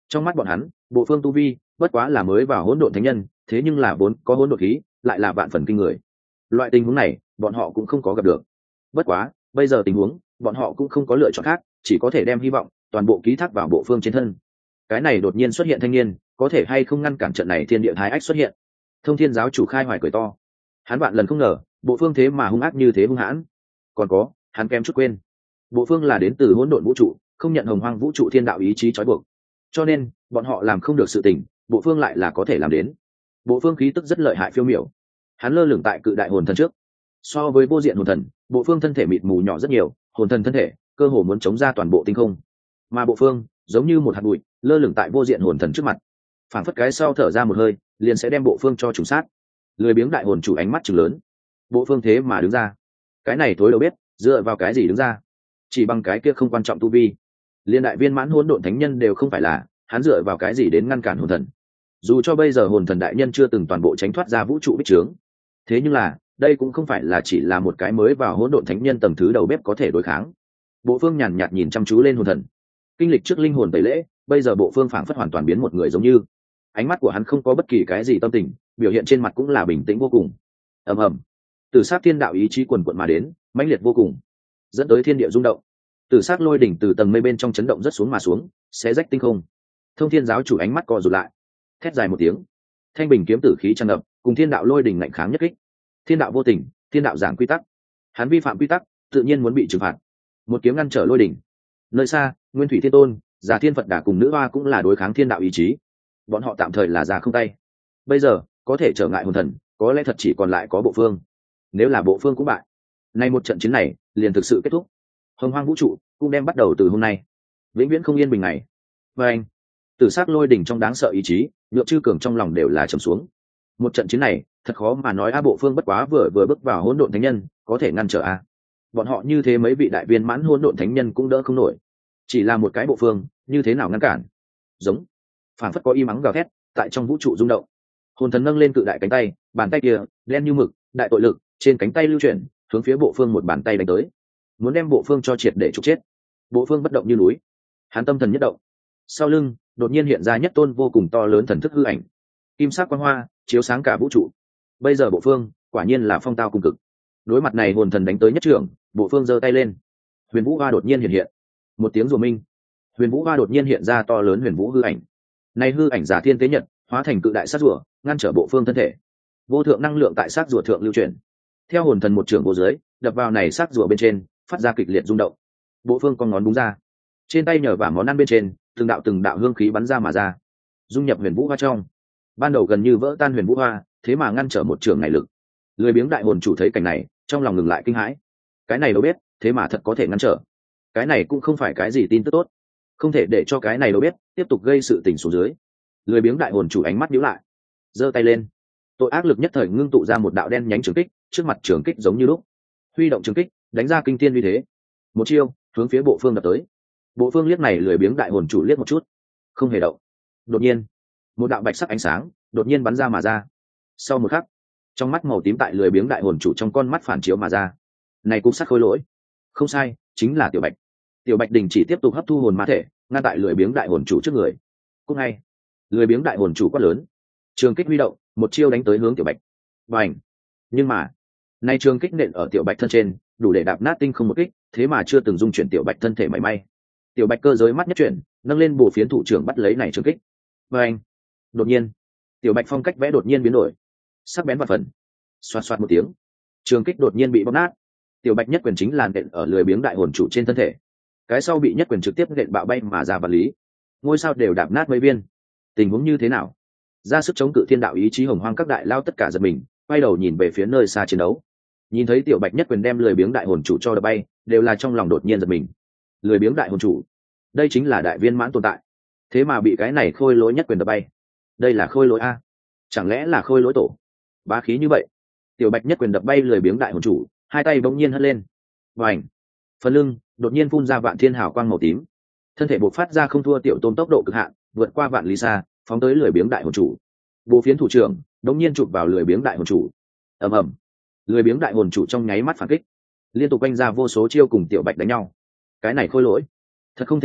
Trong mắt bọn hắn, bộ phương tu vi bất quá là mới vào hỗn độn thánh nhân, thế nhưng là vốn có hỗn độn khí lại là vạn phần kinh người. Loại tình huống này bọn họ cũng không có gặp được. Bất quá bây giờ tình huống bọn họ cũng không có lựa chọn khác, chỉ có thể đem hy vọng toàn bộ ký thác vào bộ phương trên thân. Cái này đột nhiên xuất hiện thanh niên có thể hay không ngăn cản trận này thiên địa thái ách xuất hiện. Thông Thiên giáo chủ khai hoài cười to, hắn vạn lần không ngờ bộ phương thế mà hung ác như thế hung hãn. Còn có hắn kém chút quên, bộ phương là đến từ hỗn độn vũ trụ, không nhận hồng hoang vũ trụ thiên đạo ý chí trói buộc, cho nên bọn họ làm không được sự tình, bộ phương lại là có thể làm đến. Bộ phương khí tức rất lợi hại phiêu miểu, hắn lơ lửng tại cự đại hồn thần trước. So với vô diện hồn thần, bộ phương thân thể mịt mù nhỏ rất nhiều, hồn thần thân thể cơ hồ muốn chống ra toàn bộ tinh không, mà bộ phương giống như một hạt bụi lơ lửng tại vô diện hồn thần trước mặt, phảng phất cái sau thở ra một hơi liền sẽ đem bộ phương cho trùng sát. Lười biếng đại hồn chủ ánh mắt chừng lớn, bộ phương thế mà đứng ra, cái này tối đâu biết dựa vào cái gì đứng ra, chỉ bằng cái kia không quan trọng tu vi, liên đại viên mãn hỗn độn thánh nhân đều không phải là, hắn dựa vào cái gì đến ngăn cản hồn thần? Dù cho bây giờ hồn thần đại nhân chưa từng toàn bộ tránh thoát ra vũ trụ bích trướng, thế nhưng là đây cũng không phải là chỉ là một cái mới vào hỗn độn thánh nhân tầng thứ đầu bếp có thể đối kháng. Bộ phương nhàn nhạt nhìn chăm chú lên hồn thần, kinh lịch trước linh hồn tẩy lễ, bây giờ bộ phương phảng phất hoàn toàn biến một người giống như. Ánh mắt của hắn không có bất kỳ cái gì tâm tình, biểu hiện trên mặt cũng là bình tĩnh vô cùng. Ầm ầm, từ sát thiên đạo ý chí quần quận mà đến, mãnh liệt vô cùng, dẫn tới thiên địa rung động. Từ sát lôi đỉnh từ tầng mây bên trong chấn động rất xuống mà xuống, xé rách tinh không. Thông Thiên giáo chủ ánh mắt co rụt lại, thét dài một tiếng, thanh bình kiếm tử khí tràn ngập, cùng thiên đạo lôi đỉnh ngạnh kháng nhất kích. Thiên đạo vô tình, thiên đạo giảng quy tắc, hắn vi phạm quy tắc tự nhiên muốn bị trừng phạt. Một kiếm ngăn trở lôi đỉnh. Nơi xa, Nguyên Thủy Thiên Tôn, Già Thiên Phật Đà cùng nữ hoa cũng là đối kháng thiên đạo ý chí, bọn họ tạm thời là ra không tay. Bây giờ có thể trở ngại hồn thần, có lẽ thật chỉ còn lại có bộ phương. Nếu là bộ phương cũng bại, nay một trận chiến này liền thực sự kết thúc. Hồng hoang vũ trụ cũng đem bắt đầu từ hôm nay, vĩnh viễn không yên bình ngày. Và anh, tử sát lôi đỉnh trong đáng sợ ý chí, nhượng chư cường trong lòng đều là trầm xuống. Một trận chiến này thật khó mà nói, bộ phương bất quá vừa bước vào hỗn độn thánh nhân, có thể ngăn trở bọn họ như thế mấy vị đại viên mãn hỗn độn thánh nhân cũng đỡ không nổi, chỉ là một cái bộ phương như thế nào ngăn cản? Giống, phảng phất có y mắng gào thét tại trong vũ trụ rung động. Hồn thần nâng lên cự đại cánh tay, bàn tay kia đen như mực, đại tội lực trên cánh tay lưu chuyển, hướng phía bộ phương một bàn tay đánh tới, muốn đem bộ phương cho triệt để trục chết. Bộ phương bất động như núi, hắn tâm thần nhất động, sau lưng đột nhiên hiện ra nhất tôn vô cùng to lớn thần thức hư ảnh, kim sắc quang hoa chiếu sáng cả vũ trụ. Bây giờ bộ phương quả nhiên là phong tao cùng cực. Đối mặt này hồn thần đánh tới nhất trưởng, bộ phương giơ tay lên, huyền vũ hoa đột nhiên hiện hiện. Một tiếng rùa minh, huyền vũ hoa đột nhiên hiện ra to lớn huyền vũ hư ảnh. Này hư ảnh giả thiên tế nhật, hóa thành cự đại sát rùa, ngăn trở bộ phương thân thể. Vô thượng năng lượng tại sát rùa thượng lưu chuyển, theo hồn thần một trưởng vô dưới đập vào này sát rùa bên trên, phát ra kịch liệt rung động. Bộ phương con ngón búng ra, trên tay nhờ vả món ăn bên trên, từng đạo hương khí bắn ra mà ra, dung nhập huyền vũ hoa trong. Ban đầu gần như vỡ tan huyền vũ hoa, thế mà ngăn trở một trường này lực. Lười biếng đại hồn chủ thấy cảnh này, trong lòng ngừng lại kinh hãi. Cái này đâu biết, thế mà thật có thể ngăn trở. Cái này cũng không phải cái gì tin tức tốt, không thể để cho cái này đâu biết tiếp tục gây sự tình xuống dưới. Lười biếng đại hồn chủ ánh mắt nhíu lại, giơ tay lên, tội ác lực nhất thời ngưng tụ ra một đạo đen nhánh trường kích, trước mặt trường kích giống như lúc, huy động trường kích đánh ra kinh thiên uy thế, một chiêu hướng phía bộ phương đập tới. Bộ phương liếc này lười biếng đại hồn chủ liếc một chút, không hề động. Đột nhiên một đạo bạch sắc ánh sáng đột nhiên bắn ra mà ra, sau một khắc trong mắt màu tím tại lười biếng đại hồn chủ trong con mắt phản chiếu mà ra. Này cũng sắc khôi lỗi, không sai, chính là tiểu bạch. Tiểu bạch đình chỉ tiếp tục hấp thu hồn ma thể, ngăn tại lười biếng đại hồn chủ trước người. Cũng ngay lười biếng đại hồn chủ quát lớn, trường kích huy động, một chiêu đánh tới hướng tiểu bạch. Bành! Nhưng mà nay trường kích nện ở tiểu bạch thân trên, đủ để đạp nát tinh không một kích, thế mà chưa từng dung chuyển tiểu bạch thân thể mảy may. Tiểu bạch cơ giới mắt nhất chuyển, nâng lên bổ phiến thủ trưởng bắt lấy này trường kích. Bành! Đột nhiên tiểu bạch phong cách vẽ đột nhiên biến đổi, sắc bén và phần, xoạt xoạt một tiếng, trường kích đột nhiên bị bóp nát. Tiểu bạch nhất quyền chính là nện ở lười biếng đại hồn chủ trên thân thể, cái sau bị nhất quyền trực tiếp nện bạo bay mà ra vật lý, ngôi sao đều đạp nát mấy viên. Tình huống như thế nào? Ra sức chống cự thiên đạo ý chí hồng hoang các đại lao tất cả giật mình, quay đầu nhìn về phía nơi xa chiến đấu. Nhìn thấy tiểu bạch nhất quyền đem lười biếng đại hồn chủ cho đập bay, đều là trong lòng đột nhiên giật mình. Lười biếng đại hồn chủ, đây chính là đại viên mãn tồn tại, thế mà bị cái này khôi lỗi nhất quyền đập bay. Đây là khôi lỗi a? Chẳng lẽ là khôi lỗi tổ? Bá khí như vậy. Tiểu bạch nhất quyền đập bay lười biếng đại hồn chủ, hai tay bỗng nhiên hất lên, vành, phần lưng đột nhiên phun ra vạn thiên hào quang màu tím, thân thể bộc phát ra không thua tiểu tôm tốc độ cực hạn, vượt qua vạn lý xa, phóng tới lười biếng đại hồn chủ. Bộ phiến thủ trưởng đống nhiên chụp vào lười biếng đại hồn chủ. Ầm ầm, lười biếng đại hồn chủ trong nháy mắt phản kích, liên tục quanh ra vô số chiêu cùng tiểu bạch đánh nhau. Cái này khôi lỗi, thật không thể tin,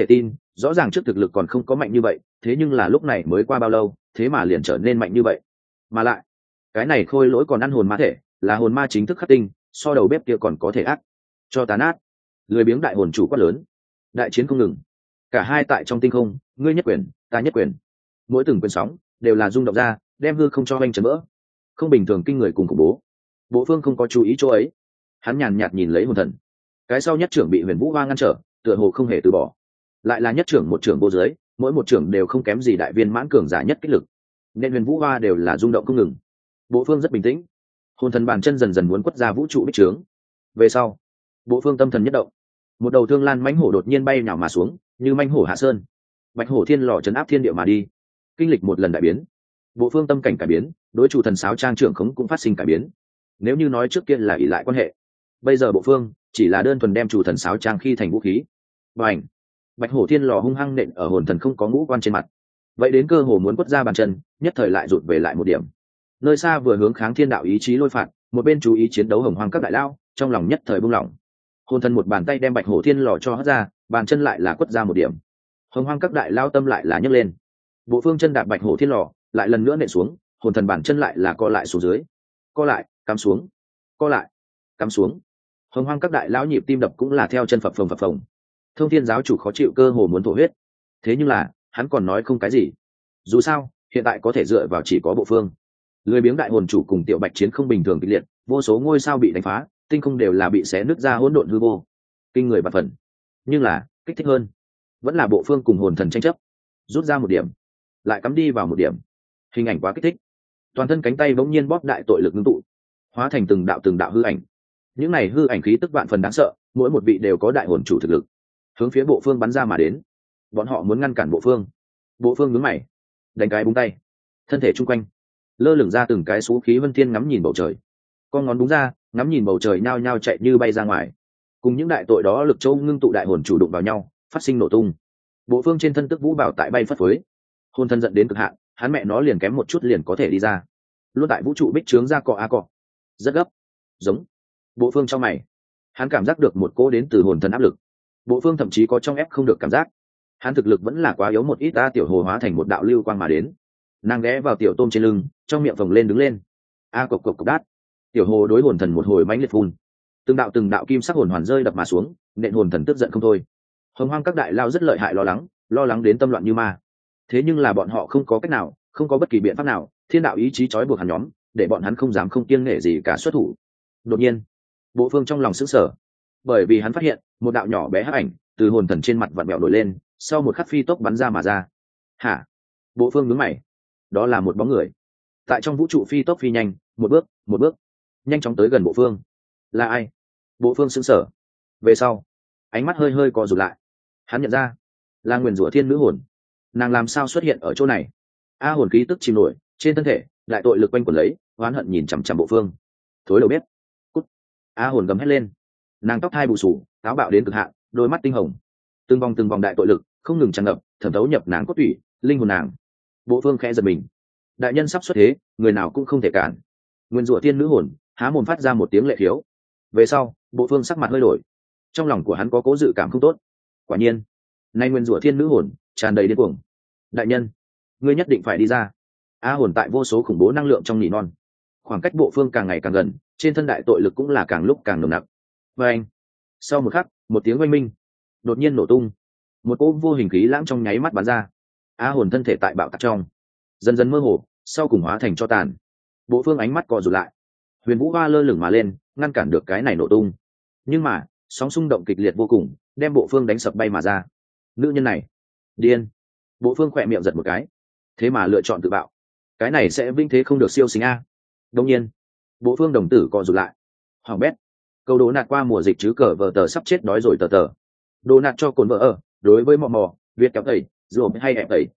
rõ ràng trước thực lực còn không có mạnh như vậy, thế nhưng là lúc này mới qua bao lâu thế mà liền trở nên mạnh như vậy. Mà lại cái này khôi lỗi còn ăn hồn ma thể, là hồn ma chính thức khắc tinh, so đầu bếp kia còn có thể ác. Cho tán át. Lười biếng đại hồn chủ quát lớn. Đại chiến không ngừng, cả hai tại trong tinh không, ngươi nhất quyền ta nhất quyền, mỗi từng quyền sóng đều là rung động ra, đem hư không cho anh chấn vỡ. Không bình thường kinh người cùng khủng bố. Bộ Phương không có chú ý chỗ ấy, hắn nhàn nhạt nhìn lấy hồn thần. Cái sau nhất trưởng bị Huyền Vũ Hoa ngăn trở, tựa hồ không hề từ bỏ. Lại là nhất trưởng một trưởng vô giới, mỗi một trưởng đều không kém gì đại viên mãn cường giả nhất kích lực, nên Huyền Vũ Hoa đều là rung động không ngừng. Bộ Phương rất bình tĩnh, hồn thần bàn chân dần dần muốn quất ra vũ trụ bích trướng. Về sau, Bộ Phương tâm thần nhất động, một đầu thương lan mãnh hổ đột nhiên bay nhào mà xuống, như mãnh hổ hạ sơn. Bạch hổ thiên lò chấn áp thiên địa mà đi. Kinh lịch một lần đại biến, Bộ Phương tâm cảnh cải biến, đối chủ thần sáo trang trưởng khống cũng phát sinh cải biến. Nếu như nói trước kia là ỷ lại quan hệ, bây giờ Bộ Phương chỉ là đơn thuần đem chủ thần sáo trang khi thành vũ khí. Bành! Bạch hổ thiên lò hung hăng nện ở hồn thần không có ngũ quan trên mặt. Vậy đến cơ hồ muốn quất ra bàn chân, nhất thời lại rụt về lại một điểm. Nơi xa vừa hướng kháng thiên đạo ý chí lôi phạt, một bên chú ý chiến đấu hồng hoang các đại lao, trong lòng nhất thời buông lỏng. Hồn thần một bàn tay đem bạch hổ thiên lò cho hất ra, bàn chân lại là quất ra một điểm. Hồng hoang các đại lao tâm lại là nhấc lên. Bộ Phương chân đạp bạch hổ thiên lò, lại lần nữa nện xuống, hồn thần bàn chân lại là co lại xuống dưới, co lại cắm xuống, co lại cắm xuống. Hồng hoang các đại lão nhịp tim đập cũng là theo chân phập phồng phập phồng. Thông thiên giáo chủ khó chịu cơ hồ muốn thổ huyết, thế nhưng là hắn còn nói không cái gì. Dù sao hiện tại có thể dựa vào chỉ có Bộ Phương. Lười biếng đại hồn chủ cùng tiểu bạch chiến không bình thường kịch liệt, vô số ngôi sao bị đánh phá, tinh không đều là bị xé nứt ra hỗn độn hư vô, kinh người bạt phần. Nhưng là kích thích hơn vẫn là Bộ Phương cùng hồn thần tranh chấp, rút ra một điểm lại cắm đi vào một điểm, hình ảnh quá kích thích. Toàn thân cánh tay bỗng nhiên bóp đại tội lực ngưng tụ, hóa thành từng đạo hư ảnh. Những này hư ảnh khí tức vạn phần đáng sợ, mỗi một vị đều có đại hồn chủ thực lực, hướng phía Bộ Phương bắn ra mà đến. Bọn họ muốn ngăn cản Bộ Phương. Bộ Phương nhướng mày, đánh cái búng tay, thân thể chung quanh lơ lửng ra từng cái số khí vân thiên ngắm nhìn bầu trời. Con ngón đúng ra, ngắm nhìn bầu trời nhao nhao chạy như bay ra ngoài. Cùng những đại tội đó lực châu ngưng tụ đại hồn chủ đụng vào nhau, phát sinh nổ tung. Bộ Phương trên thân tức vũ bảo tại bay phất phới, hồn thân giận đến cực hạn, hắn mẹ nó liền kém một chút liền có thể đi ra, luôn tại vũ trụ bích trướng ra cọ a cọ, rất gấp. Giống. Bộ Phương trong mày, hắn cảm giác được một cỗ đến từ hồn thần áp lực. Bộ Phương thậm chí có trong ép không được cảm giác, hắn thực lực vẫn là quá yếu một ít. Ta tiểu hồ hóa thành một đạo lưu quang mà đến, nàng ghé vào tiểu tôm trên lưng, trong miệng phồng lên đứng lên. A cộc cộc cộc đát. Tiểu hồ đối hồn thần một hồi mãnh liệt phun, từng đạo kim sắc hồn hoàn rơi đập mà xuống, nện hồn thần tức giận không thôi. Hồng hoang các đại lao rất lợi hại, lo lắng đến tâm loạn như ma. Thế nhưng là bọn họ không có cách nào, không có bất kỳ biện pháp nào, thiên đạo ý chí trói buộc hắn nhóm, để bọn hắn không dám không kiêng nể gì cả xuất thủ. Đột nhiên, Bộ Phương trong lòng sững sờ, bởi vì hắn phát hiện một đạo nhỏ bé hắc ảnh từ hồn thần trên mặt vặn vẹo nổi lên, sau một khắc phi tốc bắn ra mà ra. Hả? Bộ Phương nhướng mày, đó là một bóng người tại trong vũ trụ phi tốc phi nhanh, một bước nhanh chóng tới gần Bộ Phương. Là ai? Bộ Phương sững sờ, về sau ánh mắt hơi co rụt lại, hắn nhận ra là Nguyền Rủa Thiên Nữ hồn. Nàng làm sao xuất hiện ở chỗ này? A hồn khí tức chìm nổi trên thân thể, đại tội lực quanh quẩn lấy, oán hận nhìn chằm chằm Bộ Phương. Thối đầu bếp, cút! A hồn gầm hét lên, nàng tóc hai bù sù, táo bạo đến cực hạn, đôi mắt tinh hồng, từng vòng đại tội lực không ngừng tràn ngập, thẩm thấu nhập nàng cốt tủy, linh hồn nàng. Bộ Phương khẽ giật mình, đại nhân sắp xuất thế, người nào cũng không thể cản. Nguyên Rủa Thiên Nữ hồn há mồm phát ra một tiếng lệ khiếu. Về sau, Bộ Phương sắc mặt hơi đổi, trong lòng của hắn có cố dự cảm không tốt. Quả nhiên, nay Nguyên Rủa Thiên Nữ hồn tràn đầy điên cuồng. Đại nhân, ngươi nhất định phải đi ra. A hồn tại vô số khủng bố năng lượng trong nỉ non, khoảng cách Bộ Phương càng ngày càng gần, trên thân đại tội lực cũng là càng lúc càng nồng nặc. Và anh, sau một khắc, một tiếng oanh minh đột nhiên nổ tung, một cỗ vô hình khí lãng trong nháy mắt bắn ra. A hồn thân thể tại bạo tạc trong dần dần mơ hồ, sau cùng hóa thành cho tàn. Bộ Phương ánh mắt co rụt lại, Huyền Vũ Hoa lơ lửng mà lên, ngăn cản được cái này nổ tung, nhưng mà sóng xung động kịch liệt vô cùng, đem Bộ Phương đánh sập bay mà ra. Nữ nhân này điên. Bộ Phương khỏe miệng giật một cái, thế mà lựa chọn tự bạo, cái này sẽ vinh thế không được siêu sinh a. Đông nhiên, Bộ Phương đồng tử co rụt lại, hoàng bét, câu đố nạt qua mùa dịch chứ cờ vờ tờ sắp chết đói rồi tờ. Đồ nạt cho cồn vợ ở, đối với mò việt kéo tẩy rồi hay ép tẩy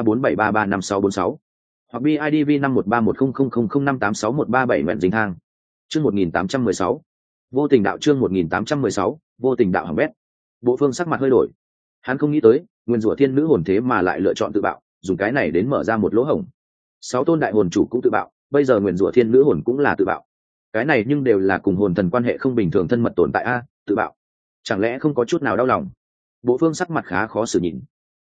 0347335646 hoặc bidv 51310005861137 nguyện dính thang. Chương 1816, vô tình đạo. Chương 1816, vô tình đạo hỏng bét. Bộ Phương sắc mặt hơi đổi, hắn không nghĩ tới Nguyên Rủa Thiên Nữ hồn thế mà lại lựa chọn tự bạo, dùng cái này đến mở ra một lỗ hổng. 6 tôn đại hồn chủ cũng tự bạo, bây giờ Nguyên Rủa Thiên Nữ hồn cũng là tự bạo. Cái này nhưng đều là cùng hồn thần quan hệ không bình thường thân mật tồn tại a, tự bạo chẳng lẽ không có chút nào đau lòng? Bộ Phương sắc mặt khá khó xử nhìn,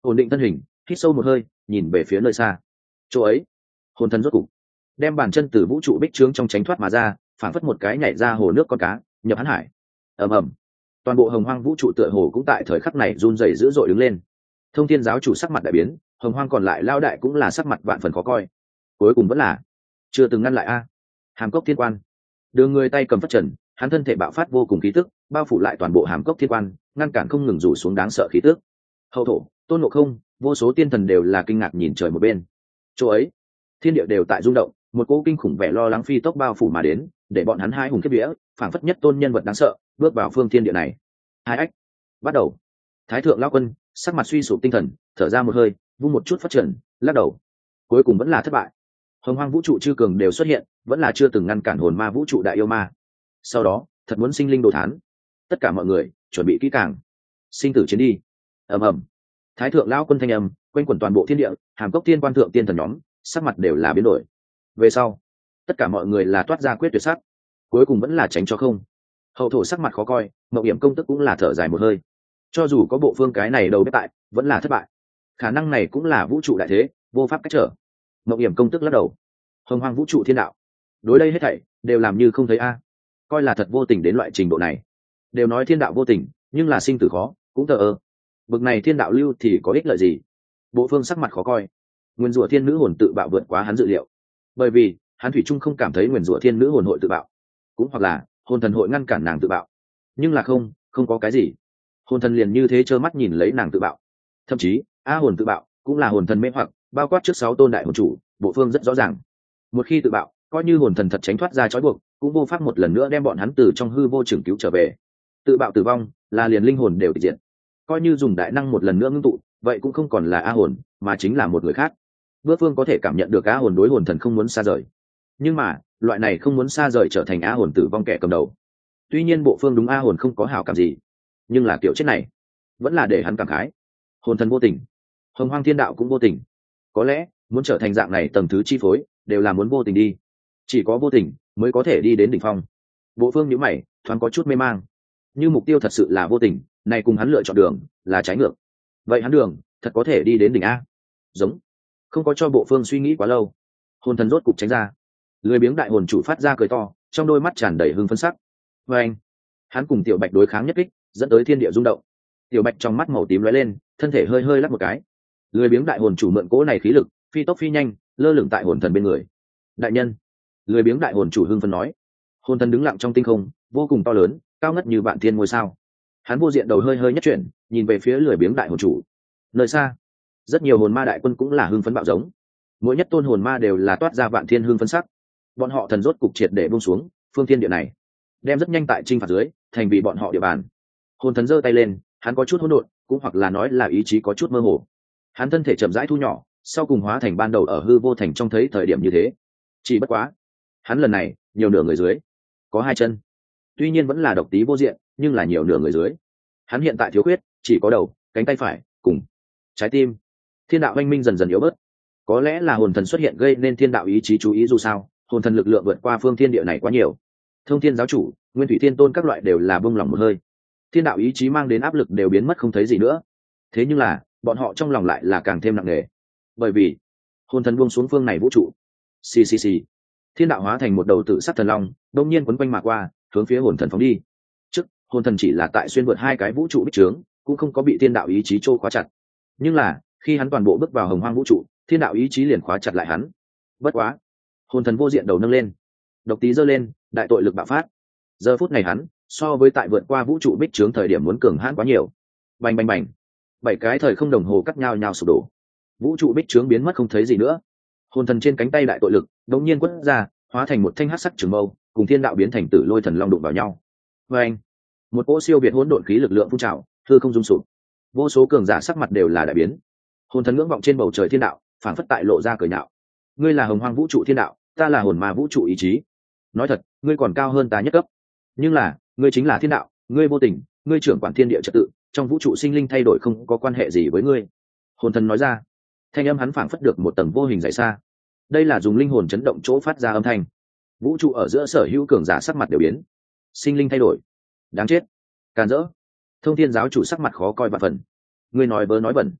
ổn định thân hình, hít sâu một hơi, nhìn về phía nơi xa. Chỗ ấy, hồn thần rốt cục đem bàn chân từ vũ trụ bích trướng trong tránh thoát mà ra, phảng phất một cái nhảy ra hồ nước con cá, nhập hắn hải. Ầm ầm, toàn bộ hồng hoang vũ trụ tựa hồ cũng tại thời khắc này run rẩy dữ dội đứng lên. Thông thiên giáo chủ sắc mặt đại biến, hồng hoang còn lại lao đại cũng là sắc mặt vạn phần khó coi. Cuối cùng vẫn là chưa từng ngăn lại a. Hàm cốc thiên quan, đường người tay cầm phất trần, hắn thân thể bạo phát vô cùng khí tức, bao phủ lại toàn bộ hàm cốc thiên quan, ngăn cản không ngừng rủ xuống đáng sợ khí tức. Hậu thổ, tôn ngộ không, vô số tiên thần đều là kinh ngạc nhìn trời một bên. Chỗ ấy, thiên địa đều tại rung động, một cỗ kinh khủng vẻ lo lắng phi tốc bao phủ mà đến, để bọn hắn hai hùng kiếp vía, phảng phất nhất tôn nhân vật đáng sợ, bước vào phương thiên địa này. Hai ách, bắt đầu. Thái thượng lão quân sắc mặt suy sụp tinh thần, thở ra một hơi, vung một chút phát triển, lắc đầu. Cuối cùng vẫn là thất bại. Hồng hoang vũ trụ chư cường đều xuất hiện, vẫn là chưa từng ngăn cản hồn ma vũ trụ đại yêu ma. Sau đó, thật muốn sinh linh đồ thán. Tất cả mọi người chuẩn bị kỹ càng, sinh tử chiến đi. Ầm ầm. Thái thượng lão quân thanh âm quanh quẩn toàn bộ thiên địa, hàm cốc thiên quan thượng tiên thần nhóm sắc mặt đều là biến đổi. Về sau, tất cả mọi người là toát ra quyết tuyệt sắc, cuối cùng vẫn là tránh cho không. Hậu thổ sắc mặt khó coi, Mộng Hiểm công tức cũng là thở dài một hơi. Cho dù có bộ phương cái này đầu bếp tại, vẫn là thất bại. Khả năng này cũng là vũ trụ đại thế, vô pháp cách trở. Mộng Hiểm công tức lắc đầu. Hồng hoang vũ trụ thiên đạo, đối đây hết thảy đều làm như không thấy a. Coi là thật vô tình đến loại trình độ này. Đều nói thiên đạo vô tình, nhưng là sinh tử khó, cũng thờ ơ. Bực này thiên đạo lưu thì có ích lợi gì? Bộ phương sắc mặt khó coi. Nguyên rủa thiên nữ hồn tự bạo vượt quá hắn dự liệu, bởi vì hắn thủy trung không cảm thấy nguyên rủa thiên nữ hồn hội tự bạo, cũng hoặc là hồn thần hội ngăn cản nàng tự bạo. Nhưng là không có cái gì, hồn thần liền như thế trơ mắt nhìn lấy nàng tự bạo. Thậm chí a hồn tự bạo cũng là hồn thần mê hoặc, bao quát trước 6 tôn đại hồn chủ, bộ phương rất rõ ràng. Một khi tự bạo, coi như hồn thần thật tránh thoát ra trói buộc, cũng vô pháp một lần nữa đem bọn hắn từ trong hư vô trường cứu trở về. Tự bạo tử vong là liền linh hồn đều tịch diệt. Coi như dùng đại năng một lần nữa ngưng tụ, vậy cũng không còn là a hồn, mà chính là một người khác. Bước phương có thể cảm nhận được a hồn đối hồn thần không muốn xa rời, nhưng mà loại này không muốn xa rời trở thành a hồn tử vong kẻ cầm đầu. Tuy nhiên bộ phương đúng a hồn không có hảo cảm gì, nhưng là kiểu chết này vẫn là để hắn cảm khái. Hồn thần vô tình, hồng hoang thiên đạo cũng vô tình. Có lẽ muốn trở thành dạng này tầng thứ chi phối, đều là muốn vô tình đi. Chỉ có vô tình mới có thể đi đến đỉnh phong. Bộ phương nhíu mày, thoáng có chút mê mang. Như mục tiêu thật sự là vô tình, này cùng hắn lựa chọn đường là trái ngược. Vậy hắn đường thật có thể đi đến đỉnh a? Giống. Không có cho bộ phương suy nghĩ quá lâu, hồn thần rốt cục tránh ra. Lười biếng đại hồn chủ phát ra cười to, trong đôi mắt tràn đầy hưng phấn sắc. Và anh, hắn cùng tiểu bạch đối kháng nhất kích, dẫn tới thiên địa rung động. Tiểu bạch trong mắt màu tím lóe lên, thân thể hơi hơi lắc một cái. Lười biếng đại hồn chủ mượn cỗ này khí lực, phi tốc phi nhanh, lơ lửng tại hồn thần bên người. Đại nhân, lười biếng đại hồn chủ hưng phấn nói. Hồn thần đứng lặng trong tinh không, vô cùng to lớn, cao ngất như vạn thiên ngôi sao. Hắn vô diện đầu hơi hơi nhất chuyển, nhìn về phía lười biếng đại hồn chủ. Nơi xa, rất nhiều hồn ma đại quân cũng là hưng phấn bạo giống. Mỗi nhất tôn hồn ma đều là toát ra vạn thiên hưng phấn sắc. Bọn họ thần rốt cục triệt để buông xuống phương thiên địa này, đem rất nhanh tại chinh phạt dưới thành vì bọn họ địa bàn. Hồn thần giơ tay lên, hắn có chút hỗn độn, cũng hoặc là nói là ý chí có chút mơ hồ. Hắn thân thể chậm rãi thu nhỏ, sau cùng hóa thành ban đầu ở hư vô thành trong thấy thời điểm như thế. Chỉ bất quá, hắn lần này nhiều nửa người dưới, có 2 chân. Tuy nhiên vẫn là độc tí vô diện, nhưng là nhiều nửa người dưới. Hắn hiện tại thiếu khuyết chỉ có đầu, cánh tay phải cùng trái tim. Thiên đạo oanh minh dần dần yếu bớt. Có lẽ là hồn thần xuất hiện gây nên thiên đạo ý chí chú ý, dù sao hồn thần lực lượng vượt qua phương thiên địa này quá nhiều. Thông thiên giáo chủ, nguyên thủy thiên tôn các loại đều là bông lòng một hơi. Thiên đạo ý chí mang đến áp lực đều biến mất không thấy gì nữa. Thế nhưng là bọn họ trong lòng lại là càng thêm nặng nề, bởi vì hồn thần buông xuống phương này vũ trụ. Xì xì xì, thiên đạo hóa thành một đầu tử sắc thần long, đông nhiên quấn quanh mà qua, hướng phía hồn thần phóng đi. Trước hồn thần chỉ là tại xuyên vượt 2 cái vũ trụ bích trướng, cũng không có bị thiên đạo ý chí trô khóa chặt. Nhưng là khi hắn toàn bộ bước vào hồng hoang vũ trụ, thiên đạo ý chí liền khóa chặt lại hắn. Bất quá, hồn thần vô diện đầu nâng lên, độc tí giơ lên, đại tội lực bạo phát. Giờ phút này hắn so với tại vượt qua vũ trụ bích trướng thời điểm muốn cường hãn quá nhiều. Bành bành bành, 7 cái thời không đồng hồ cắt nhau nhau sụp đổ, vũ trụ bích trướng biến mất không thấy gì nữa. Hồn thần trên cánh tay đại tội lực đột nhiên quất ra, hóa thành một thanh hắc sắc trường mâu, cùng thiên đạo biến thành tử lôi thần long đụng vào nhau. Và anh, một cỗ siêu việt hỗn độn khí lực lượng phun trào, hư không rung sụp. Vô số cường giả sắc mặt đều là đại biến. Hồn thần ngưỡng vọng trên bầu trời thiên đạo, phản phất tại lộ ra cười nhạo. Ngươi là hồng hoang vũ trụ thiên đạo, ta là hồn ma vũ trụ ý chí. Nói thật, ngươi còn cao hơn ta nhất cấp. Nhưng là, ngươi chính là thiên đạo, ngươi vô tình, ngươi trưởng quản thiên địa trật tự, trong vũ trụ sinh linh thay đổi không có quan hệ gì với ngươi. Hồn thần nói ra. Thanh âm hắn phảng phất được một tầng vô hình dày xa. Đây là dùng linh hồn chấn động chỗ phát ra âm thanh. Vũ trụ ở giữa sở hữu cường giả sắc mặt đều biến. Sinh linh thay đổi, đáng chết, càn rỡ. Thông thiên giáo chủ sắc mặt khó coi vạn phần. Ngươi nói vớ nói bẩn.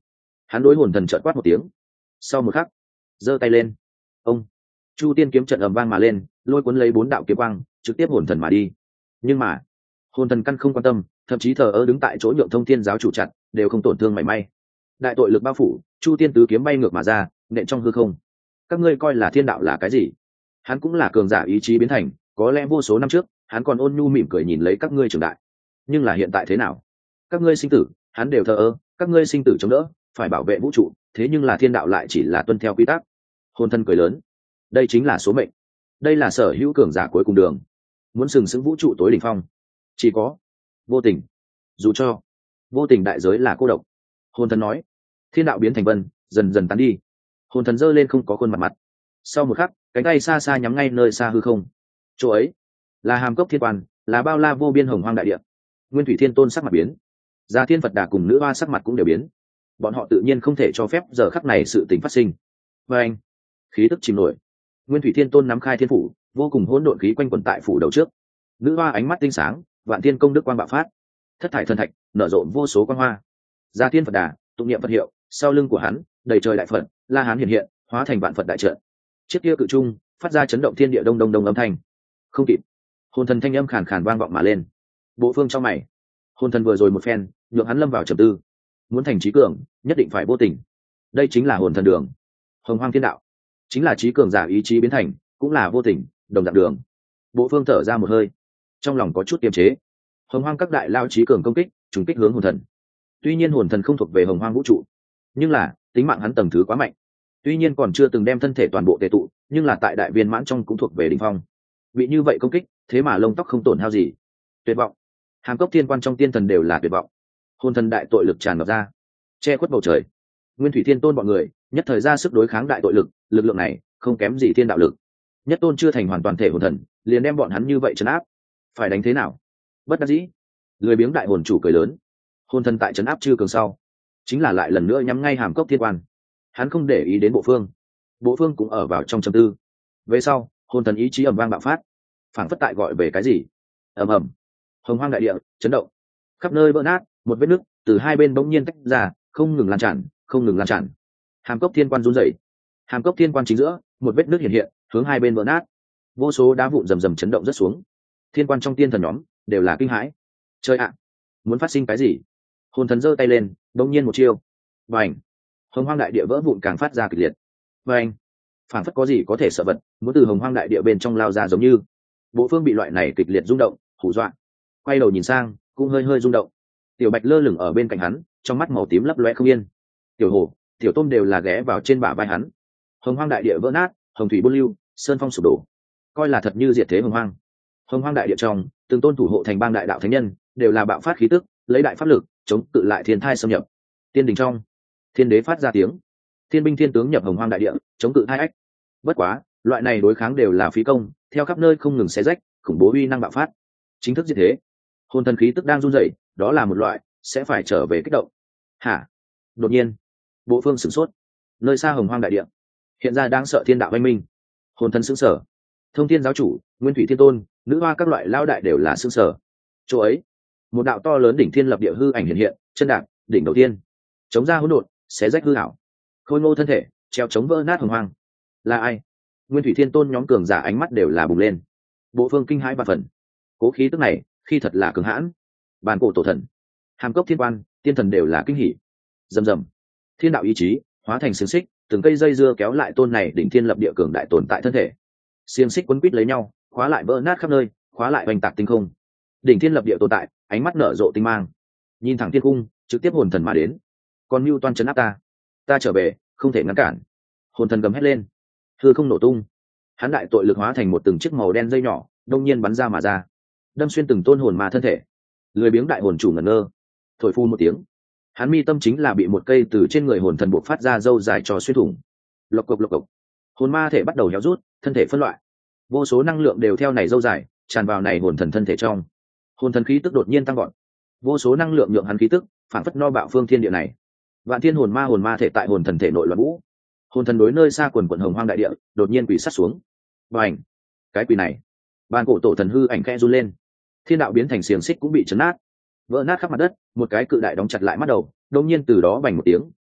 Hắn đối hồn thần trợn quát một tiếng, sau một khắc giơ tay lên, ông chu tiên kiếm trận ầm vang mà lên, lôi cuốn lấy 4 đạo kiếm quang trực tiếp hồn thần mà đi. Nhưng mà hồn thần căn không quan tâm, thậm chí thờ ơ đứng tại chỗ nhượng Thông Thiên giáo chủ chặt đều không tổn thương mảy may. Đại tội lực bao phủ, chu tiên tứ kiếm bay ngược mà ra, nện trong hư không. Các ngươi coi là thiên đạo là cái gì? Hắn cũng là cường giả ý chí biến thành, có lẽ vô số năm trước hắn còn ôn nhu mỉm cười nhìn lấy các ngươi trưởng đại, nhưng là hiện tại thế nào? Các ngươi sinh tử hắn đều thờ ơ, các ngươi sinh tử chống đỡ, phải bảo vệ vũ trụ, thế nhưng là thiên đạo lại chỉ là tuân theo quy tắc. Hồn thân cười lớn, đây chính là số mệnh, đây là sở hữu cường giả cuối cùng đường, muốn sừng sững vũ trụ tối đỉnh phong chỉ có vô tình, dù cho vô tình đại giới là cô độc. Hồn thần nói. Thiên đạo biến thành vân, dần dần tán đi. Hồn thần giơ lên không có khuôn mặt mặt, sau một khắc cánh tay xa xa nhắm ngay nơi xa hư không. Chỗ ấy là Hàm Cốc Thiên Quan, là bao la vô biên hồng hoang đại địa. Nguyên Thủy Thiên Tôn sắc mặt biến, Gia Thiên Phật Đà cùng nữ hoa sắc mặt cũng đều biến. Bọn họ tự nhiên không thể cho phép giờ khắc này sự tình phát sinh. Và anh khí tức chìm nổi, Nguyên Thủy Thiên Tôn nắm khai thiên phủ, vô cùng hỗn độn khí quanh quẩn tại phủ đầu trước. Nữ hoa ánh mắt tinh sáng, vạn thiên công đức quang bạo phát, thất thải thần thạch nở rộ vô số quang hoa. Gia Thiên Phật Đà tụng niệm Phật hiệu, sau lưng của hắn đầy trời đại Phật La Hán hiện hiện, hóa thành vạn Phật đại trận. Chiếc kia cự trung phát ra chấn động thiên địa đông đông đông âm thanh. Không kịp, hồn thần thanh âm khàn khàn vang vọng mà lên. Bộ phương trong mày, hồn thần vừa rồi một phen nhượng hắn lâm vào trầm tư. Muốn thành trí cường nhất định phải vô tình, đây chính là hồn thần đường. Hồng hoang thiên đạo chính là trí cường giả ý chí biến thành, cũng là vô tình đồng dạng đường. Bộ phương thở ra một hơi, trong lòng có chút kiềm chế. Hồng hoang các đại lao trí cường công kích trùng kích hướng hồn thần. Tuy nhiên hồn thần không thuộc về hồng hoang vũ trụ, nhưng là tính mạng hắn tầng thứ quá mạnh. Tuy nhiên còn chưa từng đem thân thể toàn bộ tề tụ, nhưng là tại đại viên mãn trong cũng thuộc về đỉnh phong. Bị như vậy công kích, thế mà lông tóc không tổn hao gì. Tuyệt vọng. Hàm Cốc Thiên Quan trong tiên thần đều là tuyệt vọng. Hồn thần đại tội lực tràn ngập ra, che khuất bầu trời. Nguyên Thủy Thiên Tôn bọn người nhất thời ra sức đối kháng đại tội lực, lực lượng này không kém gì thiên đạo lực. Nhất tôn chưa thành hoàn toàn thể hồn thần, liền đem bọn hắn như vậy trấn áp. Phải đánh thế nào? Bất đắc dĩ, lười biếng đại hồn chủ cười lớn. Hồn thần tại trấn áp chư cường sau, chính là lại lần nữa nhắm ngay Hàm Cốc Thiên Quan. Hắn không để ý đến bộ phương, bộ phương cũng ở vào trong trầm tư. Về sau hồn thần ý chí ầm vang bạo phát, phảng phất tại gọi về cái gì. Ầm ầm, hồng hoang đại địa chấn động, khắp nơi vỡ nát, một vết nứt từ hai bên bỗng nhiên tách ra, không ngừng lan tràn, không ngừng lan tràn. Hàm Cốc Thiên Quan run rẩy, Hàm Cốc Thiên Quan chính giữa một vết nứt hiện hiện, hướng hai bên vỡ nát, vô số đá vụn rầm rầm chấn động rất xuống. Thiên quan trong tiên thần nhóm đều là kinh hãi. Chơi ạ, muốn phát sinh cái gì? Hồn thần giơ tay lên, bỗng nhiên một chiêu, bành, hồng hoang đại địa vỡ vụn càng phát ra kịch liệt. Bành, phảng phất có gì có thể sợ vật muốn từ hồng hoang đại địa bên trong lao ra, giống như bộ phương bị loại này kịch liệt rung động hù dọa, quay đầu nhìn sang cũng hơi hơi rung động. Tiểu Bạch lơ lửng ở bên cạnh hắn, trong mắt màu tím lấp loe không yên. Tiểu Hồ, Tiểu Tôm đều là ghé vào trên bả vai hắn. Hồng hoang đại địa vỡ nát, hồng thủy buôn lưu, sơn phong sụp đổ, coi là thật như diệt thế hồng hoang. Hồng hoang đại địa trong từng tôn thủ hộ thành bang đại đạo thánh nhân đều là bạo phát khí tức, lấy đại pháp lực chống cự lại thiên thai xâm nhập. Tiên đình trong, thiên đế phát ra tiếng, thiên binh thiên tướng nhập hồng hoang đại địa chống cự hai ách. Bất quá loại này đối kháng đều là phí công, theo khắp nơi không ngừng xé rách, khủng bố uy năng bạo phát, chính thức diệt thế. Hồn thần khí tức đang run rẩy, đó là một loại sẽ phải trở về kích động. Hả? Đột nhiên bộ phương sửng sốt, nơi xa hồng hoang đại địa hiện ra đáng sợ thiên đạo oanh minh. Hồn thần sững sờ, Thông Thiên giáo chủ, Nguyên Thủy Thiên Tôn, nữ hoa các loại lao đại đều là sững sờ. Chỗ ấy một đạo to lớn đỉnh thiên lập địa hư ảnh hiện hiện, chân đạp đỉnh đầu tiên, chống ra hỗn độn, xé rách hư ảo, khôi ngô thân thể treo chống vỡ nát hồng hoang. Là ai? Nguyên Thủy Thiên Tôn nhóm cường giả ánh mắt đều là bùng lên. Bộ phương kinh hãi và phần, cố khí tức này khi thật là cường hãn. Bàn cổ tổ thần, Hàm Cốc Thiên Quan, tiên thần đều là kinh hỉ. Rầm rầm, thiên đạo ý chí hóa thành xiềng xích, từng cây dây dưa kéo lại tôn này đỉnh thiên lập địa cường đại tồn tại thân thể. Xiềng xích quấn quít lấy nhau, khóa lại vỡ nát khắp nơi, khóa lại oanh tạc tinh không. Đỉnh thiên lập địa tồn tại ánh mắt nở rộ tinh mang, nhìn thẳng thiên cung, trực tiếp hồn thần mà đến. Còn mưu toan trấn áp ta trở về không thể ngăn cản. Hồn thần gầm hét lên, hư không nổ tung, hắn đại tội lực hóa thành một từng chiếc màu đen dây nhỏ, đông nhiên bắn ra mà ra, đâm xuyên từng tôn hồn ma thân thể. Lười biếng đại hồn chủ ngẩn ngơ, thổi phu một tiếng, hắn mi tâm chính là bị một cây từ trên người hồn thần buộc phát ra dâu dài cho xuyên thủng. Lộc cộc lộc cộc, hồn ma thể bắt đầu héo rút, thân thể phân loại, vô số năng lượng đều theo này dâu dài tràn vào này hồn thần thân thể trong. Hồn thần khí tức đột nhiên tăng gọn, vô số năng lượng nhượng hắn khí tức phản phất no bạo phương thiên địa này. Vạn thiên hồn ma thể tại hồn thần thể nội loạn vũ. Hồn thần đối nơi xa quần quần hồng hoang đại địa đột nhiên quỳ sát xuống. Bành, cái quỳ này, bàn cổ tổ thần hư ảnh khẽ run lên, thiên đạo biến thành xiềng xích cũng bị chấn nát, vỡ nát khắp mặt đất. Một cái cự đại đóng chặt lại mắt đầu, đột nhiên từ đó bành một tiếng,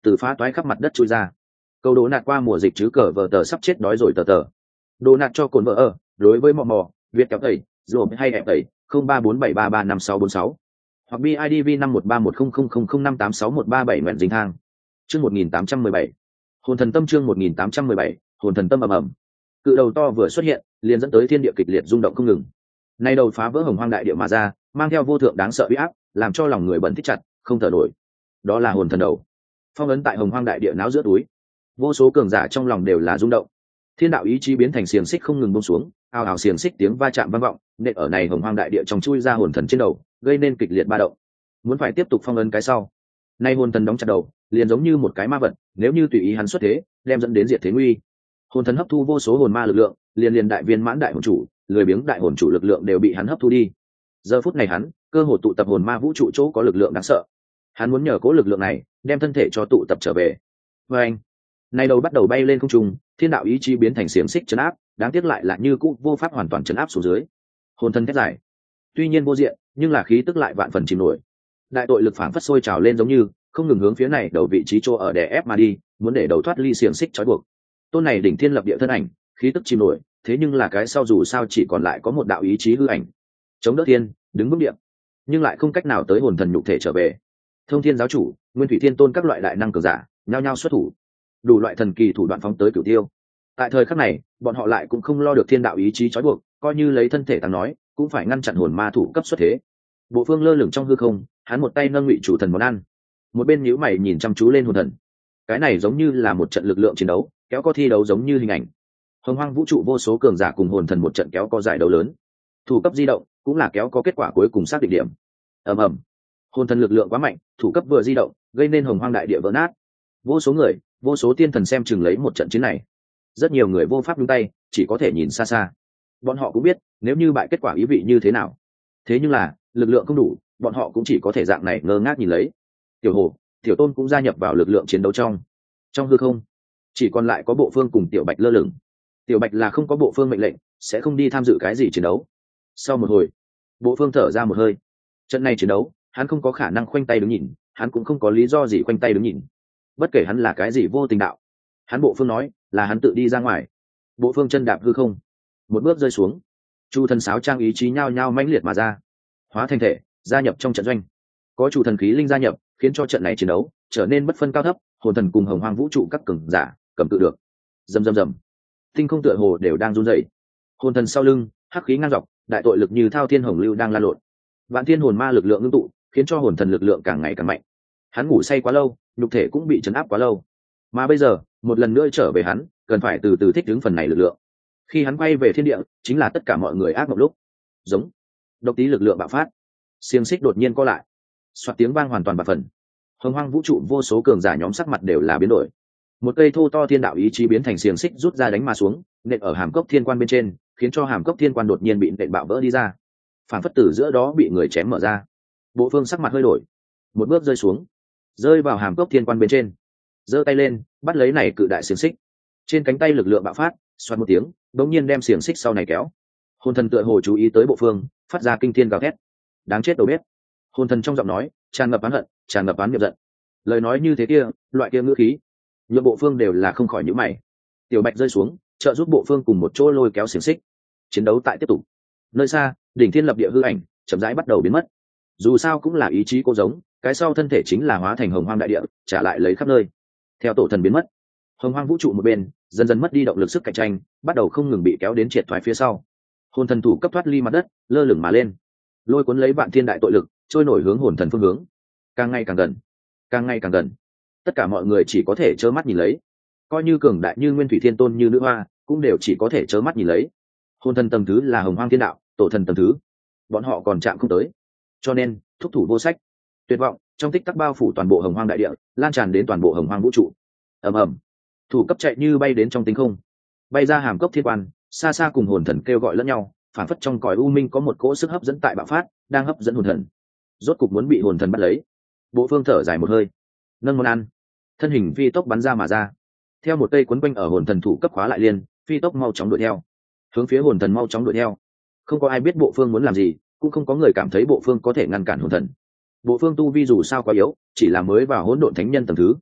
từ phá toái khắp mặt đất chui ra. Câu đố nạt qua mùa dịch chứ cờ vờ tờ sắp chết đói rồi tờ tờ. Đồ nạt cho cồn vợ ở, đối với mò mò, Việt kéo tẩy, rồi hay hẹp tẩy, 0347335646. Hoặc BIDV 51310000586137 nguyện dính thang. Chương 1817. Hồn thần tâm chương 1817, hồn thần tâm ầm ầm. Cự đầu to vừa xuất hiện, liền dẫn tới thiên địa kịch liệt rung động không ngừng. Nay đầu phá vỡ hồng hoang đại địa mà ra, mang theo vô thượng đáng sợ uy áp, làm cho lòng người bẩn thích chặt, không thở nổi. Đó là hồn thần đầu. Phong ấn tại hồng hoang đại địa náo giữa túi. Vô số cường giả trong lòng đều là rung động. Thiên đạo ý chí biến thành xiềng xích không ngừng buông xuống, ào ào xiềng xích tiếng va chạm vang vọng, nện ở này hồng hoang đại địa trong chui ra hồn thần trên đầu, gây nên kịch liệt ba động. Muốn phải tiếp tục phong ấn cái sau. Nay hồn thần đóng chặt đầu, liền giống như một cái ma vật, nếu như tùy ý hắn xuất thế, đem dẫn đến diệt thế nguy. Hồn thần hấp thu vô số hồn ma lực lượng, liền đại viên mãn đại hồn chủ, lười biếng đại hồn chủ lực lượng đều bị hắn hấp thu đi. Giờ phút này hắn, cơ hồ tụ tập hồn ma vũ trụ chỗ có lực lượng đáng sợ. Hắn muốn nhờ cố lực lượng này, đem thân thể cho tụ tập trở về. Và anh, nay đầu bắt đầu bay lên không trung, thiên đạo ý chí biến thành xiềng xích trấn áp, đáng tiếc lại là như cũ vô pháp hoàn toàn trấn áp xuống dưới. Hồn thần thét dài, tuy nhiên vô diện, nhưng là khí tức lại vạn phần chìm nổi. Đại tội lực phảng phất sôi trào lên giống như không ngừng hướng phía này đầu vị trí chỗ ở đè ép mà đi, muốn để đầu thoát ly xiềng xích trói buộc. Tôn này đỉnh thiên lập địa thân ảnh, khí tức chìm nổi, thế nhưng là cái sau dù sao chỉ còn lại có một đạo ý chí hư ảnh, chống đỡ thiên, đứng vững địa, nhưng lại không cách nào tới hồn thần nhục thể trở về. Thông thiên giáo chủ, nguyên thủy thiên tôn các loại đại năng cường giả nhao nhao xuất thủ, đủ loại thần kỳ thủ đoạn phóng tới cửu tiêu. Tại thời khắc này, bọn họ lại cũng không lo được thiên đạo ý chí trói buộc, coi như lấy thân thể tăng nói, cũng phải ngăn chặn hồn ma thủ cấp xuất thế. Bộ Phương lơ lửng trong hư không, hắn một tay nâng ngụy chủ thần món ăn, một bên nhíu mày nhìn chăm chú lên hồn thần. Cái này giống như là một trận lực lượng chiến đấu, kéo co thi đấu giống như hình ảnh. Hồng hoang vũ trụ vô số cường giả cùng hồn thần một trận kéo co giải đấu lớn. Thủ cấp di động cũng là kéo co kết quả cuối cùng xác định điểm. Ầm ầm. Hồn thần lực lượng quá mạnh, thủ cấp vừa di động, gây nên hồng hoang đại địa vỡ nát. Vô số người, vô số tiên thần xem chừng lấy một trận chiến này. Rất nhiều người vô pháp nhúng tay, chỉ có thể nhìn xa xa. Bọn họ cũng biết, nếu như bại kết quả ý vị như thế nào. Thế nhưng là, lực lượng không đủ, bọn họ cũng chỉ có thể dạng này ngơ ngác nhìn lấy. Tiểu Hồ, Tiểu Tôn cũng gia nhập vào lực lượng chiến đấu trong hư không. Chỉ còn lại có Bộ Phương cùng Tiểu Bạch lơ lửng. Tiểu Bạch là không có Bộ Phương mệnh lệnh, sẽ không đi tham dự cái gì chiến đấu. Sau một hồi, Bộ Phương thở ra một hơi. Trận này chiến đấu, hắn không có khả năng khoanh tay đứng nhìn, hắn cũng không có lý do gì khoanh tay đứng nhìn. Bất kể hắn là cái gì vô tình đạo, hắn Bộ Phương nói là hắn tự đi ra ngoài. Bộ Phương chân đạp hư không, một bước rơi xuống. Chu thần sáo trang ý chí nhao nhao mãnh liệt mà ra, hóa thành thể gia nhập trong trận doanh. Có chủ thần khí linh gia nhập, khiến cho trận này chiến đấu trở nên bất phân cao thấp, hồn thần cùng hồng hoang vũ trụ các cường giả cầm tự được. Rầm rầm rầm, tinh không tựa hồ đều đang run rẩy. Hồn thần sau lưng hắc khí ngang dọc, đại tội lực như thao thiên hồng lưu đang lan lộn. Vạn thiên hồn ma lực lượng ngưng tụ, khiến cho hồn thần lực lượng càng ngày càng mạnh. Hắn ngủ say quá lâu, nhục thể cũng bị chấn áp quá lâu, mà bây giờ một lần nữa trở về hắn, cần phải từ từ thích ứng phần này lực lượng. Khi hắn quay về thiên địa, chính là tất cả mọi người ác mộng lúc. Giống độc tí lực lượng bạo phát, xiềng xích đột nhiên co lại, xoạt tiếng vang hoàn toàn bạc phần. Hồng hoang vũ trụ vô số cường giả nhóm sắc mặt đều là biến đổi. Một cây thô to thiên đạo ý chí biến thành xiềng xích rút ra đánh mà xuống, nện ở hàm cốc thiên quan bên trên, khiến cho hàm cốc thiên quan đột nhiên bị nện bạo vỡ đi ra, phản phất tử giữa đó bị người chém mở ra. Bộ Phương sắc mặt hơi đổi, một bước rơi xuống, rơi vào hàm cốc thiên quan bên trên, giơ tay lên bắt lấy này cự đại xiềng xích. Trên cánh tay lực lượng bạo phát, xoát một tiếng, đột nhiên đem xiềng xích sau này kéo. Hồn thần tựa hồ chú ý tới Bộ Phương, phát ra kinh thiên gào thét. Đáng chết đầu bếp. Hồn thần trong giọng nói tràn ngập oán hận, tràn ngập oán niệm giận. Lời nói như thế kia, loại kia ngữ khí, nhượng Bộ Phương đều là không khỏi nhíu mày. Tiểu Bạch rơi xuống, trợ giúp Bộ Phương cùng một chỗ lôi kéo xiềng xích. Chiến đấu tại tiếp tục. Nơi xa, đỉnh thiên lập địa hư ảnh chậm rãi bắt đầu biến mất. Dù sao cũng là ý chí cô giống, cái sau thân thể chính là hóa thành hồng hoang đại địa, trả lại lấy khắp nơi. Theo tổ thần biến mất, hồng hoang vũ trụ một bên dần dần mất đi động lực sức cạnh tranh, bắt đầu không ngừng bị kéo đến triệt thoái phía sau. Hồn thần thủ cấp thoát ly mặt đất, lơ lửng mà lên, lôi cuốn lấy vạn thiên đại tội lực, trôi nổi hướng hồn thần phương hướng. Càng ngày càng gần, càng ngày càng gần. Tất cả mọi người chỉ có thể trơ mắt nhìn lấy, coi như cường đại như nguyên thủy thiên tôn như nữ hoa, cũng đều chỉ có thể trơ mắt nhìn lấy. Hồn thần tầng thứ là hồng hoang thiên đạo, tổ thần tầng thứ, bọn họ còn chạm không tới, cho nên thúc thủ vô sách. Tuyệt vọng trong tích tắc bao phủ toàn bộ hồng hoang đại địa, lan tràn đến toàn bộ hồng hoang vũ trụ. Ầm ầm, thủ cấp chạy như bay đến trong tinh không, bay ra hàm cốc thiên quan, xa xa cùng hồn thần kêu gọi lẫn nhau, phản phất trong cõi u minh có một cỗ sức hấp dẫn tại bạo phát, đang hấp dẫn hồn thần. Rốt cục muốn bị hồn thần bắt lấy. Bộ Phương thở dài một hơi, nâng món ăn, thân hình phi tốc bắn ra mà ra, theo một cây quấn quanh ở hồn thần thủ cấp khóa lại liên, phi tốc mau chóng đuổi theo, hướng phía hồn thần mau chóng đuổi theo. Không có ai biết Bộ Phương muốn làm gì, cũng không có người cảm thấy Bộ Phương có thể ngăn cản hồn thần. Bộ Phương tu vi dù sao quá yếu, chỉ là mới vào hỗn độn thánh nhân tầng thứ,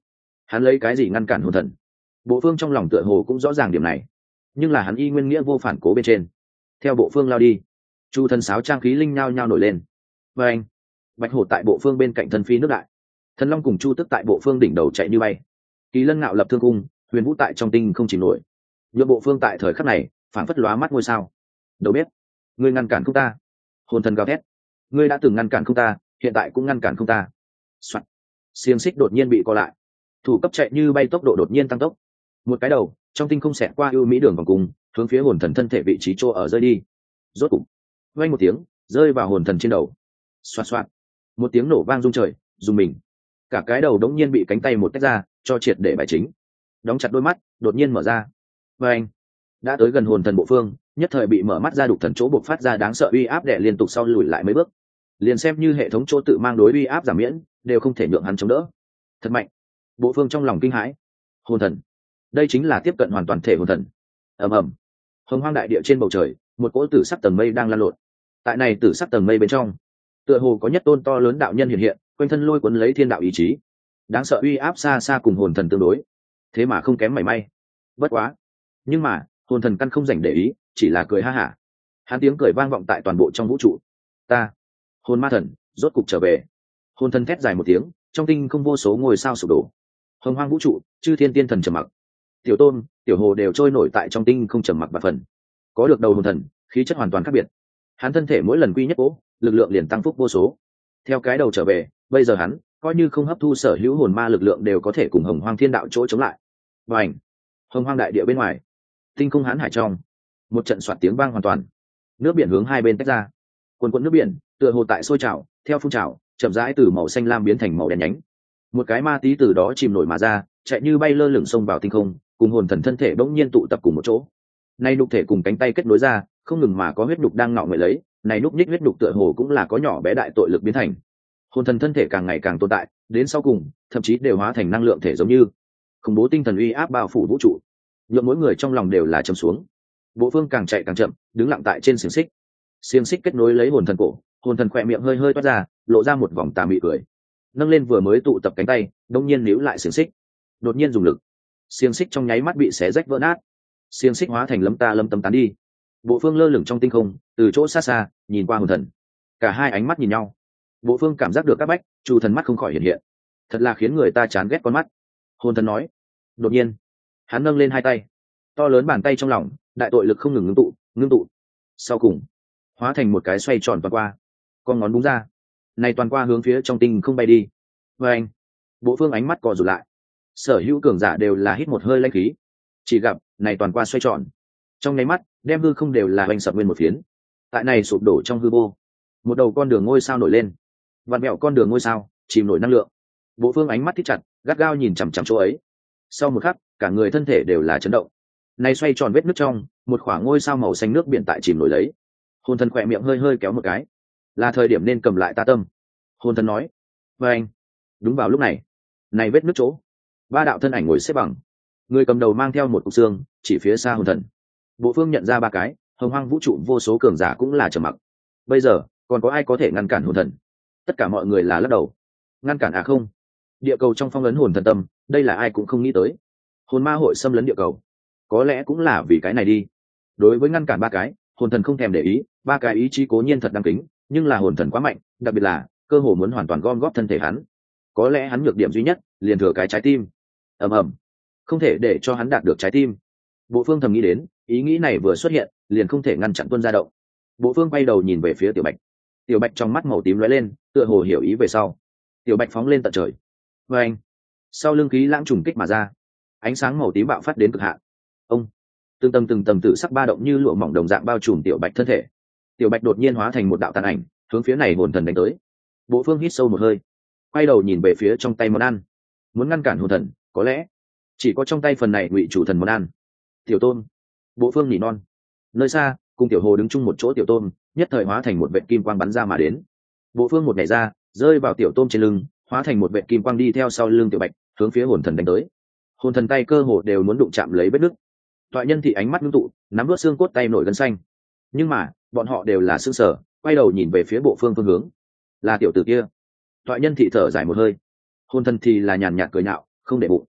Hắn lấy cái gì ngăn cản hồn thần? Bộ phương trong lòng tựa hồ cũng rõ ràng điểm này, nhưng là hắn y nguyên nghĩa vô phản cố bên trên. Theo bộ phương lao đi, chu thần sáo trang khí linh nhao nhao nổi lên. Và anh, bạch hổ tại bộ phương bên cạnh thân phi nước đại, thần long cùng chu tức tại bộ phương đỉnh đầu chạy như bay. Kỳ lân ngạo lập thương cung, huyền vũ tại trong tinh không chìm nổi. Nhựa bộ phương tại thời khắc này phản phất lóa mắt ngôi sao. Đâu biết, ngươi ngăn cản không ta? Hồn thần gào thét, ngươi đã từng ngăn cản không ta, hiện tại cũng ngăn cản không ta. Soạn. Xiềng xích đột nhiên bị co lại, thủ cấp chạy như bay tốc độ đột nhiên tăng tốc. Một cái đầu trong tinh không xẹt qua ưu mỹ đường vòng cung, hướng phía hồn thần thân thể vị trí chỗ ở rơi đi. Rốt cục, vang một tiếng, rơi vào hồn thần trên đầu. Xoạt xoạt, một tiếng nổ vang rung trời, rung mình. Cả cái đầu đống nhiên bị cánh tay một tách ra, cho triệt để bài chính. Đóng chặt đôi mắt, đột nhiên mở ra. Và anh đã tới gần hồn thần bộ phương, nhất thời bị mở mắt ra đục thần chỗ buộc phát ra đáng sợ uy áp đè liên tục sau lùi lại mấy bước. Liền xem như hệ thống chỗ tự mang đối uy áp giảm miễn, đều không thể nhượng hắn chống đỡ. Thật mạnh. Bộ phương trong lòng kinh hãi. Hồn thần, đây chính là tiếp cận hoàn toàn thể hồn thần. Ầm ầm. Hồng hoang đại địa trên bầu trời, một cỗ tử sắc tầng mây đang lan lộn. Tại này tử sắc tầng mây bên trong, tựa hồ có nhất tôn to lớn đạo nhân hiện hiện, quanh thân lôi cuốn lấy thiên đạo ý chí. Đáng sợ uy áp xa xa cùng hồn thần tương đối, thế mà không kém mảy may. Bất quá, nhưng mà hồn thần căn không dành để ý, chỉ là cười ha hả. Hắn tiếng cười vang vọng tại toàn bộ trong vũ trụ. Ta, hồn ma thần, rốt cục trở về. Hồn thần thét dài một tiếng, trong tinh không vô số ngôi sao sụp đổ. Hồng hoang vũ trụ, chư thiên tiên thần trầm mặc. Tiểu tôn, tiểu hồ đều trôi nổi tại trong tinh không trầm mặc bạt phần. Có được đầu hồn thần, khí chất hoàn toàn khác biệt. Hắn thân thể mỗi lần quy nhất cố, lực lượng liền tăng phúc vô số. Theo cái đầu trở về, bây giờ hắn coi như không hấp thu sở hữu hồn ma lực lượng đều có thể cùng hồng hoang thiên đạo chỗ chống lại. Và ảnh, hồng hoang đại địa bên ngoài, tinh không hán hải trong, một trận soạt tiếng vang hoàn toàn. Nước biển hướng hai bên tách ra, quần quần nước biển tựa hồ tại sôi trào, theo phun trào, chậm rãi từ màu xanh lam biến thành màu đen nhánh. Một cái ma tí từ đó chìm nổi mà ra, chạy như bay lơ lửng xông vào tinh không, cùng hồn thần thân thể bỗng nhiên tụ tập cùng một chỗ. Nay đục thể cùng cánh tay kết nối ra, không ngừng mà có huyết đục đang ngọ nguậy lấy, này núp nhích huyết đục tựa hồ cũng là có nhỏ bé đại tội lực biến thành. Hồn thần thân thể càng ngày càng tồn tại, đến sau cùng, thậm chí đều hóa thành năng lượng thể giống như khủng bố tinh thần uy áp bao phủ vũ trụ. Nhượng mỗi người trong lòng đều là trầm xuống. Bộ phương càng chạy càng chậm, đứng lặng tại trên xiềng xích. Xiềng xích kết nối lấy hồn thần cổ, hồn thần khỏe miệng hơi hơi toát ra, lộ ra một vòng tà mị cười. Nâng lên vừa mới tụ tập cánh tay, đông nhiên níu lại xiềng xích. Đột nhiên dùng lực, xiềng xích trong nháy mắt bị xé rách vỡ nát. Xiềng xích hóa thành lấm ta lấm tấm tán đi. Bộ phương lơ lửng trong tinh không, từ chỗ xa xa nhìn qua hồn thần. Cả hai ánh mắt nhìn nhau. Bộ phương cảm giác được các bách, chu thần mắt không khỏi hiện hiện. Thật là khiến người ta chán ghét con mắt. Hồn thần nói. Đột nhiên, hắn nâng lên hai tay, to lớn bàn tay trong lòng, đại tội lực không ngừng ngưng tụ. Sau cùng, hóa thành một cái xoay tròn toàn qua, con ngón búng ra, này toàn qua hướng phía trong tinh không bay đi. Và anh, bộ phương ánh mắt co rụt lại. Sở hữu cường giả đều là hít một hơi lãnh khí. Chỉ gặp này toàn qua xoay tròn, trong nháy mắt đem hư không đều là oanh sập nguyên một phiến. Tại này sụp đổ trong hư vô, một đầu con đường ngôi sao nổi lên. Vặn vẹo con đường ngôi sao chìm nổi năng lượng. Bộ phương ánh mắt thích chặt, gắt gao nhìn chằm chằm chỗ ấy. Sau một khắc, cả người thân thể đều là chấn động. Này xoay tròn vết nước trong, một khoảng ngôi sao màu xanh nước biển tại chìm nổi lấy. Hồn thần khỏe miệng hơi hơi kéo một cái, là thời điểm nên cầm lại ta tâm. Hồn thần nói. Và anh, đúng vào lúc này, này vết nước chỗ, ba đạo thân ảnh ngồi xếp bằng. Người cầm đầu mang theo một cục xương, chỉ phía xa hồn thần. Bộ phương nhận ra ba cái, hồng hoang vũ trụ vô số cường giả cũng là trầm mặc. Bây giờ còn có ai có thể ngăn cản hồn thần? Tất cả mọi người là lắc đầu. Ngăn cản à không? Địa cầu trong phong ấn hồn thần tâm, đây là ai cũng không nghĩ tới. Hồn ma hội xâm lấn địa cầu, có lẽ cũng là vì cái này đi. Đối với ngăn cản ba cái, hồn thần không thèm để ý. Ba cái ý chí cố nhiên thật đáng kính, nhưng là hồn thần quá mạnh, đặc biệt là cơ hồ muốn hoàn toàn gom góp thân thể hắn. Có lẽ hắn nhược điểm duy nhất liền thừa cái trái tim. Ầm ầm, không thể để cho hắn đạt được trái tim. Bộ phương thầm nghĩ đến, ý nghĩ này vừa xuất hiện liền không thể ngăn chặn tuân ra động. Bộ phương quay đầu nhìn về phía tiểu bạch. Tiểu bạch trong mắt màu tím lóe lên, tựa hồ hiểu ý về sau. Tiểu bạch phóng lên tận trời. Và anh, sau lưng khí lãng trùng kích mà ra, ánh sáng màu tím bạo phát đến cực hạn. Ông, từng tầng tự sắc ba động như lụa mỏng đồng dạng bao trùm tiểu bạch thân thể. Tiểu bạch đột nhiên hóa thành một đạo tàn ảnh, hướng phía này hồn thần đánh tới. Bộ phương hít sâu một hơi, quay đầu nhìn về phía trong tay món ăn. Muốn ngăn cản hồn thần, có lẽ chỉ có trong tay phần này ngụy chủ thần món ăn. Tiểu tôn, bộ phương nỉ non. Nơi xa, cùng tiểu hồ đứng chung một chỗ tiểu tôn, nhất thời hóa thành một vệt kim quang bắn ra mà đến. Bộ phương một nhảy ra, rơi vào tiểu tôm trên lưng, hóa thành một vệt kim quang đi theo sau lưng tiểu bạch, hướng phía hồn thần đánh tới. Hồn thần tay cơ hồ đều muốn đụng chạm lấy vết nứt. Toại nhân thị ánh mắt ngưng tụ, nắm vớt xương cốt tay nổi gân xanh. Nhưng mà bọn họ đều là sững sờ, quay đầu nhìn về phía bộ phương phương hướng. Là tiểu tử kia. Toại nhân thị thở dài một hơi. Hồn thần thì là nhàn nhạt cười nhạo, không để bụng.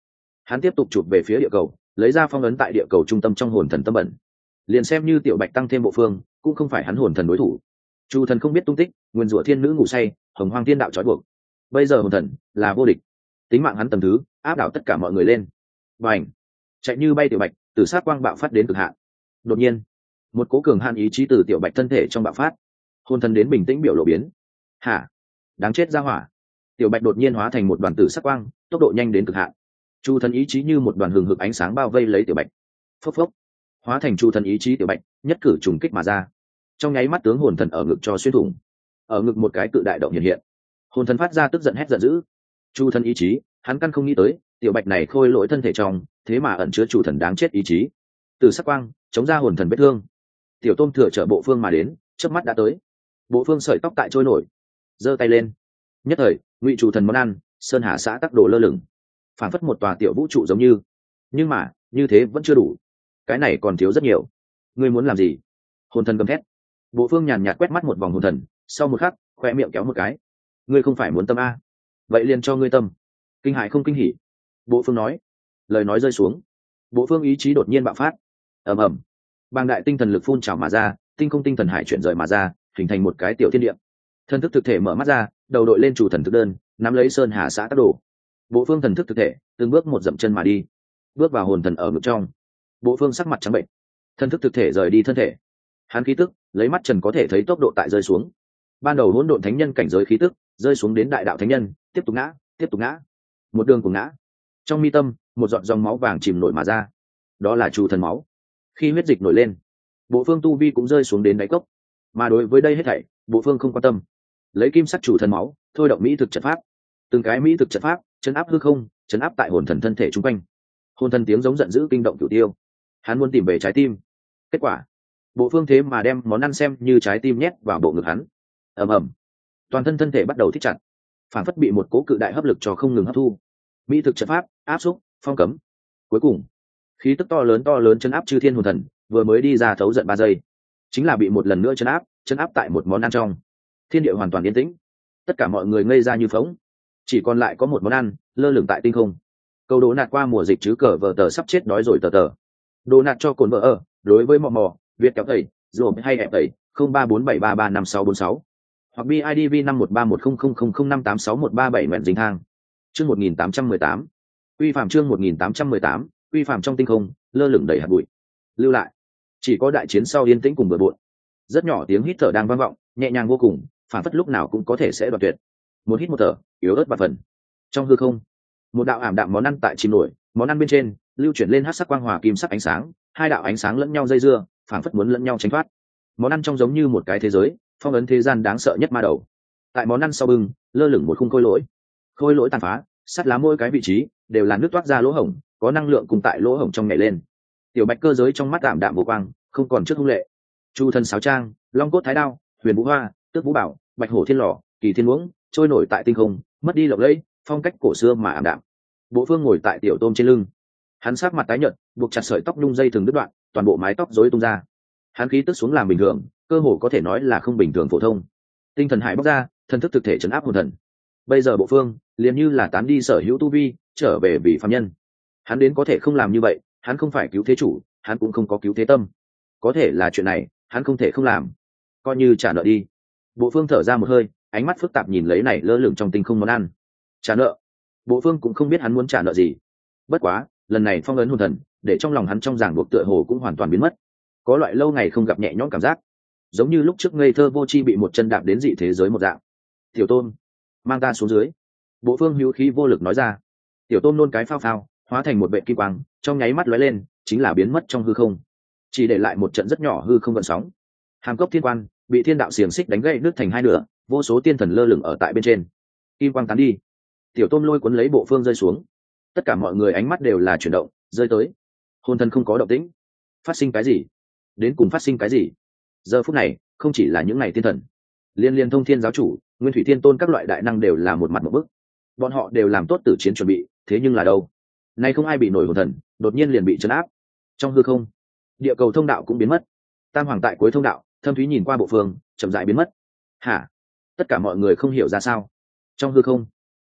Hắn tiếp tục chụp về phía địa cầu, lấy ra phong ấn tại địa cầu trung tâm trong hồn thần tâm bẩn. Liền xem như tiểu bạch tăng thêm bộ phương cũng không phải hắn hồn thần đối thủ. Chu thần không biết tung tích, nguyên rủa thiên nữ ngủ say, hồng hoang thiên đạo trói buộc. Bây giờ hồn thần là vô địch, tính mạng hắn tầm thứ áp đảo tất cả mọi người lên. Và ảnh chạy như bay tiểu bạch từ sát quang bạo phát đến cực hạn. Đột nhiên một cố cường hạn ý chí từ tiểu bạch thân thể trong bạo phát, hồn thần đến bình tĩnh biểu lộ biến. Hả? Đáng chết ra hỏa. Tiểu bạch đột nhiên hóa thành một đoàn tử sắc quang, tốc độ nhanh đến cực hạn. Chu thần ý chí như một đoàn hừng hực ánh sáng bao vây lấy tiểu bạch. Phốc phốc, hóa thành chu thần ý chí tiểu bạch nhất cử trùng kích mà ra, trong nháy mắt tướng hồn thần ở ngực cho xuyên thủng. Ở ngực một cái cự đại động hiện hiện, hồn thần phát ra tức giận hét giận dữ. Chu thần ý chí, hắn căn không nghĩ tới tiểu bạch này khôi lỗi thân thể trong thế mà ẩn chứa chủ thần đáng chết ý chí. Từ sắc quang chống ra hồn thần vết thương. Tiểu tôm thừa chở bộ phương mà đến, chớp mắt đã tới. Bộ phương sợi tóc tại trôi nổi, giơ tay lên, nhất thời ngụy chủ thần món ăn sơn hà xã tắc đồ lơ lửng, phảng phất một tòa tiểu vũ trụ giống như. Nhưng mà như thế vẫn chưa đủ, cái này còn thiếu rất nhiều. Ngươi muốn làm gì? Hồn thần gầm thét. Bộ phương nhàn nhạt quét mắt một vòng hồn thần, sau một khắc khoe miệng kéo một cái. Ngươi không phải muốn tâm a? Vậy liền cho ngươi tâm. Kinh hại không kinh hỉ? Bộ phương nói. Lời nói rơi xuống, bộ phương ý chí đột nhiên bạo phát. Ầm ầm, bàng đại tinh thần lực phun trào mà ra, tinh không tinh thần hải chuyển rời mà ra, hình thành một cái tiểu thiên địa. Thần thức thực thể mở mắt ra, đầu đội lên chủ thần thực đơn, nắm lấy sơn hà xã tác đồ. Bộ phương thần thức thực thể từng bước một dậm chân mà đi, bước vào hồn thần ở ngực trong. Bộ phương sắc mặt trắng bệnh, thần thức thực thể rời đi thân thể. Hắn khí tức lấy mắt trần có thể thấy tốc độ tại rơi xuống. Ban đầu hỗn độn thánh nhân cảnh giới khí tức rơi xuống đến đại đạo thánh nhân, tiếp tục ngã, tiếp tục ngã, một đường cùng ngã. Trong mi tâm một giọt dòng máu vàng chìm nổi mà ra, đó là chủ thần máu. Khi huyết dịch nổi lên, bộ phương tu vi cũng rơi xuống đến đáy cốc. Mà đối với đây hết thảy bộ phương không quan tâm, lấy kim sắc chủ thần máu thôi động mỹ thực trận pháp. Từng cái mỹ thực trận pháp chấn áp hư không, chấn áp tại hồn thần thân thể chung quanh. Hồn thần tiếng giống giận dữ kinh động cửu tiêu, hắn muốn tìm về trái tim. Kết quả bộ phương thế mà đem món ăn xem như trái tim nhét vào bộ ngực hắn. Ầm ầm, toàn thân thân thể bắt đầu thích chặt, phản phất bị một cố cự đại hấp lực cho không ngừng hấp thu. Mỹ thực trận pháp áp xúc, phong cấm. Cuối cùng khí tức to lớn chấn áp chư thiên hồn thần vừa mới đi ra thấu giận 3 giây, chính là bị một lần nữa chấn áp tại một món ăn trong. Thiên địa hoàn toàn yên tĩnh, tất cả mọi người ngây ra như phỗng, chỉ còn lại có một món ăn lơ lửng tại tinh không. Câu đố nạt qua mùa dịch chứ cờ vờ tờ sắp chết đói rồi tờ. Đồ nạt cho cồn vợ ở, đối với mò việt kéo tẩy rồi hay ép tẩy 0347335646 hoặc bidv 513100058613 mẹn dính thang. Chương 1818, quy phạm. Chương 1818, quy phạm. Trong tinh không lơ lửng đầy hạt bụi, lưu lại chỉ có đại chiến sau yên tĩnh cùng bừa bộn. Rất nhỏ tiếng hít thở đang vang vọng, nhẹ nhàng vô cùng, phản phất lúc nào cũng có thể sẽ đoạt tuyệt. Một hít một thở, yếu ớt và phần. Trong hư không, một đạo ảm đạm món ăn tại chìm nổi, món ăn bên trên lưu chuyển lên hắc sắc quang hòa kim sắc ánh sáng, hai đạo ánh sáng lẫn nhau dây dưa, phản phất muốn lẫn nhau tránh thoát. Món ăn trong giống như một cái thế giới, phong ấn thế gian đáng sợ nhất ma đầu. Tại món ăn sau bưng lơ lửng một khung khôi lỗi tàn phá, sắt lá mỗi cái vị trí đều là nước toát ra lỗ hổng, có năng lượng cùng tại lỗ hổng trong nhảy lên. Tiểu bạch cơ giới trong mắt ảm đạm vô quang, không còn trước hung lệ. Chu thần sáo trang, long cốt thái đao, huyền vũ hoa, tước vũ bảo, bạch hổ thiên lò, kỳ thiên uống trôi nổi tại tinh không, mất đi lộng lẫy, phong cách cổ xưa mà ảm đạm. Bộ phương ngồi tại tiểu tôm trên lưng, hắn sát mặt tái nhợt, buộc chặt sợi tóc nhung dây thường đứt đoạn, toàn bộ mái tóc rối tung ra. Hắn khí tức xuống làm bình thường, cơ hồ có thể nói là không bình thường phổ thông. Tinh thần hải bóc ra, thần thức thực thể trấn áp hồn thần. Bây giờ bộ phương liền như là tán đi sở hữu tu vi, trở về vì phàm nhân. Hắn đến có thể không làm như vậy, hắn không phải cứu thế chủ, hắn cũng không có cứu thế tâm. Có thể là chuyện này hắn không thể không làm, coi như trả nợ đi. Bộ phương thở ra một hơi, ánh mắt phức tạp nhìn lấy này lơ lửng trong tinh không món ăn. Trả nợ? Bộ phương cũng không biết hắn muốn trả nợ gì. Bất quá lần này phong ấn hồn thần để trong lòng hắn trong ràng buộc tựa hồ cũng hoàn toàn biến mất, có loại lâu ngày không gặp nhẹ nhõm cảm giác, giống như lúc trước ngây thơ vô tri bị một chân đạp đến dị thế giới một dạng. Tiểu tôn, mang ta xuống dưới. Bộ phương hữu khí vô lực nói ra. Tiểu tôn nôn cái phao phao, hóa thành một vệ kim quang, trong nháy mắt lóe lên chính là biến mất trong hư không, chỉ để lại một trận rất nhỏ hư không gợn sóng. Hàm cốc thiên quan bị thiên đạo xiềng xích đánh gãy nứt thành hai nửa, vô số tiên thần lơ lửng ở tại bên trên. Kim quang tán đi, tiểu tôn lôi cuốn lấy bộ phương rơi xuống. Tất cả mọi người ánh mắt đều là chuyển động, rơi tới. Hồn thần không có động tĩnh. Phát sinh cái gì? Đến cùng phát sinh cái gì? Giờ phút này không chỉ là những ngày tiên thần, liên thông thiên giáo chủ, nguyên thủy thiên tôn các loại đại năng đều là một mặt một bức. Bọn họ đều làm tốt tử chiến chuẩn bị, thế nhưng là đâu? Nay không ai bị nổi hồn thần, đột nhiên liền bị trấn áp. Trong hư không, địa cầu thông đạo cũng biến mất. Tam hoàng tại cuối thông đạo, thâm thúy nhìn qua bộ phương, chậm rãi biến mất. Hả? Tất cả mọi người không hiểu ra sao. Trong hư không,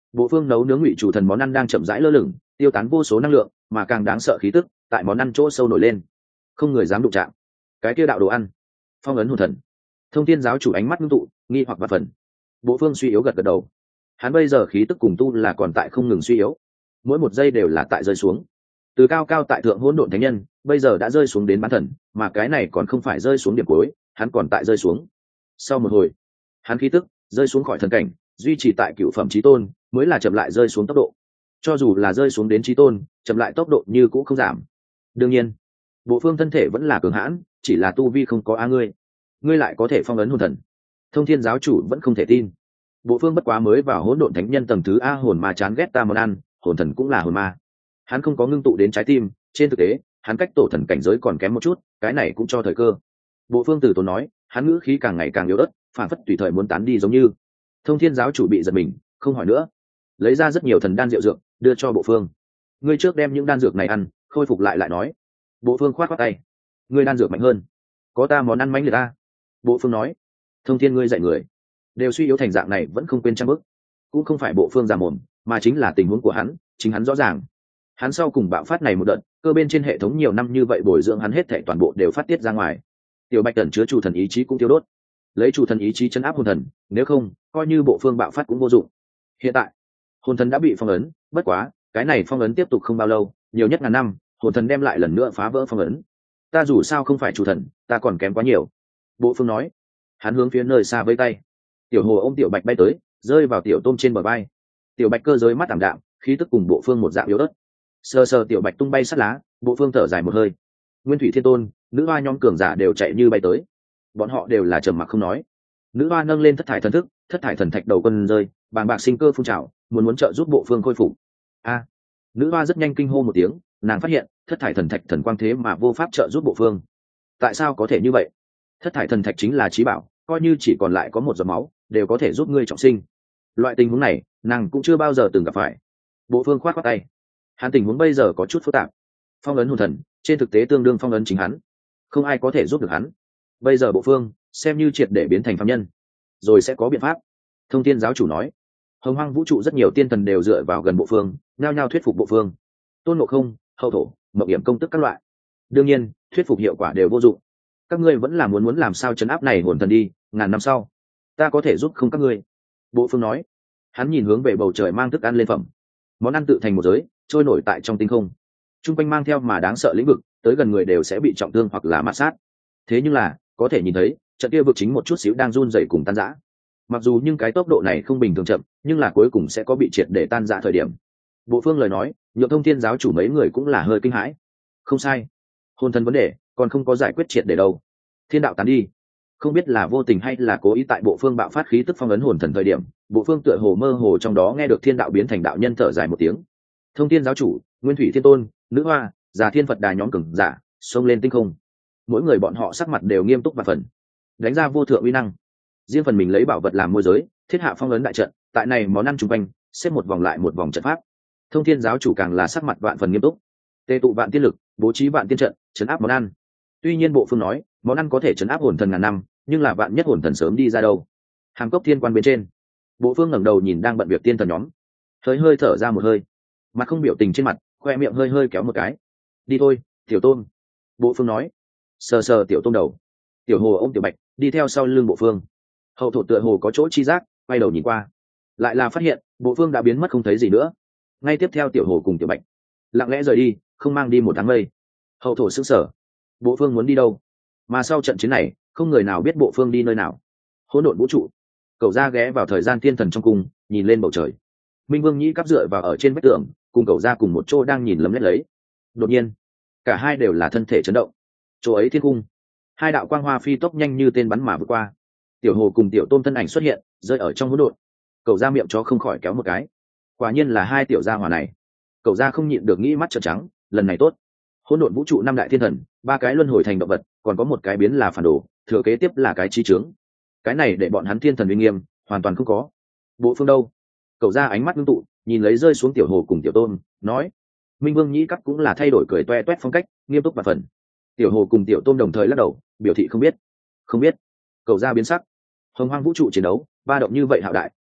Bộ phương nấu nướng ngụy chủ thần món ăn đang chậm rãi lơ lửng, tiêu tán vô số năng lượng, mà càng đáng sợ khí tức tại món ăn chỗ sâu nổi lên, không người dám đụng chạm. Cái kia đạo đồ ăn, phong ấn hồn thần. Thông thiên giáo chủ ánh mắt ngưng tụ, nghi hoặc và phần. Bộ phương suy yếu gật gật đầu. Hắn bây giờ khí tức cùng tu là còn tại không ngừng suy yếu, mỗi một giây đều là tại rơi xuống. Từ cao cao tại thượng hỗn độn thánh nhân, bây giờ đã rơi xuống đến bán thần, mà cái này còn không phải rơi xuống điểm cuối, hắn còn tại rơi xuống. Sau một hồi, hắn khí tức rơi xuống khỏi thần cảnh, duy trì tại cựu phẩm chí tôn, mới là chậm lại rơi xuống tốc độ. Cho dù là rơi xuống đến chí tôn, chậm lại tốc độ như cũng không giảm. Đương nhiên, bộ phương thân thể vẫn là cường hãn, chỉ là tu vi không có ngươi lại có thể phong ấn hồn thần. Thông thiên giáo chủ vẫn không thể tin. Bộ phương bất quá mới vào hỗn độn thánh nhân tầng thứ A, hồn ma chán ghét ta món ăn, hồn thần cũng là hồn ma. Hắn không có ngưng tụ đến trái tim, trên thực tế hắn cách tổ thần cảnh giới còn kém một chút, cái này cũng cho thời cơ. Bộ phương từ tốn nói, hắn ngữ khí càng ngày càng yếu ớt, phản phất tùy thời muốn tán đi giống như. Thông thiên giáo chủ bị giật mình, không hỏi nữa, lấy ra rất nhiều thần đan rượu dược đưa cho bộ phương. Ngươi trước đem những đan dược này ăn, khôi phục lại nói. Bộ phương khoát khoát tay, ngươi đan dược mạnh hơn, có ta món ăn mánh liệt ta. Bộ phương nói, thông thiên ngươi dạy người đều suy yếu thành dạng này vẫn không quên trăm bước, cũng không phải bộ phương già mồm, mà chính là tình huống của hắn, chính hắn rõ ràng. Hắn sau cùng bạo phát này một đợt, cơ bên trên hệ thống nhiều năm như vậy bồi dưỡng hắn hết thảy toàn bộ đều phát tiết ra ngoài. Tiểu bạch tẩn chứa chủ thần ý chí cũng tiêu đốt, lấy chủ thần ý chí chấn áp hồn thần, nếu không coi như bộ phương bạo phát cũng vô dụng. Hiện tại hồn thần đã bị phong ấn, bất quá cái này phong ấn tiếp tục không bao lâu, nhiều nhất ngàn năm, hồn thần đem lại lần nữa phá vỡ phong ấn. Ta dù sao không phải chủ thần, ta còn kém quá nhiều. Bộ phương nói. Hắn hướng phía nơi xa vây tay, tiểu hồ ôm tiểu bạch bay tới, rơi vào tiểu tôm trên bờ bay. Tiểu bạch cơ giới mắt ảm đạm, khí tức cùng bộ phương một dạng yếu ớt. Sờ sờ tiểu bạch tung bay sát lá, bộ phương thở dài một hơi. Nguyên thủy thiên tôn, nữ hoa nhóm cường giả đều chạy như bay tới, bọn họ đều là trầm mặc không nói. Nữ hoa nâng lên thất thải thần thức, thất thải thần thạch đầu quân rơi, bàng bạc sinh cơ phun trào, muốn trợ giúp bộ phương khôi phục. A, nữ hoa rất nhanh kinh hô một tiếng, nàng phát hiện thất thải thần thạch thần quang thế mà vô pháp trợ giúp bộ phương. Tại sao có thể như vậy? Thất thải thần thạch chính là chí bảo, coi như chỉ còn lại có một giọt máu, đều có thể giúp ngươi trọng sinh. Loại tình huống này, nàng cũng chưa bao giờ từng gặp phải. Bộ phương khoát khoát tay, hắn tình huống bây giờ có chút phức tạp. Phong ấn hồn thần, trên thực tế tương đương phong ấn chính hắn, không ai có thể giúp được hắn. Bây giờ bộ phương xem như triệt để biến thành phàm nhân, rồi sẽ có biện pháp. Thông thiên giáo chủ nói, hồng hoang vũ trụ rất nhiều tiên thần đều dựa vào gần bộ phương, nhao nhao thuyết phục bộ phương. Tôn Ngộ Không, Hậu Thổ, Mộng Hiểm công tức các loại, đương nhiên thuyết phục hiệu quả đều vô dụng. Các ngươi vẫn là muốn làm sao chấn áp này hồn thần đi, ngàn năm sau ta có thể giúp không các ngươi. Bộ phương nói. Hắn nhìn hướng về bầu trời mang thức ăn lên phẩm, món ăn tự thành một giới, trôi nổi tại trong tinh không, chung quanh mang theo mà đáng sợ lĩnh vực, tới gần người đều sẽ bị trọng thương hoặc là mạt sát. Thế nhưng là có thể nhìn thấy trận kia vực chính một chút xíu đang run dậy cùng tan rã. Mặc dù nhưng cái tốc độ này không bình thường chậm, nhưng là cuối cùng sẽ có bị triệt để tan rã thời điểm. Bộ phương lời nói nhượng thông thiên giáo chủ mấy người cũng là hơi kinh hãi. Không sai, hồn thần vấn đề còn không có giải quyết triệt để đâu. Thiên đạo tán đi, không biết là vô tình hay là cố ý, tại bộ phương bạo phát khí tức phong ấn hồn thần thời điểm, bộ phương tựa hồ mơ hồ trong đó nghe được thiên đạo biến thành đạo nhân thở dài một tiếng. Thông thiên giáo chủ, nguyên thủy thiên tôn, nữ hoa, già thiên phật đà nhóm cường giả xông lên tinh không, mỗi người bọn họ sắc mặt đều nghiêm túc và phần đánh ra vô thượng uy năng, riêng phần mình lấy bảo vật làm môi giới, thiết hạ phong ấn đại trận, tại này món ăn chung quanh xếp một vòng lại một vòng trận pháp. Thông thiên giáo chủ càng là sắc mặt vạn phần nghiêm túc, tề tụ vạn tiên lực, bố trí vạn tiên trận, trấn áp món ăn. Tuy nhiên bộ phương nói món ăn có thể trấn áp hồn thần ngàn năm, nhưng là vạn nhất hồn thần sớm đi ra đâu. Hàm cốc thiên quan bên trên, bộ phương ngẩng đầu nhìn đang bận việc tiên thần nhóm, hơi thở ra một hơi, mặt không biểu tình trên mặt, khoe miệng hơi kéo một cái. Đi thôi tiểu tôn, bộ phương nói. Sờ sờ tiểu tôn đầu, tiểu hồ ôm tiểu bạch đi theo sau lưng bộ phương. Hậu thổ tựa hồ có chỗ chi giác, quay đầu nhìn qua, lại là phát hiện bộ phương đã biến mất không thấy gì nữa. Ngay tiếp theo tiểu hồ cùng tiểu bạch lặng lẽ rời đi, không mang đi một tháng mây. Hậu thổ sững sờ, bộ phương muốn đi đâu? Mà sau trận chiến này không người nào biết bộ phương đi nơi nào. Hỗn độn vũ trụ, cậu ra ghé vào thời gian thiên thần trong cung, nhìn lên bầu trời. Minh Vương Nhĩ cắp dựa vào ở trên vách tường, cùng cậu ra cùng một chỗ đang nhìn lấm lét lấy. Đột nhiên cả hai đều là thân thể chấn động. Chỗ ấy thiên cung, hai đạo quang hoa phi tốc nhanh như tên bắn mà vượt qua. Tiểu hồ cùng tiểu tôm thân ảnh xuất hiện, rơi ở trong hỗn độn. Cậu ra miệng chó không khỏi kéo một cái, quả nhiên là hai tiểu gia hỏa này. Cậu ra không nhịn được nghĩ mắt trợn trắng, lần này tốt. Hỗn độn vũ trụ năm đại thiên thần, ba cái luân hồi thành động vật, còn có một cái biến là phản đồ, thừa kế tiếp là cái chi trướng. Cái này để bọn hắn thiên thần uy nghiêm hoàn toàn không có. Bộ phương đâu? Cậu ra ánh mắt ngưng tụ, nhìn lấy rơi xuống tiểu hồ cùng tiểu tôm, nói. Minh Vương Nhĩ cắt cũng là thay đổi cười toe toét phong cách, nghiêm túc và phần. Tiểu hồ cùng tiểu tôm đồng thời lắc đầu, biểu thị không biết. Cậu ra biến sắc. Hồng hoang vũ trụ chiến đấu ba động như vậy hạo đại,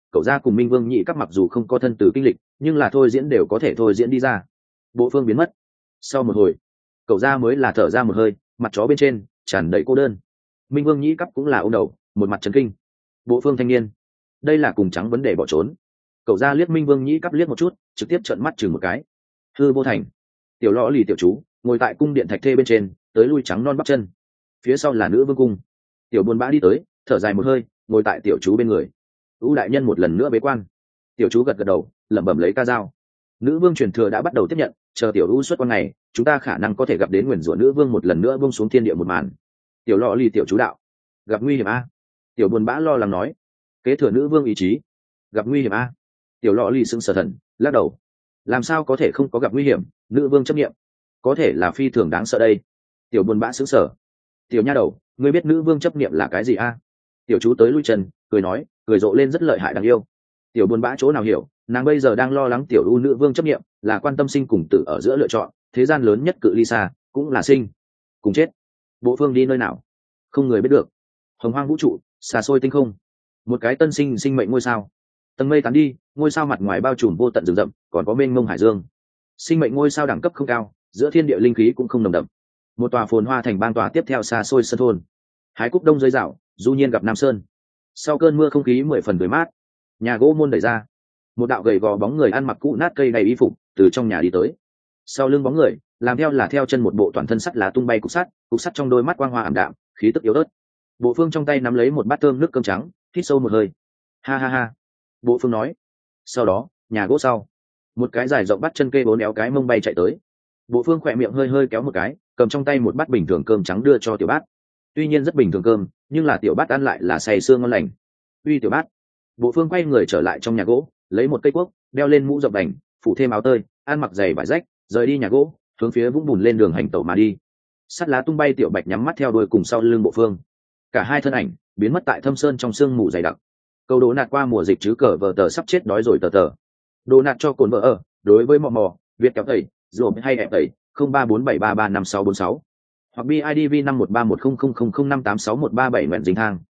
cậu gia cùng Minh Vương nhị các mặc dù không có thân từ kinh lịch, nhưng là thôi diễn đều có thể thôi diễn đi ra. Bộ phương biến mất. Sau một hồi, cậu gia mới là thở ra một hơi, mặt chó bên trên tràn đầy cô đơn. Minh Vương nhị cấp cũng là ôm đầu, một mặt chấn kinh. Bộ phương thanh niên, đây là cùng trắng vấn đề bỏ trốn. Cậu gia liếc Minh Vương nhị cấp liếc một chút, trực tiếp trợn mắt chừng một cái. Hư vô thành, tiểu lọ lì tiểu chú ngồi tại cung điện thạch thê bên trên, tới lui trắng non bắp chân. Phía sau là nữ vương cung. Tiểu buồn bã đi tới, thở dài một hơi, ngồi tại tiểu chú bên người. U đại nhân một lần nữa bế quan. Tiểu chú gật gật đầu, lẩm bẩm lấy ca dao. Nữ vương truyền thừa đã bắt đầu tiếp nhận, chờ tiểu U xuất quan này, chúng ta khả năng có thể gặp đến nguyền rủa nữ vương một lần nữa buông xuống thiên địa một màn. Tiểu lọ lì tiểu chú đạo, gặp nguy hiểm a. Tiểu buồn bã lo lắng nói, kế thừa nữ vương ý chí, gặp nguy hiểm a. Tiểu lọ lì sững sờ thần, lắc đầu, làm sao có thể không có gặp nguy hiểm, nữ vương chấp nghiệm, có thể là phi thường đáng sợ đây. Tiểu buồn bã sững sờ, tiểu nha đầu, ngươi biết nữ vương chấp nghiệm là cái gì a? Tiểu chú tới lui chân, cười nói, cười rộ lên rất lợi hại đáng yêu. Tiểu buồn bã chỗ nào hiểu, nàng bây giờ đang lo lắng tiểu u nữ vương chấp nghiệm là quan tâm sinh cùng tử ở giữa lựa chọn, thế gian lớn nhất cự ly xa cũng là sinh cùng chết. Bộ phương đi nơi nào không người biết được. Hồng hoang vũ trụ, xa xôi tinh không, một cái tân sinh sinh mệnh ngôi sao, tầng mây tán đi, ngôi sao mặt ngoài bao trùm vô tận rừng rậm, còn có mênh mông hải dương. Sinh mệnh ngôi sao đẳng cấp không cao, giữa thiên địa linh khí cũng không nồng đậm. Một tòa phồn hoa thành bang tòa tiếp theo xa xôi sân thôn. Hái cúc đông dưới dạo, du nhiên gặp nam sơn. Sau cơn mưa không khí 10 phần tươi mát. Nhà gỗ môn đẩy ra, một đạo gầy gò bóng người ăn mặc cũ nát cây đầy y phục từ trong nhà đi tới. Sau lưng bóng người làm theo là theo chân một bộ toàn thân sắt lá tung bay cục sắt trong đôi mắt quang hoa ảm đạm, khí tức yếu ớt. Bộ phương trong tay nắm lấy một bát thơm nước cơm trắng, hít sâu một hơi. Ha ha ha, bộ phương nói. Sau đó nhà gỗ sau, một cái dài rộng bắt chân kê bốn éo cái mông bay chạy tới. Bộ phương khỏe miệng hơi hơi kéo một cái, cầm trong tay một bát bình thường cơm trắng đưa cho tiểu bát. Tuy nhiên rất bình thường cơm, nhưng là tiểu bát ăn lại là say sương ngon lành. Uy tiểu bát. Bộ phương quay người trở lại trong nhà gỗ, lấy một cây cuốc, đeo lên mũ rộng đành, phủ thêm áo tơi, ăn mặc giày vải rách, rời đi nhà gỗ, hướng phía vũng bùn lên đường hành tẩu mà đi. Sắt lá tung bay tiểu bạch nhắm mắt theo đuôi cùng sau lưng bộ phương. Cả hai thân ảnh biến mất tại thâm sơn trong sương mù dày đặc. Câu đố nạt qua mùa dịch chứ cờ vờ tờ sắp chết đói rồi tờ tờ. Đồ nạt cho cồn vợ ở, đối với mò mò, Việt kéo tẩy, dùm hay ẹp tẩy, 0347335646. Hoặc BIDV 51310005861371 nguyện dính thang.